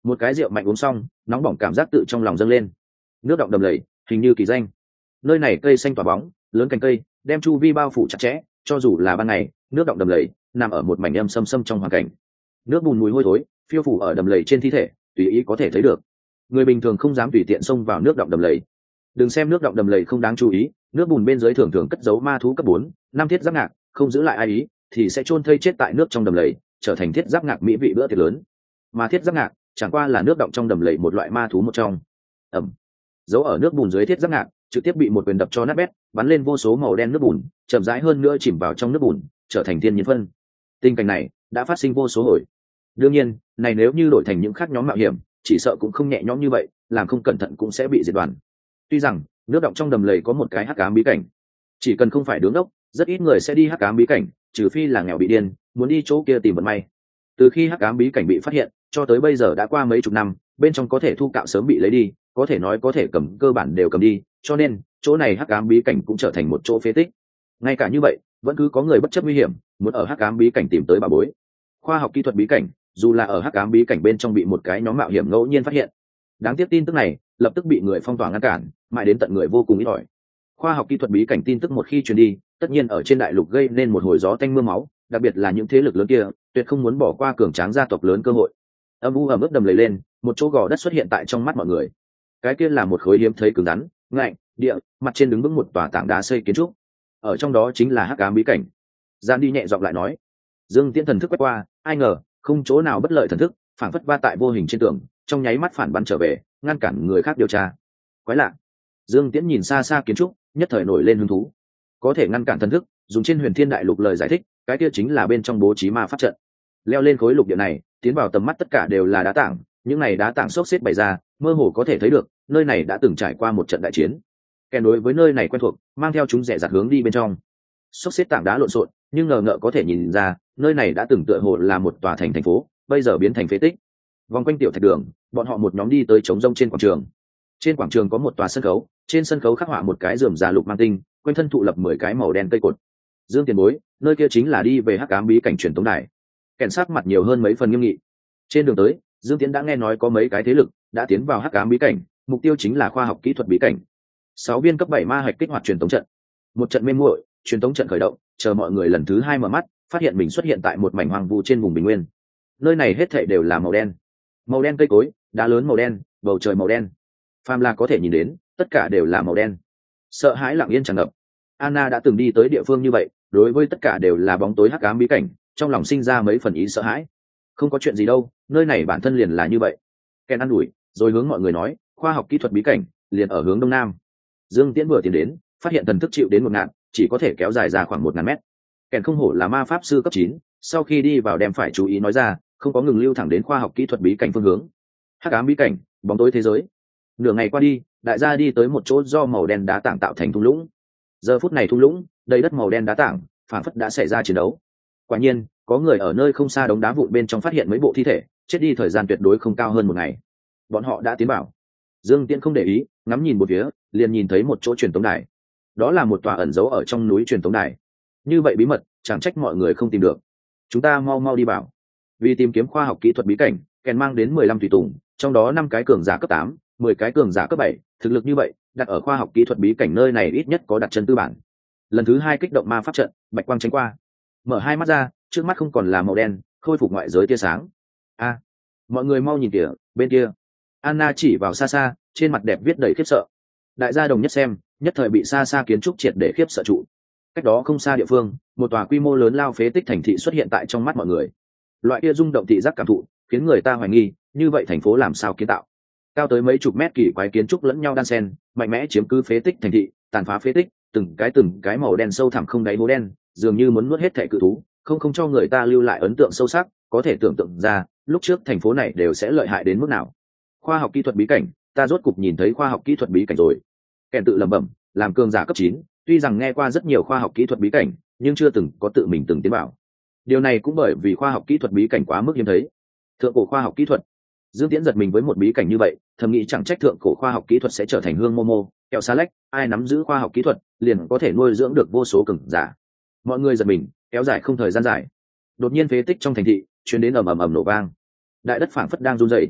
một cái rượu mạnh uống xong, nóng bỏng cảm giác tự trong lòng dâng lên. Nước động đầm lầy, hình như kỳ danh. Nơi này cây xanh tỏa bóng, lớn cành cây đem chu vi bao phủ chặt chẽ, cho dù là ban ngày, nước động đầm lầy nằm ở một mảnh âm xâm xâm trong hoàn cảnh. Nước bùn mùi hôi thối phiêu phủ ở đầm lầy trên thi thể, tùy ý có thể thấy được. Người bình thường không dám tùy tiện xông vào nước động đầm lầy. Đừng xem nước động đầm lầy không đáng chú ý, nước bùn bên dưới thường thường cất giấu ma thú cấp bốn, năm thiết giáp ngạc, không giữ lại ai ý thì sẽ chôn thây chết tại nước trong đầm lầy, trở thành thiết giáp ngạc mỹ vị bữa tiệc lớn. Mà thiết giáp ngạc chẳng qua là nước động trong đầm lầy một loại ma thú một trong. Ẩm. Giấu ở nước bùn dưới thiết giáp ngạc trực tiếp bị một quyền đập cho nát bét, bắn lên vô số màu đen nước bùn, chậm rãi hơn nữa chìm vào trong nước bùn, trở thành thiên nhiên phân. Tình cảnh này đã phát sinh vô số hồi. Đương nhiên, này nếu như đổi thành những khác nhóm mạo hiểm, chỉ sợ cũng không nhẹ nhõm như vậy, làm không cẩn thận cũng sẽ bị diệt đoàn. Tuy rằng nước động trong đầm lầy có một cái hắc ám bí cảnh, chỉ cần không phải đứng đốc, rất ít người sẽ đi hắc ám bí cảnh, trừ phi là nghèo bị điên, muốn đi chỗ kia tìm vận may. Từ khi hắc ám bí cảnh bị phát hiện, cho tới bây giờ đã qua mấy chục năm, bên trong có thể thu cạo sớm bị lấy đi, có thể nói có thể cầm cơ bản đều cầm đi, cho nên chỗ này hắc ám bí cảnh cũng trở thành một chỗ phế tích. Ngay cả như vậy, vẫn cứ có người bất chấp nguy hiểm, muốn ở hắc ám bí cảnh tìm tới bảo bối. Khoa học kỹ thuật bí cảnh, dù là ở hắc ám bí cảnh bên trong bị một cái nhóm mạo hiểm ngẫu nhiên phát hiện. Đáng tiếc tin tức này lập tức bị người phong tỏa ngăn cản, mãi đến tận người vô cùng ít ỏi. Khoa học kỹ thuật bí cảnh tin tức một khi truyền đi, tất nhiên ở trên đại lục gây nên một hồi gió tanh mưa máu, đặc biệt là những thế lực lớn kia tuyệt không muốn bỏ qua cường tráng gia tộc lớn cơ hội. Âm u ẩm ướt đầm lầy lên, một chỗ gò đất xuất hiện tại trong mắt mọi người. Cái kia là một khối hiếm thấy cứng rắn, ngạnh, địa, mặt trên đứng vững một tòa tảng đá xây kiến trúc. Ở trong đó chính là hắc ám bí cảnh. Gian đi nhẹ giọng lại nói. Dương Tiễn thần thức quét qua, ai ngờ không chỗ nào bất lợi thần thức, phản phất va tại vô hình trên tường, trong nháy mắt phản bắn trở về, ngăn cản người khác điều tra. Quái lạ. Dương Tiễn nhìn xa xa kiến trúc, nhất thời nổi lên hứng thú. Có thể ngăn cản thần thức, dùng trên Huyền Thiên Đại Lục lời giải thích, cái kia chính là bên trong bố trí ma pháp trận. Leo lên khối lục địa này, tiến vào tầm mắt tất cả đều là đá tảng, những này đá tảng xốc xếp bày ra, mơ hồ có thể thấy được, nơi này đã từng trải qua một trận đại chiến. Kẻ đối với nơi này quen thuộc, mang theo chúng rẽ rặt hướng đi bên trong. Xốc xếp tảng đá lộn xộn, nhưng ngờ ngợ có thể nhìn ra, nơi này đã từng tựa hồ là một tòa thành thành phố, bây giờ biến thành phế tích. Vòng quanh tiểu thạch đường, bọn họ một nhóm đi tới trống rông trên quảng trường. Trên quảng trường có một tòa sân khấu, trên sân khấu khắc họa một cái rườm rà lục mang tinh, quanh thân thụ lập mười cái màu đen cây cột. Dương tiền bối, nơi kia chính là đi về hắc ám bí cảnh truyền tống đài. Kèn sát mặt nhiều hơn mấy phần nghiêm nghị. Trên đường tới, Dương Tiễn đã nghe nói có mấy cái thế lực đã tiến vào hắc ám bí cảnh, mục tiêu chính là khoa học kỹ thuật bí cảnh. Sáu viên cấp bảy ma hạch kích hoạt truyền tống trận. Một trận mê muội, truyền tống trận khởi động, chờ mọi người lần thứ hai mở mắt, phát hiện mình xuất hiện tại một mảnh hoang vu trên vùng bình nguyên. Nơi này hết thảy đều là màu đen. Màu đen cây cối, đá lớn màu đen, bầu trời màu đen. Phàm là có thể nhìn đến, tất cả đều là màu đen. Sợ hãi lặng yên tràn ngập. Anna đã từng đi tới địa phương như vậy, đối với tất cả đều là bóng tối hắc ám bí cảnh, trong lòng sinh ra mấy phần ý sợ hãi. Không có chuyện gì đâu, nơi này bản thân liền là như vậy. Ken ăn ủi, rồi hướng mọi người nói, khoa học kỹ thuật bí cảnh liền ở hướng đông nam. Dương Tiễn vừa tiến đến, phát hiện thần thức chịu đến một ngàn, chỉ có thể kéo dài ra khoảng một ngàn mét. Ken không hổ là ma pháp sư cấp chín, sau khi đi vào đem phải chú ý nói ra, không có ngừng lưu thẳng đến khoa học kỹ thuật bí cảnh phương hướng. Hắc ám bí cảnh, bóng tối thế giới. Nửa ngày qua đi, đại gia đi tới một chỗ do màu đen đá tảng tạo thành thung lũng. Giờ phút này thung lũng, đầy đất màu đen đá tảng, phản phất đã xảy ra chiến đấu. Quả nhiên, có người ở nơi không xa đống đá vụn bên trong phát hiện mấy bộ thi thể, chết đi thời gian tuyệt đối không cao hơn một ngày. Bọn họ đã tiến vào. Dương Tiễn không để ý, ngắm nhìn một phía, liền nhìn thấy một chỗ truyền tống đài. Đó là một tòa ẩn giấu ở trong núi truyền tống đài. Như vậy bí mật, chẳng trách mọi người không tìm được. Chúng ta mau mau đi vào. Vì tìm kiếm khoa học kỹ thuật bí cảnh, Ken mang đến mười lăm tùy tùng, trong đó năm cái cường giả cấp tám, mười cái cường giả cấp bảy, thực lực như vậy, đặt ở khoa học kỹ thuật bí cảnh nơi này ít nhất có đặt chân tư bản. Lần thứ hai kích động ma pháp trận, bạch quang tránh qua. Mở hai mắt ra, trước mắt không còn là màu đen, khôi phục ngoại giới tia sáng. A, mọi người mau nhìn kìa, bên kia. Anna chỉ vào xa xa, trên mặt đẹp viết đầy khiếp sợ. Đại gia đồng nhất xem, nhất thời bị xa xa kiến trúc triệt để khiếp sợ trụ. Cách đó không xa địa phương, một tòa quy mô lớn lao phế tích thành thị xuất hiện tại trong mắt mọi người. Loại kia rung động thị giác cảm thụ, khiến người ta hoài nghi, như vậy thành phố làm sao kiến tạo? Cao tới mấy chục mét kỳ quái kiến trúc lẫn nhau đan xen, mạnh mẽ chiếm cứ phế tích thành thị, tàn phá phế tích, từng cái từng cái màu đen sâu thẳm không đáy hố đen, dường như muốn nuốt hết thể cự thú, không không cho người ta lưu lại ấn tượng sâu sắc, có thể tưởng tượng ra, lúc trước thành phố này đều sẽ lợi hại đến mức nào. Khoa học kỹ thuật bí cảnh, ta rốt cục nhìn thấy khoa học kỹ thuật bí cảnh rồi. Kèn tự lẩm bẩm, làm cường giả cấp chín, tuy rằng nghe qua rất nhiều khoa học kỹ thuật bí cảnh, nhưng chưa từng có tự mình từng tiến vào. Điều này cũng bởi vì khoa học kỹ thuật bí cảnh quá mức hiếm thấy. Thượng cổ khoa học kỹ thuật. Dương Tiễn giật mình với một bí cảnh như vậy, thầm nghĩ chẳng trách thượng cổ khoa học kỹ thuật sẽ trở thành hương momo, kẹo xa lách, ai nắm giữ khoa học kỹ thuật, liền có thể nuôi dưỡng được vô số cường giả. Mọi người giật mình, kéo dài không thời gian dài. Đột nhiên phế tích trong thành thị truyền đến ầm ầm ầm nổ vang. Đại đất phảng phất đang run rẩy.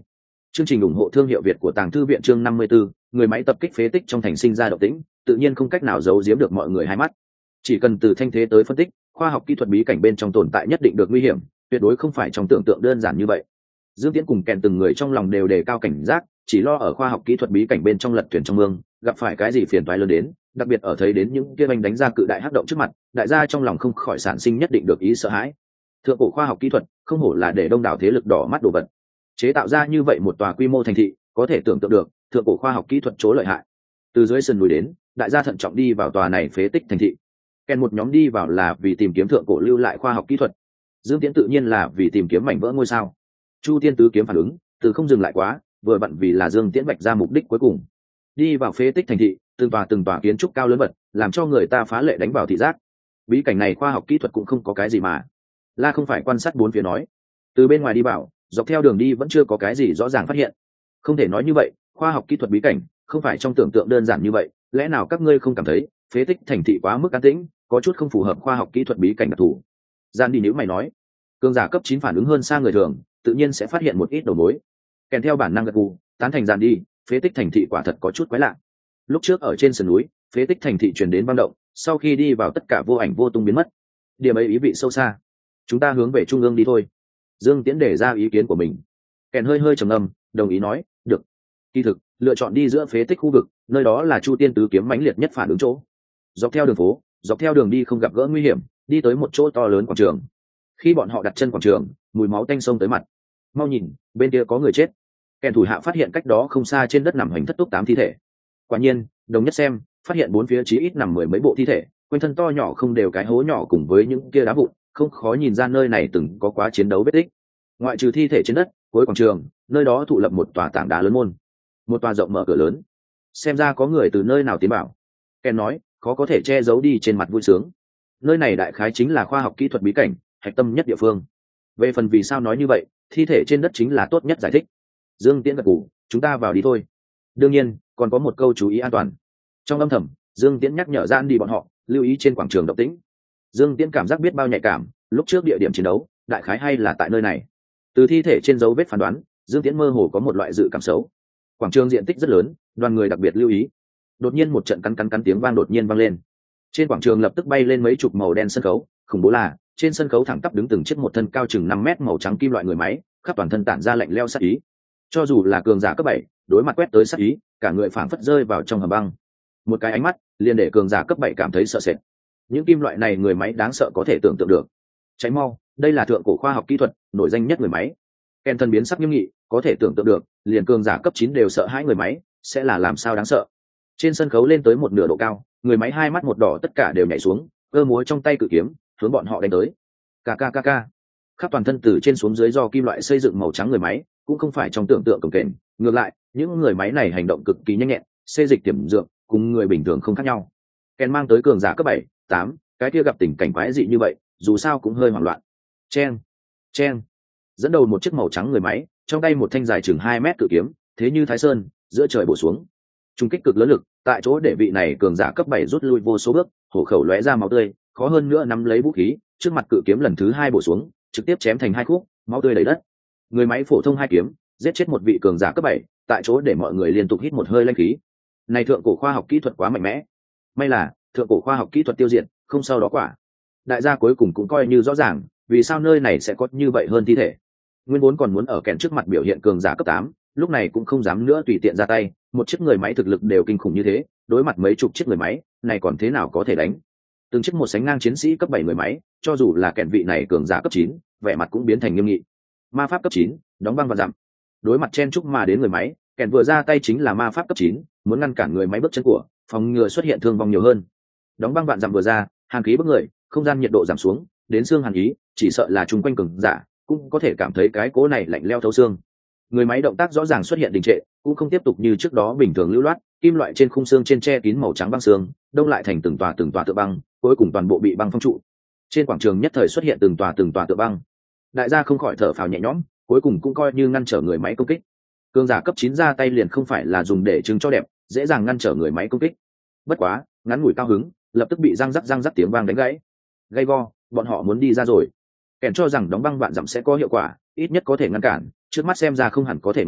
Chương trình ủng hộ thương hiệu Việt của Tàng Thư viện chương năm mươi 54, người máy tập kích phế tích trong thành sinh ra động tĩnh, tự nhiên không cách nào giấu giếm được mọi người hai mắt. Chỉ cần từ thanh thế tới phân tích, khoa học kỹ thuật bí cảnh bên trong tồn tại nhất định được nguy hiểm, tuyệt đối không phải trong tưởng tượng đơn giản như vậy. Dương Tiễn cùng Kèn từng người trong lòng đều đề cao cảnh giác, chỉ lo ở khoa học kỹ thuật bí cảnh bên trong lật thuyền trong mương, gặp phải cái gì phiền toái lớn đến, đặc biệt ở thấy đến những kia bánh đánh ra cự đại hắc động trước mặt, đại gia trong lòng không khỏi sản sinh nhất định được ý sợ hãi. Thượng cổ khoa học kỹ thuật, không hổ là để đông đảo thế lực đỏ mắt đồ vật. Chế tạo ra như vậy một tòa quy mô thành thị, có thể tưởng tượng được thượng cổ khoa học kỹ thuật chỗ lợi hại. Từ dưới sườn núi đến, đại gia thận trọng đi vào tòa này phế tích thành thị. Kèn một nhóm đi vào là vì tìm kiếm thượng cổ lưu lại khoa học kỹ thuật, Dương Tiễn tự nhiên là vì tìm kiếm mảnh vỡ ngôi sao. Chu Tiên tứ kiếm phản ứng, từ không dừng lại quá, vừa vặn vì là Dương Tiễn vạch ra mục đích cuối cùng. Đi vào phế tích thành thị, từng tòa từng tòa kiến trúc cao lớn vật, làm cho người ta phá lệ đánh vào thị giác. Bí cảnh này khoa học kỹ thuật cũng không có cái gì mà. La không phải quan sát bốn phía nói, từ bên ngoài đi vào, dọc theo đường đi vẫn chưa có cái gì rõ ràng phát hiện. Không thể nói như vậy, khoa học kỹ thuật bí cảnh không phải trong tưởng tượng đơn giản như vậy, lẽ nào các ngươi không cảm thấy phế tích thành thị quá mức an tĩnh, có chút không phù hợp khoa học kỹ thuật bí cảnh đặc thù? Gian đi nếu mày nói, cường giả cấp chín phản ứng hơn xa người thường, tự nhiên sẽ phát hiện một ít đầu mối. Kèm theo bản năng gật gù, tán thành Gian đi, phế tích thành thị quả thật có chút quái lạ. Lúc trước ở trên sườn núi, phế tích thành thị truyền đến băng động, sau khi đi vào tất cả vô ảnh vô tung biến mất. Điểm ấy ý vị sâu xa. Chúng ta hướng về trung ương đi thôi. Dương Tiễn đề ra ý kiến của mình. Kèn hơi hơi trầm ngâm, đồng ý nói, được. Kỳ thực, lựa chọn đi giữa phế tích khu vực, nơi đó là Chu Tiên tứ kiếm mãnh liệt nhất phản ứng chỗ. Dọc theo đường phố, dọc theo đường đi không gặp gỡ nguy hiểm, đi tới một chỗ to lớn quảng trường. Khi bọn họ đặt chân quảng trường, mùi máu tanh sông tới mặt. Mau nhìn, bên kia có người chết. Kèn thủ hạ phát hiện cách đó không xa trên đất nằm hành thất túc tám thi thể. Quả nhiên, đồng nhất xem, phát hiện bốn phía chí ít nằm mười mấy bộ thi thể, quanh thân to nhỏ không đều cái hố nhỏ cùng với những kia đá vụn, không khó nhìn ra nơi này từng có quá chiến đấu vết tích. Ngoại trừ thi thể trên đất, cuối quảng trường, nơi đó tụ lập một tòa tảng đá lớn môn, một tòa rộng mở cửa lớn. Xem ra có người từ nơi nào tiến vào. Ken nói, khó có thể che giấu đi trên mặt vui sướng. Nơi này đại khái chính là khoa học kỹ thuật bí cảnh, hạch tâm nhất địa phương. Về phần vì sao nói như vậy, thi thể trên đất chính là tốt nhất giải thích. Dương Tiễn gật gù, chúng ta vào đi thôi. Đương nhiên, còn có một câu chú ý an toàn. Trong âm thầm, Dương Tiễn nhắc nhở Gian đi bọn họ lưu ý trên quảng trường động tĩnh. Dương Tiễn cảm giác biết bao nhạy cảm, lúc trước địa điểm chiến đấu, đại khái hay là tại nơi này. Từ thi thể trên dấu vết phán đoán, Dương Tiễn mơ hồ có một loại dự cảm xấu. Quảng trường diện tích rất lớn, đoàn người đặc biệt lưu ý. Đột nhiên một trận cắn cắn cắn tiếng vang đột nhiên vang lên. Trên quảng trường lập tức bay lên mấy chục màu đen sân khấu, khủng bố là, trên sân khấu thẳng tắp đứng từng chiếc một thân cao chừng năm mét màu trắng kim loại người máy, khắp toàn thân tản ra lạnh lẽo sát ý. Cho dù là cường giả cấp bảy, đối mặt quét tới sát ý, cả người phảng phất rơi vào trong hầm băng. Một cái ánh mắt, liền để cường giả cấp bảy cảm thấy sợ sệt. Những kim loại này người máy đáng sợ có thể tưởng tượng được. Cháy mau, đây là thượng cổ khoa học kỹ thuật, nổi danh nhất người máy. Ken thân biến sắc nghiêm nghị, có thể tưởng tượng được, liền cường giả cấp chín đều sợ hãi người máy, sẽ là làm sao đáng sợ. Trên sân khấu lên tới một nửa độ cao, người máy hai mắt một đỏ tất cả đều nhảy xuống, cơ múa trong tay cự kiếm, hướng bọn họ đánh tới. Kkk. Khắp toàn thân từ trên xuống dưới do kim loại xây dựng màu trắng người máy, cũng không phải trong tưởng tượng cồng kềnh, ngược lại, những người máy này hành động cực kỳ nhanh nhẹn, xê dịch tiềm dược, cùng người bình thường không khác nhau. Ken mang tới cường giả cấp bảy, tám, cái kia gặp tình cảnh quái dị như vậy, dù sao cũng hơi hoảng loạn. Chen, chen, dẫn đầu một chiếc màu trắng người máy, trong tay một thanh dài chừng hai mét cự kiếm, thế như Thái Sơn, giữa trời bổ xuống. Trung kích cực lớn lực, tại chỗ để vị này cường giả cấp bảy rút lui vô số bước, hổ khẩu lóe ra máu tươi, khó hơn nữa nắm lấy vũ khí, trước mặt cự kiếm lần thứ hai bổ xuống, trực tiếp chém thành hai khúc, máu tươi đầy đất. Người máy phổ thông hai kiếm, giết chết một vị cường giả cấp bảy, tại chỗ để mọi người liên tục hít một hơi linh khí. Này thượng cổ khoa học kỹ thuật quá mạnh mẽ. May là, thượng cổ khoa học kỹ thuật tiêu diệt, không sau đó quả. Đại gia cuối cùng cũng coi như rõ ràng, vì sao nơi này sẽ có như vậy hơn thi thể. Nguyên vốn còn muốn ở kèn trước mặt biểu hiện cường giả cấp tám, lúc này cũng không dám nữa tùy tiện ra tay, một chiếc người máy thực lực đều kinh khủng như thế, đối mặt mấy chục chiếc người máy, này còn thế nào có thể đánh. Từng chiếc một sánh ngang chiến sĩ cấp bảy người máy, cho dù là kèn vị này cường giả cấp chín, vẻ mặt cũng biến thành nghiêm nghị. Ma pháp cấp chín, đóng băng và dặm. Đối mặt chen chúc mà đến người máy, kèn vừa ra tay chính là ma pháp cấp chín, muốn ngăn cản người máy bước chân của, phòng ngừa xuất hiện thương vong nhiều hơn. Đóng băng vạn dặm vừa ra, hàn khí bức người, không gian nhiệt độ giảm xuống, đến xương hàn ý, chỉ sợ là chung quanh cường giả cũng có thể cảm thấy cái cố này lạnh leo thấu xương. Người máy động tác rõ ràng xuất hiện đình trệ, cũng không tiếp tục như trước đó bình thường lưu loát, kim loại trên khung xương trên che kín màu trắng băng xương, đông lại thành từng tòa từng tòa tựa băng, cuối cùng toàn bộ bị băng phong trụ. Trên quảng trường nhất thời xuất hiện từng tòa từng tòa tựa băng. Đại gia không khỏi thở phào nhẹ nhõm, cuối cùng cũng coi như ngăn trở người máy công kích. Cường giả cấp chín ra tay liền không phải là dùng để trưng cho đẹp, dễ dàng ngăn trở người máy công kích. Bất quá, ngắn ngủi cao hứng, lập tức bị răng rắc răng rắc tiếng vang đánh gãy. Gay go, bọn họ muốn đi ra rồi. Kèn cho rằng đóng băng vạn dặm sẽ có hiệu quả, ít nhất có thể ngăn cản, trước mắt xem ra không hẳn có thể ngăn trở,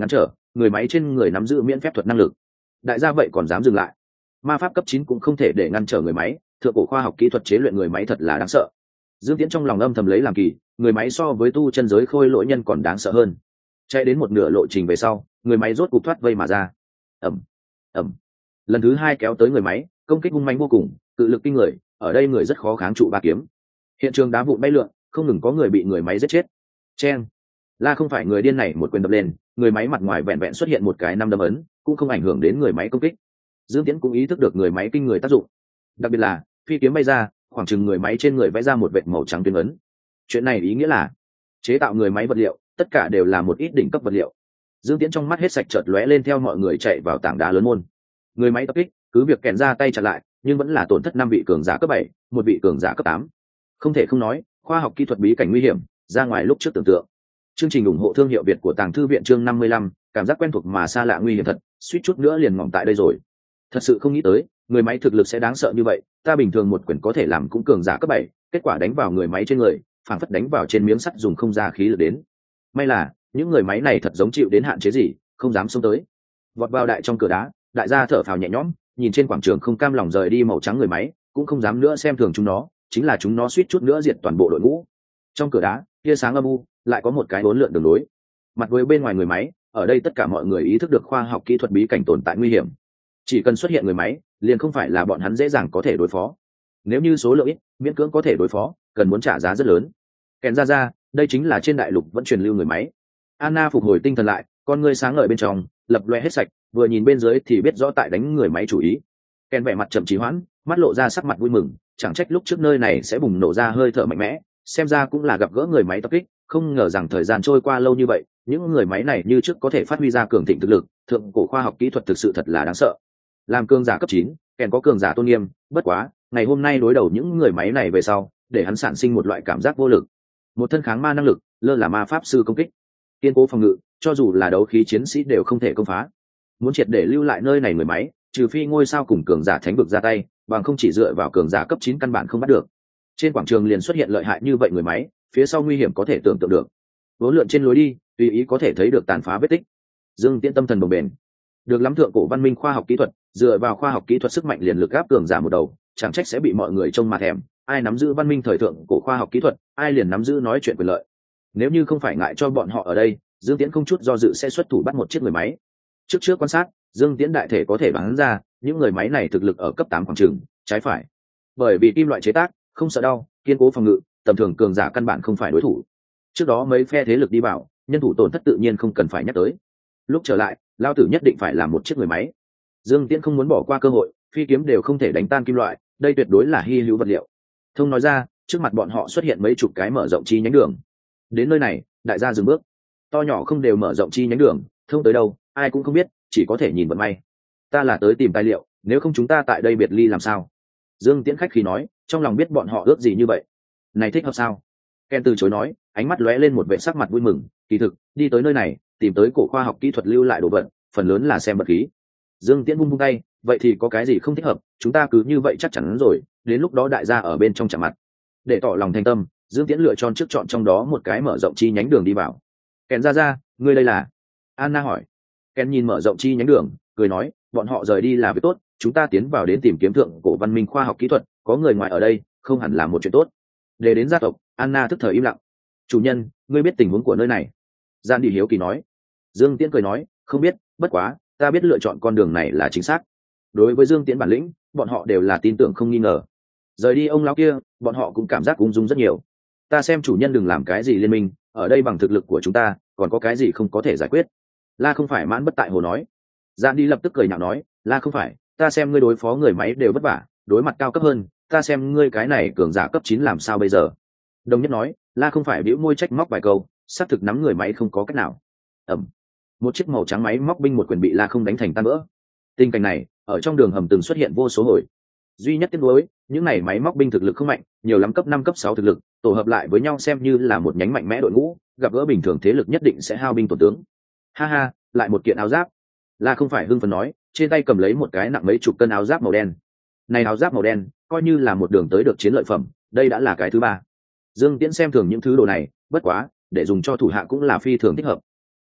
người máy trên người nắm giữ miễn phép thuật năng lực. Đại gia vậy còn dám dừng lại? Ma pháp cấp chín cũng không thể để ngăn trở người máy, thượng cổ khoa học kỹ thuật chế luyện người máy thật là đáng sợ. Dương Tiễn trong lòng âm thầm lấy làm kỳ, người máy so với tu chân giới khôi lỗi nhân còn đáng sợ hơn. Chạy đến một nửa lộ trình về sau, người máy rốt cục thoát vây mà ra. Ầm, ầm. Lần thứ hai kéo tới người máy, công kích hung manh vô cùng, cự lực kinh người, ở đây người rất khó kháng trụ ba kiếm. Hiện trường đá vụn bay lượn, không ngừng có người bị người máy giết chết. Chen. La không phải người điên này một quyền đập lên, người máy mặt ngoài vẹn vẹn xuất hiện một cái năm đấm ấn, cũng không ảnh hưởng đến người máy công kích. Dương Tiễn cũng ý thức được người máy kinh người tác dụng, đặc biệt là phi kiếm bay ra, khoảng chừng người máy trên người vẽ ra một vệt màu trắng tuyến ấn. Chuyện này ý nghĩa là chế tạo người máy vật liệu, tất cả đều là một ít đỉnh cấp vật liệu. Dương Tiễn trong mắt hết sạch chợt lóe lên, theo mọi người chạy vào tảng đá lớn môn. Người máy tập kích, cứ việc kèn ra tay chặn lại, nhưng vẫn là tổn thất năm vị cường giả cấp bảy, một vị cường giả cấp tám. Không thể không nói, khoa học kỹ thuật bí cảnh nguy hiểm, ra ngoài lúc trước tưởng tượng. Chương trình ủng hộ thương hiệu Việt của Tàng Thư viện chương năm mươi lăm, cảm giác quen thuộc mà xa lạ nguy hiểm thật, suýt chút nữa liền ngỏm tại đây rồi. Thật sự không nghĩ tới, người máy thực lực sẽ đáng sợ như vậy, ta bình thường một quyền có thể làm cũng cường giả cấp bảy, kết quả đánh vào người máy trên người, phản phất đánh vào trên miếng sắt dùng không ra khí lực đến. May là, những người máy này thật giống chịu đến hạn chế gì, không dám xông tới. Vọt vào đại trong cửa đá, đại gia thở phào nhẹ nhõm, nhìn trên quảng trường không cam lòng rời đi màu trắng người máy, cũng không dám nữa xem thường chúng nó, chính là chúng nó suýt chút nữa diệt toàn bộ đội ngũ. Trong cửa đá, tia sáng âm u, lại có một cái hỗn lượn đường lối. Mặt với bên ngoài người máy, ở đây tất cả mọi người ý thức được khoa học kỹ thuật bí cảnh tồn tại nguy hiểm. Chỉ cần xuất hiện người máy, liền không phải là bọn hắn dễ dàng có thể đối phó. Nếu như số lượng ít, miễn cưỡng có thể đối phó, cần muốn trả giá rất lớn. Kèn ra ra, đây chính là trên đại lục vẫn truyền lưu người máy. Anna phục hồi tinh thần lại, con ngươi sáng ngời bên trong, lập loe hết sạch, vừa nhìn bên dưới thì biết rõ tại đánh người máy chủ ý. Kèn vẻ mặt chậm trì hoãn, mắt lộ ra sắc mặt vui mừng, chẳng trách lúc trước nơi này sẽ bùng nổ ra hơi thở mạnh mẽ, xem ra cũng là gặp gỡ người máy tập kích, không ngờ rằng thời gian trôi qua lâu như vậy, những người máy này như trước có thể phát huy ra cường thịnh thực lực, thượng cổ khoa học kỹ thuật thực sự thật là đáng sợ. Làm cường giả cấp chín, Kèn có cường giả tôn nghiêm, bất quá, ngày hôm nay đối đầu những người máy này về sau, để hắn sản sinh một loại cảm giác vô lực. Một thân kháng ma năng lực, lơ là ma pháp sư công kích, kiên cố phòng ngự, cho dù là đấu khí chiến sĩ đều không thể công phá. Muốn triệt để lưu lại nơi này người máy, trừ phi ngôi sao cùng cường giả thánh vực ra tay, bằng không chỉ dựa vào cường giả cấp chín căn bản không bắt được. Trên quảng trường liền xuất hiện lợi hại như vậy người máy, phía sau nguy hiểm có thể tưởng tượng được. Vốn lượn trên lối đi, tùy ý có thể thấy được tàn phá vết tích. Dương Tiễn tâm thần bồng bềnh, được lắm thượng cổ văn minh khoa học kỹ thuật, dựa vào khoa học kỹ thuật sức mạnh liền lực áp cường giả một đầu, chẳng trách sẽ bị mọi người trông mà thèm. Ai nắm giữ văn minh thời thượng cổ khoa học kỹ thuật, ai liền nắm giữ nói chuyện quyền lợi. Nếu như không phải ngại cho bọn họ ở đây, Dương Tiễn không chút do dự sẽ xuất thủ bắt một chiếc người máy. Trước trước quan sát, Dương Tiễn đại thể có thể đoán ra, những người máy này thực lực ở cấp tám khoảng chừng, trái phải. Bởi vì kim loại chế tác, không sợ đau, kiên cố phòng ngự, tầm thường cường giả căn bản không phải đối thủ. Trước đó mấy phe thế lực đi vào, nhân thủ tổn thất tự nhiên không cần phải nhắc tới. Lúc trở lại, lao tử nhất định phải làm một chiếc người máy. Dương Tiễn không muốn bỏ qua cơ hội, phi kiếm đều không thể đánh tan kim loại, đây tuyệt đối là hy hữu vật liệu. Thông nói ra, trước mặt bọn họ xuất hiện mấy chục cái mở rộng chi nhánh đường. Đến nơi này, đại gia dừng bước. To nhỏ không đều mở rộng chi nhánh đường, thông tới đâu, ai cũng không biết, chỉ có thể nhìn vận may. Ta là tới tìm tài liệu, nếu không chúng ta tại đây biệt ly làm sao? Dương Tiễn khách khí nói, trong lòng biết bọn họ ước gì như vậy. Này thích hợp sao? Ken từ chối nói, ánh mắt lóe lên một vẻ sắc mặt vui mừng, kỳ thực, đi tới nơi này, tìm tới cổ khoa học kỹ thuật lưu lại đồ vật, phần lớn là xem vật khí. Dương Tiễn vung vung tay, vậy thì có cái gì không thích hợp, chúng ta cứ như vậy chắc chắn rồi, đến lúc đó đại gia ở bên trong chạm mặt. Để tỏ lòng thành tâm, Dương Tiễn lựa chọn trước chọn trong đó một cái mở rộng chi nhánh đường đi vào. Ken ra ra, ngươi đây là? Anna hỏi. Ken nhìn mở rộng chi nhánh đường, cười nói, bọn họ rời đi là việc tốt, chúng ta tiến vào đến tìm kiếm thượng cổ văn minh khoa học kỹ thuật, có người ngoài ở đây, không hẳn là một chuyện tốt. Để đến gia tộc, Anna tức thời im lặng. Chủ nhân, ngươi biết tình huống của nơi này? Gian Đi hiếu kỳ nói. Dương Tiễn cười nói, không biết, bất quá, ta biết lựa chọn con đường này là chính xác. Đối với Dương Tiễn bản lĩnh, bọn họ đều là tin tưởng không nghi ngờ. Rời đi ông lão kia, bọn họ cũng cảm giác ung dung rất nhiều. Ta xem chủ nhân đừng làm cái gì liên minh, ở đây bằng thực lực của chúng ta, còn có cái gì không có thể giải quyết. La không phải mãn bất tại hồ nói. Gian Đi lập tức cười nhạo nói, La không phải, ta xem ngươi đối phó người máy đều vất vả, đối mặt cao cấp hơn, ta xem ngươi cái này cường giả cấp chín làm sao bây giờ. Đồng nhất nói, La không phải bĩu môi trách móc vài câu, xác thực nắm người máy không có cách nào. Ẩm. Một chiếc màu trắng máy móc binh một quyền bị La không đánh thành tan vỡ. Tình cảnh này, ở trong đường hầm từng xuất hiện vô số hồi. Duy nhất tiếc nuối, những này máy móc binh thực lực không mạnh, nhiều lắm cấp năm cấp sáu thực lực, tổ hợp lại với nhau xem như là một nhánh mạnh mẽ đội ngũ, gặp gỡ bình thường thế lực nhất định sẽ hao binh tổn tướng. Ha ha, lại một kiện áo giáp. La không phải hưng phấn nói, trên tay cầm lấy một cái nặng mấy chục cân áo giáp màu đen. Này áo giáp màu đen, coi như là một đường tới được chiến lợi phẩm, đây đã là cái thứ ba. Dương Tiễn xem thường những thứ đồ này, bất quá, để dùng cho thủ hạ cũng là phi thường thích hợp.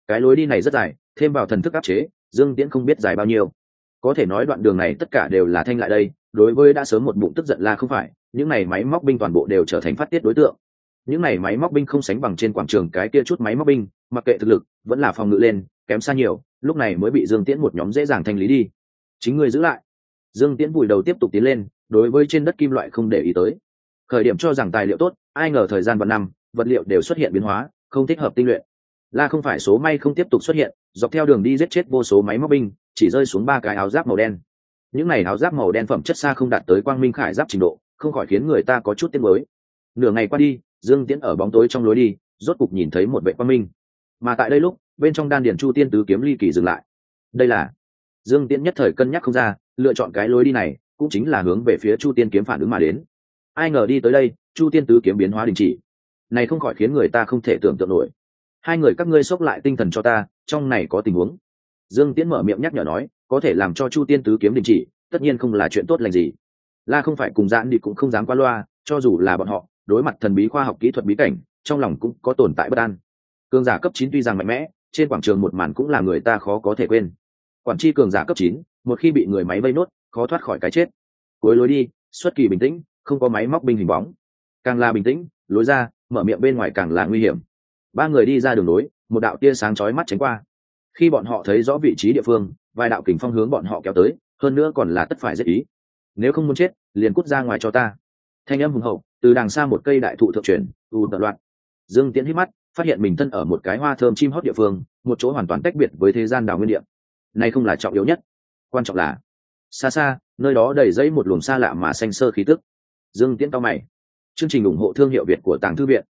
cái lối đi này rất dài, thêm vào thần thức áp chế, Dương Tiễn không biết dài bao nhiêu. Có thể nói đoạn đường này tất cả đều là thanh lại đây, đối với đã sớm một bụng tức giận La không phải, những này máy móc binh toàn bộ đều trở thành phát tiết đối tượng. Những này máy móc binh không sánh bằng trên quảng trường cái kia chút máy móc binh, mặc kệ thực lực, vẫn là phòng ngự lên, kém xa nhiều, lúc này mới bị Dương Tiễn một nhóm dễ dàng thanh lý đi. Chính ngươi giữ lại. Dương Tiễn vùi đầu tiếp tục tiến lên, đối với trên đất kim loại không để ý tới. Khởi điểm cho rằng tài liệu tốt, ai ngờ thời gian vạn năm, vật liệu đều xuất hiện biến hóa, không thích hợp tinh luyện. La không phải số may không tiếp tục xuất hiện, dọc theo đường đi giết chết vô số máy móc binh, chỉ rơi xuống ba cái áo giáp màu đen. Những này áo giáp màu đen phẩm chất xa không đạt tới quang minh khải giáp trình độ, không khỏi khiến người ta có chút tiếc nuối. Nửa ngày qua đi, Dương Tiễn ở bóng tối trong lối đi, rốt cục nhìn thấy một vệ quang minh. Mà tại đây lúc, bên trong đan điền Chu Tiên tứ kiếm ly kỳ dừng lại. Đây là Dương Tiễn nhất thời cân nhắc không ra, lựa chọn cái lối đi này, cũng chính là hướng về phía Chu Tiên kiếm phản ứng mà đến. Ai ngờ đi tới đây, Chu Tiên tứ kiếm biến hóa đình chỉ. Này không khỏi khiến người ta không thể tưởng tượng nổi. Hai người các ngươi xốc lại tinh thần cho ta, trong này có tình huống. Dương Tiễn mở miệng nhắc nhở nói, có thể làm cho Chu Tiên tứ kiếm đình chỉ, tất nhiên không là chuyện tốt lành gì. La không phải cùng Giãn đi cũng không dám qua loa, cho dù là bọn họ, đối mặt thần bí khoa học kỹ thuật bí cảnh, trong lòng cũng có tồn tại bất an. Cường giả cấp chín tuy rằng mạnh mẽ, trên quảng trường một màn cũng là người ta khó có thể quên. Quản chi cường giả cấp chín, một khi bị người máy vây nốt, khó thoát khỏi cái chết. Cuối lối đi, xuất kỳ bình tĩnh, không có máy móc binh hình bóng. Càng là bình tĩnh, lối ra, mở miệng bên ngoài càng là nguy hiểm. Ba người đi ra đường lối, một đạo tia sáng chói mắt tránh qua. Khi bọn họ thấy rõ vị trí địa phương, vài đạo kình phong hướng bọn họ kéo tới, hơn nữa còn là tất phải giết ý. Nếu không muốn chết, liền cút ra ngoài cho ta. Thanh âm hùng hậu, từ đằng xa một cây đại thụ thượng truyền, u tận loạn. Dương Tiễn hít mắt, phát hiện mình thân ở một cái hoa thơm chim hót địa phương, một chỗ hoàn toàn tách biệt với thế gian đào nguyên địa. Này không là trọng yếu nhất, quan trọng là xa xa, nơi đó đầy dẫy một luồng xa lạ mà xanh sơ khí tức. Dương Tiễn cau mày. Chương trình ủng hộ thương hiệu Việt của Tàng Thư viện.